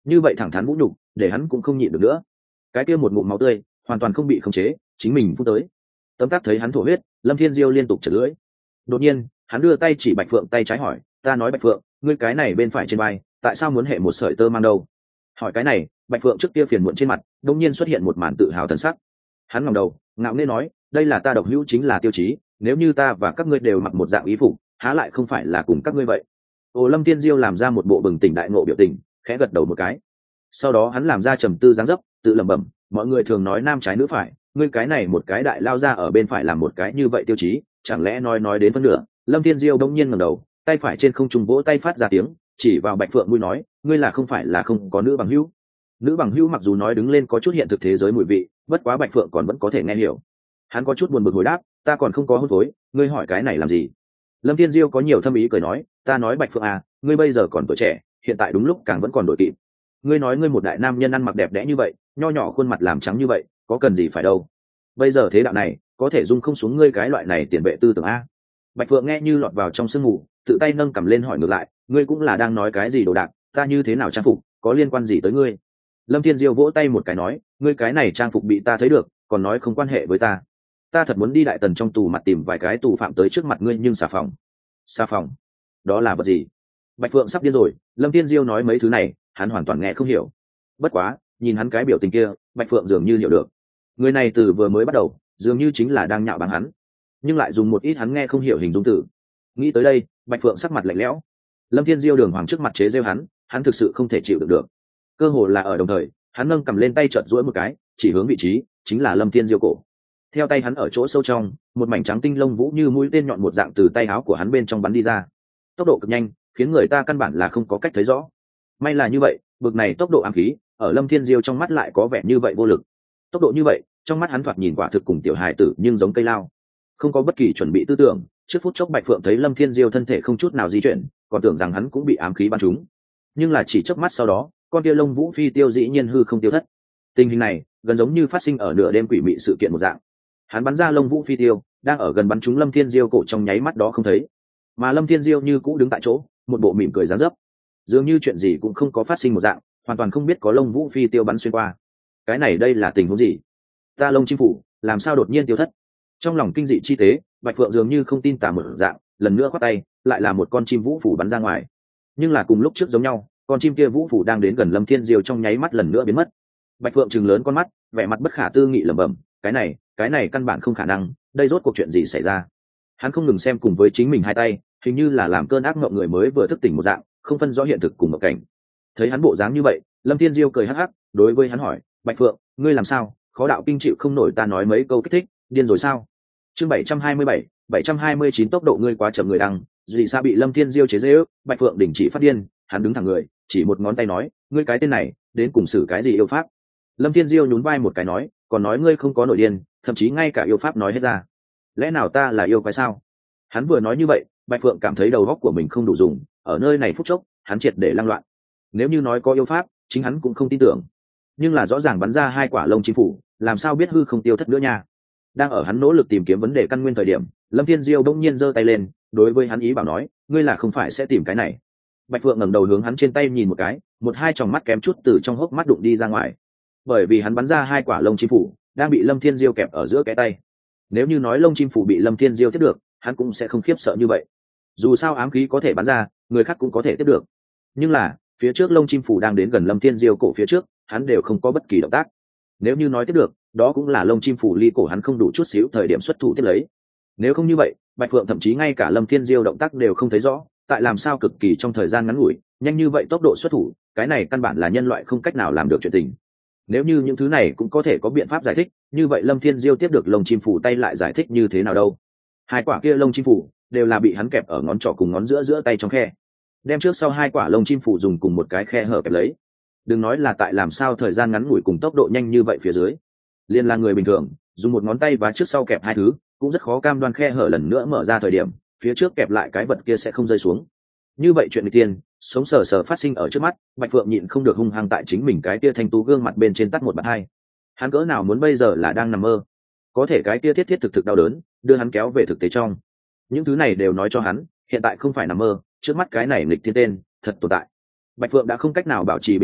như vậy thẳng thắn vũ nhục để hắn cũng không nhịn được nữa. Cái kia một ngụm máu tươi hoàn toàn không bị khống chế, chính mình phút tới. Tấm tắc thấy hắn thổ huyết, Lâm Thiên Diêu liên tục chật lưỡi. Đột nhiên hắn đưa tay chỉ Bạch Phượng tay trái hỏi, ta nói Bạch Phượng, ngươi cái này bên phải trên vai tại sao muốn hệ một sợi tơ mang đâu? Hỏi cái này, Bạch Phượng trước kia phiền muộn trên mặt đột nhiên xuất hiện một màn tự hào thần sắc. Hắn ngẩng đầu ngạo nghễ nói, đây là ta độc hữu chính là tiêu chí, nếu như ta và các ngươi đều mặc một dạng y phục, há lại không phải là cùng các ngươi vậy? Ô Lâm Thiên Diêu làm ra một bộ bừng tỉnh đại ngộ biểu tình, khẽ gật đầu một cái. Sau đó hắn làm ra trầm tư dáng dấp, tự lẩm bẩm, mọi người thường nói nam trái nữ phải, ngươi cái này một cái đại lao ra ở bên phải làm một cái như vậy tiêu chí, chẳng lẽ nói nói đến phân nửa? Lâm Thiên Diêu đông nhiên ngẩng đầu, tay phải trên không trung vỗ tay phát ra tiếng, chỉ vào Bạch Phượng mũi nói, ngươi là không phải là không có nữ bằng hữu? Nữ bằng hữu mặc dù nói đứng lên có chút hiện thực thế giới mùi vị, bất quá Bạch Phượng còn vẫn có thể nghe hiểu. Hắn có chút buồn bực hồi đáp, ta còn không có hôn phối, ngươi hỏi cái này làm gì? Lâm Thiên Diêu có nhiều thâm ý cười nói, ta nói Bạch Phượng à, ngươi bây giờ còn tuổi trẻ, hiện tại đúng lúc càng vẫn còn đổi kịp. Ngươi nói ngươi một đại nam nhân ăn mặc đẹp đẽ như vậy, nho nhỏ khuôn mặt làm trắng như vậy, có cần gì phải đâu? Bây giờ thế đạo này, có thể dung không xuống ngươi cái loại này tiền vệ tư tưởng a. Bạch Phượng nghe như lọt vào trong sương mù, tự tay nâng cầm lên hỏi ngược lại, ngươi cũng là đang nói cái gì đồ đạc, ta như thế nào trang phục, có liên quan gì tới ngươi? Lâm Thiên Diêu vỗ tay một cái nói, ngươi cái này trang phục bị ta thấy được, còn nói không quan hệ với ta. Ta thật muốn đi đại tần trong tù mặt tìm vài cái tù phạm tới trước mặt ngươi, nhưng xà phòng. Xà phòng? Đó là vật gì? Bạch Phượng sắp điên rồi, Lâm Thiên Diêu nói mấy thứ này, hắn hoàn toàn nghe không hiểu. Bất quá, nhìn hắn cái biểu tình kia, Bạch Phượng dường như hiểu được. Người này từ vừa mới bắt đầu, dường như chính là đang nhạo báng hắn, nhưng lại dùng một ít hắn nghe không hiểu hình dung từ. Nghĩ tới đây, Bạch Phượng sắc mặt lạnh lẽo. Lâm Thiên Diêu đường hoàng trước mặt chế giễu hắn, hắn thực sự không thể chịu được được. Cơ hồ là ở đồng thời, hắn nâng cầm lên tay chợt duỗi một cái, chỉ hướng vị trí, chính là Lâm Thiên Diêu cổ. Theo tay hắn ở chỗ sâu trong, một mảnh trắng tinh lông vũ như mũi tên nhọn một dạng từ tay áo của hắn bên trong bắn đi ra. Tốc độ cực nhanh, khiến người ta căn bản là không có cách thấy rõ. May là như vậy, bực này tốc độ ám khí, ở Lâm Thiên Diêu trong mắt lại có vẻ như vậy vô lực. Tốc độ như vậy, trong mắt hắn thoạt nhìn quả thực cùng tiểu hài tử nhưng giống cây lao. Không có bất kỳ chuẩn bị tư tưởng, trước phút chốc Bạch Phượng thấy Lâm Thiên Diêu thân thể không chút nào di chuyển, còn tưởng rằng hắn cũng bị ám khí bắn trúng. Nhưng là chỉ chớp mắt sau đó, con kia lông vũ phi tiêu dĩ nhiên hư không tiêu thất. Tình hình này, gần giống như phát sinh ở nửa đêm quỷ mị sự kiện một dạng. Hắn bắn ra lông vũ phi tiêu, đang ở gần bắn trúng Lâm Thiên Diêu cổ trong nháy mắt đó không thấy. Mà Lâm Thiên Diêu như cũ đứng tại chỗ, một bộ mỉm cười dáng dấp, dường như chuyện gì cũng không có phát sinh một dạng, hoàn toàn không biết có lông vũ phi tiêu bắn xuyên qua. Cái này đây là tình huống gì? Ta lông chim phủ làm sao đột nhiên tiêu thất? Trong lòng kinh dị chi tế, Bạch Phượng dường như không tin tà một dạng, lần nữa khoát tay, lại là một con chim vũ phủ bắn ra ngoài. Nhưng là cùng lúc trước giống nhau, con chim kia vũ phủ đang đến gần Lâm Thiên Diêu trong nháy mắt lần nữa biến mất. Bạch Phượng trừng lớn con mắt, vẻ mặt bất khả tư nghị lẩm bẩm, cái này, cái này căn bản không khả năng, đây rốt cuộc chuyện gì xảy ra? Hắn không ngừng xem cùng với chính mình hai tay, hình như là làm cơn ác mộng người mới vừa thức tỉnh một dạng, không phân rõ hiện thực cùng một cảnh. Thấy hắn bộ dáng như vậy, Lâm Thiên Diêu cười hắc hắc, đối với hắn hỏi, Bạch Phượng, ngươi làm sao? Khó đạo kinh chịu không nổi ta nói mấy câu kích thích, điên rồi sao? Chương bảy trăm hai mươi bảy, bảy trăm hai mươi chín tốc độ ngươi quá chậm người đăng, Dị Sa bị Lâm Thiên Diêu chế giễu, Bạch Phượng đình chỉ phát điên, hắn đứng thẳng người, chỉ một ngón tay nói, ngươi cái tên này, đến cùng xử cái gì yêu pháp? Lâm Thiên Diêu nhún vai một cái nói, còn nói ngươi không có nội điên, thậm chí ngay cả yêu pháp nói hết ra. Lẽ nào ta là yêu quái sao? Hắn vừa nói như vậy, Bạch Phượng cảm thấy đầu óc của mình không đủ dùng, ở nơi này phút chốc, hắn triệt để lăng loạn. Nếu như nói có yêu pháp, chính hắn cũng không tin tưởng. Nhưng là rõ ràng bắn ra hai quả lông chim phủ, làm sao biết hư không tiêu thất nữa nha? Đang ở hắn nỗ lực tìm kiếm vấn đề căn nguyên thời điểm, Lâm Thiên Diêu bỗng nhiên giơ tay lên, đối với hắn ý bảo nói, ngươi là không phải sẽ tìm cái này? Bạch Phượng ngẩng đầu hướng hắn trên tay nhìn một cái, một hai tròng mắt kém chút từ trong hốc mắt đụng đi ra ngoài. Bởi vì hắn bắn ra hai quả lông chim phủ, đang bị Lâm Thiên Diêu kẹp ở giữa cái tay. Nếu như nói lông chim phủ bị Lâm Thiên Diêu tiếp được, hắn cũng sẽ không khiếp sợ như vậy. Dù sao ám khí có thể bắn ra, người khác cũng có thể tiếp được. Nhưng là, phía trước lông chim phủ đang đến gần Lâm Thiên Diêu cổ phía trước, hắn đều không có bất kỳ động tác. Nếu như nói tiếp được, đó cũng là lông chim phủ ly cổ hắn không đủ chút xíu thời điểm xuất thủ tiếp lấy. Nếu không như vậy, Bạch Phượng thậm chí ngay cả Lâm Thiên Diêu động tác đều không thấy rõ, tại làm sao cực kỳ trong thời gian ngắn ngủi, nhanh như vậy tốc độ xuất thủ, cái này căn bản là nhân loại không cách nào làm được chuyện tình. Nếu như những thứ này cũng có thể có biện pháp giải thích, như vậy Lâm Thiên Diêu tiếp được lông chim phủ tay lại giải thích như thế nào đâu? Hai quả kia lông chim phủ đều là bị hắn kẹp ở ngón trỏ cùng ngón giữa giữa tay trong khe, đem trước sau hai quả lông chim phủ dùng cùng một cái khe hở kẹp lấy. Đừng nói là tại làm sao thời gian ngắn ngủi cùng tốc độ nhanh như vậy phía dưới, liên là người bình thường dùng một ngón tay và trước sau kẹp hai thứ cũng rất khó cam đoan khe hở lần nữa mở ra thời điểm phía trước kẹp lại cái vật kia sẽ không rơi xuống. Như vậy chuyện người tiên sống sờ sờ phát sinh ở trước mắt, Bạch Phượng nhịn không được hung hăng tại chính mình cái kia thanh tú gương mặt bên trên tắt một bạt hai. Hắn cỡ nào muốn bây giờ là đang nằm mơ, có thể cái kia thiết thiết thực thực đau đớn đưa hắn kéo về thực tế trong. Những thứ này đều nói cho hắn hiện tại không phải nằm mơ, trước mắt cái này nghịch thiên tên thật tồn tại. Bạch Phượng đã không cách nào bảo trì bình tĩnh,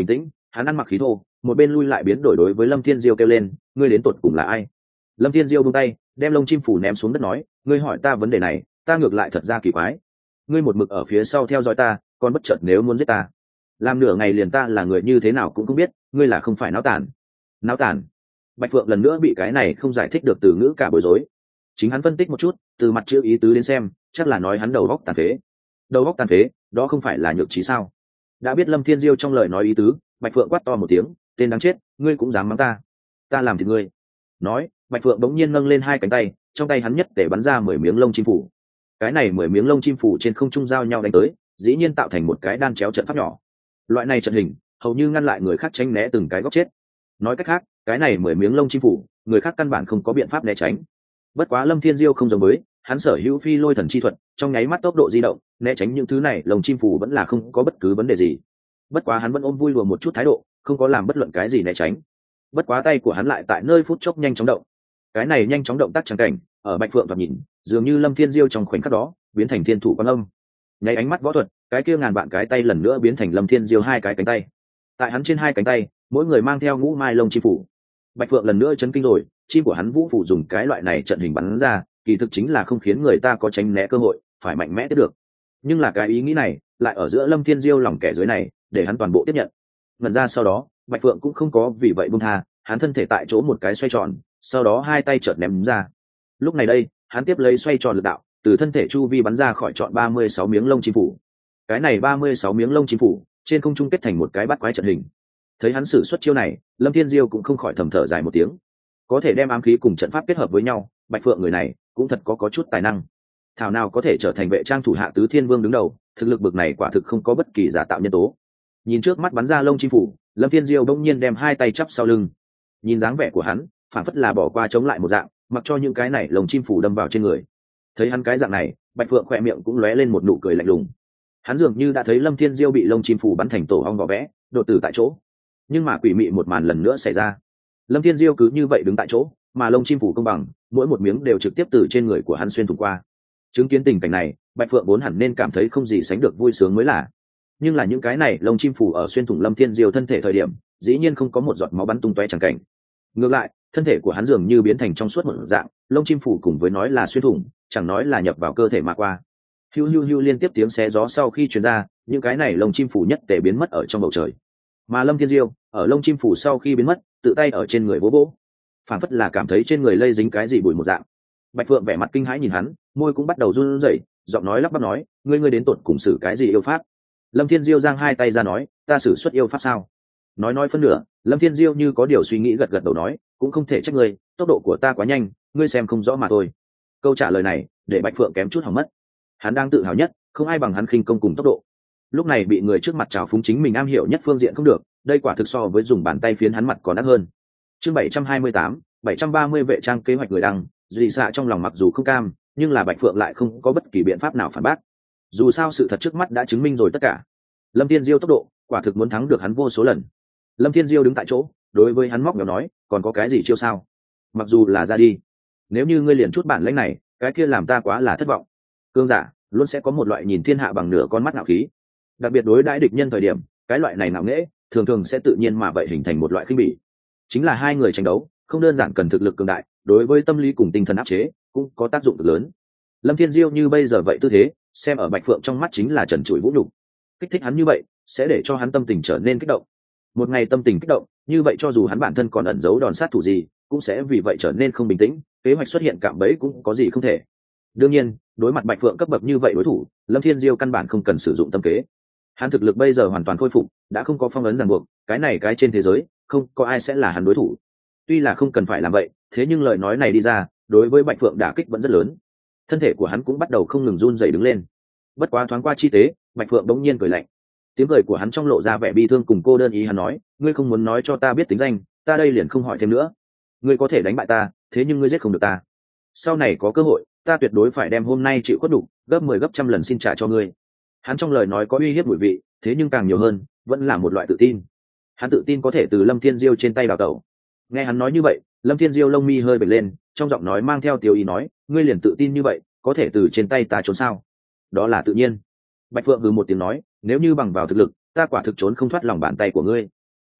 hắn ăn mặc khí thô, một bên lui lại biến đổi đối với Lâm Thiên Diêu kêu lên, ngươi đến tột cùng là ai? Lâm Thiên Diêu buông tay, đem lông chim phủ ném xuống đất nói, ngươi hỏi ta vấn đề này, ta ngược lại thật ra kỳ quái. Ngươi một mực ở phía sau theo dõi ta, còn bất chợt nếu muốn giết ta, làm nửa ngày liền ta là người như thế nào cũng không biết, ngươi là không phải náo tản? Náo tản? Bạch Phượng lần nữa bị cái này không giải thích được từ ngữ cả bối rối. Chính hắn phân tích một chút, từ mặt chữ ý tứ đến xem, chắc là nói hắn đầu óc tàn phế. Đầu óc tàn phế, đó không phải là nhược trí sao? Đã biết Lâm Thiên Diêu trong lời nói ý tứ, Bạch Phượng quát to một tiếng, tên đáng chết, ngươi cũng dám mắng ta? Ta làm thì ngươi. Nói, Bạch Phượng bỗng nhiên nâng lên hai cánh tay, trong tay hắn nhất để bắn ra mười miếng lông chim phủ. Cái này mười miếng lông chim phủ trên không trung giao nhau đánh tới, dĩ nhiên tạo thành một cái đan chéo trận pháp nhỏ. Loại này trận hình, hầu như ngăn lại người khác tránh né từng cái góc chết. Nói cách khác, cái này mười miếng lông chim phủ, người khác căn bản không có biện pháp né tránh. Bất quá Lâm Thiên Diêu không giống với, hắn sở hữu phi lôi thần chi thuật, trong nháy mắt tốc độ di động, né tránh những thứ này, lông chim phủ vẫn là không có bất cứ vấn đề gì. Bất quá hắn vẫn ôm vui lùa một chút thái độ, không có làm bất luận cái gì né tránh. Bất quá tay của hắn lại tại nơi phút chốc nhanh chóng động. Cái này nhanh chóng động tác chẳng cảnh, ở Bạch Phượng thoạt nhìn, dường như Lâm Thiên Diêu trong khoảnh khắc đó, biến thành thiên thủ quan âm. Nháy ánh mắt võ thuật, cái kia ngàn vạn cái tay lần nữa biến thành Lâm Thiên Diêu hai cái cánh tay. Tại hắn trên hai cánh tay, mỗi người mang theo ngũ mai lông chim phủ. Bạch Phượng lần nữa chấn kinh rồi, chim của hắn vũ phủ dùng cái loại này trận hình bắn ra, kỳ thực chính là không khiến người ta có tránh né cơ hội, phải mạnh mẽ tiếp được. Nhưng là cái ý nghĩ này, lại ở giữa Lâm Thiên Diêu lòng kẻ dưới này, để hắn toàn bộ tiếp nhận. Ngần ra sau đó, Bạch Phượng cũng không có vì vậy buông tha, hắn thân thể tại chỗ một cái xoay tròn, sau đó hai tay chợt ném ra. Lúc này đây, hắn tiếp lấy xoay tròn lực đạo, từ thân thể chu vi bắn ra khỏi trọn ba mươi sáu miếng lông chim phủ. Cái này ba mươi sáu miếng lông chim phủ, trên không trung kết thành một cái bát quái trận hình. Thấy hắn sử xuất chiêu này, Lâm Thiên Diêu cũng không khỏi thầm thở dài một tiếng. Có thể đem ám khí cùng trận pháp kết hợp với nhau, Bạch Phượng người này cũng thật có có chút tài năng. Thảo nào có thể trở thành vệ trang thủ hạ tứ thiên vương đứng đầu, thực lực bực này quả thực không có bất kỳ giả tạo nhân tố. Nhìn trước mắt bắn ra lông chim phủ, Lâm Thiên Diêu bỗng nhiên đem hai tay chắp sau lưng. Nhìn dáng vẻ của hắn, phản phất là bỏ qua chống lại một dạng, mặc cho những cái này lông chim phủ đâm vào trên người. Thấy hắn cái dạng này, Bạch Phượng khỏe miệng cũng lóe lên một nụ cười lạnh lùng. Hắn dường như đã thấy Lâm Thiên Diêu bị lông chim phủ bắn thành tổ ong vỏ vẽ, đột tử tại chỗ. Nhưng mà quỷ mị một màn lần nữa xảy ra. Lâm Thiên Diêu cứ như vậy đứng tại chỗ, mà lông chim phủ công bằng, mỗi một miếng đều trực tiếp từ trên người của hắn xuyên thủng qua. Chứng kiến tình cảnh này, Bạch Phượng vốn hẳn nên cảm thấy không gì sánh được vui sướng mới là. Nhưng là những cái này lông chim phủ ở xuyên thủng Lâm Thiên Diêu thân thể thời điểm, dĩ nhiên không có một giọt máu bắn tung tóe chẳng cảnh. Ngược lại, thân thể của hắn dường như biến thành trong suốt một dạng, lông chim phủ cùng với nói là xuyên thủng, chẳng nói là nhập vào cơ thể mà qua. Hiu hiu hiu liên tiếp tiếng xé gió sau khi truyền ra, những cái này lông chim phủ nhất tề biến mất ở trong bầu trời. Mà Lâm Thiên Diêu, ở lông chim phủ sau khi biến mất, tự tay ở trên người vỗ vỗ, phản phất là cảm thấy trên người lây dính cái gì bụi một dạng. Bạch Phượng vẻ mặt kinh hãi nhìn hắn, môi cũng bắt đầu run rẩy, giọng nói lắp bắp nói, ngươi ngươi đến tột cùng xử cái gì yêu pháp? Lâm Thiên Diêu giang hai tay ra nói, ta xử xuất yêu pháp sao? Nói nói phân nửa, Lâm Thiên Diêu như có điều suy nghĩ gật gật đầu nói, cũng không thể trách ngươi, tốc độ của ta quá nhanh, ngươi xem không rõ mà thôi. Câu trả lời này, để Bạch Phượng kém chút hỏng mất. Hắn đang tự hào nhất, không ai bằng hắn khinh công cùng tốc độ. Lúc này bị người trước mặt trào phúng chính mình am hiểu nhất phương diện không được, đây quả thực so với dùng bàn tay phiến hắn mặt còn đắt hơn. Chương bảy trăm hai mươi tám, bảy trăm ba mươi vệ trang kế hoạch người đăng, Duy Xạ trong lòng mặc dù không cam, nhưng là Bạch Phượng lại không có bất kỳ biện pháp nào phản bác. Dù sao sự thật trước mắt đã chứng minh rồi tất cả. Lâm Thiên Diêu tốc độ, quả thực muốn thắng được hắn vô số lần. Lâm Thiên Diêu đứng tại chỗ, đối với hắn móc nhỏ nói, còn có cái gì chiêu sao? Mặc dù là ra đi, nếu như ngươi liền chút bản lĩnh này, cái kia làm ta quá là thất vọng. Cương giả luôn sẽ có một loại nhìn thiên hạ bằng nửa con mắt ngạo khí, đặc biệt đối đãi địch nhân thời điểm, cái loại này ngạo nghễ thường thường sẽ tự nhiên mà vậy hình thành một loại khinh bỉ. Chính là hai người tranh đấu, không đơn giản cần thực lực cường đại, đối với tâm lý cùng tinh thần áp chế cũng có tác dụng cực lớn. Lâm Thiên Diêu như bây giờ vậy tư thế, xem ở Bạch Phượng trong mắt chính là trần trụi vũ nhục. Kích thích hắn như vậy, sẽ để cho hắn tâm tình trở nên kích động. Một ngày tâm tình kích động, như vậy cho dù hắn bản thân còn ẩn giấu đòn sát thủ gì, cũng sẽ vì vậy trở nên không bình tĩnh, kế hoạch xuất hiện cạm bẫy cũng có gì không thể. Đương nhiên, đối mặt Bạch Phượng cấp bậc như vậy đối thủ, Lâm Thiên Diêu căn bản không cần sử dụng tâm kế. Hắn thực lực bây giờ hoàn toàn khôi phục, đã không có phong ấn ràng buộc, cái này cái trên thế giới, không có ai sẽ là hắn đối thủ. Tuy là không cần phải làm vậy, thế nhưng lời nói này đi ra, đối với Bạch Phượng đả kích vẫn rất lớn. Thân thể của hắn cũng bắt đầu không ngừng run rẩy đứng lên. Bất quá thoáng qua chi tế, Bạch Phượng đống nhiên cười lạnh. Tiếng cười của hắn trong lộ ra vẻ bi thương cùng cô đơn ý, hắn nói, ngươi không muốn nói cho ta biết tính danh, ta đây liền không hỏi thêm nữa. Ngươi có thể đánh bại ta, thế nhưng ngươi giết không được ta. Sau này có cơ hội, ta tuyệt đối phải đem hôm nay chịu khuất đủ, gấp mười gấp trăm lần xin trả cho ngươi. Hắn trong lời nói có uy hiếp mùi vị, thế nhưng càng nhiều hơn, vẫn là một loại tự tin. Hắn tự tin có thể từ Lâm Thiên Diêu trên tay đào tẩu. Nghe hắn nói như vậy, Lâm Thiên Diêu lông mi hơi bật lên, trong giọng nói mang theo tiêu ý nói, ngươi liền tự tin như vậy, có thể từ trên tay ta trốn sao? Đó là tự nhiên. Bạch Phượng hừ một tiếng nói, nếu như bằng vào thực lực, ta quả thực trốn không thoát lòng bàn tay của ngươi.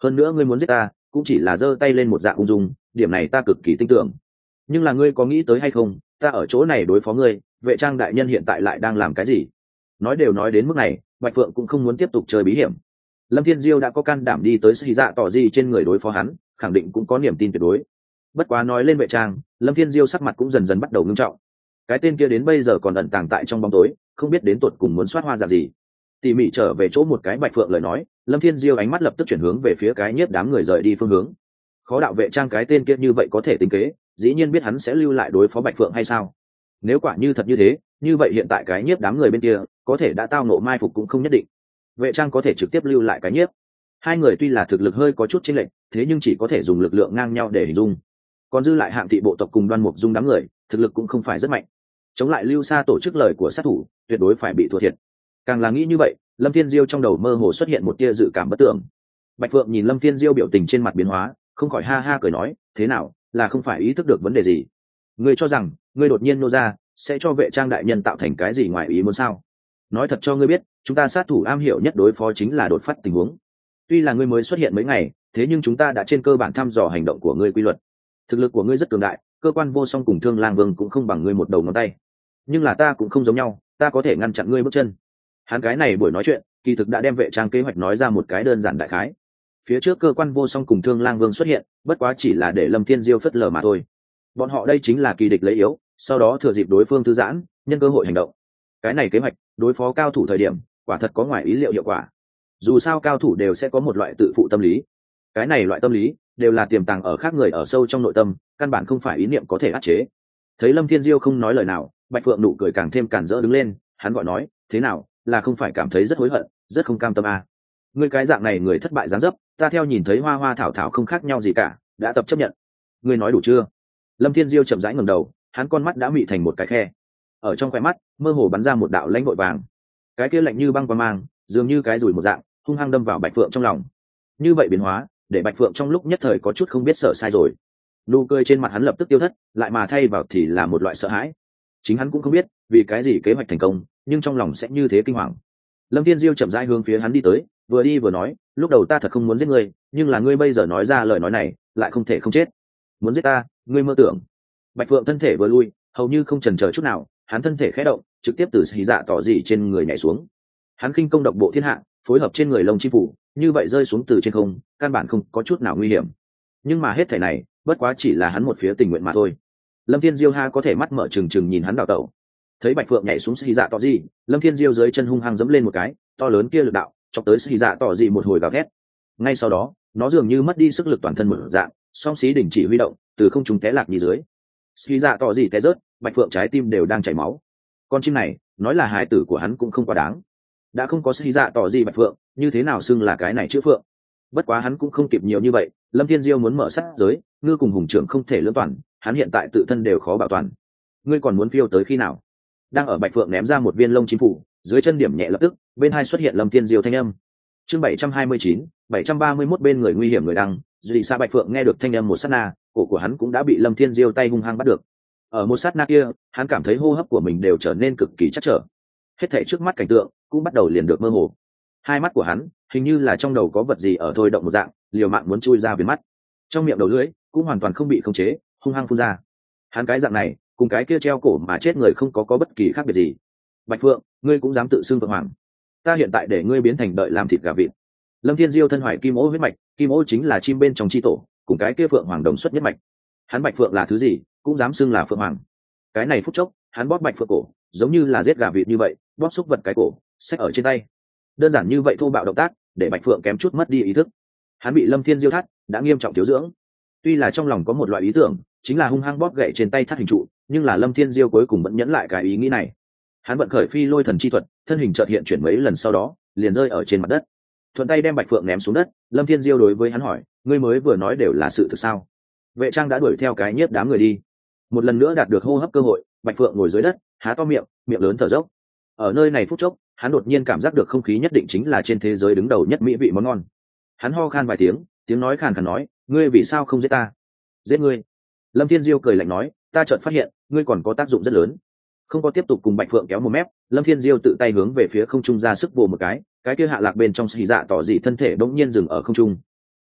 hơn nữa ngươi muốn giết ta cũng chỉ là giơ tay lên một dạng ung dung, điểm này ta cực kỳ tin tưởng. Nhưng là ngươi có nghĩ tới hay không, ta ở chỗ này đối phó ngươi, vệ trang đại nhân hiện tại lại đang làm cái gì? Nói đều nói đến mức này, bạch phượng cũng không muốn tiếp tục chơi bí hiểm. Lâm Thiên Diêu đã có can đảm đi tới Sĩ Dạ tỏ gì trên người đối phó hắn, khẳng định cũng có niềm tin tuyệt đối. Bất quá nói lên vệ trang, Lâm Thiên Diêu sắc mặt cũng dần dần bắt đầu nghiêm trọng. Cái tên kia đến bây giờ còn ẩn tàng tại trong bóng tối, không biết đến tuột cùng muốn soát hoa dạng gì. Tỉ mỉ trở về chỗ một cái bạch phượng lời nói, Lâm Thiên Diêu ánh mắt lập tức chuyển hướng về phía cái nhiếp đám người rời đi phương hướng. Khó đạo vệ trang cái tên kia như vậy có thể tính kế, dĩ nhiên biết hắn sẽ lưu lại đối phó bạch phượng hay sao? Nếu quả như thật như thế, như vậy hiện tại cái nhiếp đám người bên kia có thể đã tao nộ mai phục cũng không nhất định. Vệ trang có thể trực tiếp lưu lại cái nhiếp. Hai người tuy là thực lực hơi có chút chênh lệch, thế nhưng chỉ có thể dùng lực lượng ngang nhau để hình dung. Còn dư lại hạng thị bộ tộc cùng Đoan Mục Dung đám người, thực lực cũng không phải rất mạnh. Chống lại Lưu Sa tổ chức lời của sát thủ, tuyệt đối phải bị thua thiệt. Càng là nghĩ như vậy, Lâm Thiên Diêu trong đầu mơ hồ xuất hiện một tia dự cảm bất tưởng. Bạch Phượng nhìn Lâm Thiên Diêu biểu tình trên mặt biến hóa, không khỏi ha ha cười nói, thế nào, là không phải ý thức được vấn đề gì? Ngươi cho rằng, ngươi đột nhiên nô ra, sẽ cho vệ trang đại nhân tạo thành cái gì ngoài ý muốn sao? Nói thật cho ngươi biết, chúng ta sát thủ am hiểu nhất đối phó chính là đột phát tình huống. Tuy là ngươi mới xuất hiện mấy ngày, thế nhưng chúng ta đã trên cơ bản thăm dò hành động của ngươi quy luật. Thực lực của ngươi rất cường đại, cơ quan vô song cùng Thương Lang Vương cũng không bằng ngươi một đầu ngón tay. Nhưng là ta cũng không giống nhau, ta có thể ngăn chặn ngươi bước chân. Hắn cái này buổi nói chuyện, kỳ thực đã đem vệ trang kế hoạch nói ra một cái đơn giản đại khái. Phía trước cơ quan vô song cùng Thương Lang Vương xuất hiện, bất quá chỉ là để Lâm Thiên Diêu phất lờ mà thôi. Bọn họ đây chính là kỳ địch lấy yếu, sau đó thừa dịp đối phương thư giãn, nhân cơ hội hành động. Cái này kế hoạch, đối phó cao thủ thời điểm, quả thật có ngoài ý liệu hiệu quả. Dù sao cao thủ đều sẽ có một loại tự phụ tâm lý. Cái này loại tâm lý đều là tiềm tàng ở khác người ở sâu trong nội tâm, căn bản không phải ý niệm có thể áp chế. Thấy Lâm Thiên Diêu không nói lời nào, Bạch Phượng nụ cười càng thêm càn rỡ đứng lên, hắn gọi nói, thế nào, là không phải cảm thấy rất hối hận, rất không cam tâm à? Ngươi cái dạng này người thất bại dáng dấp, ta theo nhìn thấy hoa hoa thảo thảo không khác nhau gì cả, đã tập chấp nhận. Ngươi nói đủ chưa? Lâm Thiên Diêu chậm rãi ngẩng đầu, hắn con mắt đã mị thành một cái khe, ở trong khóe mắt mơ hồ bắn ra một đạo lãnh vội vàng, cái kia lạnh như băng qua mang, dường như cái rùi một dạng, hung hăng đâm vào Bạch Phượng trong lòng. Như vậy biến hóa, để Bạch Phượng trong lúc nhất thời có chút không biết sợ sai rồi. Nụ cười trên mặt hắn lập tức tiêu thất, lại mà thay vào thì là một loại sợ hãi. Chính hắn cũng không biết vì cái gì kế hoạch thành công, nhưng trong lòng sẽ như thế kinh hoàng. Lâm Thiên Diêu chậm rãi hướng phía hắn đi tới, vừa đi vừa nói, lúc đầu ta thật không muốn giết ngươi, nhưng là ngươi bây giờ nói ra lời nói này, lại không thể không chết. Muốn giết ta, ngươi mơ tưởng. Bạch Phượng thân thể vừa lui, hầu như không chần chờ chút nào, hắn thân thể khẽ động, trực tiếp từ xì dạ tỏ dị trên người nhảy xuống. Hắn khinh công độc bộ thiên hạ, phối hợp trên người lông chim phủ, như vậy rơi xuống từ trên không, căn bản không có chút nào nguy hiểm. Nhưng mà hết thảy này, bất quá chỉ là hắn một phía tình nguyện mà thôi. Lâm Thiên Diêu ha có thể mắt mở trừng trừng nhìn hắn đảo tẩu. Thấy Bạch Phượng nhảy xuống xì dạ tỏ dị, Lâm Thiên Diêu dưới chân hung hăng giẫm lên một cái, to lớn kia lực đạo, chọc tới xì dạ tỏ dị một hồi gào thét. Ngay sau đó, nó dường như mất đi sức lực toàn thân một dạng, song xí đình chỉ huy động, từ không trung té lạc như dưới. Xì dạ tỏ dị té rớt, Bạch Phượng trái tim đều đang chảy máu. Con chim này, nói là hài tử của hắn cũng không quá đáng. Đã không có xì dạ tỏ dị Bạch Phượng, như thế nào xưng là cái này chữ Phượng? Bất quá hắn cũng không kịp nhiều như vậy, Lâm Thiên Diêu muốn mở sát giới, ngư cùng hùng trưởng không thể lưỡng toàn, hắn hiện tại tự thân đều khó bảo toàn. Ngươi còn muốn phiêu tới khi nào? Đang ở Bạch Phượng ném ra một viên lông chim phủ, dưới chân điểm nhẹ lập tức, bên hai xuất hiện Lâm Thiên Diêu thanh âm. Chương bảy trăm hai mươi chín, bảy trăm ba mươi mốt bên người nguy hiểm người đăng, Duy Sa Bạch Phượng nghe được thanh âm một sát na, cổ của hắn cũng đã bị Lâm Thiên Diêu tay hung hăng bắt được. Ở một sát na kia, hắn cảm thấy hô hấp của mình đều trở nên cực kỳ chắc trở. Hết thảy trước mắt cảnh tượng cũng bắt đầu liền được mơ hồ. Hai mắt của hắn, hình như là trong đầu có vật gì ở thôi động một dạng, liều mạng muốn chui ra viền mắt. Trong miệng đầu lưỡi cũng hoàn toàn không bị khống chế, hung hăng phun ra. Hắn cái dạng này, cùng cái kia treo cổ mà chết người không có có bất kỳ khác biệt gì. Bạch Phượng, ngươi cũng dám tự xưng Phượng Hoàng? Ta hiện tại để ngươi biến thành đợi làm thịt gà vịt. Lâm Thiên Diêu thân hoài kim ô huyết mạch, kim ô chính là chim bên trong chi tổ, cùng cái kia Phượng Hoàng đồng xuất nhất mạch. Hắn Bạch Phượng là thứ gì, cũng dám xưng là Phượng Hoàng. Cái này phút chốc, hắn bóp Bạch Phượng cổ, giống như là giết gà vịt như vậy, bóp xúc vật cái cổ, xách ở trên tay. Đơn giản như vậy thô bạo động tác, để Bạch Phượng kém chút mất đi ý thức. Hắn bị Lâm Thiên Diêu thắt, đã nghiêm trọng thiếu dưỡng. Tuy là trong lòng có một loại ý tưởng, chính là hung hăng bóp gậy trên tay thắt hình trụ, nhưng là Lâm Thiên Diêu cuối cùng vẫn nhẫn lại cái ý nghĩ này. Hắn vận khởi phi lôi thần chi thuật, thân hình chợt hiện chuyển mấy lần sau đó, liền rơi ở trên mặt đất. Thuận tay đem Bạch Phượng ném xuống đất, Lâm Thiên Diêu đối với hắn hỏi, ngươi mới vừa nói đều là sự thực sao? Vệ trang đã đuổi theo cái nhiếp đám người đi. Một lần nữa đạt được hô hấp cơ hội, Bạch Phượng ngồi dưới đất, há to miệng, miệng lớn thở dốc. Ở nơi này phút chốc, hắn đột nhiên cảm giác được không khí nhất định chính là trên thế giới đứng đầu nhất mỹ vị món ngon. Hắn ho khan vài tiếng, tiếng nói khàn khàn nói, ngươi vì sao không giết ta? Giết ngươi? Lâm Thiên Diêu cười lạnh nói, ta chợt phát hiện, ngươi còn có tác dụng rất lớn. Không có tiếp tục cùng Bạch Phượng kéo một mép, Lâm Thiên Diêu tự tay hướng về phía không trung ra sức vồ một cái, cái kia hạ lạc bên trong xì dạ tỏ dị thân thể bỗng nhiên dừng ở không trung.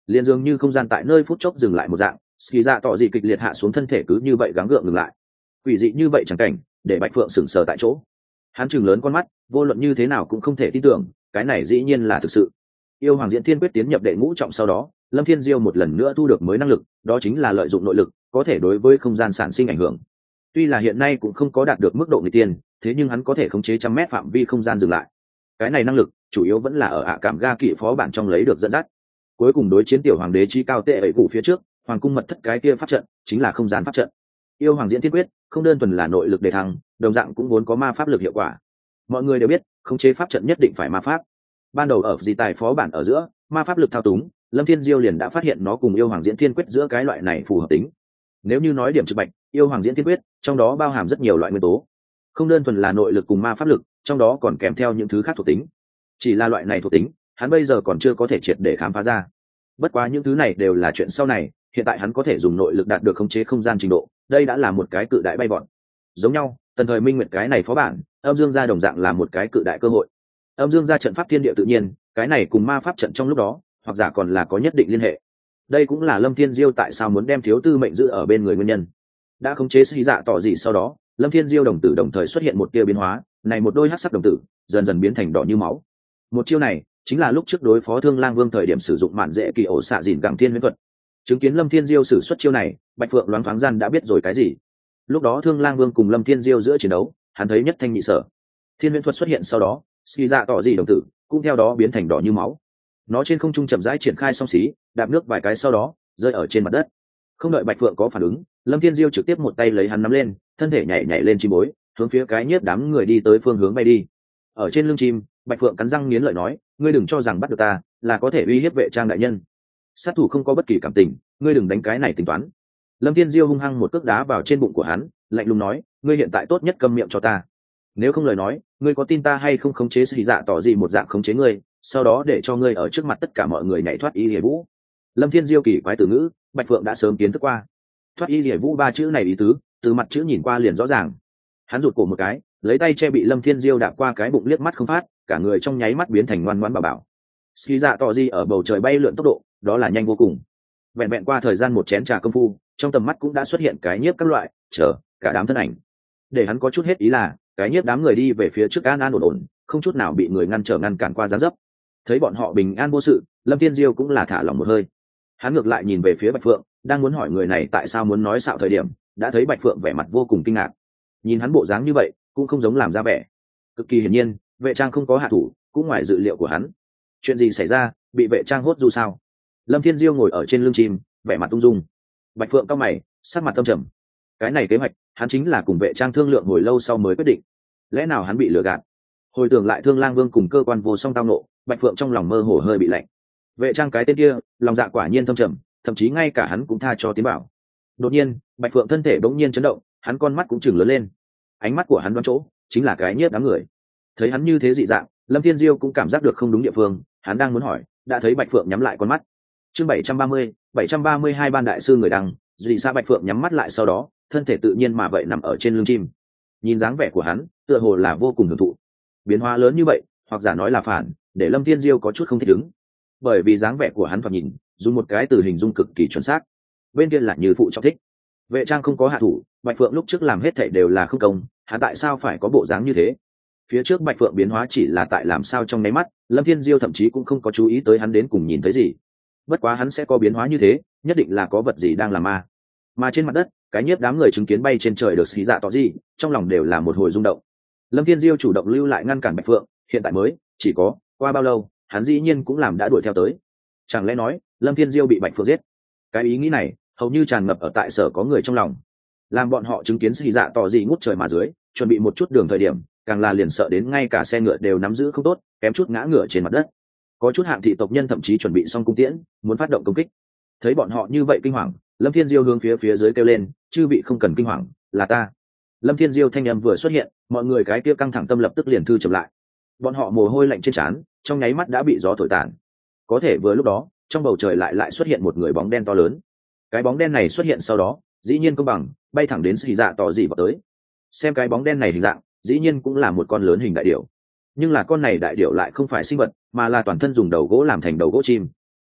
liền dường như không gian tại nơi phút chốc dừng lại một dạng, ski dạ tỏ gì kịch liệt hạ xuống thân thể cứ như vậy gắng gượng ngừng lại. Quỷ dị như vậy chẳng cảnh để Bạch Phượng sững sờ tại chỗ. Hắn trừng lớn con mắt, vô luận như thế nào cũng không thể tin tưởng, cái này dĩ nhiên là thực sự. Yêu Hoàng Diễn Thiên quyết tiến nhập đệ ngũ trọng sau đó, Lâm Thiên Diêu một lần nữa thu được mới năng lực, đó chính là lợi dụng nội lực, có thể đối với không gian sản sinh ảnh hưởng. Tuy là hiện nay cũng không có đạt được mức độ nghịch tiên, thế nhưng hắn có thể khống chế trăm mét phạm vi không gian dừng lại. Cái này năng lực, chủ yếu vẫn là ở ạ cảm ga kỵ phó bản trong lấy được dẫn dắt. Cuối cùng đối chiến tiểu hoàng đế chi cao tệ ấy cụ phía trước, hoàng cung mật thất cái kia pháp trận, chính là không gian pháp trận. Yêu Hoàng Diễn Thiên quyết không đơn thuần là nội lực đề thăng, đồng dạng cũng vốn có ma pháp lực hiệu quả. Mọi người đều biết, khống chế pháp trận nhất định phải ma pháp. Ban đầu ở di tài phó bản ở giữa, ma pháp lực thao túng, Lâm Thiên Diêu liền đã phát hiện nó cùng Yêu Hoàng Diễn Thiên quyết giữa cái loại này phù hợp tính. Nếu như nói điểm trực bạch, Yêu Hoàng Diễn Thiên quyết trong đó bao hàm rất nhiều loại nguyên tố, không đơn thuần là nội lực cùng ma pháp lực, trong đó còn kèm theo những thứ khác thuộc tính. Chỉ là loại này thuộc tính, hắn bây giờ còn chưa có thể triệt để khám phá ra. Bất quá những thứ này đều là chuyện sau này, hiện tại hắn có thể dùng nội lực đạt được khống chế không gian trình độ, đây đã là một cái cự đại bay vọt. Giống nhau, tần thời minh nguyệt cái này phó bản, âm dương gia đồng dạng là một cái cự đại cơ hội. Âm dương gia trận pháp thiên địa tự nhiên, cái này cùng ma pháp trận trong lúc đó, hoặc giả còn là có nhất định liên hệ. Đây cũng là Lâm Thiên Diêu tại sao muốn đem thiếu tư mệnh giữ ở bên người nguyên nhân. Đã khống chế sĩ dạ tỏ gì sau đó, Lâm Thiên Diêu đồng tử đồng thời xuất hiện một tia biến hóa, này một đôi hắc sắc đồng tử dần dần biến thành đỏ như máu. Một chiêu này chính là lúc trước đối phó Thương Lang Vương thời điểm sử dụng mạn dễ kỳ ổ xạ dìn gẳng thiên huyễn thuật. Chứng kiến Lâm Thiên Diêu sử xuất chiêu này, Bạch Phượng loáng thoáng gian đã biết rồi cái gì. Lúc đó Thương Lang Vương cùng Lâm Thiên Diêu giữa chiến đấu, hắn thấy nhất thanh nhị sở. Thiên huyễn thuật xuất hiện sau đó, xì dạ tỏ gì đồng tử cũng theo đó biến thành đỏ như máu. Nó trên không trung chậm rãi triển khai song xí, đạp nước vài cái sau đó rơi ở trên mặt đất. Không đợi Bạch Phượng có phản ứng, Lâm Thiên Diêu trực tiếp một tay lấy hắn nắm lên, thân thể nhảy nhảy lên chim bối, hướng phía cái nhiếp đám người đi tới phương hướng bay đi. Ở trên lưng chim, Bạch Phượng cắn răng nghiến lợi nói, ngươi đừng cho rằng bắt được ta là có thể uy hiếp vệ trang đại nhân. Sát thủ không có bất kỳ cảm tình, ngươi đừng đánh cái này tính toán. Lâm Thiên Diêu hung hăng một cước đá vào trên bụng của hắn, lạnh lùng nói, ngươi hiện tại tốt nhất câm miệng cho ta. Nếu không lời nói, ngươi có tin ta hay không khống chế sĩ dạ tỏ gì một dạng khống chế ngươi, sau đó để cho ngươi ở trước mặt tất cả mọi người nhảy thoát y liễu vũ. Lâm Thiên Diêu kỳ quái từ ngữ, Bạch Phượng đã sớm kiến thức qua. Thoát y liễu vũ ba chữ này ý tứ, từ mặt chữ nhìn qua liền rõ ràng. Hắn rụt cổ một cái, lấy tay che bị Lâm Thiên Diêu đạp qua cái bụng liếc mắt không phát, cả người trong nháy mắt biến thành ngoan ngoãn bảo bảo. Sĩ dạ tỏ gì ở bầu trời bay lượn tốc độ, đó là nhanh vô cùng. Vẹn vẹn qua thời gian một chén trà công phu, trong tầm mắt cũng đã xuất hiện cái nhiếp các loại, chờ cả đám thân ảnh. Để hắn có chút hết ý là, cái nhiếp đám người đi về phía trước an an ổn ổn, không chút nào bị người ngăn trở ngăn cản qua gián dấp. Thấy bọn họ bình an vô sự, Lâm Thiên Diêu cũng là thả lỏng một hơi. Hắn ngược lại nhìn về phía Bạch Phượng, đang muốn hỏi người này tại sao muốn nói xạo thời điểm, đã thấy Bạch Phượng vẻ mặt vô cùng kinh ngạc. Nhìn hắn bộ dáng như vậy, cũng không giống làm ra vẻ. Cực kỳ hiển nhiên, vệ trang không có hạ thủ, cũng ngoài dự liệu của hắn. Chuyện gì xảy ra, bị vệ trang hốt dù sao? Lâm Thiên Diêu ngồi ở trên lưng chim, vẻ mặt ung dung. Bạch Phượng cau mày, sắc mặt tâm trầm. Cái này kế hoạch, hắn chính là cùng vệ trang thương lượng hồi lâu sau mới quyết định. Lẽ nào hắn bị lừa gạt? Hồi tưởng lại Thương Lang Vương cùng cơ quan vô song tao nộ, Bạch Phượng trong lòng mơ hồ hơi bị lạnh. Vệ trang cái tên kia, lòng dạ quả nhiên thâm trầm, thậm chí ngay cả hắn cũng tha cho tiến bảo. Đột nhiên, Bạch Phượng thân thể bỗng nhiên chấn động, hắn con mắt cũng chừng lớn lên. Ánh mắt của hắn đoán chỗ, chính là cái nhiếp đám người. Thấy hắn như thế dị dạng, Lâm Thiên Diêu cũng cảm giác được không đúng địa phương, hắn đang muốn hỏi, đã thấy Bạch Phượng nhắm lại con mắt. Chương bảy trăm ba mươi, bảy trăm ba mươi hai ban đại sư người đăng, dị sa Bạch Phượng nhắm mắt lại sau đó, thân thể tự nhiên mà vậy nằm ở trên lưng chim. Nhìn dáng vẻ của hắn, tựa hồ là vô cùng hưởng thụ. Biến hóa lớn như vậy, hoặc giả nói là phản, để Lâm Thiên Diêu có chút không thích ứng. Bởi vì dáng vẻ của hắn thoạt nhìn, dùng một cái từ hình dung cực kỳ chuẩn xác. Bên kia là Như phụ trọng thích. Vệ trang không có hạ thủ, Bạch Phượng lúc trước làm hết thảy đều là không công, hắn tại sao phải có bộ dáng như thế? Phía trước Bạch Phượng biến hóa chỉ là tại làm sao trong nháy mắt, Lâm Thiên Diêu thậm chí cũng không có chú ý tới hắn đến cùng nhìn thấy gì. Bất quá hắn sẽ có biến hóa như thế, nhất định là có vật gì đang làm ma. Mà trên mặt đất, cái nhiếp đám người chứng kiến bay trên trời được xí dạ tỏ gì, trong lòng đều là một hồi rung động. Lâm Thiên Diêu chủ động lưu lại ngăn cản Bạch Phượng, hiện tại mới chỉ có qua bao lâu, hắn dĩ nhiên cũng làm đã đuổi theo tới. Chẳng lẽ nói Lâm Thiên Diêu bị Bạch Phượng giết? Cái ý nghĩ này hầu như tràn ngập ở tại sở có người trong lòng. Làm bọn họ chứng kiến xì dạ tỏ gì ngút trời mà dưới, chuẩn bị một chút đường thời điểm, càng là liền sợ đến ngay cả xe ngựa đều nắm giữ không tốt, kém chút ngã ngựa trên mặt đất. Có chút hạng thị tộc nhân thậm chí chuẩn bị xong cung tiễn, muốn phát động công kích. Thấy bọn họ như vậy kinh hoàng, Lâm Thiên Diêu hướng phía phía dưới kêu lên, chư vị không cần kinh hoàng, là ta. Lâm Thiên Diêu thanh âm vừa xuất hiện, mọi người cái kia căng thẳng tâm lập tức liền thư chậm lại. Bọn họ mồ hôi lạnh trên trán, trong nháy mắt đã bị gió thổi tàn. Có thể vừa lúc đó, trong bầu trời lại lại xuất hiện một người bóng đen to lớn. Cái bóng đen này xuất hiện sau đó, dĩ nhiên công bằng, bay thẳng đến xì dạ tỏ dị vào tới. Xem cái bóng đen này hình dạng, dĩ nhiên cũng là một con lớn hình đại điểu. Nhưng là con này đại điểu lại không phải sinh vật, mà là toàn thân dùng đầu gỗ làm thành đầu gỗ chim.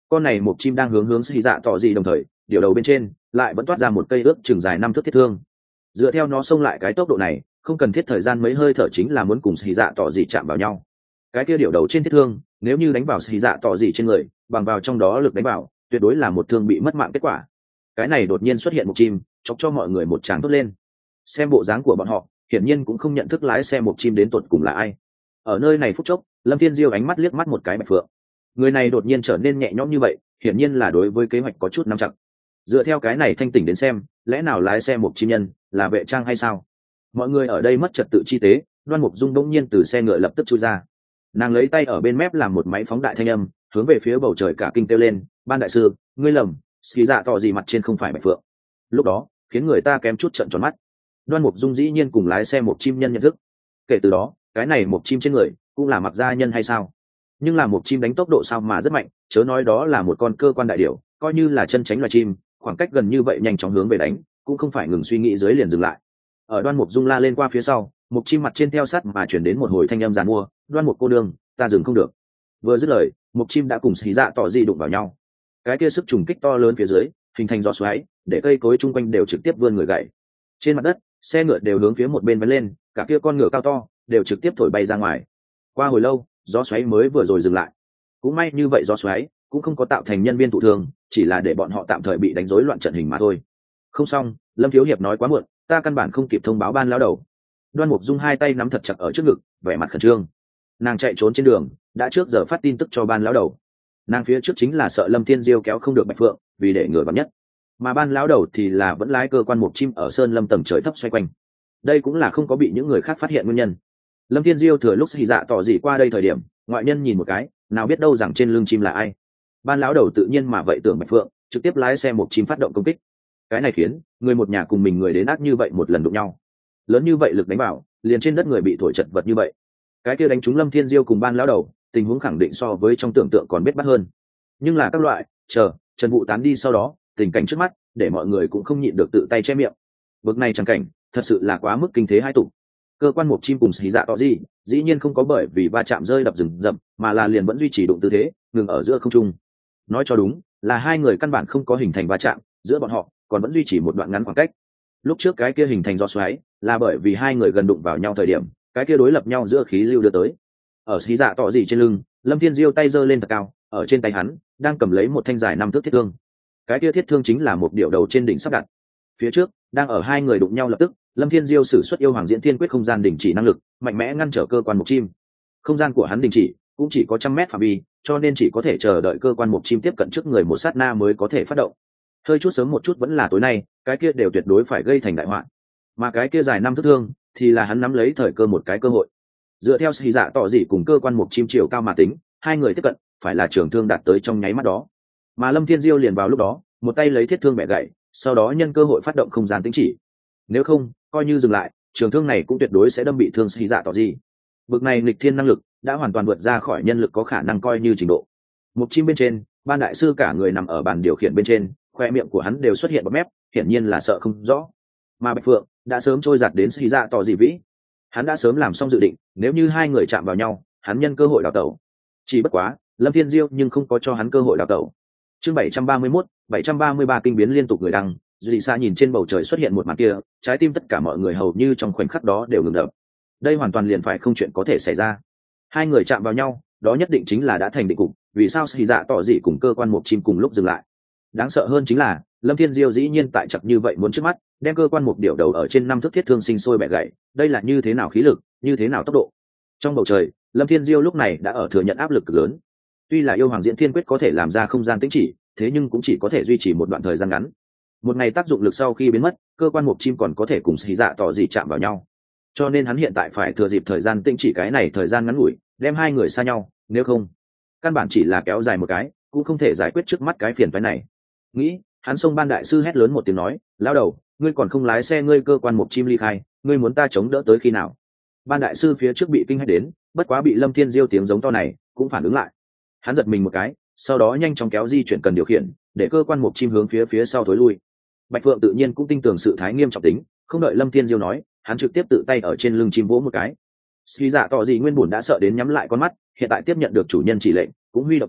con này một chim đang hướng hướng xì dạ tỏ gì đồng thời điều đầu bên trên lại vẫn toát ra một cây ước chừng dài năm thước thiết thương. Dựa theo nó xông lại cái tốc độ này, không cần thiết thời gian mấy hơi thở chính là muốn cùng xì dạ tỏ gì chạm vào nhau. Cái kia điều đầu trên thiết thương nếu như đánh vào xì dạ tỏ gì trên người, bằng vào trong đó lực đánh vào, tuyệt đối là một thương bị mất mạng kết quả. Cái này đột nhiên xuất hiện một chim, chọc cho mọi người một tràng thốt lên. Xem bộ dáng của bọn họ, hiển nhiên cũng không nhận thức lái xe một chim đến tuột cùng là ai. Ở nơi này phút chốc, Lâm Thiên Diêu ánh mắt liếc mắt một cái Bạch Phượng. Người này đột nhiên trở nên nhẹ nhõm như vậy, hiển nhiên là đối với kế hoạch có chút nắm chặt. Dựa theo cái này thanh tỉnh đến xem, lẽ nào lái xe một chim nhân là vệ trang hay sao? Mọi người ở đây mất trật tự chi tế, Đoan Mục Dung bỗng nhiên từ xe ngựa lập tức chui ra. Nàng lấy tay ở bên mép làm một máy phóng đại thanh âm, hướng về phía bầu trời cả kinh kêu lên, "Ban đại sư, ngươi lầm, xí dạ tỏ gì mặt trên không phải Bạch Phượng." Lúc đó, khiến người ta kém chút trợn tròn mắt. Đoan Mục Dung dĩ nhiên cùng lái xe một chim nhân nhận thức. Kể từ đó, cái này một chim trên người cũng là mặc gia nhân hay sao? Nhưng là một chim đánh tốc độ sao mà rất mạnh, chớ nói đó là một con cơ quan đại điểu, coi như là chân tránh loài chim, khoảng cách gần như vậy nhanh chóng hướng về đánh, cũng không phải ngừng suy nghĩ dưới liền dừng lại. Ở Đoan Mục Dung la lên qua phía sau, một chim mặt trên theo sát mà chuyển đến một hồi thanh âm giàn mua, "Đoan Mục cô đương, ta dừng không được." Vừa dứt lời, một chim đã cùng xí dạ tỏ dị đụng vào nhau. Cái kia sức trùng kích to lớn phía dưới, hình thành gió xoáy, để cây cối chung quanh đều trực tiếp vươn người gãy. Trên mặt đất, xe ngựa đều hướng phía một bên vén lên, cả kia con ngựa cao to đều trực tiếp thổi bay ra ngoài. Qua hồi lâu, gió xoáy mới vừa rồi dừng lại. Cũng may như vậy gió xoáy cũng không có tạo thành nhân viên thụ thương, chỉ là để bọn họ tạm thời bị đánh rối loạn trận hình mà thôi. Không xong, Lâm thiếu hiệp nói quá muộn, ta căn bản không kịp thông báo Ban lão đầu. Đoan Mục Dung hai tay nắm thật chặt ở trước ngực, vẻ mặt khẩn trương. Nàng chạy trốn trên đường, đã trước giờ phát tin tức cho Ban lão đầu. Nàng phía trước chính là sợ Lâm Thiên Diêu kéo không được Bạch Phượng, vì để ngừa vạn nhất. Mà Ban lão đầu thì là vẫn lái cơ quan một chim ở sơn lâm tầng trời thấp xoay quanh. Đây cũng là không có bị những người khác phát hiện nguyên nhân. Lâm Thiên Diêu thừa lúc xì dạ tỏ gì qua đây thời điểm, ngoại nhân nhìn một cái, nào biết đâu rằng trên lưng chim là ai. Ban lão đầu tự nhiên mà vậy tưởng Bạch Phượng, trực tiếp lái xe một chim phát động công kích. Cái này khiến người một nhà cùng mình người đến ác như vậy một lần đụng nhau, lớn như vậy lực đánh vào, liền trên đất người bị thổi chật vật như vậy. Cái kia đánh trúng Lâm Thiên Diêu cùng Ban lão đầu, tình huống khẳng định so với trong tưởng tượng còn biết bắt hơn. Nhưng là các loại, chờ Trần Vũ tán đi sau đó, tình cảnh trước mắt để mọi người cũng không nhịn được tự tay che miệng. Bực này chẳng cảnh, thật sự là quá mức kinh thế hai tụ. Cơ quan một chim cùng xì dạ tỏ gì, dĩ nhiên không có bởi vì va chạm rơi đập rừng rậm, mà là liền vẫn duy trì đụng tư thế, ngừng ở giữa không trung. Nói cho đúng, là hai người căn bản không có hình thành va chạm, giữa bọn họ còn vẫn duy trì một đoạn ngắn khoảng cách. Lúc trước cái kia hình thành gió xoáy, là bởi vì hai người gần đụng vào nhau thời điểm, cái kia đối lập nhau giữa khí lưu đưa tới. Ở xí dạ tỏ gì trên lưng, Lâm Thiên Diêu tay giơ lên thật cao, ở trên tay hắn đang cầm lấy một thanh dài năm thước thiết thương. Cái kia thiết thương chính là một điệu đầu trên đỉnh sắp đặt. Phía trước, đang ở hai người đụng nhau lập tức, Lâm Thiên Diêu sử xuất yêu hoàng diễn thiên quyết không gian đình chỉ năng lực, mạnh mẽ ngăn trở cơ quan một chim. Không gian của hắn đình chỉ, cũng chỉ có trăm mét phạm vi, cho nên chỉ có thể chờ đợi cơ quan một chim tiếp cận trước người một sát na mới có thể phát động. Hơi chút sớm một chút vẫn là tối nay, cái kia đều tuyệt đối phải gây thành đại họa. Mà cái kia dài năm thước thương, thì là hắn nắm lấy thời cơ một cái cơ hội. Dựa theo xì dạ tỏ dị cùng cơ quan một chim chiều cao mà tính, hai người tiếp cận, phải là trường thương đạt tới trong nháy mắt đó. Mà Lâm Thiên Diêu liền vào lúc đó, một tay lấy thiết thương bẻ gãy, sau đó nhân cơ hội phát động không gian tĩnh chỉ. Nếu không, coi như dừng lại, trường thương này cũng tuyệt đối sẽ đâm bị thương xì dạ tỏ gì. Bực này nghịch thiên năng lực đã hoàn toàn vượt ra khỏi nhân lực có khả năng coi như trình độ. Một chim bên trên, Ban đại sư cả người nằm ở bàn điều khiển bên trên, khoe miệng của hắn đều xuất hiện bọt mép, hiển nhiên là sợ không rõ. Mà Bạch Phượng đã sớm trôi giạt đến xì dạ tỏ gì vĩ. Hắn đã sớm làm xong dự định, nếu như hai người chạm vào nhau, hắn nhân cơ hội đào tẩu. Chỉ bất quá, Lâm Thiên Diêu nhưng không có cho hắn cơ hội đào tẩu. Chương bảy trăm ba mươi mốt, bảy trăm ba mươi ba kinh biến liên tục người đăng, Duy Sa nhìn trên bầu trời xuất hiện một màn kia, trái tim tất cả mọi người hầu như trong khoảnh khắc đó đều ngừng đập. Đây hoàn toàn liền phải không chuyện có thể xảy ra. Hai người chạm vào nhau, đó nhất định chính là đã thành định cục, vì sao Sĩ Dạ tỏ dị cùng cơ quan một chim cùng lúc dừng lại. Đáng sợ hơn chính là, Lâm Thiên Diêu dĩ nhiên tại chặt như vậy muốn trước mắt, đem cơ quan một điệu đầu ở trên năm thước thiết thương sinh sôi bẻ gãy, đây là như thế nào khí lực, như thế nào tốc độ. Trong bầu trời, Lâm Thiên Diêu lúc này đã ở thừa nhận áp lực cực lớn. Tuy là yêu hoàng diễn thiên quyết có thể làm ra không gian tĩnh chỉ, thế nhưng cũng chỉ có thể duy trì một đoạn thời gian ngắn. Một ngày tác dụng lực sau khi biến mất, cơ quan một chim còn có thể cùng Sĩ Dạ tỏ dị chạm vào nhau. Cho nên hắn hiện tại phải thừa dịp thời gian tĩnh chỉ cái này thời gian ngắn ngủi, đem hai người xa nhau, nếu không, căn bản chỉ là kéo dài một cái, cũng không thể giải quyết trước mắt cái phiền phức này. Nghĩ, hắn xông Ban đại sư hét lớn một tiếng nói, lão đầu, ngươi còn không lái xe ngươi cơ quan một chim ly khai, ngươi muốn ta chống đỡ tới khi nào? Ban đại sư phía trước bị kinh hãi đến, bất quá bị Lâm Thiên Diêu tiếng giống to này cũng phản ứng lại. Hắn giật mình một cái, sau đó nhanh chóng kéo di chuyển cần điều khiển, để cơ quan một chim hướng phía phía sau thối lui. Bạch Phượng tự nhiên cũng tin tưởng sự thái nghiêm trọng tính, không đợi Lâm Thiên Diêu nói, hắn trực tiếp tự tay ở trên lưng chim vỗ một cái. Sĩ Dạ tỏ dị nguyên bổn đã sợ đến nhắm lại con mắt, hiện tại tiếp nhận được chủ nhân chỉ lệnh, cũng huy động cánh,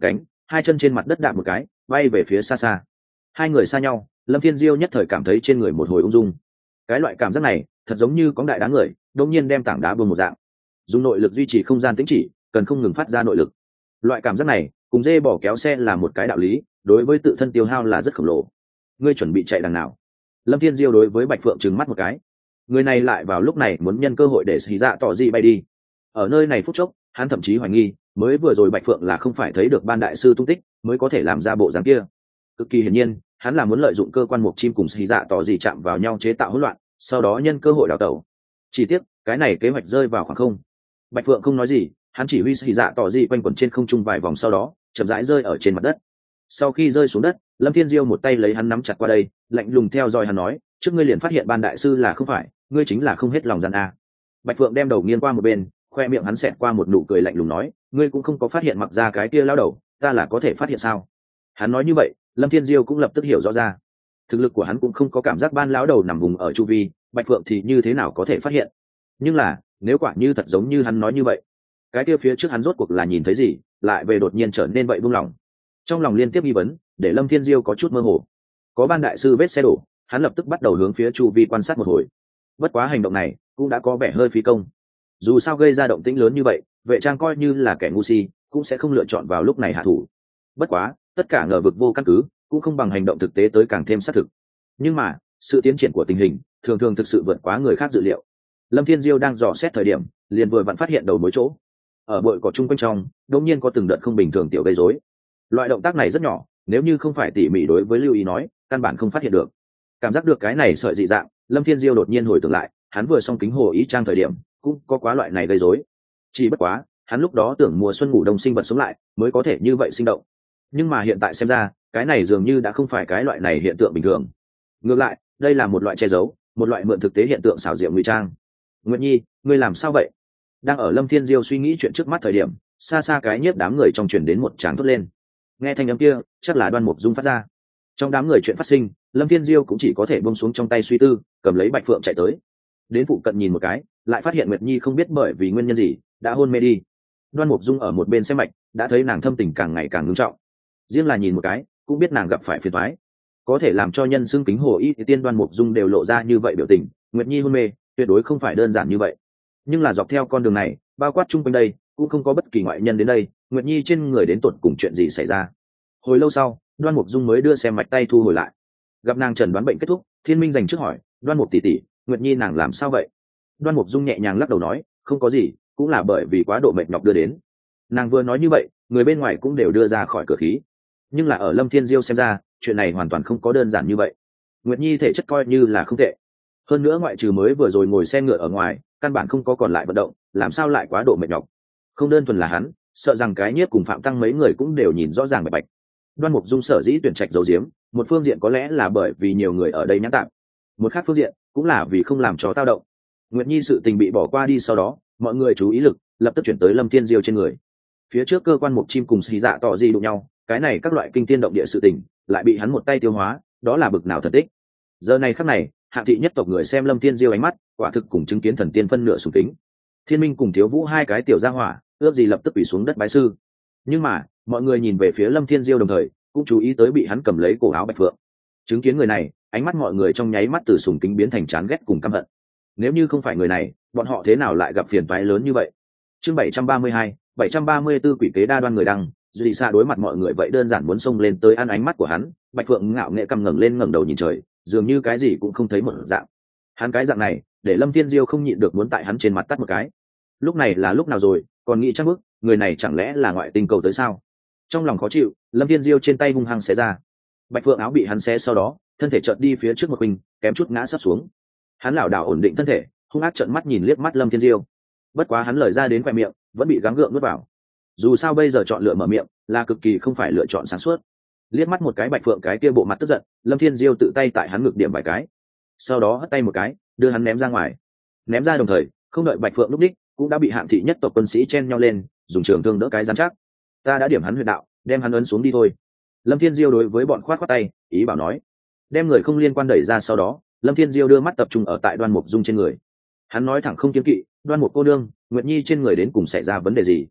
hai chân trên mặt đất đạp một cái bay về phía xa xa. Hai người xa nhau, Lâm Thiên Diêu nhất thời cảm thấy trên người một hồi ung dung. Cái loại cảm giác này thật giống như có đại đá người đột nhiên đem tảng đá buông một dạng. Dùng nội lực duy trì không gian tĩnh chỉ, cần không ngừng phát ra nội lực. Loại cảm giác này cùng dê bỏ kéo xe là một cái đạo lý, đối với tự thân tiêu hao là rất khổng lồ. Ngươi chuẩn bị chạy đằng nào? Lâm Thiên Diêu đối với Bạch Phượng trừng mắt một cái. Người này lại vào lúc này muốn nhân cơ hội để xì dạ tỏ gì bay đi. Ở nơi này phút chốc, hắn thậm chí hoài nghi, mới vừa rồi Bạch Phượng là không phải thấy được ban đại sư tung tích, mới có thể làm ra bộ dáng kia. Cực kỳ hiển nhiên, hắn là muốn lợi dụng cơ quan mục chim cùng xì dạ tỏ gì chạm vào nhau chế tạo hỗn loạn, sau đó nhân cơ hội đào tẩu. Chỉ tiếc, cái này kế hoạch rơi vào khoảng không. Bạch Phượng không nói gì, hắn chỉ huy xì dạ tỏ gì quanh quẩn trên không trung vài vòng, sau đó chậm rãi rơi ở trên mặt đất. Sau khi rơi xuống đất, Lâm Thiên Diêu một tay lấy hắn nắm chặt qua đây, lạnh lùng theo dõi hắn nói, trước ngươi liền phát hiện ban đại sư là không phải, ngươi chính là không hết lòng gian a. Bạch Phượng đem đầu nghiêng qua một bên, khoe miệng hắn xẹt qua một nụ cười lạnh lùng nói, ngươi cũng không có phát hiện mặc ra cái kia lão đầu, ta là có thể phát hiện sao? Hắn nói như vậy, Lâm Thiên Diêu cũng lập tức hiểu rõ ra, thực lực của hắn cũng không có cảm giác ban lão đầu nằm vùng ở chu vi, Bạch Phượng thì như thế nào có thể phát hiện? Nhưng là, nếu quả như thật giống như hắn nói như vậy, cái kia phía trước hắn rốt cuộc là nhìn thấy gì, lại về đột nhiên trở nên vậy buông lòng. Trong lòng liên tiếp nghi vấn, để Lâm Thiên Diêu có chút mơ hồ. Có ban đại sư vết xe đổ, hắn lập tức bắt đầu hướng phía chu vi quan sát một hồi. Bất quá hành động này cũng đã có vẻ hơi phí công. Dù sao gây ra động tĩnh lớn như vậy, vệ trang coi như là kẻ ngu si cũng sẽ không lựa chọn vào lúc này hạ thủ. Bất quá, tất cả ngờ vực vô căn cứ, cũng không bằng hành động thực tế tới càng thêm xác thực. Nhưng mà, sự tiến triển của tình hình thường thường thực sự vượt quá người khác dự liệu. Lâm Thiên Diêu đang dò xét thời điểm, liền vừa vặn phát hiện đầu mối chỗ. Ở bụi cỏ chung quanh trong, đột nhiên có từng đợt không bình thường tiểu gây rối. Loại động tác này rất nhỏ, nếu như không phải tỉ mỉ đối với lưu ý nói, căn bản không phát hiện được. Cảm giác được cái này sợi dị dạng, Lâm Thiên Diêu đột nhiên hồi tưởng lại, hắn vừa xong kính hồ ý trang thời điểm, cũng có quá loại này gây rối. Chỉ bất quá, hắn lúc đó tưởng mùa xuân ngủ đông sinh vật sống lại, mới có thể như vậy sinh động. Nhưng mà hiện tại xem ra, cái này dường như đã không phải cái loại này hiện tượng bình thường. Ngược lại, đây là một loại che giấu, một loại mượn thực tế hiện tượng xảo diệu ngụy trang. Nguyệt Nhi, ngươi làm sao vậy? Đang ở Lâm Thiên Diêu suy nghĩ chuyện trước mắt thời điểm, xa xa cái nhiếp đám người trong truyền đến một tràng thốt lên. Nghe thanh âm kia, chắc là Đoan Mục Dung phát ra. Trong đám người chuyện phát sinh, Lâm Thiên Diêu cũng chỉ có thể buông xuống trong tay suy tư, cầm lấy Bạch Phượng chạy tới. Đến phụ cận nhìn một cái, lại phát hiện Nguyệt Nhi không biết bởi vì nguyên nhân gì đã hôn mê đi. Đoan Mục Dung ở một bên xem mạch, đã thấy nàng thâm tình càng ngày càng nghiêm trọng. Riêng là nhìn một cái, cũng biết nàng gặp phải phiền toái. Có thể làm cho nhân xưng kính hồ y thì tiên Đoan Mục Dung đều lộ ra như vậy biểu tình, Nguyệt Nhi hôn mê, tuyệt đối không phải đơn giản như vậy. Nhưng là dọc theo con đường này, bao quát chung quanh đây, cũng không có bất kỳ ngoại nhân đến đây, Nguyệt Nhi trên người đến tột cùng chuyện gì xảy ra. Hồi lâu sau, Đoan Mục Dung mới đưa xem mạch tay thu hồi lại. Gặp nàng chẩn đoán bệnh kết thúc, Thiên Minh dành trước hỏi, Đoan Mục tỷ tỷ, Nguyệt Nhi nàng làm sao vậy? Đoan Mục Dung nhẹ nhàng lắc đầu nói, không có gì, cũng là bởi vì quá độ mệt nhọc đưa đến. Nàng vừa nói như vậy, người bên ngoài cũng đều đưa ra khỏi cửa khí. Nhưng là ở Lâm Thiên Diêu xem ra, chuyện này hoàn toàn không có đơn giản như vậy. Nguyệt Nhi thể chất coi như là không tệ, hơn nữa ngoại trừ mới vừa rồi ngồi xe ngựa ở ngoài, căn bản không có còn lại vận động, làm sao lại quá độ mệt nhọc? Không đơn thuần là hắn, sợ rằng cái nhiếp cùng Phạm Tăng mấy người cũng đều nhìn rõ ràng bạch bạch. Đoan Mục Dung sở dĩ tuyển trạch giấu giếm, một phương diện có lẽ là bởi vì nhiều người ở đây nhãn tạm, một khác phương diện cũng là vì không làm cho tao động. Nguyệt Nhi sự tình bị bỏ qua đi, sau đó mọi người chú ý lực lập tức chuyển tới Lâm Thiên Diêu trên người. Phía trước cơ quan mục chim cùng xì dạ tỏ gì đụng nhau, cái này các loại kinh thiên động địa sự tình lại bị hắn một tay tiêu hóa, đó là bực nào thần tích. Giờ này khắc này, hạ thị nhất tộc người xem Lâm Thiên Diêu ánh mắt, quả thực cùng chứng kiến thần tiên phân nửa sùng kính. Thiên Minh cùng Thiếu Vũ hai cái tiểu gia hỏa, ước gì lập tức quỳ xuống đất bái sư. Nhưng mà, mọi người nhìn về phía Lâm Thiên Diêu đồng thời, cũng chú ý tới bị hắn cầm lấy cổ áo Bạch Phượng. Chứng kiến người này, ánh mắt mọi người trong nháy mắt từ sùng kính biến thành chán ghét cùng căm hận. Nếu như không phải người này, bọn họ thế nào lại gặp phiền toái lớn như vậy? Chương bảy trăm ba mươi hai, bảy trăm ba mươi tư quỷ kế đa đoan người đăng, Duy Sa đối mặt mọi người vậy đơn giản muốn xông lên tới ăn ánh mắt của hắn, Bạch Phượng ngạo nghễ cầm ngẩng lên ngẩng đầu nhìn trời, dường như cái gì cũng không thấy một dạng. Hắn cái dạng này, để Lâm Thiên Diêu không nhịn được muốn tại hắn trên mặt tắt một cái. Lúc này là lúc nào rồi, còn nghĩ chắc bước, người này chẳng lẽ là ngoại tình cầu tới sao? Trong lòng khó chịu, Lâm Thiên Diêu trên tay hung hăng xé ra. Bạch Phượng áo bị hắn xé, sau đó thân thể chợt đi phía trước một mình, kém chút ngã sắp xuống. Hắn lảo đảo ổn định thân thể, hung ác trợn mắt nhìn liếc mắt Lâm Thiên Diêu. Bất quá hắn lời ra đến khoe miệng, vẫn bị gắng gượng nuốt vào. Dù sao bây giờ chọn lựa mở miệng là cực kỳ không phải lựa chọn sáng suốt. Liếc mắt một cái Bạch Phượng cái kia bộ mặt tức giận, Lâm Thiên Diêu tự tay tại hắn ngực điểm vài cái, sau đó hất tay một cái, đưa hắn ném ra ngoài. Ném ra đồng thời, không đợi Bạch Phượng lúc đích, cũng đã bị hạng thị nhất tộc quân sĩ chen nhau lên, dùng trường thương đỡ cái rắn chắc. Ta đã điểm hắn huyệt đạo, đem hắn ấn xuống đi thôi. Lâm Thiên Diêu đối với bọn khoát khoát tay, ý bảo nói. Đem người không liên quan đẩy ra, sau đó Lâm Thiên Diêu đưa mắt tập trung ở tại Đoan Mục Dung trên người. Hắn nói thẳng không kiêng kỵ, Đoan Mục cô nương, Nguyệt Nhi trên người đến cùng xảy ra vấn đề gì?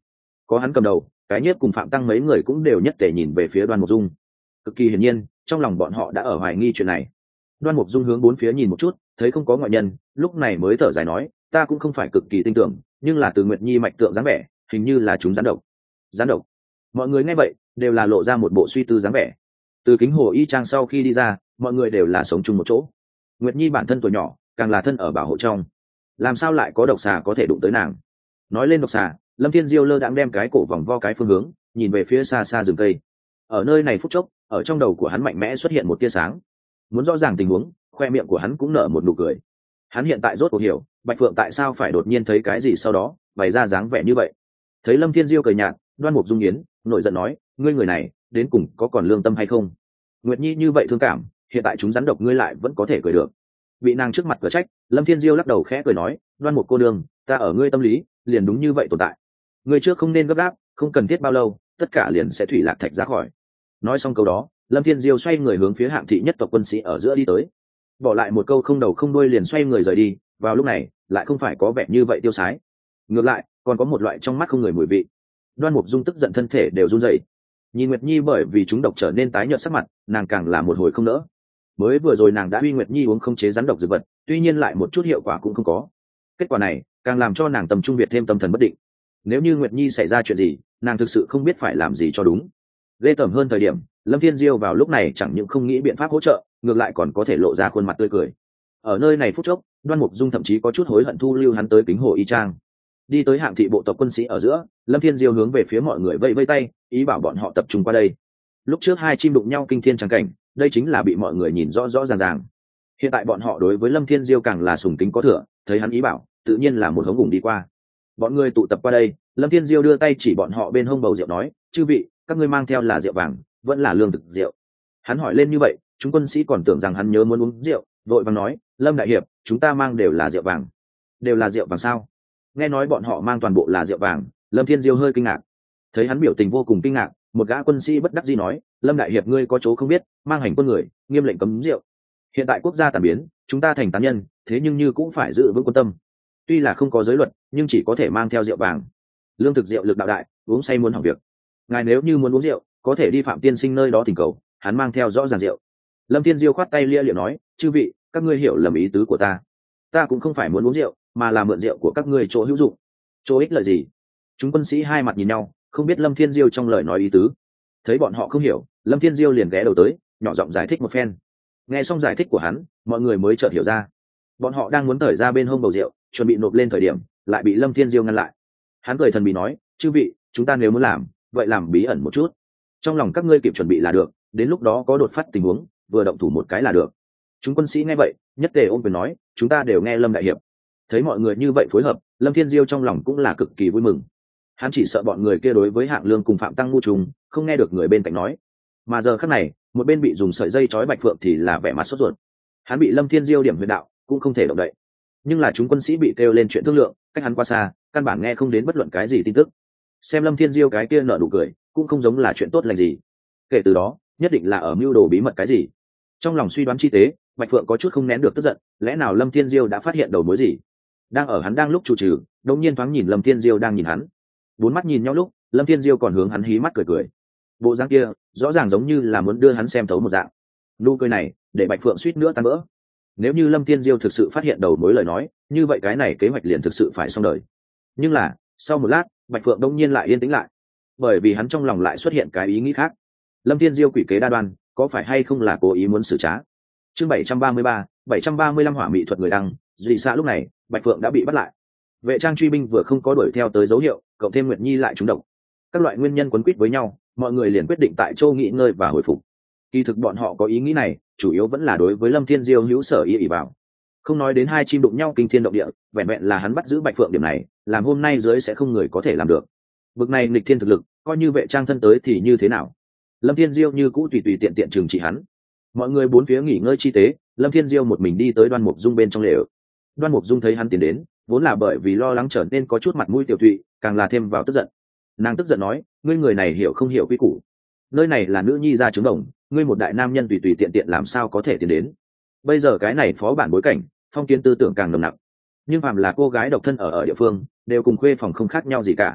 có hắn cầm đầu, cái nhiếp cùng Phạm Tăng mấy người cũng đều nhất tề nhìn về phía Đoan Mục Dung. Cực kỳ hiển nhiên, trong lòng bọn họ đã ở hoài nghi chuyện này. Đoan Mục Dung hướng bốn phía nhìn một chút, thấy không có ngoại nhân, lúc này mới thở dài nói, ta cũng không phải cực kỳ tin tưởng, nhưng là từ Nguyệt Nhi mạch tượng dáng vẻ, hình như là chúng gián độc. Gián độc? Mọi người nghe vậy, đều là lộ ra một bộ suy tư dáng vẻ. Từ Kính Hồ Y Trang sau khi đi ra, mọi người đều là sống chung một chỗ. Nguyệt Nhi bản thân tuổi nhỏ, càng là thân ở bảo hộ trong, làm sao lại có độc xà có thể đụng tới nàng? Nói lên độc xà, Lâm Thiên Diêu lơ đãng đem cái cổ vòng vo cái phương hướng, nhìn về phía xa xa rừng cây. Ở nơi này phút chốc, ở trong đầu của hắn mạnh mẽ xuất hiện một tia sáng. Muốn rõ ràng tình huống, khoe miệng của hắn cũng nở một nụ cười. Hắn hiện tại rốt cuộc hiểu, Bạch Phượng tại sao phải đột nhiên thấy cái gì sau đó, bày ra dáng vẻ như vậy. Thấy Lâm Thiên Diêu cười nhạt, Đoan Mục Dung Yến nổi giận nói, ngươi người này, đến cùng có còn lương tâm hay không? Nguyệt Nhi như vậy thương cảm, hiện tại chúng rắn độc ngươi lại vẫn có thể cười được. Bị nàng trước mặt cửa trách, Lâm Thiên Diêu lắc đầu khẽ cười nói, Đoan Mục cô nương, ta ở ngươi tâm lý, liền đúng như vậy tồn tại. Ngươi trước không nên gấp gáp, không cần thiết bao lâu, tất cả liền sẽ thủy lạc thạch ra khỏi. Nói xong câu đó, Lâm Thiên Diêu xoay người hướng phía Hạng thị nhất tộc quân sĩ ở giữa đi tới, bỏ lại một câu không đầu không đuôi liền xoay người rời đi. Vào lúc này, lại không phải có vẻ như vậy tiêu sái, ngược lại còn có một loại trong mắt không người mùi vị. Đoan Mục Dung tức giận thân thể đều run rẩy, nhìn Nguyệt Nhi bởi vì chúng độc trở nên tái nhợt sắc mặt, nàng càng là một hồi không nỡ. Mới vừa rồi nàng đã uy Nguyệt Nhi uống không chế rắn độc dược vật, tuy nhiên lại một chút hiệu quả cũng không có. Kết quả này càng làm cho nàng tâm trung việt thêm tâm thần bất định. Nếu như Nguyệt Nhi xảy ra chuyện gì, nàng thực sự không biết phải làm gì cho đúng. Ghê tởm hơn thời điểm, Lâm Thiên Diêu vào lúc này chẳng những không nghĩ biện pháp hỗ trợ, ngược lại còn có thể lộ ra khuôn mặt tươi cười. Ở nơi này phút chốc, Đoan Mục Dung thậm chí có chút hối hận thu lưu hắn tới Kính Hồ Y Trang. Đi tới Hạng thị bộ tộc quân sĩ ở giữa, Lâm Thiên Diêu hướng về phía mọi người vẫy vẫy tay, ý bảo bọn họ tập trung qua đây. Lúc trước hai chim đụng nhau kinh thiên tràng cảnh, đây chính là bị mọi người nhìn rõ rõ ràng ràng. Hiện tại bọn họ đối với Lâm Thiên Diêu càng là sùng kính có thừa, thấy hắn ý bảo, tự nhiên là một hống vùng đi qua. Bọn người tụ tập qua đây, Lâm Thiên Diêu đưa tay chỉ bọn họ bên hông bầu rượu nói, chư vị, các ngươi mang theo là rượu vàng, vẫn là lương thực rượu. Hắn hỏi lên như vậy, chúng quân sĩ còn tưởng rằng hắn nhớ muốn uống rượu, vội vàng nói, Lâm đại hiệp, chúng ta mang đều là rượu vàng. Đều là rượu vàng sao? Nghe nói bọn họ mang toàn bộ là rượu vàng, Lâm Thiên Diêu hơi kinh ngạc. Thấy hắn biểu tình vô cùng kinh ngạc, một gã quân sĩ bất đắc dĩ nói, Lâm đại hiệp ngươi có chỗ không biết, mang hành quân người, nghiêm lệnh cấm rượu. Hiện tại quốc gia tàn biến, chúng ta thành tán nhân, thế nhưng như cũng phải giữ vững quân tâm. Tuy là không có giới luật, nhưng chỉ có thể mang theo rượu vàng. Lương thực rượu lực đạo đại, uống say muốn hỏng việc. Ngài nếu như muốn uống rượu, có thể đi Phạm tiên sinh nơi đó thỉnh cầu, hắn mang theo rõ ràng rượu. Lâm Thiên Diêu khoát tay lia liệu nói, chư vị, các ngươi hiểu lầm ý tứ của ta. Ta cũng không phải muốn uống rượu, mà là mượn rượu của các ngươi chỗ hữu dụng. Chỗ ích lợi gì? Chúng quân sĩ hai mặt nhìn nhau, không biết Lâm Thiên Diêu trong lời nói ý tứ. Thấy bọn họ không hiểu, Lâm Thiên Diêu liền ghé đầu tới, nhỏ giọng giải thích một phen. Nghe xong giải thích của hắn, mọi người mới chợt hiểu ra. Bọn họ đang muốn thởi ra bên hông bầu rượu, chuẩn bị nộp lên thời điểm, lại bị Lâm Thiên Diêu ngăn lại. Hắn cười thần bí nói, chư vị, chúng ta nếu muốn làm, vậy làm bí ẩn một chút. Trong lòng các ngươi kịp chuẩn bị là được, đến lúc đó có đột phát tình huống, vừa động thủ một cái là được. Chúng quân sĩ nghe vậy, nhất tề ôm quyền nói, chúng ta đều nghe Lâm đại hiệp. Thấy mọi người như vậy phối hợp, Lâm Thiên Diêu trong lòng cũng là cực kỳ vui mừng. Hắn chỉ sợ bọn người kia đối với Hạng Lương cùng Phạm Tăng ngu trùng, không nghe được người bên cạnh nói. Mà giờ khắc này, một bên bị dùng sợi dây trói Bạch Phượng thì là vẻ mặt sốt ruột. Hắn bị Lâm Thiên Diêu điểm huyệt đạo, cũng không thể động đậy. Nhưng là chúng quân sĩ bị kêu lên chuyện thương lượng, cách hắn qua xa, căn bản nghe không đến bất luận cái gì tin tức. Xem Lâm Thiên Diêu cái kia nở nụ cười, cũng không giống là chuyện tốt lành gì. Kể từ đó, nhất định là ở mưu đồ bí mật cái gì. Trong lòng suy đoán chi tế, Bạch Phượng có chút không nén được tức giận, lẽ nào Lâm Thiên Diêu đã phát hiện đầu mối gì? Đang ở hắn đang lúc chủ trừ, đột nhiên thoáng nhìn Lâm Thiên Diêu đang nhìn hắn. Bốn mắt nhìn nhau lúc, Lâm Thiên Diêu còn hướng hắn hí mắt cười cười. Bộ dáng kia, rõ ràng giống như là muốn đưa hắn xem thấu một dạng. Nụ cười này, để Bạch Phượng suýt nữa tan vỡ. Nếu như Lâm Thiên Diêu thực sự phát hiện đầu mối lời nói, như vậy cái này kế hoạch liền thực sự phải xong đời. Nhưng là, sau một lát, Bạch Phượng đông nhiên lại yên tĩnh lại, bởi vì hắn trong lòng lại xuất hiện cái ý nghĩ khác. Lâm Thiên Diêu quỷ kế đa đoan, có phải hay không là cố ý muốn xử trá? Chương bảy trăm ba mươi ba, bảy trăm ba mươi lăm hỏa mỹ thuật người đăng, dị xã lúc này, Bạch Phượng đã bị bắt lại. Vệ trang truy binh vừa không có đuổi theo tới dấu hiệu, cộng thêm Nguyệt Nhi lại trúng độc. Các loại nguyên nhân quấn quýt với nhau, mọi người liền quyết định tại châu nghỉ ngơi và hồi phục. Kỳ thực bọn họ có ý nghĩ này, chủ yếu vẫn là đối với Lâm Thiên Diêu hữu sở ý ỷ vào. Không nói đến hai chim đụng nhau kinh thiên động địa, vẹn vẹn là hắn bắt giữ Bạch Phượng điểm này, làm hôm nay dưới sẽ không người có thể làm được. Bực này nghịch thiên thực lực, coi như vệ trang thân tới thì như thế nào? Lâm Thiên Diêu như cũ tùy tùy tiện tiện trừng trị hắn. Mọi người bốn phía nghỉ ngơi chi tế, Lâm Thiên Diêu một mình đi tới Đoan Mục Dung bên trong lều. Đoan Mục Dung thấy hắn tiến đến, vốn là bởi vì lo lắng trở nên có chút mặt mũi tiểu thụy, càng là thêm vào tức giận. Nàng tức giận nói, ngươi người này hiểu không hiểu quy củ? Nơi này là nữ nhi gia trứng đồng, ngươi một đại nam nhân tùy tùy tiện tiện làm sao có thể tiến đến? Bây giờ cái này phó bản bối cảnh, phong kiến tư tưởng càng nồng nặc. Nhưng phàm là cô gái độc thân ở ở địa phương, đều cùng khuê phòng không khác nhau gì cả.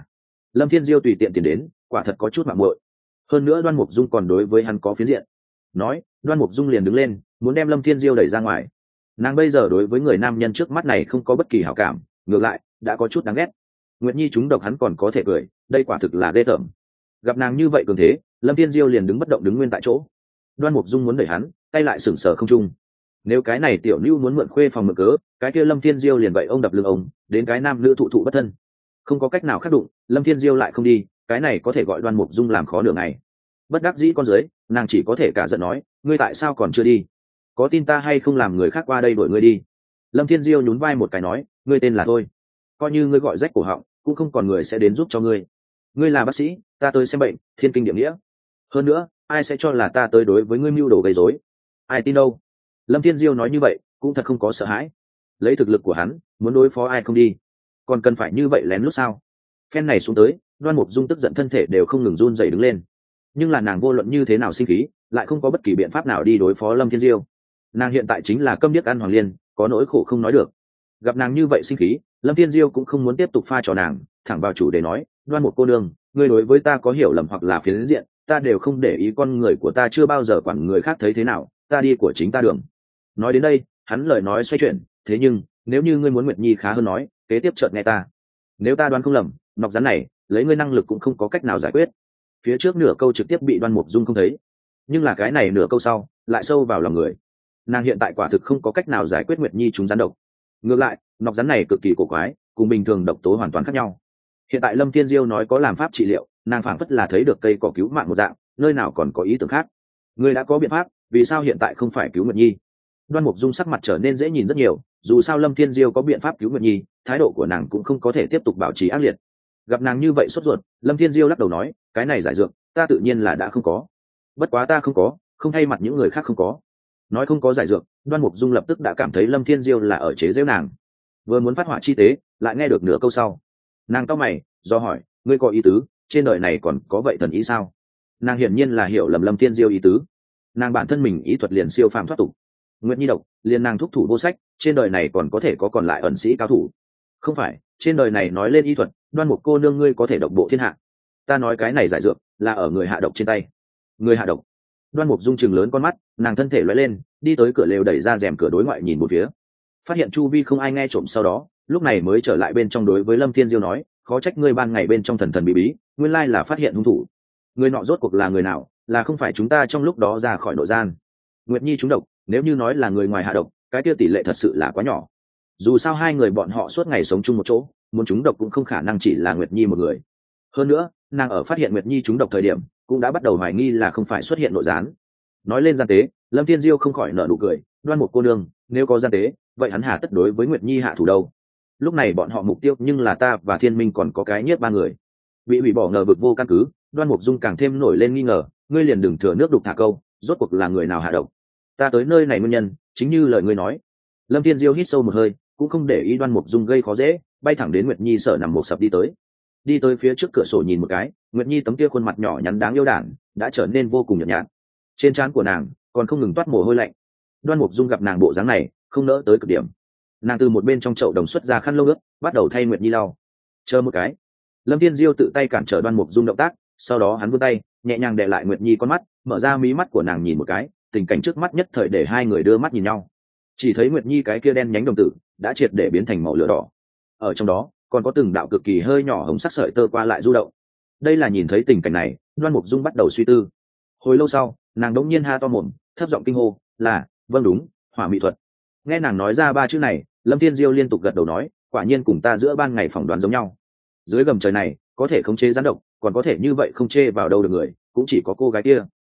Lâm Thiên Diêu tùy tiện tiền đến, quả thật có chút mạng muội. Hơn nữa Đoan Mục Dung còn đối với hắn có phiến diện. Nói, Đoan Mục Dung liền đứng lên, muốn đem Lâm Thiên Diêu đẩy ra ngoài. Nàng bây giờ đối với người nam nhân trước mắt này không có bất kỳ hảo cảm, ngược lại đã có chút đáng ghét. Nguyệt Nhi trúng độc hắn còn có thể cười, đây quả thực là ghê tởm. Gặp nàng như vậy cường thế, Lâm Thiên Diêu liền đứng bất động đứng nguyên tại chỗ. Đoan Mục Dung muốn đẩy hắn, tay lại sừng sờ không trung. Nếu cái này tiểu Nưu muốn mượn khuê phòng mượn cớ, cái kia Lâm Thiên Diêu liền vậy ông đập lưng ông, đến cái nam nữ thụ thụ bất thân. Không có cách nào khác đụng, Lâm Thiên Diêu lại không đi, cái này có thể gọi Đoan Mục Dung làm khó nửa ngày. Bất đắc dĩ con dưới, nàng chỉ có thể cả giận nói, ngươi tại sao còn chưa đi? Có tin ta hay không làm người khác qua đây đuổi ngươi đi? Lâm Thiên Diêu nhún vai một cái nói, ngươi tên là thôi, coi như ngươi gọi rách cổ họng, cũng không còn người sẽ đến giúp cho ngươi. Ngươi là bác sĩ, ta tới xem bệnh, thiên kinh địa nghĩa. Hơn nữa, ai sẽ cho là ta tới đối với ngươi mưu đồ gây rối? Ai tin đâu? Lâm Thiên Diêu nói như vậy, cũng thật không có sợ hãi. Lấy thực lực của hắn, muốn đối phó ai không đi, còn cần phải như vậy lén lút sao? Phen này xuống tới, Đoan Mục Dung tức giận thân thể đều không ngừng run rẩy đứng lên. Nhưng là nàng vô luận như thế nào sinh khí, lại không có bất kỳ biện pháp nào đi đối phó Lâm Thiên Diêu. Nàng hiện tại chính là câm điếc ăn hoàng liên, có nỗi khổ không nói được. Gặp nàng như vậy sinh khí, Lâm Thiên Diêu cũng không muốn tiếp tục pha trò nàng, thẳng vào chủ đề nói, Đoan Mục cô nương, ngươi đối với ta có hiểu lầm hoặc là phiến diện, ta đều không để ý, con người của ta chưa bao giờ quản người khác thấy thế nào, ta đi của chính ta đường. Nói đến đây, hắn lời nói xoay chuyển, thế nhưng nếu như ngươi muốn Nguyệt Nhi khá hơn nói, kế tiếp chợt nghe ta. Nếu ta đoán không lầm, nọc rắn này lấy ngươi năng lực cũng không có cách nào giải quyết. Phía trước nửa câu trực tiếp bị Đoan Mục Dung không thấy, nhưng là cái này nửa câu sau lại sâu vào lòng người. Nàng hiện tại quả thực không có cách nào giải quyết Nguyệt Nhi trúng rắn độc. Ngược lại, nọc rắn này cực kỳ cổ quái, cùng bình thường độc tố hoàn toàn khác nhau. Hiện tại Lâm Thiên Diêu nói có làm pháp trị liệu, nàng phảng phất là thấy được cây cỏ cứu mạng một dạng, nơi nào còn có ý tưởng khác. Ngươi đã có biện pháp, vì sao hiện tại không phải cứu Nguyệt Nhi? Đoan Mục Dung sắc mặt trở nên dễ nhìn rất nhiều, dù sao Lâm Thiên Diêu có biện pháp cứu Nguyệt Nhi, thái độ của nàng cũng không có thể tiếp tục bảo trì ác liệt. Gặp nàng như vậy sốt ruột, Lâm Thiên Diêu lắc đầu nói, cái này giải dược, ta tự nhiên là đã không có. Bất quá ta không có, không thay mặt những người khác không có. Nói không có giải dược, Đoan Mục Dung lập tức đã cảm thấy Lâm Thiên Diêu là ở chế giễu nàng. Vừa muốn phát hỏa chi tế, lại nghe được nửa câu sau. Nàng cau mày, do hỏi, ngươi có ý tứ, trên đời này còn có vậy thần ý sao? Nàng hiển nhiên là hiểu lầm Lâm Thiên Diêu ý tứ. Nàng bản thân mình ý thuật liền siêu phàm thoát tục. Nguyệt Nhi độc, liền nàng thúc thủ vô sách, trên đời này còn có thể có còn lại ẩn sĩ cao thủ. Không phải, trên đời này nói lên y thuật, Đoan Mục cô nương ngươi có thể độc bộ thiên hạ. Ta nói cái này giải dược là ở người hạ độc trên tay. Người hạ độc? Đoan Mục Dung chừng lớn con mắt, nàng thân thể lóe lên, đi tới cửa lều đẩy ra rèm cửa đối ngoại nhìn một phía. Phát hiện chu vi không ai nghe trộm sau đó, lúc này mới trở lại bên trong đối với Lâm Thiên Diêu nói, khó trách ngươi ban ngày bên trong thần thần bí bí, nguyên lai là phát hiện hung thủ. Người nọ rốt cuộc là người nào, là không phải chúng ta trong lúc đó ra khỏi nội gian. Nguyệt Nhi trúng độc, nếu như nói là người ngoài hạ độc, cái kia tỷ lệ thật sự là quá nhỏ. Dù sao hai người bọn họ suốt ngày sống chung một chỗ, muốn trúng độc cũng không khả năng chỉ là Nguyệt Nhi một người. Hơn nữa, nàng ở phát hiện Nguyệt Nhi trúng độc thời điểm, cũng đã bắt đầu hoài nghi là không phải xuất hiện nội gián. Nói lên gian tế, Lâm Thiên Diêu không khỏi nở nụ cười, Đoan Mục cô nương, nếu có gian tế, vậy hắn hà tất đối với Nguyệt Nhi hạ thủ đâu? Lúc này bọn họ mục tiêu nhưng là ta và Thiên Minh còn có cái nhiếp ba người. Bị hủy bỏ ngờ vực vô căn cứ, Đoan Mục Dung càng thêm nổi lên nghi ngờ, ngươi liền đừng thừa nước đục thả câu, rốt cuộc là người nào hạ độc? Ta tới nơi này nguyên nhân, chính như lời ngươi nói. Lâm Thiên Diêu hít sâu một hơi, cũng không để ý Đoan Mục Dung gây khó dễ, bay thẳng đến Nguyệt Nhi sở nằm một sập đi tới. Đi tới phía trước cửa sổ nhìn một cái, Nguyệt Nhi tấm kia khuôn mặt nhỏ nhắn đáng yêu đản, đã trở nên vô cùng nhợt nhạt. Trên trán của nàng còn không ngừng toát mồ hôi lạnh. Đoan Mục Dung gặp nàng bộ dáng này, không nỡ tới cực điểm. Nàng từ một bên trong chậu đồng xuất ra khăn lông ướt, bắt đầu thay Nguyệt Nhi lau. Chờ một cái. Lâm Thiên Diêu tự tay cản trở Đoan Mục Dung động tác, sau đó hắn vươn tay, nhẹ nhàng đè lại Nguyệt Nhi con mắt, mở ra mí mắt của nàng nhìn một cái, tình cảnh trước mắt nhất thời để hai người đưa mắt nhìn nhau. Chỉ thấy Nguyệt Nhi cái kia đen nhánh đồng tử đã triệt để biến thành màu lửa đỏ, ở trong đó còn có từng đạo cực kỳ hơi nhỏ hồng sắc sợi tơ qua lại du động. Đây là nhìn thấy tình cảnh này, Đoan Mục Dung bắt đầu suy tư. Hồi lâu sau, nàng đống nhiên ha to mồm, thấp giọng kinh hô, là, vâng đúng, hỏa mỹ thuật. Nghe nàng nói ra ba chữ này, Lâm Thiên Diêu liên tục gật đầu nói, quả nhiên cùng ta giữa ban ngày phỏng đoán giống nhau. Dưới gầm trời này, có thể khống chế gián độc, còn có thể như vậy không chê vào đâu được người, cũng chỉ có cô gái kia.